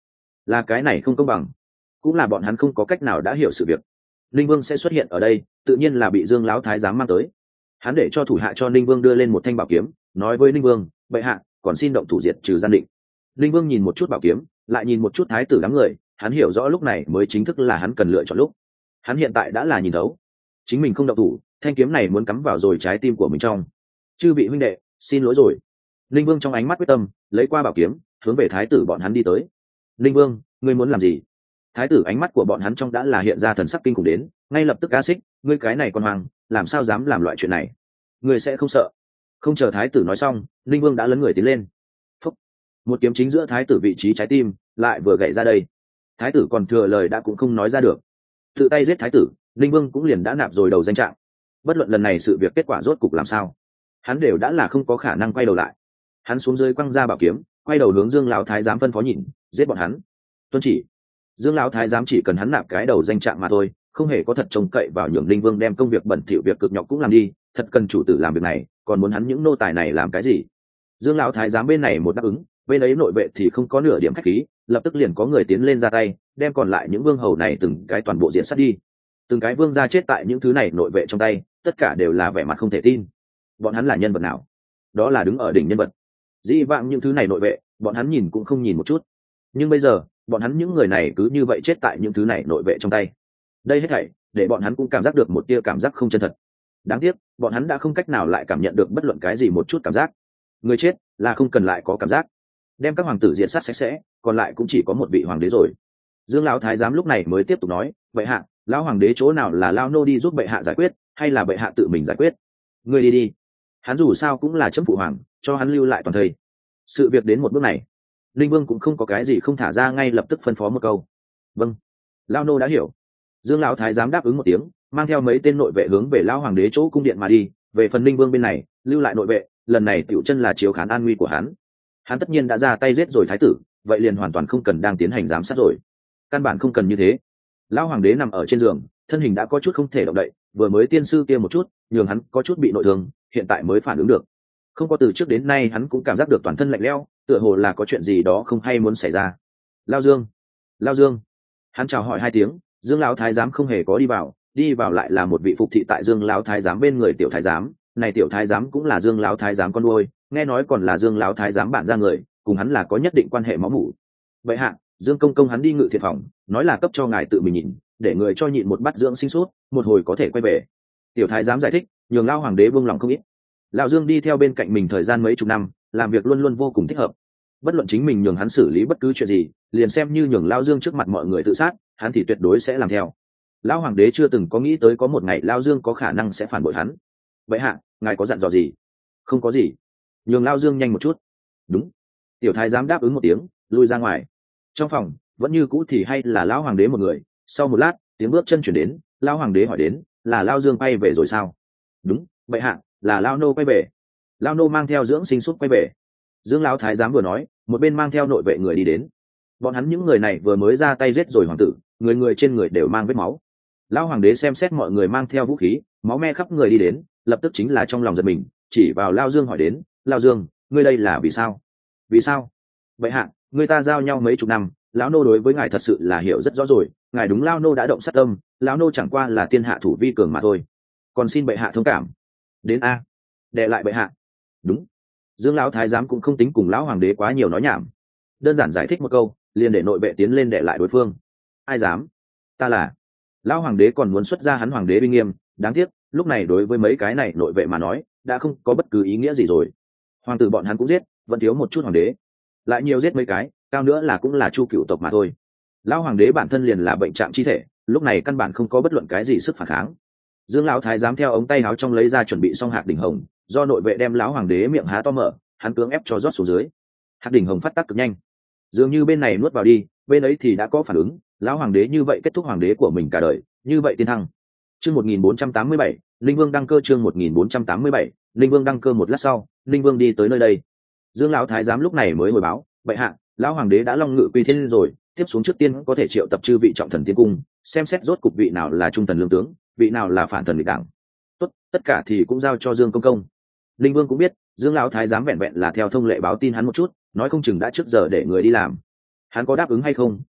là cái này không công bằng, cũng là bọn hắn không có cách nào đã hiểu sự việc. Linh Vương sẽ xuất hiện ở đây tự nhiên là bị Dương lão thái giám mang tới. Hắn để cho thủ hạ cho Linh Vương đưa lên một thanh bảo kiếm, nói với Linh Vương, bệ hạ còn xin động thủ diệt trừ gian định. Linh Vương nhìn một chút bảo kiếm, lại nhìn một chút thái tử đám người, hắn hiểu rõ lúc này mới chính thức là hắn cần lựa chọn lúc. Hắn hiện tại đã là nhìn thấu, chính mình không động thủ, thanh kiếm này muốn cắm vào rồi trái tim của mình trong. Chư vị huynh đệ, xin lỗi rồi. Linh Vương trong ánh mắt quyết tâm, lấy qua bảo kiếm, hướng về thái tử bọn hắn đi tới. Linh Vương, ngươi muốn làm gì? Thái tử ánh mắt của bọn hắn trong đã là hiện ra thần sắc kinh khủng đến, ngay lập tức a xích, ngươi cái này con hoàng, làm sao dám làm loại chuyện này? Ngươi sẽ không sợ? Không chờ thái tử nói xong, Linh Vương đã lấn người tiến lên. Phúc. Một kiếm chính giữa thái tử vị trí trái tim, lại vừa gãy ra đây. Thái tử còn thừa lời đã cũng không nói ra được. Tự tay giết thái tử, Linh Vương cũng liền đã nạp rồi đầu danh trạng. Bất luận lần này sự việc kết quả rốt cục làm sao, hắn đều đã là không có khả năng quay đầu lại. Hắn xuống dưới quăng ra bảo kiếm, quay đầu hướng Dương lão thái giám phân phó nhìn, giết bọn hắn. Tuân chỉ. Dương lão thái giám chỉ cần hắn nạp cái đầu danh trạng mà thôi, không hề có thật trông cậy vào nhường Linh Vương đem công việc bẩn thỉu việc cực nhọc cũng làm đi, thật cần chủ tử làm việc này, còn muốn hắn những nô tài này làm cái gì? Dương lão thái giám bên này một đáp ứng, bên ấy nội vệ thì không có nửa điểm khách khí, lập tức liền có người tiến lên ra tay, đem còn lại những vương hầu này từng cái toàn bộ diện sát đi. Từng cái vương gia chết tại những thứ này nội vệ trong tay, tất cả đều là vẻ mặt không thể tin. Bọn hắn là nhân vật nào? Đó là đứng ở đỉnh nhân vật. Dĩ vãng những thứ này nội vệ, bọn hắn nhìn cũng không nhìn một chút. Nhưng bây giờ, bọn hắn những người này cứ như vậy chết tại những thứ này nội vệ trong tay. Đây hết thảy, để bọn hắn cũng cảm giác được một tia cảm giác không chân thật. Đáng tiếc, bọn hắn đã không cách nào lại cảm nhận được bất luận cái gì một chút cảm giác. Người chết là không cần lại có cảm giác. Đem các hoàng tử diệt sát sạch sẽ, còn lại cũng chỉ có một vị hoàng đế rồi. Dương lão thái giám lúc này mới tiếp tục nói, vậy hạ, lão hoàng đế chỗ nào là lao nô đi giúp bệ hạ giải quyết, hay là bệ hạ tự mình giải quyết? Ngươi đi đi. Hắn dù sao cũng là chấm phụ hoàng, cho hắn lưu lại toàn thời. Sự việc đến một bước này, Linh Vương cũng không có cái gì không thả ra, ngay lập tức phân phó một câu. Vâng, lao nô đã hiểu. Dương lão thái giám đáp ứng một tiếng, mang theo mấy tên nội vệ hướng về lão hoàng đế chỗ cung điện mà đi. Về phần Linh Vương bên này, lưu lại nội vệ, lần này tiểu chân là chiếu khán an nguy của hắn. Hắn tất nhiên đã ra tay giết rồi thái tử, vậy liền hoàn toàn không cần đang tiến hành giám sát rồi. Căn bản không cần như thế. Lão hoàng đế nằm ở trên giường, thân hình đã có chút không thể động đậy, vừa mới tiên sư kia một chút, nhường hắn có chút bị nội thương, hiện tại mới phản ứng được. Không có từ trước đến nay hắn cũng cảm giác được toàn thân lạnh lẽo, tựa hồ là có chuyện gì đó không hay muốn xảy ra. Lao Dương, Lao Dương. Hắn chào hỏi hai tiếng, Dương lão thái giám không hề có đi vào, đi vào lại là một vị phục thị tại Dương lão thái giám bên người tiểu thái giám, này tiểu thái giám cũng là Dương lão thái giám con nuôi, nghe nói còn là Dương lão thái giám bạn ra người, cùng hắn là có nhất định quan hệ máu mủ. Vậy hạ, Dương công công hắn đi ngự thiện phòng, nói là cấp cho ngài tự mình nhìn, để người cho nhịn một bát dưỡng sinh suốt, một hồi có thể quay về. Tiểu thái giám giải thích, nhường lão hoàng đế vương lòng không ít. Lão Dương đi theo bên cạnh mình thời gian mấy chục năm, làm việc luôn luôn vô cùng thích hợp. Bất luận chính mình nhường hắn xử lý bất cứ chuyện gì, liền xem như nhường Lão Dương trước mặt mọi người tự sát, hắn thì tuyệt đối sẽ làm theo. Lão hoàng đế chưa từng có nghĩ tới có một ngày Lão Dương có khả năng sẽ phản bội hắn. Vậy hạ, ngài có dặn dò gì? Không có gì. Nhường Lão Dương nhanh một chút. Đúng. Tiểu thái giám đáp ứng một tiếng, lui ra ngoài. Trong phòng vẫn như cũ thì hay là lão hoàng đế một người. Sau một lát, tiếng bước chân chuyển đến, lão hoàng đế hỏi đến, là Lão Dương quay về rồi sao? Đúng, bệ hạ, là Lão nô quay về. Lão nô mang theo dưỡng sinh súc quay về. Dương lão thái giám vừa nói, một bên mang theo nội vệ người đi đến. Bọn hắn những người này vừa mới ra tay giết rồi hoàng tử, người người trên người đều mang vết máu. Lão hoàng đế xem xét mọi người mang theo vũ khí, máu me khắp người đi đến, lập tức chính là trong lòng giật mình, chỉ vào Lão Dương hỏi đến, Lão Dương, ngươi đây là vì sao? Vì sao? Bệ hạ, người ta giao nhau mấy chục năm, lão nô đối với ngài thật sự là hiểu rất rõ rồi, ngài đúng lão nô đã động sát tâm, lão nô chẳng qua là tiên hạ thủ vi cường mà thôi, còn xin bệ hạ thông cảm. Đến a, đệ lại bệ hạ. Đúng. Dương lão thái giám cũng không tính cùng lão hoàng đế quá nhiều nói nhảm, đơn giản giải thích một câu, liền để nội vệ tiến lên đệ lại đối phương. Ai dám? Ta là. Lão hoàng đế còn muốn xuất ra hắn hoàng đế uy nghiêm, đáng tiếc lúc này đối với mấy cái này nội vệ mà nói đã không có bất cứ ý nghĩa gì rồi. Hoàng tử bọn hắn cũng giết, vẫn thiếu một chút hoàng đế, lại nhiều giết mấy cái, cao nữa là cũng là chu cựu tộc mà thôi. Lão hoàng đế bản thân liền là bệnh trạng chi thể, lúc này căn bản không có bất luận cái gì sức phản kháng. Dương lão thái giám theo ống tay áo trong lấy ra chuẩn bị xong hạt đỉnh hồng, do nội vệ đem lão hoàng đế miệng há to mở, hắn cưỡng ép cho rót xuống dưới. Hạt đỉnh hồng phát tác cực nhanh, dường như bên này nuốt vào đi, bên ấy thì đã có phản ứng. Lão hoàng đế như vậy kết thúc hoàng đế của mình cả đời, như vậy tiên thăng. Chương một nghìn bốn trăm tám mươi bảy, Linh Vương đăng cơ. Chương một nghìn bốn trăm tám mươi bảy, Linh Vương đăng cơ. Một lát sau, Linh Vương đi tới nơi đây. Dương lão thái giám lúc này mới hồi báo, bệ hạ, lão hoàng đế đã long ngự quy thiên rồi, tiếp xuống trước tiên có thể triệu tập chư vị trọng thần tiến cung, xem xét rốt cục vị nào là trung thần lương tướng, vị nào là phản thần địch đảng. Tốt, tất cả thì cũng giao cho Dương công công. Linh Vương cũng biết, Dương lão thái giám vẹn vẹn là theo thông lệ báo tin hắn một chút, nói không chừng đã trước giờ để người đi làm. Hắn có đáp ứng hay không,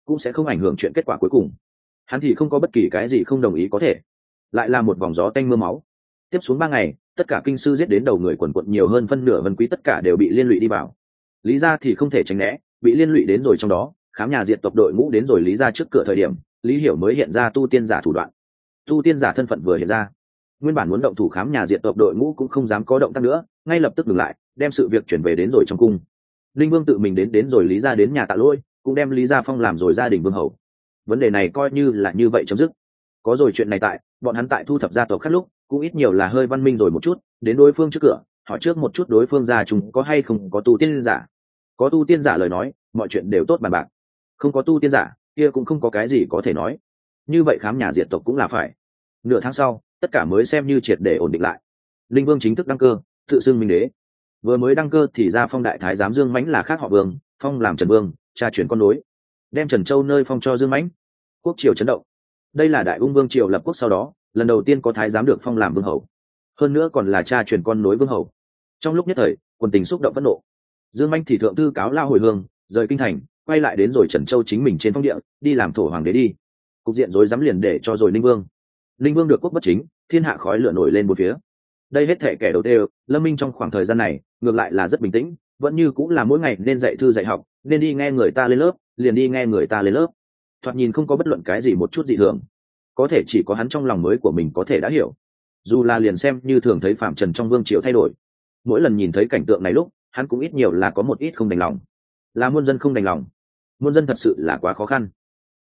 cũng sẽ không ảnh hưởng chuyện kết quả cuối cùng. Hắn thì không có bất kỳ cái gì không đồng ý có thể. Lại là một vòng gió tanh mưa máu. Tiếp xuống ba ngày, tất cả kinh sư giết đến đầu người quần quận nhiều hơn phân nửa vân quý tất cả đều bị liên lụy đi vào. Lý gia thì không thể tránh né, bị liên lụy đến rồi trong đó. Khám nhà diệt tộc đội ngũ đến rồi Lý gia trước cửa thời điểm, Lý Hiểu mới hiện ra tu tiên giả thủ đoạn. Tu tiên giả thân phận vừa hiện ra, nguyên bản muốn động thủ khám nhà diệt tộc đội ngũ cũng không dám có động tác nữa, ngay lập tức dừng lại, đem sự việc chuyển về đến rồi trong cung. Linh Vương tự mình đến đến rồi Lý gia đến nhà Tạ Lỗi, cũng đem Lý gia phong làm rồi gia đình vương hầu. Vấn đề này coi như là như vậy chấm dứt. Có rồi chuyện này tại, bọn hắn tại thu thập gia tộc khác lúc, cũng ít nhiều là hơi văn minh rồi một chút, đến đối phương trước cửa, hỏi trước một chút đối phương gia chúng có hay không có tu tiên giả. Có tu tiên giả lời nói, mọi chuyện đều tốt bàn bạc. Không có tu tiên giả, kia cũng không có cái gì có thể nói. Như vậy khám nhà diệt tộc cũng là phải. Nửa tháng sau, tất cả mới xem như triệt để ổn định lại. Linh Vương chính thức đăng cơ, tự xưng minh đế. Vừa mới đăng cơ thì ra phong đại thái giám Dương Mãnh là khác họ Vương, phong làm Trần Vương, cha chuyển con nối, đem Trần Châu nơi phong cho Dương Mãnh. Quốc triều chấn động. Đây là Đại Ung Vương triều lập quốc sau đó, lần đầu tiên có thái giám được phong làm vương hầu, hơn nữa còn là cha truyền con nối vương hầu. Trong lúc nhất thời, quần tình xúc động phẫn nộ. Dương Mãnh thì thượng thư cáo lao hồi hương, rời kinh thành, quay lại đến rồi Trần Châu chính mình trên phong địa, đi làm thổ hoàng đế đi. Cục diện rối rắm liền để cho rồi Ninh Vương. Ninh Vương được quốc bất chính, thiên hạ khói lửa nổi lên một phía. Đây hết thể kẻ đầu tiên, Lâm Minh trong khoảng thời gian này, ngược lại là rất bình tĩnh, vẫn như cũng là mỗi ngày nên dạy thư dạy học, nên đi nghe người ta lên lớp, liền đi nghe người ta lên lớp. Thoạt nhìn không có bất luận cái gì một chút dị thường, có thể chỉ có hắn trong lòng mới của mình có thể đã hiểu. Dù là liền xem như thường thấy phạm trần trong vương triều thay đổi, mỗi lần nhìn thấy cảnh tượng này lúc, hắn cũng ít nhiều là có một ít không đành lòng. Là muôn dân không đành lòng, muôn dân thật sự là quá khó khăn.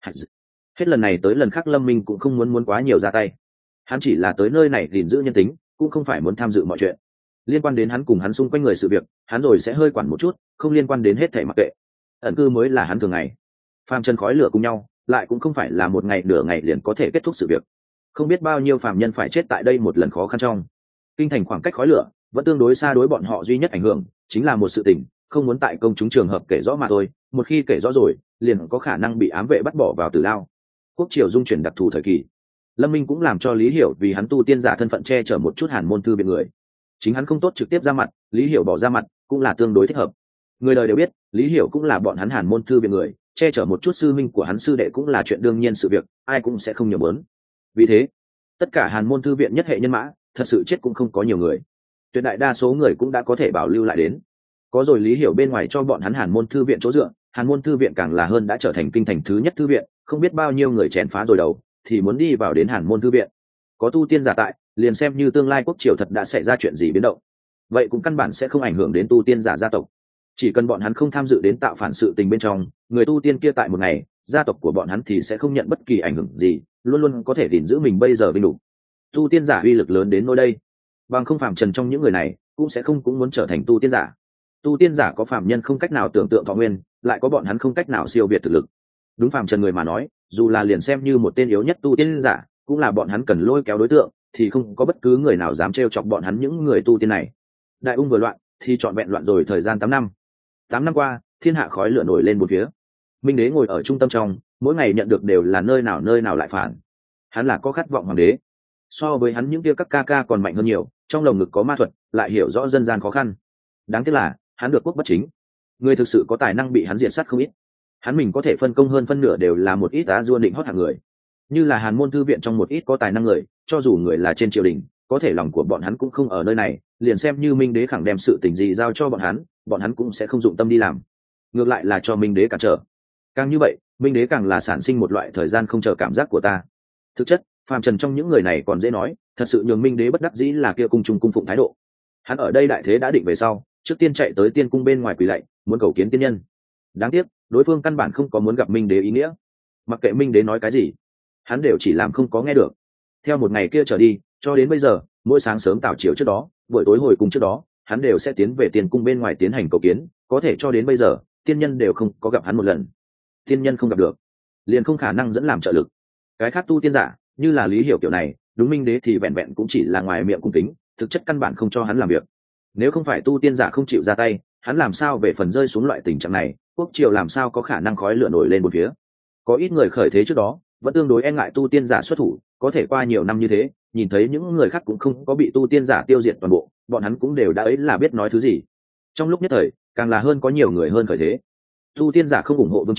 Hết lần này tới lần khác Lâm Minh cũng không muốn muốn quá nhiều ra tay. Hắn chỉ là tới nơi này gìn giữ nhân tính, cũng không phải muốn tham dự mọi chuyện liên quan đến hắn cùng hắn xung quanh người sự việc, hắn rồi sẽ hơi quản một chút, không liên quan đến hết thảy mặc kệ. Ẩn cư mới là hắn thường ngày. Phàm trần khói lửa cùng nhau, lại cũng không phải là một ngày nửa ngày liền có thể kết thúc sự việc. Không biết bao nhiêu phàm nhân phải chết tại đây một lần khó khăn trong. Kinh thành khoảng cách khói lửa vẫn tương đối xa, đối bọn họ duy nhất ảnh hưởng chính là một sự tình, không muốn tại công chúng trường hợp kể rõ mà thôi. Một khi kể rõ rồi, liền có khả năng bị ám vệ bắt bỏ vào tử lao. Quốc triều dung chuyển đặc thù thời kỳ, Lâm Minh cũng làm cho Lý Hiểu vì hắn tu tiên giả thân phận che chở một chút Hàn môn thư viện người. Chính hắn không tốt trực tiếp ra mặt, Lý Hiểu bỏ ra mặt cũng là tương đối thích hợp. Người đời đều biết, Lý Hiểu cũng là bọn hắn Hàn môn thư viện người, che chở một chút sư minh của hắn sư đệ cũng là chuyện đương nhiên sự việc, ai cũng sẽ không nhiều bớn. Vì thế, tất cả Hàn môn thư viện nhất hệ nhân mã, thật sự chết cũng không có nhiều người. Tuyệt đại đa số người cũng đã có thể bảo lưu lại đến. Có rồi Lý Hiểu bên ngoài cho bọn hắn Hàn môn thư viện chỗ dựa, Hàn môn thư viện càng là hơn đã trở thành kinh thành thứ nhất thư viện, không biết bao nhiêu người chèn phá rồi đầu, thì muốn đi vào đến Hàn môn thư viện. Có tu tiên giả tại, liền xem như tương lai quốc triều thật đã xảy ra chuyện gì biến động, vậy cũng căn bản sẽ không ảnh hưởng đến tu tiên giả gia tộc. Chỉ cần bọn hắn không tham dự đến tạo phản sự tình bên trong, người tu tiên kia tại một ngày, gia tộc của bọn hắn thì sẽ không nhận bất kỳ ảnh hưởng gì, luôn luôn có thể gìn giữ mình bây giờ vinh đủ. Tu tiên giả uy lực lớn đến nơi đây, bằng không phàm trần trong những người này cũng sẽ không cũng muốn trở thành tu tiên giả. Tu tiên giả có phàm nhân không cách nào tưởng tượng thọ nguyên, lại có bọn hắn không cách nào siêu việt thực lực. Đúng phàm trần người mà nói, dù là liền xem như một tên yếu nhất tu tiên giả, cũng là bọn hắn cần lôi kéo đối tượng, thì không có bất cứ người nào dám trêu chọc bọn hắn những người tu tiên này. Đại Ung vừa loạn, thì trọn vẹn loạn rồi thời gian tám năm. Tám năm qua, thiên hạ khói lửa nổi lên một phía. Minh đế ngồi ở trung tâm trong, mỗi ngày nhận được đều là nơi nào nơi nào lại phản. Hắn là có khát vọng hoàng đế. So với hắn những kia các ca ca còn mạnh hơn nhiều, trong lồng ngực có ma thuật, lại hiểu rõ dân gian khó khăn. Đáng tiếc là, hắn được quốc bất chính. Người thực sự có tài năng bị hắn diệt sát không ít. Hắn mình có thể phân công hơn phân nửa đều là một ít á dua định hót hạng người. Như là Hàn môn thư viện trong một ít có tài năng người, cho dù người là trên triều đình, có thể lòng của bọn hắn cũng không ở nơi này, liền xem như Minh đế khẳng đem sự tình gì giao cho bọn hắn, bọn hắn cũng sẽ không dụng tâm đi làm, ngược lại là cho Minh đế cản trở. Càng như vậy, Minh đế càng là sản sinh một loại thời gian không chờ cảm giác của ta. Thực chất, phàm trần trong những người này còn dễ nói, thật sự nhường Minh đế bất đắc dĩ là kia cung trùng cung phụng thái độ. Hắn ở đây đại thế đã định về sau, trước tiên chạy tới tiên cung bên ngoài quỳ lạy, muốn cầu kiến tiên nhân. Đáng tiếc, đối phương căn bản không có muốn gặp Minh đế ý nghĩa. Mặc kệ Minh đế nói cái gì, hắn đều chỉ làm không có nghe được. Theo một ngày kia trở đi, cho đến bây giờ, mỗi sáng sớm tảo chiều trước đó, buổi tối hồi cung trước đó, hắn đều sẽ tiến về tiên cung bên ngoài tiến hành cầu kiến, có thể cho đến bây giờ, tiên nhân đều không có gặp hắn một lần. Tiên nhân không gặp được, liền không khả năng dẫn làm trợ lực. Cái khác tu tiên giả, như là Lý Hiểu kiểu này, đúng Minh đế thì vẹn vẹn cũng chỉ là ngoài miệng cung kính, thực chất căn bản không cho hắn làm việc. Nếu không phải tu tiên giả không chịu ra tay, hắn làm sao về phần rơi xuống loại tình trạng này, quốc triều làm sao có khả năng khói lửa nổi lên một phía. Có ít người khởi thế trước đó, vẫn tương đối e ngại tu tiên giả xuất thủ, có thể qua nhiều năm như thế, nhìn thấy những người khác cũng không có bị tu tiên giả tiêu diệt toàn bộ, bọn hắn cũng đều đã ấy là biết nói thứ gì. Trong lúc nhất thời, càng là hơn có nhiều người hơn khởi thế. Tu tiên giả không ủng hộ vương triều,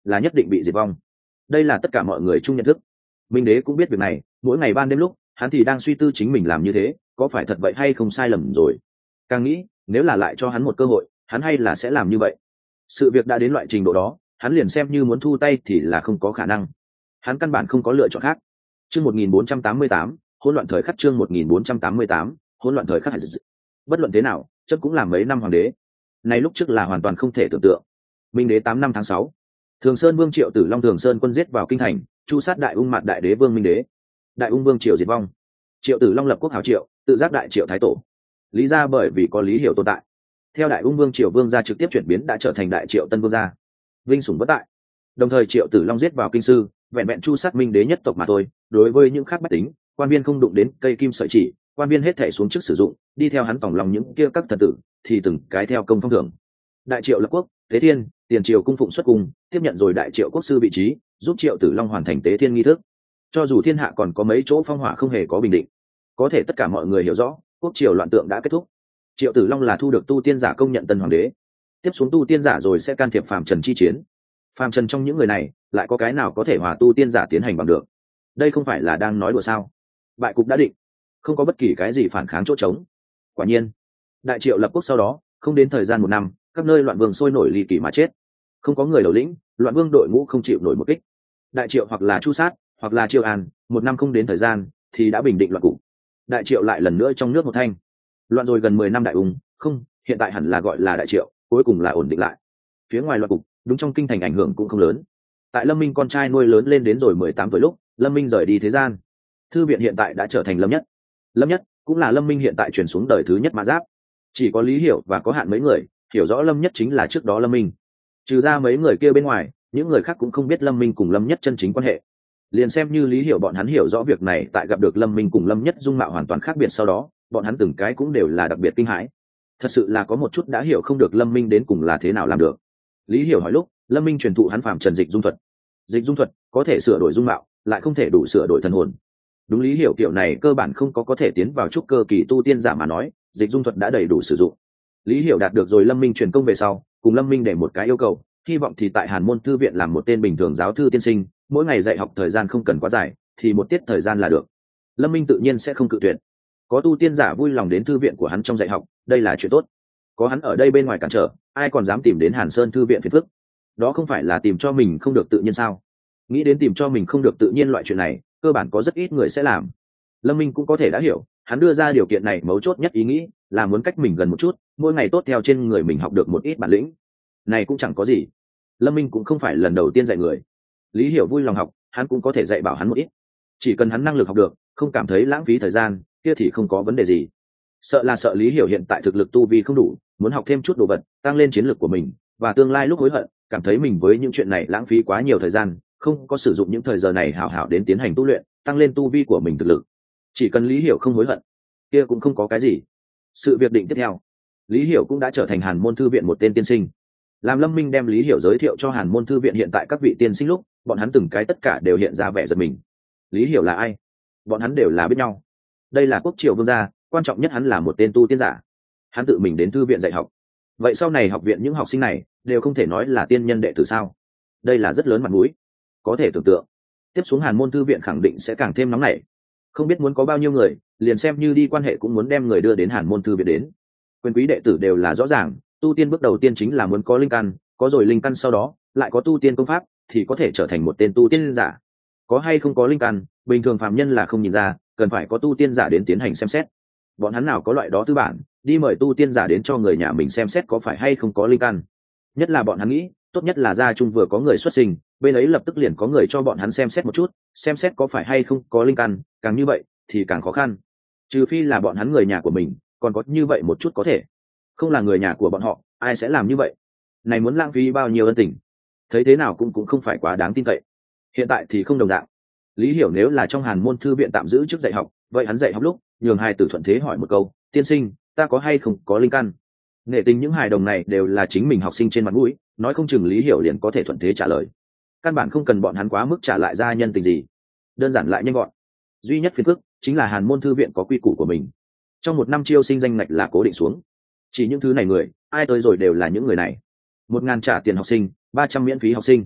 là nhất định bị diệt vong. Đây là tất cả mọi người chung nhận thức. Minh đế cũng biết việc này, mỗi ngày ban đêm lúc hắn thì đang suy tư chính mình làm như thế có phải thật vậy hay không, sai lầm rồi. Càng nghĩ, nếu là lại cho hắn một cơ hội, hắn hay là sẽ làm như vậy. Sự việc đã đến loại trình độ đó, hắn liền xem như muốn thu tay thì là không có khả năng. Hắn căn bản không có lựa chọn khác. Chương một nghìn bốn trăm tám mươi tám, hỗn loạn thời khắc. Chương một nghìn bốn trăm tám mươi tám, hỗn loạn thời khắc. Bất luận thế nào, chấp cũng làm mấy năm hoàng đế. Này lúc trước là hoàn toàn không thể tưởng tượng. Minh đế tám năm tháng sáu, Thường Sơn Vương Triệu Tử Long Thường Sơn quân giết vào kinh thành, chu sát Đại Ung Mạt Đại Đế Vương Minh đế. Đại Ung Vương Triều diệt vong. Triệu Tử Long lập quốc hào Triệu, tự giác Đại Triệu Thái Tổ. Lý gia bởi vì có Lý Hiểu tồn tại, theo Đại Ung Vương Triều Vương gia trực tiếp chuyển biến đã trở thành Đại Triệu Tân Vương gia. Vinh sủng bất tại. Đồng thời Triệu Tử Long giết vào kinh sư, vẹn vẹn chu sát Minh đế nhất tộc mà thôi, đối với những khác bách tính, quan viên không đụng đến cây kim sợi chỉ, quan viên hết thảy xuống chức sử dụng, đi theo hắn tổng lòng những kia các thần tử, thì từng cái theo công phong thưởng. Đại Triệu lập quốc, Tế Thiên, tiền triều cung phụng xuất cung, tiếp nhận rồi Đại Triệu quốc sư vị trí, giúp Triệu Tử Long hoàn thành Tế Thiên nghi thức. Cho dù thiên hạ còn có mấy chỗ phong hỏa không hề có bình định, có thể tất cả mọi người hiểu rõ, quốc triều loạn tượng đã kết thúc. Triệu Tử Long là thu được tu tiên giả công nhận tân hoàng đế, tiếp xuống tu tiên giả rồi sẽ can thiệp phàm trần chi chiến. Phàm trần trong những người này, lại có cái nào có thể hòa tu tiên giả tiến hành bằng được? Đây không phải là đang nói đùa sao? Bại cục đã định, không có bất kỳ cái gì phản kháng chỗ trống. Quả nhiên, Đại Triệu lập quốc sau đó, không đến thời gian một năm, các nơi loạn vương sôi nổi ly kỳ mà chết. Không có người đầu lĩnh, loạn vương đội ngũ không chịu nổi một kích. Đại Triệu hoặc là chu sát, hoặc là chiêu an, một năm không đến thời gian thì đã bình định loạn cục. Đại Triệu lại lần nữa trong nước một thanh. Loạn rồi gần mười năm Đại Ung, không, hiện tại hẳn là gọi là Đại Triệu, cuối cùng là ổn định lại. Phía ngoài loạn cục, đúng trong kinh thành ảnh hưởng cũng không lớn. Tại Lâm Minh con trai nuôi lớn lên đến rồi mười tám tuổi lúc, Lâm Minh rời đi thế gian. Thư viện hiện tại đã trở thành Lâm Nhất. Lâm Nhất cũng là Lâm Minh hiện tại truyền xuống đời thứ nhất Mã Giáp. Chỉ có Lý Hiểu và có hạn mấy người hiểu rõ Lâm Nhất chính là trước đó Lâm Minh. Trừ ra mấy người kia bên ngoài, những người khác cũng không biết Lâm Minh cùng Lâm Nhất chân chính quan hệ. Liền xem như Lý Hiểu bọn hắn hiểu rõ việc này, tại gặp được Lâm Minh cùng Lâm Nhất dung mạo hoàn toàn khác biệt sau đó, bọn hắn từng cái cũng đều là đặc biệt kinh hãi. Thật sự là có một chút đã hiểu không được Lâm Minh đến cùng là thế nào làm được. Lý Hiểu hỏi lúc, Lâm Minh truyền thụ hắn phàm trần dịch dung thuật. Dịch dung thuật có thể sửa đổi dung mạo, lại không thể đủ sửa đổi thần hồn. Đúng Lý Hiểu kiểu này cơ bản không có có thể tiến vào trúc cơ kỳ tu tiên giả mà nói, dịch dung thuật đã đầy đủ sử dụng. Lý Hiểu đạt được rồi Lâm Minh truyền công về sau, cùng Lâm Minh để một cái yêu cầu, hy vọng thì tại Hàn Môn thư viện làm một tên bình thường giáo thư tiên sinh, mỗi ngày dạy học thời gian không cần quá dài, thì một tiết thời gian là được. Lâm Minh tự nhiên sẽ không cự tuyệt. Có tu tiên giả vui lòng đến thư viện của hắn trong dạy học, đây là chuyện tốt. Có hắn ở đây bên ngoài cản trở, ai còn dám tìm đến Hàn Sơn thư viện phiền phức? Đó không phải là tìm cho mình không được tự nhiên sao? Nghĩ đến tìm cho mình không được tự nhiên loại chuyện này, cơ bản có rất ít người sẽ làm. Lâm Minh cũng có thể đã hiểu, hắn đưa ra điều kiện này mấu chốt nhất ý nghĩ là muốn cách mình gần một chút, mỗi ngày tốt theo trên người mình học được một ít bản lĩnh. Này cũng chẳng có gì. Lâm Minh cũng không phải lần đầu tiên dạy người. Lý Hiểu vui lòng học, hắn cũng có thể dạy bảo hắn một ít. Chỉ cần hắn năng lực học được, không cảm thấy lãng phí thời gian, kia thì không có vấn đề gì. Sợ là sợ Lý Hiểu hiện tại thực lực tu vi không đủ, muốn học thêm chút đồ vật, tăng lên chiến lược của mình, và tương lai lúc hối hận, cảm thấy mình với những chuyện này lãng phí quá nhiều thời gian, không có sử dụng những thời giờ này hảo hảo đến tiến hành tu luyện, tăng lên tu vi của mình thực lực. Chỉ cần Lý Hiểu không hối hận, kia cũng không có cái gì. Sự việc định tiếp theo, Lý Hiểu cũng đã trở thành Hàn Môn thư viện một tên tiên sinh. Làm Lâm Minh đem Lý Hiểu giới thiệu cho Hàn Môn thư viện hiện tại các vị tiên sinh lúc, bọn hắn từng cái tất cả đều hiện ra vẻ giật mình. Lý Hiểu là ai? Bọn hắn đều là biết nhau. Đây là quốc triều vương gia, quan trọng nhất hắn là một tên tu tiên giả. Hắn tự mình đến thư viện dạy học. Vậy sau này học viện những học sinh này đều không thể nói là tiên nhân đệ tử sao? Đây là rất lớn mặt mũi. Có thể tưởng tượng, tiếp xuống Hàn Môn thư viện khẳng định sẽ càng thêm nóng nảy. Không biết muốn có bao nhiêu người, liền xem như đi quan hệ cũng muốn đem người đưa đến Hàn Môn thư viện đến. Quyền quý đệ tử đều là rõ ràng, tu tiên bước đầu tiên chính là muốn có linh căn, có rồi linh căn sau đó lại có tu tiên công pháp thì có thể trở thành một tên tu tiên giả. Có hay không có linh căn, bình thường phàm nhân là không nhìn ra, cần phải có tu tiên giả đến tiến hành xem xét. Bọn hắn nào có loại đó tư bản, đi mời tu tiên giả đến cho người nhà mình xem xét có phải hay không có linh căn. Nhất là bọn hắn nghĩ, tốt nhất là gia trung vừa có người xuất sinh, bên ấy lập tức liền có người cho bọn hắn xem xét một chút, xem xét có phải hay không có linh căn, càng như vậy thì càng khó khăn. Trừ phi là bọn hắn người nhà của mình, còn có như vậy một chút có thể. Không là người nhà của bọn họ, ai sẽ làm như vậy? Này muốn lãng phí bao nhiêu ân tình? Thấy thế nào cũng cũng không phải quá đáng tin cậy. Hiện tại thì không đồng dạng. Lý Hiểu nếu là trong Hàn Môn thư viện tạm giữ trước dạy học, vậy hắn dạy học lúc, nhường hài tử thuận thế hỏi một câu, tiên sinh, ta có hay không có linh căn? Nghệ tình những hài đồng này đều là chính mình học sinh trên mặt mũi, nói không chừng Lý Hiểu liền có thể thuận thế trả lời. Căn bản không cần bọn hắn quá mức trả lại ra nhân tình gì, đơn giản lại nhanh gọn. Duy nhất phiền phức chính là Hàn Môn thư viện có quy củ của mình. Trong một năm chiêu sinh danh ngạch là cố định xuống, chỉ những thứ này người, ai tới rồi đều là những người này. Một ngàn trả tiền học sinh, ba trăm miễn phí học sinh.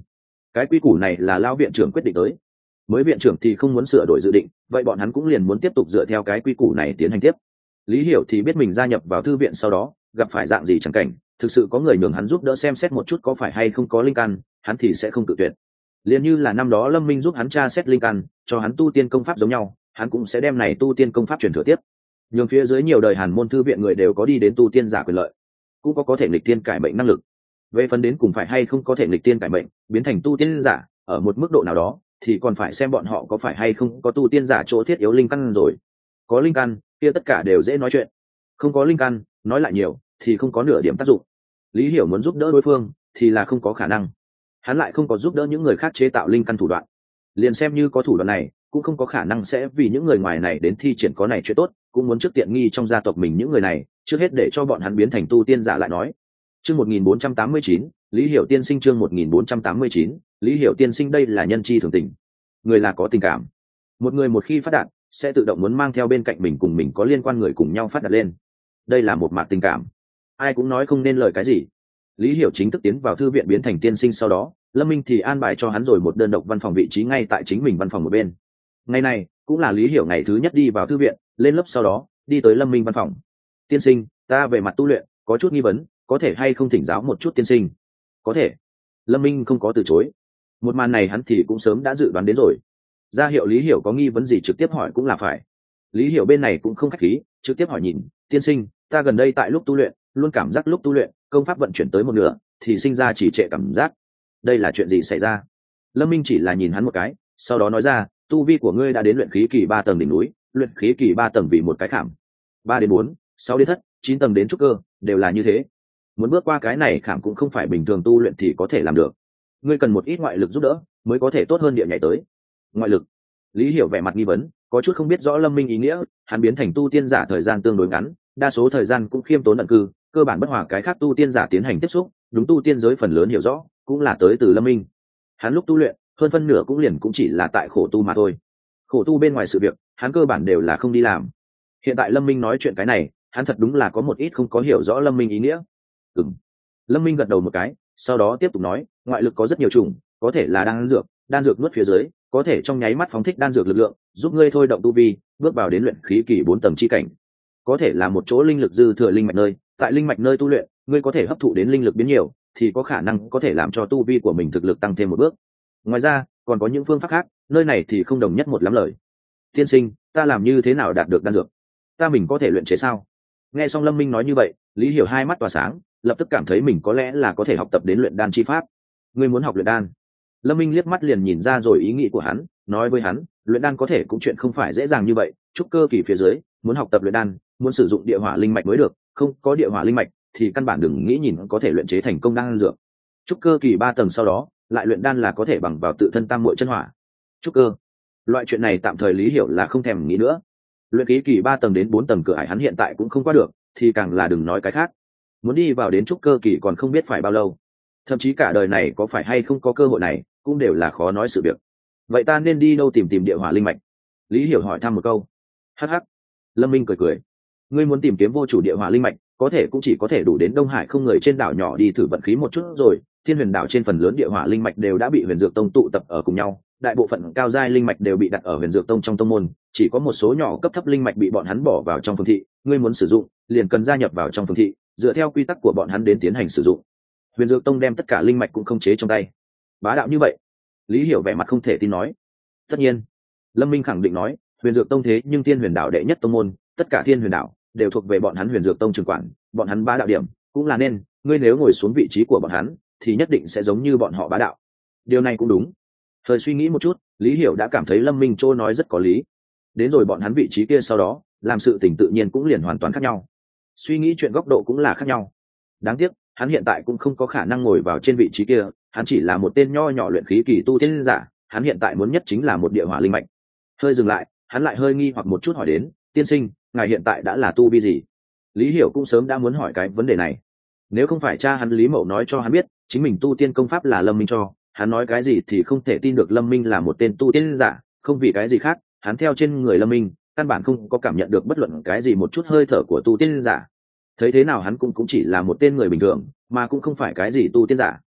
cái quy củ này là lao viện trưởng quyết định tới, mới viện trưởng thì không muốn sửa đổi dự định, vậy bọn hắn cũng liền muốn tiếp tục dựa theo cái quy củ này tiến hành tiếp. Lý Hiểu thì biết mình gia nhập vào thư viện sau đó gặp phải dạng gì chẳng cảnh, thực sự có người nhường hắn giúp đỡ xem xét một chút có phải hay không có linh căn, hắn thì sẽ không cự tuyệt. Liền như là năm đó Lâm Minh giúp hắn tra xét linh căn, cho hắn tu tiên công pháp giống nhau, hắn cũng sẽ đem này tu tiên công pháp truyền thừa tiếp. Nhường phía dưới nhiều đời Hàn môn thư viện người đều có đi đến tu tiên giả quyền lợi, cũng có có thể nghịch tiên cải mệnh năng lực. Về phần đến cùng phải hay không có thể nghịch tiên cải mệnh, biến thành tu tiên giả, ở một mức độ nào đó thì còn phải xem bọn họ có phải hay không có tu tiên giả chỗ thiết yếu linh căn rồi. Có linh căn, kia tất cả đều dễ nói chuyện. Không có linh căn, nói lại nhiều thì không có nửa điểm tác dụng. Lý Hiểu muốn giúp đỡ đối phương thì là không có khả năng. Hắn lại không có giúp đỡ những người khác chế tạo linh căn thủ đoạn. Liền xem như có thủ đoạn này, cũng không có khả năng sẽ vì những người ngoài này đến thi triển có này chuyện tốt, cũng muốn trước tiện nghi trong gia tộc mình những người này, trước hết để cho bọn hắn biến thành tu tiên giả lại nói. Chương một nghìn bốn trăm tám mươi chín, Lý Hiểu tiên sinh chương một nghìn bốn trăm tám mươi chín, Lý Hiểu tiên sinh đây là nhân chi thường tình. Người là có tình cảm. Một người một khi phát đạt, sẽ tự động muốn mang theo bên cạnh mình cùng mình có liên quan người cùng nhau phát đạt lên. Đây là một mạt tình cảm. Ai cũng nói không nên lời cái gì. Lý Hiểu chính thức tiến vào thư viện biến thành tiên sinh sau đó, Lâm Minh thì an bài cho hắn rồi một đơn độc văn phòng vị trí ngay tại chính mình văn phòng một bên. Ngày này cũng là Lý Hiểu ngày thứ nhất đi vào thư viện, lên lớp sau đó đi tới Lâm Minh văn phòng. Tiên sinh, ta về mặt tu luyện có chút nghi vấn, có thể hay không thỉnh giáo một chút tiên sinh? Có thể. Lâm Minh không có từ chối. Một màn này hắn thì cũng sớm đã dự đoán đến rồi. Ra hiệu Lý Hiểu có nghi vấn gì trực tiếp hỏi cũng là phải. Lý Hiểu bên này cũng không khách khí, trực tiếp hỏi nhìn, tiên sinh, ta gần đây tại lúc tu luyện luôn cảm giác lúc tu luyện công pháp vận chuyển tới một nửa thì sinh ra chỉ trệ cảm giác, đây là chuyện gì xảy ra? Lâm Minh chỉ là nhìn hắn một cái, sau đó nói ra, tu vi của ngươi đã đến luyện khí kỳ ba tầng đỉnh núi, luyện khí kỳ ba tầng vì một cái khảm, ba đến bốn, sáu đến thất, chín tầng đến trúc cơ, đều là như thế. Muốn bước qua cái này khảm cũng không phải bình thường tu luyện thì có thể làm được. Ngươi cần một ít ngoại lực giúp đỡ mới có thể tốt hơn địa nhảy tới. Ngoại lực? Lý Hiểu vẻ mặt nghi vấn, có chút không biết rõ Lâm Minh ý nghĩa, hắn biến thành tu tiên giả thời gian tương đối ngắn, đa số thời gian cũng khiêm tốn ẩn cư, cơ bản bất hòa cái khác tu tiên giả tiến hành tiếp xúc, đúng tu tiên giới phần lớn hiểu rõ, cũng là tới từ Lâm Minh. Hắn lúc tu luyện, hơn phân nửa cũng liền cũng chỉ là tại khổ tu mà thôi. Khổ tu bên ngoài sự việc, hắn cơ bản đều là không đi làm. Hiện tại Lâm Minh nói chuyện cái này, hắn thật đúng là có một ít không có hiểu rõ Lâm Minh ý nghĩa. Ừm. Lâm Minh gật đầu một cái, sau đó tiếp tục nói, ngoại lực có rất nhiều chủng, có thể là đan dược, đan dược nuốt phía dưới, có thể trong nháy mắt phóng thích đan dược lực lượng, giúp ngươi thôi động tu vi, bước vào đến luyện khí kỳ bốn tầng chi cảnh. Có thể là một chỗ linh lực dư thừa linh mạch nơi, tại linh mạch nơi tu luyện, ngươi có thể hấp thụ đến linh lực biến nhiều, thì có khả năng có thể làm cho tu vi của mình thực lực tăng thêm một bước. Ngoài ra, còn có những phương pháp khác, nơi này thì không đồng nhất một lắm lời. Tiên sinh, ta làm như thế nào đạt được đan dược? Ta mình có thể luyện chế sao? Nghe xong Lâm Minh nói như vậy, Lý Hiểu hai mắt tỏa sáng, lập tức cảm thấy mình có lẽ là có thể học tập đến luyện đan chi pháp. Ngươi muốn học luyện đan? Lâm Minh liếc mắt liền nhìn ra rồi ý nghĩ của hắn, nói với hắn, luyện đan có thể cũng chuyện không phải dễ dàng như vậy, trúc cơ kỳ phía dưới, muốn học tập luyện đan, muốn sử dụng địa hỏa linh mạch mới được, không có địa hỏa linh mạch thì căn bản đừng nghĩ nhìn có thể luyện chế thành công đan dược. Trúc cơ kỳ ba tầng sau đó, lại luyện đan là có thể bằng vào tự thân tam muội chân hỏa. Trúc cơ, loại chuyện này tạm thời Lý Hiểu là không thèm nghĩ nữa. Luyện khí kỳ ba tầng đến bốn tầng cửa ải hắn hiện tại cũng không qua được, thì càng là đừng nói cái khác. Muốn đi vào đến trúc cơ kỳ còn không biết phải bao lâu, thậm chí cả đời này có phải hay không có cơ hội này cũng đều là khó nói sự việc. Vậy ta nên đi đâu tìm tìm địa hỏa linh mạch? Lý Hiểu hỏi thăm một câu. Hắc hắc. Lâm Minh cười cười. Ngươi muốn tìm kiếm vô chủ địa hỏa linh mạch, có thể cũng chỉ có thể đủ đến Đông Hải không người trên đảo nhỏ đi thử vận khí một chút rồi. Thiên Huyền đảo trên phần lớn địa hỏa linh mạch đều đã bị Huyền Dược Tông tụ tập ở cùng nhau, đại bộ phận cao giai linh mạch đều bị đặt ở Huyền Dược Tông trong tông môn, chỉ có một số nhỏ cấp thấp linh mạch bị bọn hắn bỏ vào trong phường thị. Ngươi muốn sử dụng, liền cần gia nhập vào trong phường thị, dựa theo quy tắc của bọn hắn đến tiến hành sử dụng. Huyền Dược Tông đem tất cả linh mạch cũng không chế trong tay. Bá đạo như vậy? Lý Hiểu vẻ mặt không thể tin nói. Tất nhiên. Lâm Minh khẳng định nói, Huyền Dược Tông thế nhưng Thiên Huyền đảo đệ nhất tông môn, tất cả Thiên Huyền đảo đều thuộc về bọn hắn Huyền Dược Tông trưởng quản, bọn hắn bá đạo điểm cũng là nên, ngươi nếu ngồi xuống vị trí của bọn hắn thì nhất định sẽ giống như bọn họ bá đạo. Điều này cũng đúng. Thời suy nghĩ một chút, Lý Hiểu đã cảm thấy Lâm Minh Châu nói rất có lý. Đến rồi bọn hắn vị trí kia sau đó, làm sự tình tự nhiên cũng liền hoàn toàn khác nhau. Suy nghĩ chuyện góc độ cũng là khác nhau. Đáng tiếc, hắn hiện tại cũng không có khả năng ngồi vào trên vị trí kia, hắn chỉ là một tên nho nhỏ luyện khí kỳ tu tiên giả, hắn hiện tại muốn nhất chính là một địa hỏa linh mạch. Hơi dừng lại, hắn lại hơi nghi hoặc một chút hỏi đến, tiên sinh, ngài hiện tại đã là tu vi gì? Lý Hiểu cũng sớm đã muốn hỏi cái vấn đề này. Nếu không phải cha hắn Lý Mậu nói cho hắn biết, chính mình tu tiên công pháp là Lâm Minh cho, hắn nói cái gì thì không thể tin được Lâm Minh là một tên tu tiên giả, không vì cái gì khác, hắn theo trên người Lâm Minh, căn bản không có cảm nhận được bất luận cái gì một chút hơi thở của tu tiên giả. Thấy thế nào hắn cũng cũng chỉ là một tên người bình thường, mà cũng không phải cái gì tu tiên giả.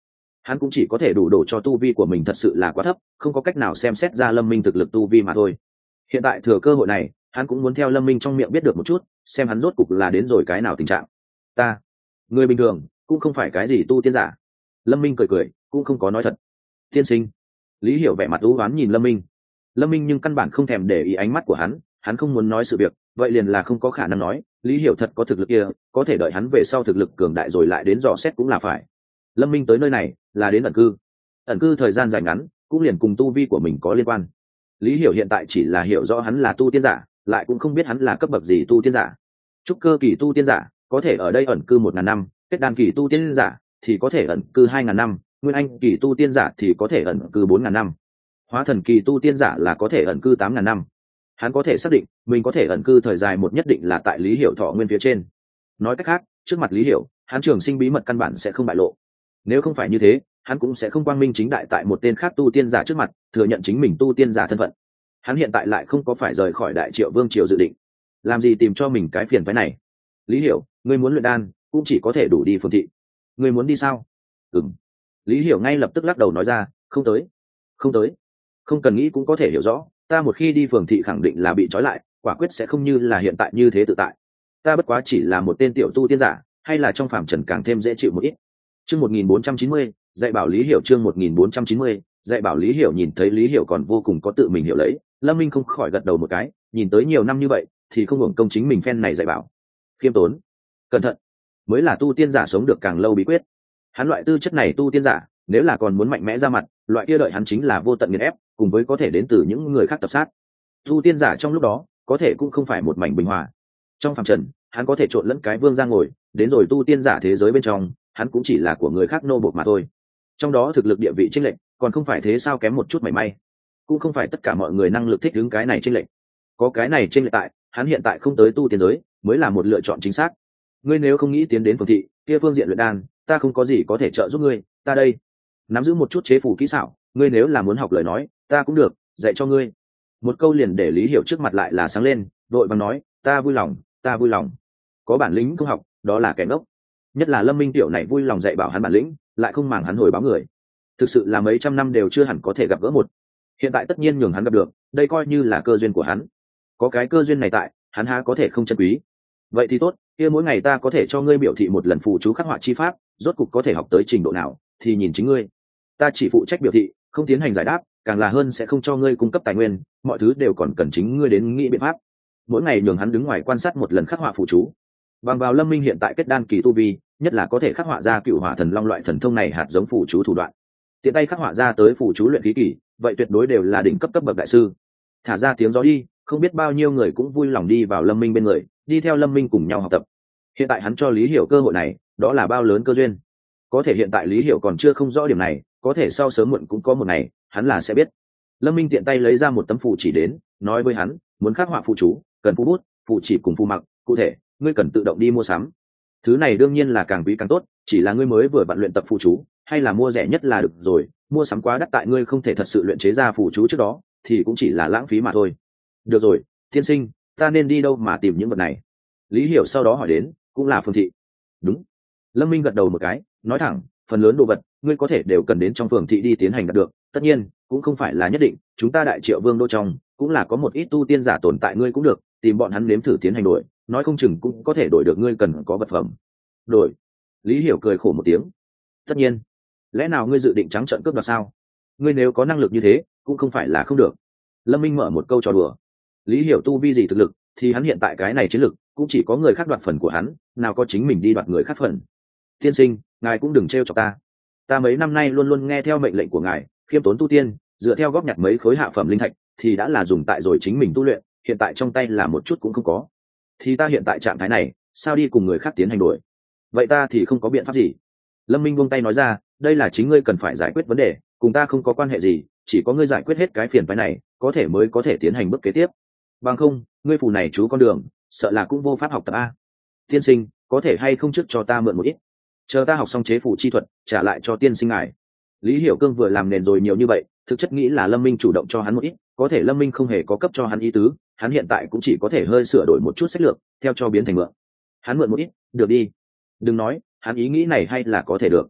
hắn cũng chỉ có thể đủ đổ cho tu vi của mình thật sự là quá thấp, không có cách nào xem xét ra Lâm Minh thực lực tu vi mà thôi. Hiện tại thừa cơ hội này, hắn cũng muốn theo Lâm Minh trong miệng biết được một chút, xem hắn rốt cục là đến rồi cái nào tình trạng. Ta, người bình thường, cũng không phải cái gì tu tiên giả. Lâm Minh cười cười, cũng không có nói thật. Tiên sinh. Lý Hiểu vẻ mặt u uất nhìn Lâm Minh. Lâm Minh nhưng căn bản không thèm để ý ánh mắt của hắn, hắn không muốn nói sự việc, vậy liền là không có khả năng nói. Lý Hiểu thật có thực lực kia, có thể đợi hắn về sau thực lực cường đại rồi lại đến dò xét cũng là phải. Lâm Minh tới nơi này là đến ẩn cư, ẩn cư thời gian dài ngắn cũng liền cùng tu vi của mình có liên quan. Lý Hiểu hiện tại chỉ là hiểu rõ hắn là tu tiên giả, lại cũng không biết hắn là cấp bậc gì tu tiên giả. Trúc cơ kỳ tu tiên giả có thể ở đây ẩn cư một ngàn năm, kết đan kỳ tu tiên giả thì có thể ẩn cư hai ngàn năm, nguyên anh kỳ tu tiên giả thì có thể ẩn cư bốn ngàn năm, hóa thần kỳ tu tiên giả là có thể ẩn cư tám ngàn năm. Hắn có thể xác định mình có thể ẩn cư thời dài một nhất định là tại Lý Hiểu thọ nguyên phía trên. Nói cách khác, trước mặt Lý Hiểu, hắn trường sinh bí mật căn bản sẽ không bại lộ. Nếu không phải như thế, hắn cũng sẽ không quang minh chính đại tại một tên khác tu tiên giả trước mặt thừa nhận chính mình tu tiên giả thân phận. Hắn hiện tại lại không có phải rời khỏi Đại Triệu Vương triều dự định, làm gì tìm cho mình cái phiền phái này. Lý Hiểu, ngươi muốn luyện đan cũng chỉ có thể đủ đi Phường thị. Ngươi muốn đi sao? Ừm. Lý Hiểu ngay lập tức lắc đầu nói ra, không tới, không tới. Không cần nghĩ cũng có thể hiểu rõ, ta một khi đi Phường thị khẳng định là bị trói lại, quả quyết sẽ không như là hiện tại như thế tự tại. Ta bất quá chỉ là một tên tiểu tu tiên giả, hay là trong phàm trần càng thêm dễ chịu một ít. Chương một nghìn bốn trăm chín mươi, dạy bảo Lý Hiểu. Chương một nghìn bốn trăm chín mươi, dạy bảo Lý Hiểu. Nhìn thấy Lý Hiểu còn vô cùng có tự mình hiểu lấy, Lâm Minh không khỏi gật đầu một cái, nhìn tới nhiều năm như vậy thì không hưởng công chính mình phen này dạy bảo. Khiêm tốn, cẩn thận, mới là tu tiên giả sống được càng lâu bí quyết. Hắn loại tư chất này tu tiên giả, nếu là còn muốn mạnh mẽ ra mặt, loại kia đợi hắn chính là vô tận nghiền ép, cùng với có thể đến từ những người khác tập sát. Tu tiên giả trong lúc đó, có thể cũng không phải một mảnh bình hòa. Trong phàm trần, hắn có thể trộn lẫn cái vương ra ngồi, đến rồi tu tiên giả thế giới bên trong, hắn cũng chỉ là của người khác nô bộc mà thôi. Trong đó thực lực địa vị chênh lệch, còn không phải thế sao kém một chút mảy may. Cũng không phải tất cả mọi người năng lực thích ứng cái này chênh lệch. Có cái này chênh lệch tại, hắn hiện tại không tới tu tiên giới, mới là một lựa chọn chính xác. Ngươi nếu không nghĩ tiến đến Phường thị, kia phương diện luyện đan, ta không có gì có thể trợ giúp ngươi, ta đây nắm giữ một chút chế phù kỹ xảo, ngươi nếu là muốn học lời nói, ta cũng được, dạy cho ngươi. Một câu liền để Lý Hiểu trước mặt lại là sáng lên, đội bằng nói, ta vui lòng, ta vui lòng. Có bản lĩnh không học, đó là kẻ ngốc. Nhất là Lâm Minh tiểu này vui lòng dạy bảo hắn bản lĩnh, lại không màng hắn hồi báo người. Thực sự là mấy trăm năm đều chưa hẳn có thể gặp gỡ một. Hiện tại tất nhiên nhường hắn gặp được, đây coi như là cơ duyên của hắn. Có cái cơ duyên này tại, hắn há có thể không trân quý. Vậy thì tốt, kia mỗi ngày ta có thể cho ngươi biểu thị một lần phù chú khắc họa chi pháp, rốt cục có thể học tới trình độ nào thì nhìn chính ngươi. Ta chỉ phụ trách biểu thị, không tiến hành giải đáp, càng là hơn sẽ không cho ngươi cung cấp tài nguyên, mọi thứ đều còn cần chính ngươi đến nghĩ biện pháp. Mỗi ngày nhường hắn đứng ngoài quan sát một lần khắc họa phù chú. Bằng vào Lâm Minh hiện tại kết đan kỳ tu vi, nhất là có thể khắc họa ra Cựu Hỏa Thần Long loại thần thông này hạt giống phù chú thủ đoạn. Tiện tay khắc họa ra tới phù chú luyện khí kỳ, vậy tuyệt đối đều là đỉnh cấp cấp bậc đại sư. Thả ra tiếng gió đi, không biết bao nhiêu người cũng vui lòng đi vào Lâm Minh bên người, đi theo Lâm Minh cùng nhau học tập. Hiện tại hắn cho Lý Hiểu cơ hội này, đó là bao lớn cơ duyên. Có thể hiện tại Lý Hiểu còn chưa không rõ điểm này, có thể sau sớm muộn cũng có một ngày, hắn là sẽ biết. Lâm Minh tiện tay lấy ra một tấm phù chỉ đến, nói với hắn, muốn khắc họa phù chú, cần phù bút, phù chỉ cùng phù mặc, cụ thể, ngươi cần tự động đi mua sắm. Thứ này đương nhiên là càng quý càng tốt, chỉ là ngươi mới vừa vặn luyện tập phù chú, hay là mua rẻ nhất là được rồi, mua sắm quá đắt tại ngươi không thể thật sự luyện chế ra phù chú trước đó, thì cũng chỉ là lãng phí mà thôi. Được rồi, tiên sinh, ta nên đi đâu mà tìm những vật này? Lý Hiểu sau đó hỏi đến, cũng là Phường thị. Đúng. Lâm Minh gật đầu một cái, nói thẳng, phần lớn đồ vật, ngươi có thể đều cần đến trong Phường thị đi tiến hành đạt được, tất nhiên, cũng không phải là nhất định, chúng ta Đại Triệu Vương đô trong, cũng là có một ít tu tiên giả tồn tại ngươi cũng được, tìm bọn hắn nếm thử tiến hành đổi, nói không chừng cũng có thể đổi được ngươi cần có vật phẩm. Đổi? Lý Hiểu cười khổ một tiếng. Tất nhiên. Lẽ nào ngươi dự định trắng trợn cướp đoạt sao? Ngươi nếu có năng lực như thế, cũng không phải là không được. Lâm Minh mở một câu trò đùa. Lý Hiểu tu vi gì thực lực, thì hắn hiện tại cái này chiến lực, cũng chỉ có người khác đoạt phần của hắn, nào có chính mình đi đoạt người khác phần. Tiên sinh, ngài cũng đừng trêu chọc ta. Ta mấy năm nay luôn luôn nghe theo mệnh lệnh của ngài, khiêm tốn tu tiên, dựa theo góp nhặt mấy khối hạ phẩm linh thạch, thì đã là dùng tại rồi chính mình tu luyện, hiện tại trong tay là một chút cũng không có. Thì ta hiện tại trạng thái này, sao đi cùng người khác tiến hành đổi? Vậy ta thì không có biện pháp gì. Lâm Minh buông tay nói ra, đây là chính ngươi cần phải giải quyết vấn đề, cùng ta không có quan hệ gì, chỉ có ngươi giải quyết hết cái phiền phức này, có thể mới có thể tiến hành bước kế tiếp. Bằng không, ngươi phù này chú con đường, sợ là cũng vô pháp học tập a. Tiên sinh, có thể hay không trước cho ta mượn một ít, chờ ta học xong chế phù chi thuật, trả lại cho tiên sinh ngài. Lý Hiểu Cương vừa làm nền rồi nhiều như vậy, thực chất nghĩ là Lâm Minh chủ động cho hắn một ít, có thể Lâm Minh không hề có cấp cho hắn ý tứ, hắn hiện tại cũng chỉ có thể hơi sửa đổi một chút sách lược, theo cho biến thành mượn. Hắn mượn một ít, được đi. Đừng nói, hắn ý nghĩ này hay là có thể được.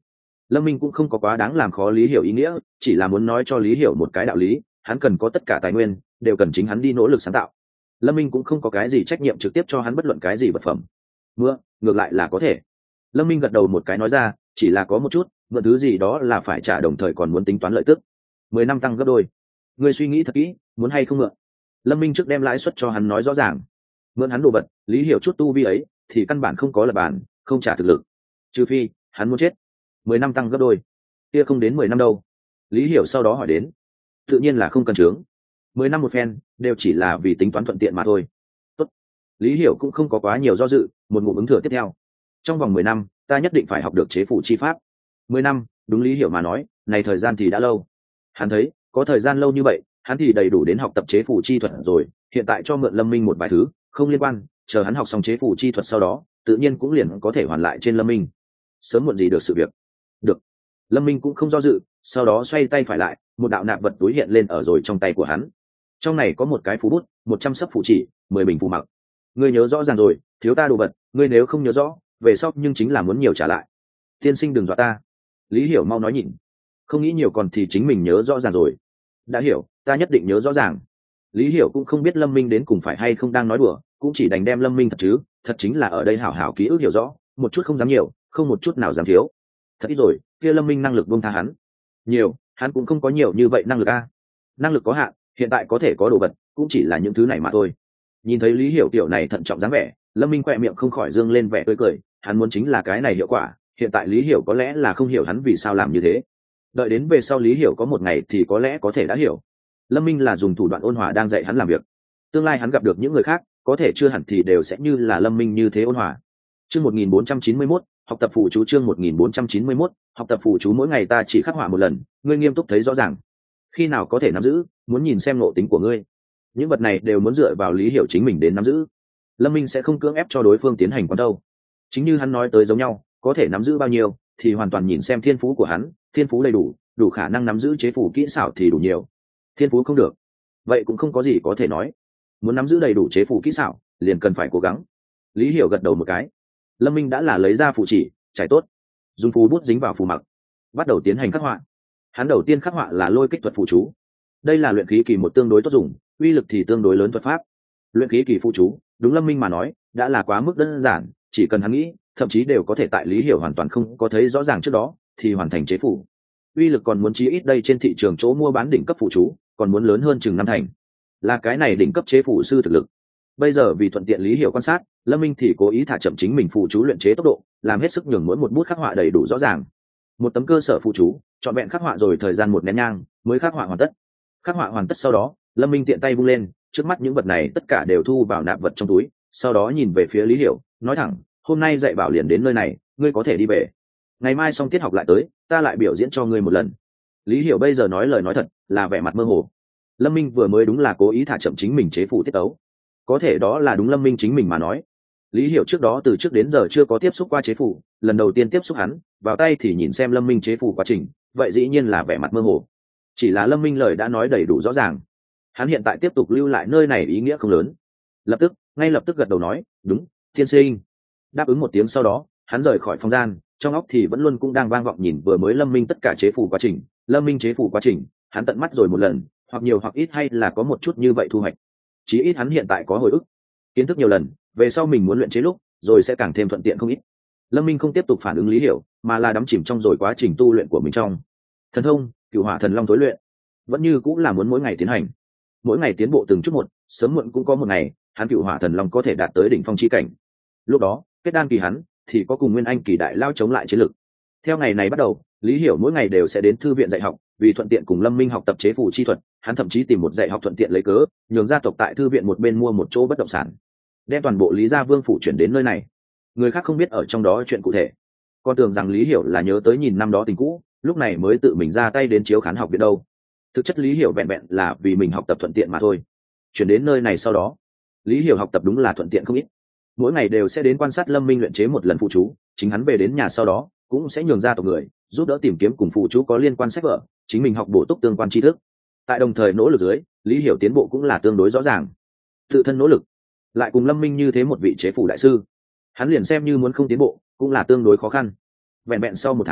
Lâm Minh cũng không có quá đáng làm khó Lý Hiểu ý nghĩa, chỉ là muốn nói cho Lý Hiểu một cái đạo lý, hắn cần có tất cả tài nguyên, đều cần chính hắn đi nỗ lực sáng tạo. Lâm Minh cũng không có cái gì trách nhiệm trực tiếp cho hắn bất luận cái gì vật phẩm. Mưa, ngược lại là có thể. Lâm Minh gật đầu một cái nói ra, chỉ là có một chút, mượn thứ gì đó là phải trả đồng thời còn muốn tính toán lợi tức. Mười năm tăng gấp đôi. Ngươi suy nghĩ thật kỹ, muốn hay không mượn? Lâm Minh trước đem lãi suất cho hắn nói rõ ràng. Mượn hắn đồ vật, Lý Hiểu chút tu vi ấy, thì căn bản không có lập bản, không trả thực lực. Trừ phi, hắn muốn chết. Mười năm tăng gấp đôi. Kia không đến mười năm đâu. Lý Hiểu sau đó hỏi đến. Tự nhiên là không cần chướng. Mười năm một phen, đều chỉ là vì tính toán thuận tiện mà thôi. Tốt. Lý Hiểu cũng không có quá nhiều do dự, một ngụm ứng thừa tiếp theo. Trong vòng mười năm, ta nhất định phải học được chế phủ chi pháp. Mười năm, đúng Lý Hiểu mà nói, này thời gian thì đã lâu. Hắn thấy, có thời gian lâu như vậy, hắn thì đầy đủ đến học tập chế phủ chi thuật rồi. Hiện tại cho mượn Lâm Minh một vài thứ, không liên quan, chờ hắn học xong chế phủ chi thuật sau đó, tự nhiên cũng liền có thể hoàn lại trên Lâm Minh. Sớm muộn gì được sự việc. Được. Lâm Minh cũng không do dự, sau đó xoay tay phải lại, một đạo nạp vật túi hiện lên ở rồi trong tay của hắn. Trong này có một cái phù bút, một trăm sấp phù chỉ, mười bình phù mặc. Ngươi nhớ rõ ràng rồi, thiếu ta đồ vật, ngươi nếu không nhớ rõ, về sau nhưng chính là muốn nhiều trả lại. Tiên sinh đừng dọa ta. Lý Hiểu mau nói nhịn. Không nghĩ nhiều còn thì chính mình nhớ rõ ràng rồi. Đã hiểu, ta nhất định nhớ rõ ràng. Lý Hiểu cũng không biết Lâm Minh đến cùng phải hay không đang nói đùa, cũng chỉ đành đem Lâm Minh thật chứ, thật chính là ở đây hảo hảo ký ức hiểu rõ, một chút không dám nhiều, không một chút nào dám thiếu. Thật ít rồi, kia Lâm Minh năng lực buông tha hắn. Nhiều, hắn cũng không có nhiều như vậy năng lực a. Năng lực có hạn, hiện tại có thể có đồ vật, cũng chỉ là những thứ này mà thôi. Nhìn thấy Lý Hiểu tiểu này thận trọng dáng vẻ, Lâm Minh khỏe miệng không khỏi dương lên vẻ tươi cười, hắn muốn chính là cái này hiệu quả, hiện tại Lý Hiểu có lẽ là không hiểu hắn vì sao làm như thế. Đợi đến về sau Lý Hiểu có một ngày thì có lẽ có thể đã hiểu. Lâm Minh là dùng thủ đoạn ôn hòa đang dạy hắn làm việc. Tương lai hắn gặp được những người khác, có thể chưa hẳn thì đều sẽ như là Lâm Minh như thế ôn hòa. Chương một nghìn bốn trăm chín mươi mốt, học tập phù chú chương một nghìn bốn trăm chín mươi mốt, học tập phù chú mỗi ngày ta chỉ khắc họa một lần, ngươi nghiêm túc thấy rõ ràng. Khi nào có thể nắm giữ, muốn nhìn xem nội tính của ngươi. Những vật này đều muốn dựa vào Lý Hiểu chính mình đến nắm giữ. Lâm Minh sẽ không cưỡng ép cho đối phương tiến hành quán đâu. Chính như hắn nói tới giống nhau, có thể nắm giữ bao nhiêu thì hoàn toàn nhìn xem thiên phú của hắn, thiên phú đầy đủ, đủ khả năng nắm giữ chế phủ kỹ xảo thì đủ nhiều. Thiên phú không được, vậy cũng không có gì có thể nói. Muốn nắm giữ đầy đủ chế phủ kỹ xảo, liền cần phải cố gắng. Lý Hiểu gật đầu một cái. Lâm Minh đã là lấy ra phù chỉ, trải tốt, dùng phù bút dính vào phù mặc, bắt đầu tiến hành khắc họa. Hắn đầu tiên khắc họa là lôi kích thuật phù chú. Đây là luyện khí kỳ một tương đối tốt dùng, uy lực thì tương đối lớn thuật pháp. Luyện khí kỳ phù chú, đúng Lâm Minh mà nói, đã là quá mức đơn giản, chỉ cần hắn nghĩ, thậm chí đều có thể tại Lý Hiểu hoàn toàn không có thấy rõ ràng trước đó, thì hoàn thành chế phủ. Uy lực còn muốn chí ít đây trên thị trường chỗ mua bán đỉnh cấp phù chú, còn muốn lớn hơn chừng năm thành. Là cái này đỉnh cấp chế phủ sư thực lực. Bây giờ vì thuận tiện Lý Hiểu quan sát, Lâm Minh thì cố ý thả chậm chính mình phù chú luyện chế tốc độ, làm hết sức nhường mỗi một bút khắc họa đầy đủ rõ ràng. Một tấm cơ sở phù chú, chọn vẹn khắc họa rồi thời gian một nén nhang mới khắc họa hoàn tất. Khắc họa hoàn tất sau đó, Lâm Minh tiện tay vung lên, trước mắt những vật này tất cả đều thu vào nạp vật trong túi, sau đó nhìn về phía Lý Hiểu, nói thẳng, hôm nay dạy bảo liền đến nơi này, ngươi có thể đi về. Ngày mai xong tiết học lại tới, ta lại biểu diễn cho ngươi một lần. Lý Hiểu bây giờ nói lời nói thật, là vẻ mặt mơ hồ. Lâm Minh vừa mới đúng là cố ý thả chậm chính mình chế phủ tiết tấu. Có thể đó là đúng Lâm Minh chính mình mà nói. Lý Hiểu trước đó từ trước đến giờ chưa có tiếp xúc qua chế phủ, lần đầu tiên tiếp xúc hắn, vào tay thì nhìn xem Lâm Minh chế phủ quá trình, vậy dĩ nhiên là vẻ mặt mơ hồ. Chỉ là Lâm Minh lời đã nói đầy đủ rõ ràng. Hắn hiện tại tiếp tục lưu lại nơi này ý nghĩa không lớn. Lập tức, ngay lập tức gật đầu nói, đúng, tiên sinh. Đáp ứng một tiếng sau đó, hắn rời khỏi phòng gian, trong óc thì vẫn luôn cũng đang vang vọng nhìn vừa mới Lâm Minh tất cả chế phủ quá trình. Lâm Minh chế phủ quá trình, hắn tận mắt rồi một lần, hoặc nhiều hoặc ít hay là có một chút như vậy thu hoạch. Chí ít hắn hiện tại có hồi ức, kiến thức nhiều lần, về sau mình muốn luyện chế lúc, rồi sẽ càng thêm thuận tiện không ít. Lâm Minh không tiếp tục phản ứng Lý Hiểu, mà là đắm chìm trong rồi quá trình tu luyện của mình trong thần thông Cửu Hỏa Thần Long tối luyện, vẫn như cũng là muốn mỗi ngày tiến hành, mỗi ngày tiến bộ từng chút một, sớm muộn cũng có một ngày, hắn Cửu Hỏa Thần Long có thể đạt tới đỉnh phong chi cảnh. Lúc đó, kết đan kỳ hắn thì có cùng Nguyên Anh kỳ đại lao chống lại chiến lực. Theo ngày này bắt đầu, Lý Hiểu mỗi ngày đều sẽ đến thư viện dạy học, vì thuận tiện cùng Lâm Minh học tập chế phủ chi thuật, hắn thậm chí tìm một dạy học thuận tiện lấy cớ, nhường gia tộc tại thư viện một bên mua một chỗ bất động sản, đem toàn bộ Lý Gia Vương phủ chuyển đến nơi này. Người khác không biết ở trong đó chuyện cụ thể, con tưởng rằng Lý Hiểu là nhớ tới nhìn năm đó tình cũ, lúc này mới tự mình ra tay đến chiếu khán học viện đâu. Thực chất Lý Hiểu vẹn vẹn là vì mình học tập thuận tiện mà thôi. Chuyển đến nơi này sau đó, Lý Hiểu học tập đúng là thuận tiện không ít. Mỗi ngày đều sẽ đến quan sát Lâm Minh luyện chế một lần phụ chú, chính hắn về đến nhà sau đó cũng sẽ nhường ra tộc người giúp đỡ tìm kiếm cùng phụ chú có liên quan sách vở, chính mình học bổ túc tương quan tri thức. Tại đồng thời nỗ lực dưới, Lý Hiểu tiến bộ cũng là tương đối rõ ràng. Tự thân nỗ lực, lại cùng Lâm Minh như thế một vị chế phủ đại sư, hắn liền xem như muốn không tiến bộ cũng là tương đối khó khăn. Vẹn vẹn sau một tháng,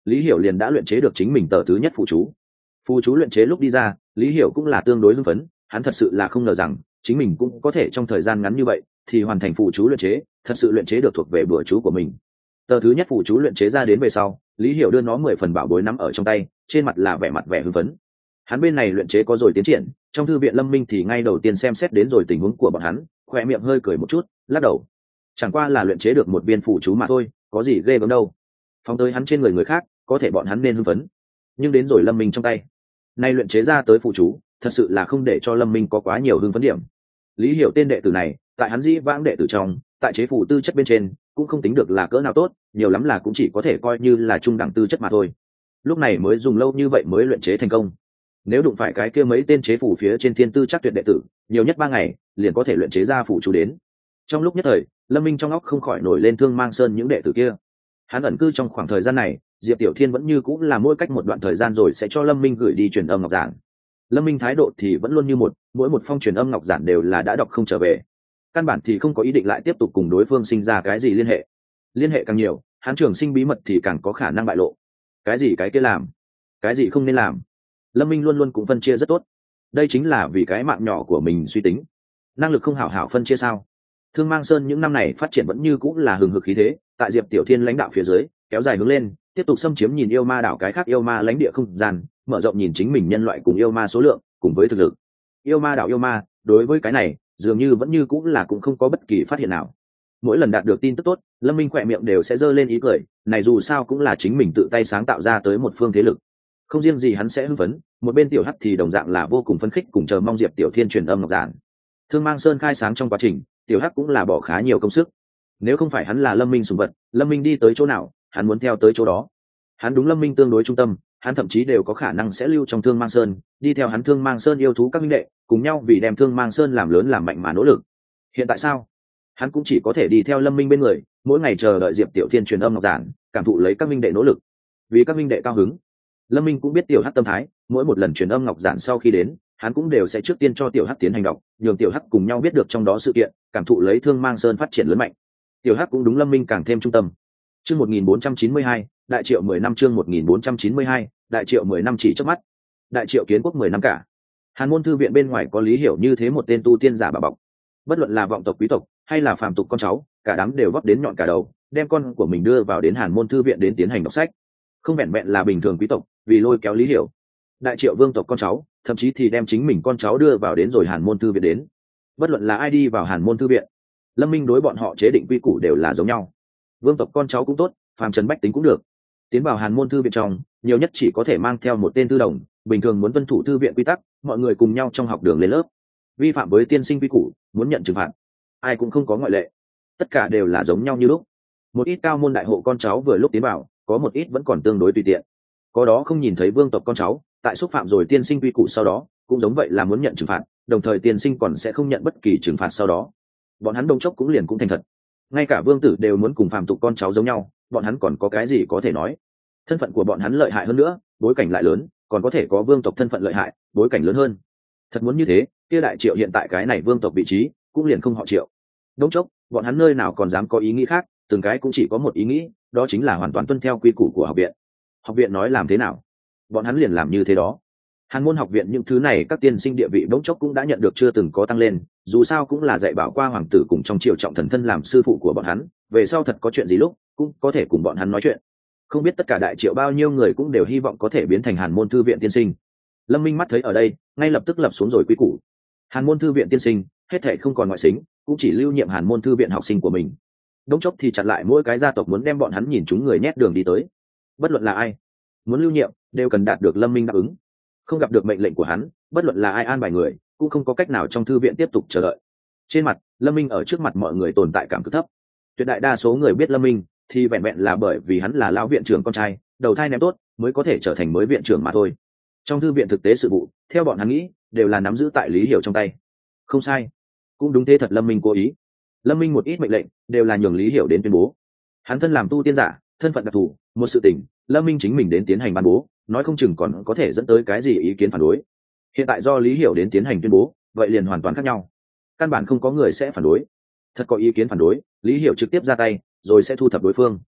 lý hiểu liền đã luyện chế được chính mình tờ thứ nhất phụ chú. Phụ chú luyện chế lúc đi ra, lý hiểu cũng là tương đối hưng phấn, hắn thật sự là không ngờ rằng chính mình cũng có thể trong thời gian ngắn như vậy thì hoàn thành phụ chú luyện chế, thật sự luyện chế được thuộc về bữa chú của mình. Tờ thứ nhất phụ chú luyện chế ra đến về sau, lý hiểu đưa nó mười phần bảo bối nắm ở trong tay, trên mặt là vẻ mặt vẻ hưng phấn. Hắn bên này luyện chế có rồi tiến triển, trong thư viện Lâm Minh thì ngay đầu tiên xem xét đến rồi tình huống của bọn hắn, khỏe miệng hơi cười một chút, lắc đầu. Chẳng qua là luyện chế được một viên phụ chú mà thôi, có gì ghê gớm đâu. Phóng tới hắn trên người người khác, có thể bọn hắn nên hưng phấn. Nhưng đến rồi Lâm Minh trong tay, nay luyện chế ra tới phụ chú, thật sự là không để cho Lâm Minh có quá nhiều hưng phấn điểm. Lý Hiểu tên đệ tử này, tại hắn dĩ vãng đệ tử trong, tại chế phù tư chất bên trên, cũng không tính được là cỡ nào tốt, nhiều lắm là cũng chỉ có thể coi như là trung đẳng tư chất mà thôi. Lúc này mới dùng lâu như vậy mới luyện chế thành công. Nếu đụng phải cái kia mấy tên chế phù phía trên thiên tư chắc tuyệt đệ tử, nhiều nhất ba ngày liền có thể luyện chế ra phụ chú đến. Trong lúc nhất thời, Lâm Minh trong óc không khỏi nổi lên Thương Mang Sơn những đệ tử kia. Hắn ẩn cư trong khoảng thời gian này, Diệp Tiểu Thiên vẫn như cũng là mỗi cách một đoạn thời gian rồi sẽ cho Lâm Minh gửi đi truyền âm ngọc giản. Lâm Minh thái độ thì vẫn luôn như một, mỗi một phong truyền âm ngọc giản đều là đã đọc không trở về. Căn bản thì không có ý định lại tiếp tục cùng đối phương sinh ra cái gì liên hệ. Liên hệ càng nhiều, hắn trường sinh bí mật thì càng có khả năng bại lộ. Cái gì cái kia làm, cái gì không nên làm, Lâm Minh luôn luôn cũng phân chia rất tốt. Đây chính là vì cái mạng nhỏ của mình suy tính. Năng lực không hảo hảo phân chia sao? Thương Mang Sơn những năm này phát triển vẫn như cũng là hừng hực khí thế, tại Diệp Tiểu Thiên lãnh đạo phía dưới, kéo dài hướng lên, tiếp tục xâm chiếm nhìn yêu ma đảo cái khác yêu ma lãnh địa không gian, mở rộng nhìn chính mình nhân loại cùng yêu ma số lượng, cùng với thực lực. Yêu ma đảo yêu ma, đối với cái này, dường như vẫn như cũng là cũng không có bất kỳ phát hiện nào. Mỗi lần đạt được tin tức tốt, Lâm Minh khỏe miệng đều sẽ giơ lên ý cười, này dù sao cũng là chính mình tự tay sáng tạo ra tới một phương thế lực. Không riêng gì hắn sẽ hưng phấn, một bên Tiểu Hắc thì đồng dạng là vô cùng phấn khích cùng chờ mong Diệp Tiểu Thiên truyền âm ngọc giản. Thương Mang Sơn khai sáng trong quá trình, Tiểu Hắc cũng là bỏ khá nhiều công sức. Nếu không phải hắn là Lâm Minh sủng vật, Lâm Minh đi tới chỗ nào, hắn muốn theo tới chỗ đó. Hắn đúng Lâm Minh tương đối trung tâm, hắn thậm chí đều có khả năng sẽ lưu trong Thương Mang Sơn, đi theo hắn Thương Mang Sơn yêu thú các minh đệ, cùng nhau vì đem Thương Mang Sơn làm lớn làm mạnh mà nỗ lực. Hiện tại sao? Hắn cũng chỉ có thể đi theo Lâm Minh bên người, mỗi ngày chờ đợi Diệp Tiểu Thiên truyền âm ngọc giản, cảm thụ lấy các minh đệ nỗ lực. Vì các minh đệ cao hứng, Lâm Minh cũng biết Tiểu Hắc tâm thái, mỗi một lần truyền âm ngọc giản sau khi đến, hắn cũng đều sẽ trước tiên cho Tiểu Hắc tiến hành đọc, nhường Tiểu Hắc cùng nhau biết được trong đó sự kiện, cảm thụ lấy Thương Mang Sơn phát triển lớn mạnh. Tiểu Hắc cũng đúng Lâm Minh càng thêm trung tâm. Chương một nghìn bốn trăm chín mươi hai, đại triệu mười năm chương một nghìn bốn trăm chín mươi hai, đại triệu mười năm chỉ chớp mắt. Đại triệu kiến quốc mười năm cả. Hàn Môn thư viện bên ngoài có Lý Hiểu như thế một tên tu tiên giả bà bọc. Bất luận là vọng tộc quý tộc hay là phàm tục con cháu, cả đám đều vấp đến nhọn cả đầu, đem con của mình đưa vào đến Hàn Môn thư viện đến tiến hành đọc sách. Không vẹn vẹn là bình thường quý tộc, vì lôi kéo Lý Hiểu, đại triệu vương tộc con cháu, thậm chí thì đem chính mình con cháu đưa vào đến rồi Hàn Môn thư viện đến. Bất luận là ai đi vào Hàn Môn thư viện, Lâm Minh đối bọn họ chế định quy củ đều là giống nhau. Vương tộc con cháu cũng tốt, phàm trần bách tính cũng được. Tiến vào Hàn Môn thư viện trong, nhiều nhất chỉ có thể mang theo một tên thư đồng, bình thường muốn tuân thủ thư viện quy tắc, mọi người cùng nhau trong học đường lên lớp. Vi phạm với tiên sinh quy củ, muốn nhận trừng phạt, ai cũng không có ngoại lệ. Tất cả đều là giống nhau như lúc. Một ít cao môn đại hộ con cháu vừa lúc tiến vào, có một ít vẫn còn tương đối tùy tiện. Có đó không nhìn thấy vương tộc con cháu, tại xúc phạm rồi tiên sinh quy củ sau đó, cũng giống vậy là muốn nhận trừng phạt, đồng thời tiên sinh còn sẽ không nhận bất kỳ trừng phạt sau đó. Bọn hắn đông chốc cũng liền cũng thành thật. Ngay cả vương tử đều muốn cùng phàm tục con cháu giống nhau, bọn hắn còn có cái gì có thể nói? Thân phận của bọn hắn lợi hại hơn nữa, bối cảnh lại lớn, còn có thể có vương tộc thân phận lợi hại, bối cảnh lớn hơn. Thật muốn như thế, kia đại triệu hiện tại cái này vương tộc vị trí, cũng liền không họ triệu. Đông chốc, bọn hắn nơi nào còn dám có ý nghĩ khác, từng cái cũng chỉ có một ý nghĩ, đó chính là hoàn toàn tuân theo quy củ của học viện. Học viện nói làm thế nào, bọn hắn liền làm như thế đó. Hàn Môn học viện những thứ này các tiên sinh địa vị bỗng chốc cũng đã nhận được chưa từng có tăng lên, dù sao cũng là dạy bảo qua hoàng tử cùng trong triều trọng thần thân làm sư phụ của bọn hắn, về sau thật có chuyện gì lúc cũng có thể cùng bọn hắn nói chuyện. Không biết tất cả đại triệu bao nhiêu người cũng đều hy vọng có thể biến thành Hàn Môn thư viện tiên sinh. Lâm Minh mắt thấy ở đây, ngay lập tức lập xuống rồi quy củ. Hàn Môn thư viện tiên sinh, hết thảy không còn ngoại xính, cũng chỉ lưu nhiệm Hàn Môn thư viện học sinh của mình. Đống chốc thì chặn lại mỗi cái gia tộc muốn đem bọn hắn nhìn chúng người nhét đường đi tới. Bất luận là ai muốn lưu nhiệm, đều cần đạt được Lâm Minh đáp ứng. Không gặp được mệnh lệnh của hắn, bất luận là ai an bài người, cũng không có cách nào trong thư viện tiếp tục chờ đợi. Trên mặt, Lâm Minh ở trước mặt mọi người tồn tại cảm cực thấp. Tuyệt đại đa số người biết Lâm Minh, thì vẹn vẹn là bởi vì hắn là lão viện trưởng con trai, đầu thai ném tốt, mới có thể trở thành mới viện trưởng mà thôi. Trong thư viện thực tế sự vụ, theo bọn hắn nghĩ, đều là nắm giữ tại Lý Hiểu trong tay. Không sai, cũng đúng thế thật. Lâm Minh cố ý. Lâm Minh một ít mệnh lệnh, đều là nhường Lý Hiểu đến tuyên bố. Hắn thân làm tu tiên giả, thân phận đặc thù, một sự tình, Lâm Minh chính mình đến tiến hành ban bố, nói không chừng còn có thể dẫn tới cái gì ý kiến phản đối. Hiện tại do Lý Hiểu đến tiến hành tuyên bố, vậy liền hoàn toàn khác nhau. Căn bản không có người sẽ phản đối. Thật có ý kiến phản đối, Lý Hiểu trực tiếp ra tay, rồi sẽ thu thập đối phương.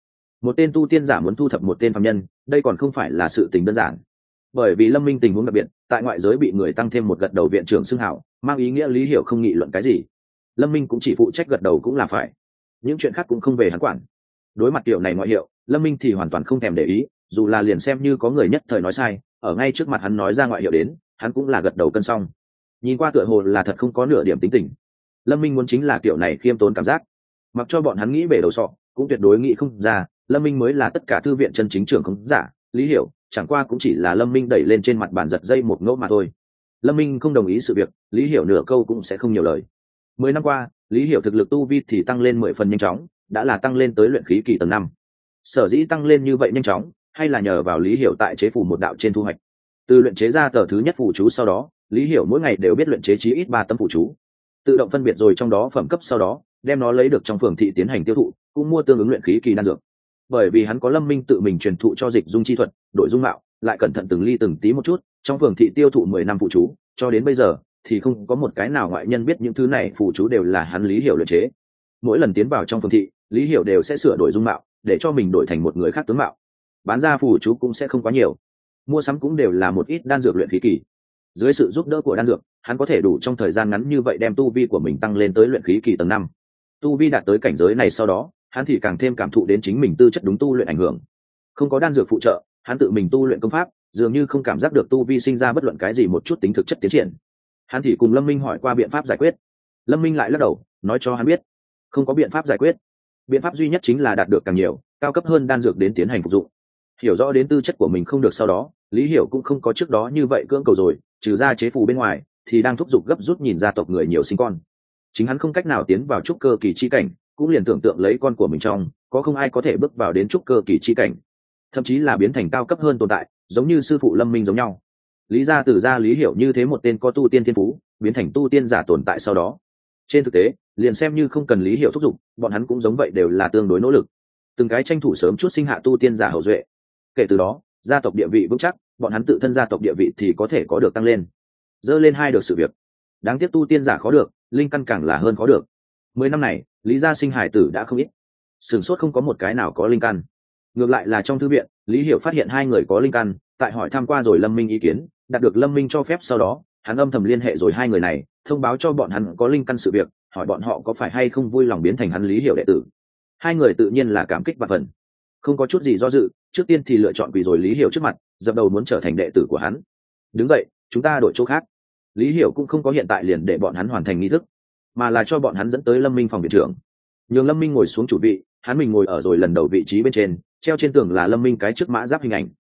một tên tu tiên giả muốn thu thập một tên phàm nhân, đây còn không phải là sự tình đơn giản. Bởi vì Lâm Minh tình huống đặc biệt, tại ngoại giới bị người tăng thêm một gật đầu viện trưởng xưng hảo, mang ý nghĩa Lý Hiểu không nghị luận cái gì. Lâm Minh cũng chỉ phụ trách gật đầu cũng là phải, những chuyện khác cũng không về hắn quản. Đối mặt kiểu này ngoại hiệu, Lâm Minh thì hoàn toàn không thèm để ý, dù là liền xem như có người nhất thời nói sai, ở ngay trước mặt hắn nói ra ngoại hiệu đến, hắn cũng là gật đầu cân xong. Nhìn qua tựa hồ là thật không có nửa điểm tính tình. Lâm Minh muốn chính là kiểu này khiêm tốn cảm giác, mặc cho bọn hắn nghĩ bể đầu sọ, cũng tuyệt đối nghĩ không ra, Lâm Minh mới là tất cả thư viện chân chính trưởng không giả. Lý Hiểu chẳng qua cũng chỉ là Lâm Minh đẩy lên trên mặt bàn giật dây một ngẫu mà thôi. Lâm Minh không đồng ý sự việc, Lý Hiểu nửa câu cũng sẽ không nhiều lời. Mười năm qua, Lý Hiểu thực lực tu vi thì tăng lên mười phần nhanh chóng, đã là tăng lên tới luyện khí kỳ tầng năm. Sở dĩ tăng lên như vậy nhanh chóng, hay là nhờ vào Lý Hiểu tại chế phù một đạo trên thu hoạch. Từ luyện chế ra tờ thứ nhất phù chú sau đó, Lý Hiểu mỗi ngày đều biết luyện chế chí ít ba tấm phù chú, tự động phân biệt rồi trong đó phẩm cấp sau đó, đem nó lấy được trong phường thị tiến hành tiêu thụ, cũng mua tương ứng luyện khí kỳ đan dược. Bởi vì hắn có Lâm Minh tự mình truyền thụ cho dịch dung chi thuật, đổi dung mạo, lại cẩn thận từng ly từng tí một chút, trong phường thị tiêu thụ mười năm phù chú, cho đến bây giờ thì không có một cái nào ngoại nhân biết những thứ này phù chú đều là hắn Lý Hiểu luyện chế. Mỗi lần tiến vào trong phường thị, Lý Hiểu đều sẽ sửa đổi dung mạo, để cho mình đổi thành một người khác tướng mạo. Bán ra phù chú cũng sẽ không quá nhiều, mua sắm cũng đều là một ít đan dược luyện khí kỳ. Dưới sự giúp đỡ của đan dược, hắn có thể đủ trong thời gian ngắn như vậy đem tu vi của mình tăng lên tới luyện khí kỳ tầng năm. Tu vi đạt tới cảnh giới này sau đó, hắn thì càng thêm cảm thụ đến chính mình tư chất đúng tu luyện ảnh hưởng. Không có đan dược phụ trợ, hắn tự mình tu luyện công pháp, dường như không cảm giác được tu vi sinh ra bất luận cái gì một chút tính thực chất tiến triển. Hắn thì cùng Lâm Minh hỏi qua biện pháp giải quyết. Lâm Minh lại lắc đầu, nói cho hắn biết, không có biện pháp giải quyết. Biện pháp duy nhất chính là đạt được càng nhiều, cao cấp hơn đan dược đến tiến hành phục dụng. Hiểu rõ đến tư chất của mình không được sau đó, Lý Hiểu cũng không có trước đó như vậy cưỡng cầu rồi, trừ ra chế phù bên ngoài, thì đang thúc giục gấp rút nhìn gia tộc người nhiều sinh con. Chính hắn không cách nào tiến vào trúc cơ kỳ chi cảnh, cũng liền tưởng tượng lấy con của mình trong, có không ai có thể bước vào đến trúc cơ kỳ chi cảnh, thậm chí là biến thành cao cấp hơn tồn tại, giống như sư phụ Lâm Minh giống nhau. Lý gia từ gia Lý Hiểu như thế một tên có tu tiên thiên phú, biến thành tu tiên giả tồn tại sau đó. Trên thực tế, liền xem như không cần Lý Hiểu thúc giục, bọn hắn cũng giống vậy đều là tương đối nỗ lực, từng cái tranh thủ sớm chút sinh hạ tu tiên giả hậu duệ. Kể từ đó, gia tộc địa vị vững chắc, bọn hắn tự thân gia tộc địa vị thì có thể có được tăng lên, dơ lên hai được sự việc. Đáng tiếc tu tiên giả khó được, linh căn càng là hơn khó được. Mười năm này, Lý gia sinh hải tử đã không ít, sửng sốt không có một cái nào có linh căn. Ngược lại là trong thư viện, Lý Hiểu phát hiện hai người có linh căn, tại hỏi tham qua rồi Lâm Minh ý kiến, đạt được Lâm Minh cho phép sau đó, hắn âm thầm liên hệ rồi hai người này, thông báo cho bọn hắn có linh căn sự việc, hỏi bọn họ có phải hay không vui lòng biến thành hắn Lý Hiểu đệ tử. Hai người tự nhiên là cảm kích và phần, không có chút gì do dự, trước tiên thì lựa chọn quỳ rồi Lý Hiểu trước mặt, dập đầu muốn trở thành đệ tử của hắn. Đứng vậy, chúng ta đổi chỗ khác. Lý Hiểu cũng không có hiện tại liền để bọn hắn hoàn thành nghi thức, mà là cho bọn hắn dẫn tới Lâm Minh phòng viện trưởng, nhường Lâm Minh ngồi xuống chủ vị, hắn mình ngồi ở rồi lần đầu vị trí bên trên, treo trên tường là Lâm Minh cái trước mã giáp hình ảnh.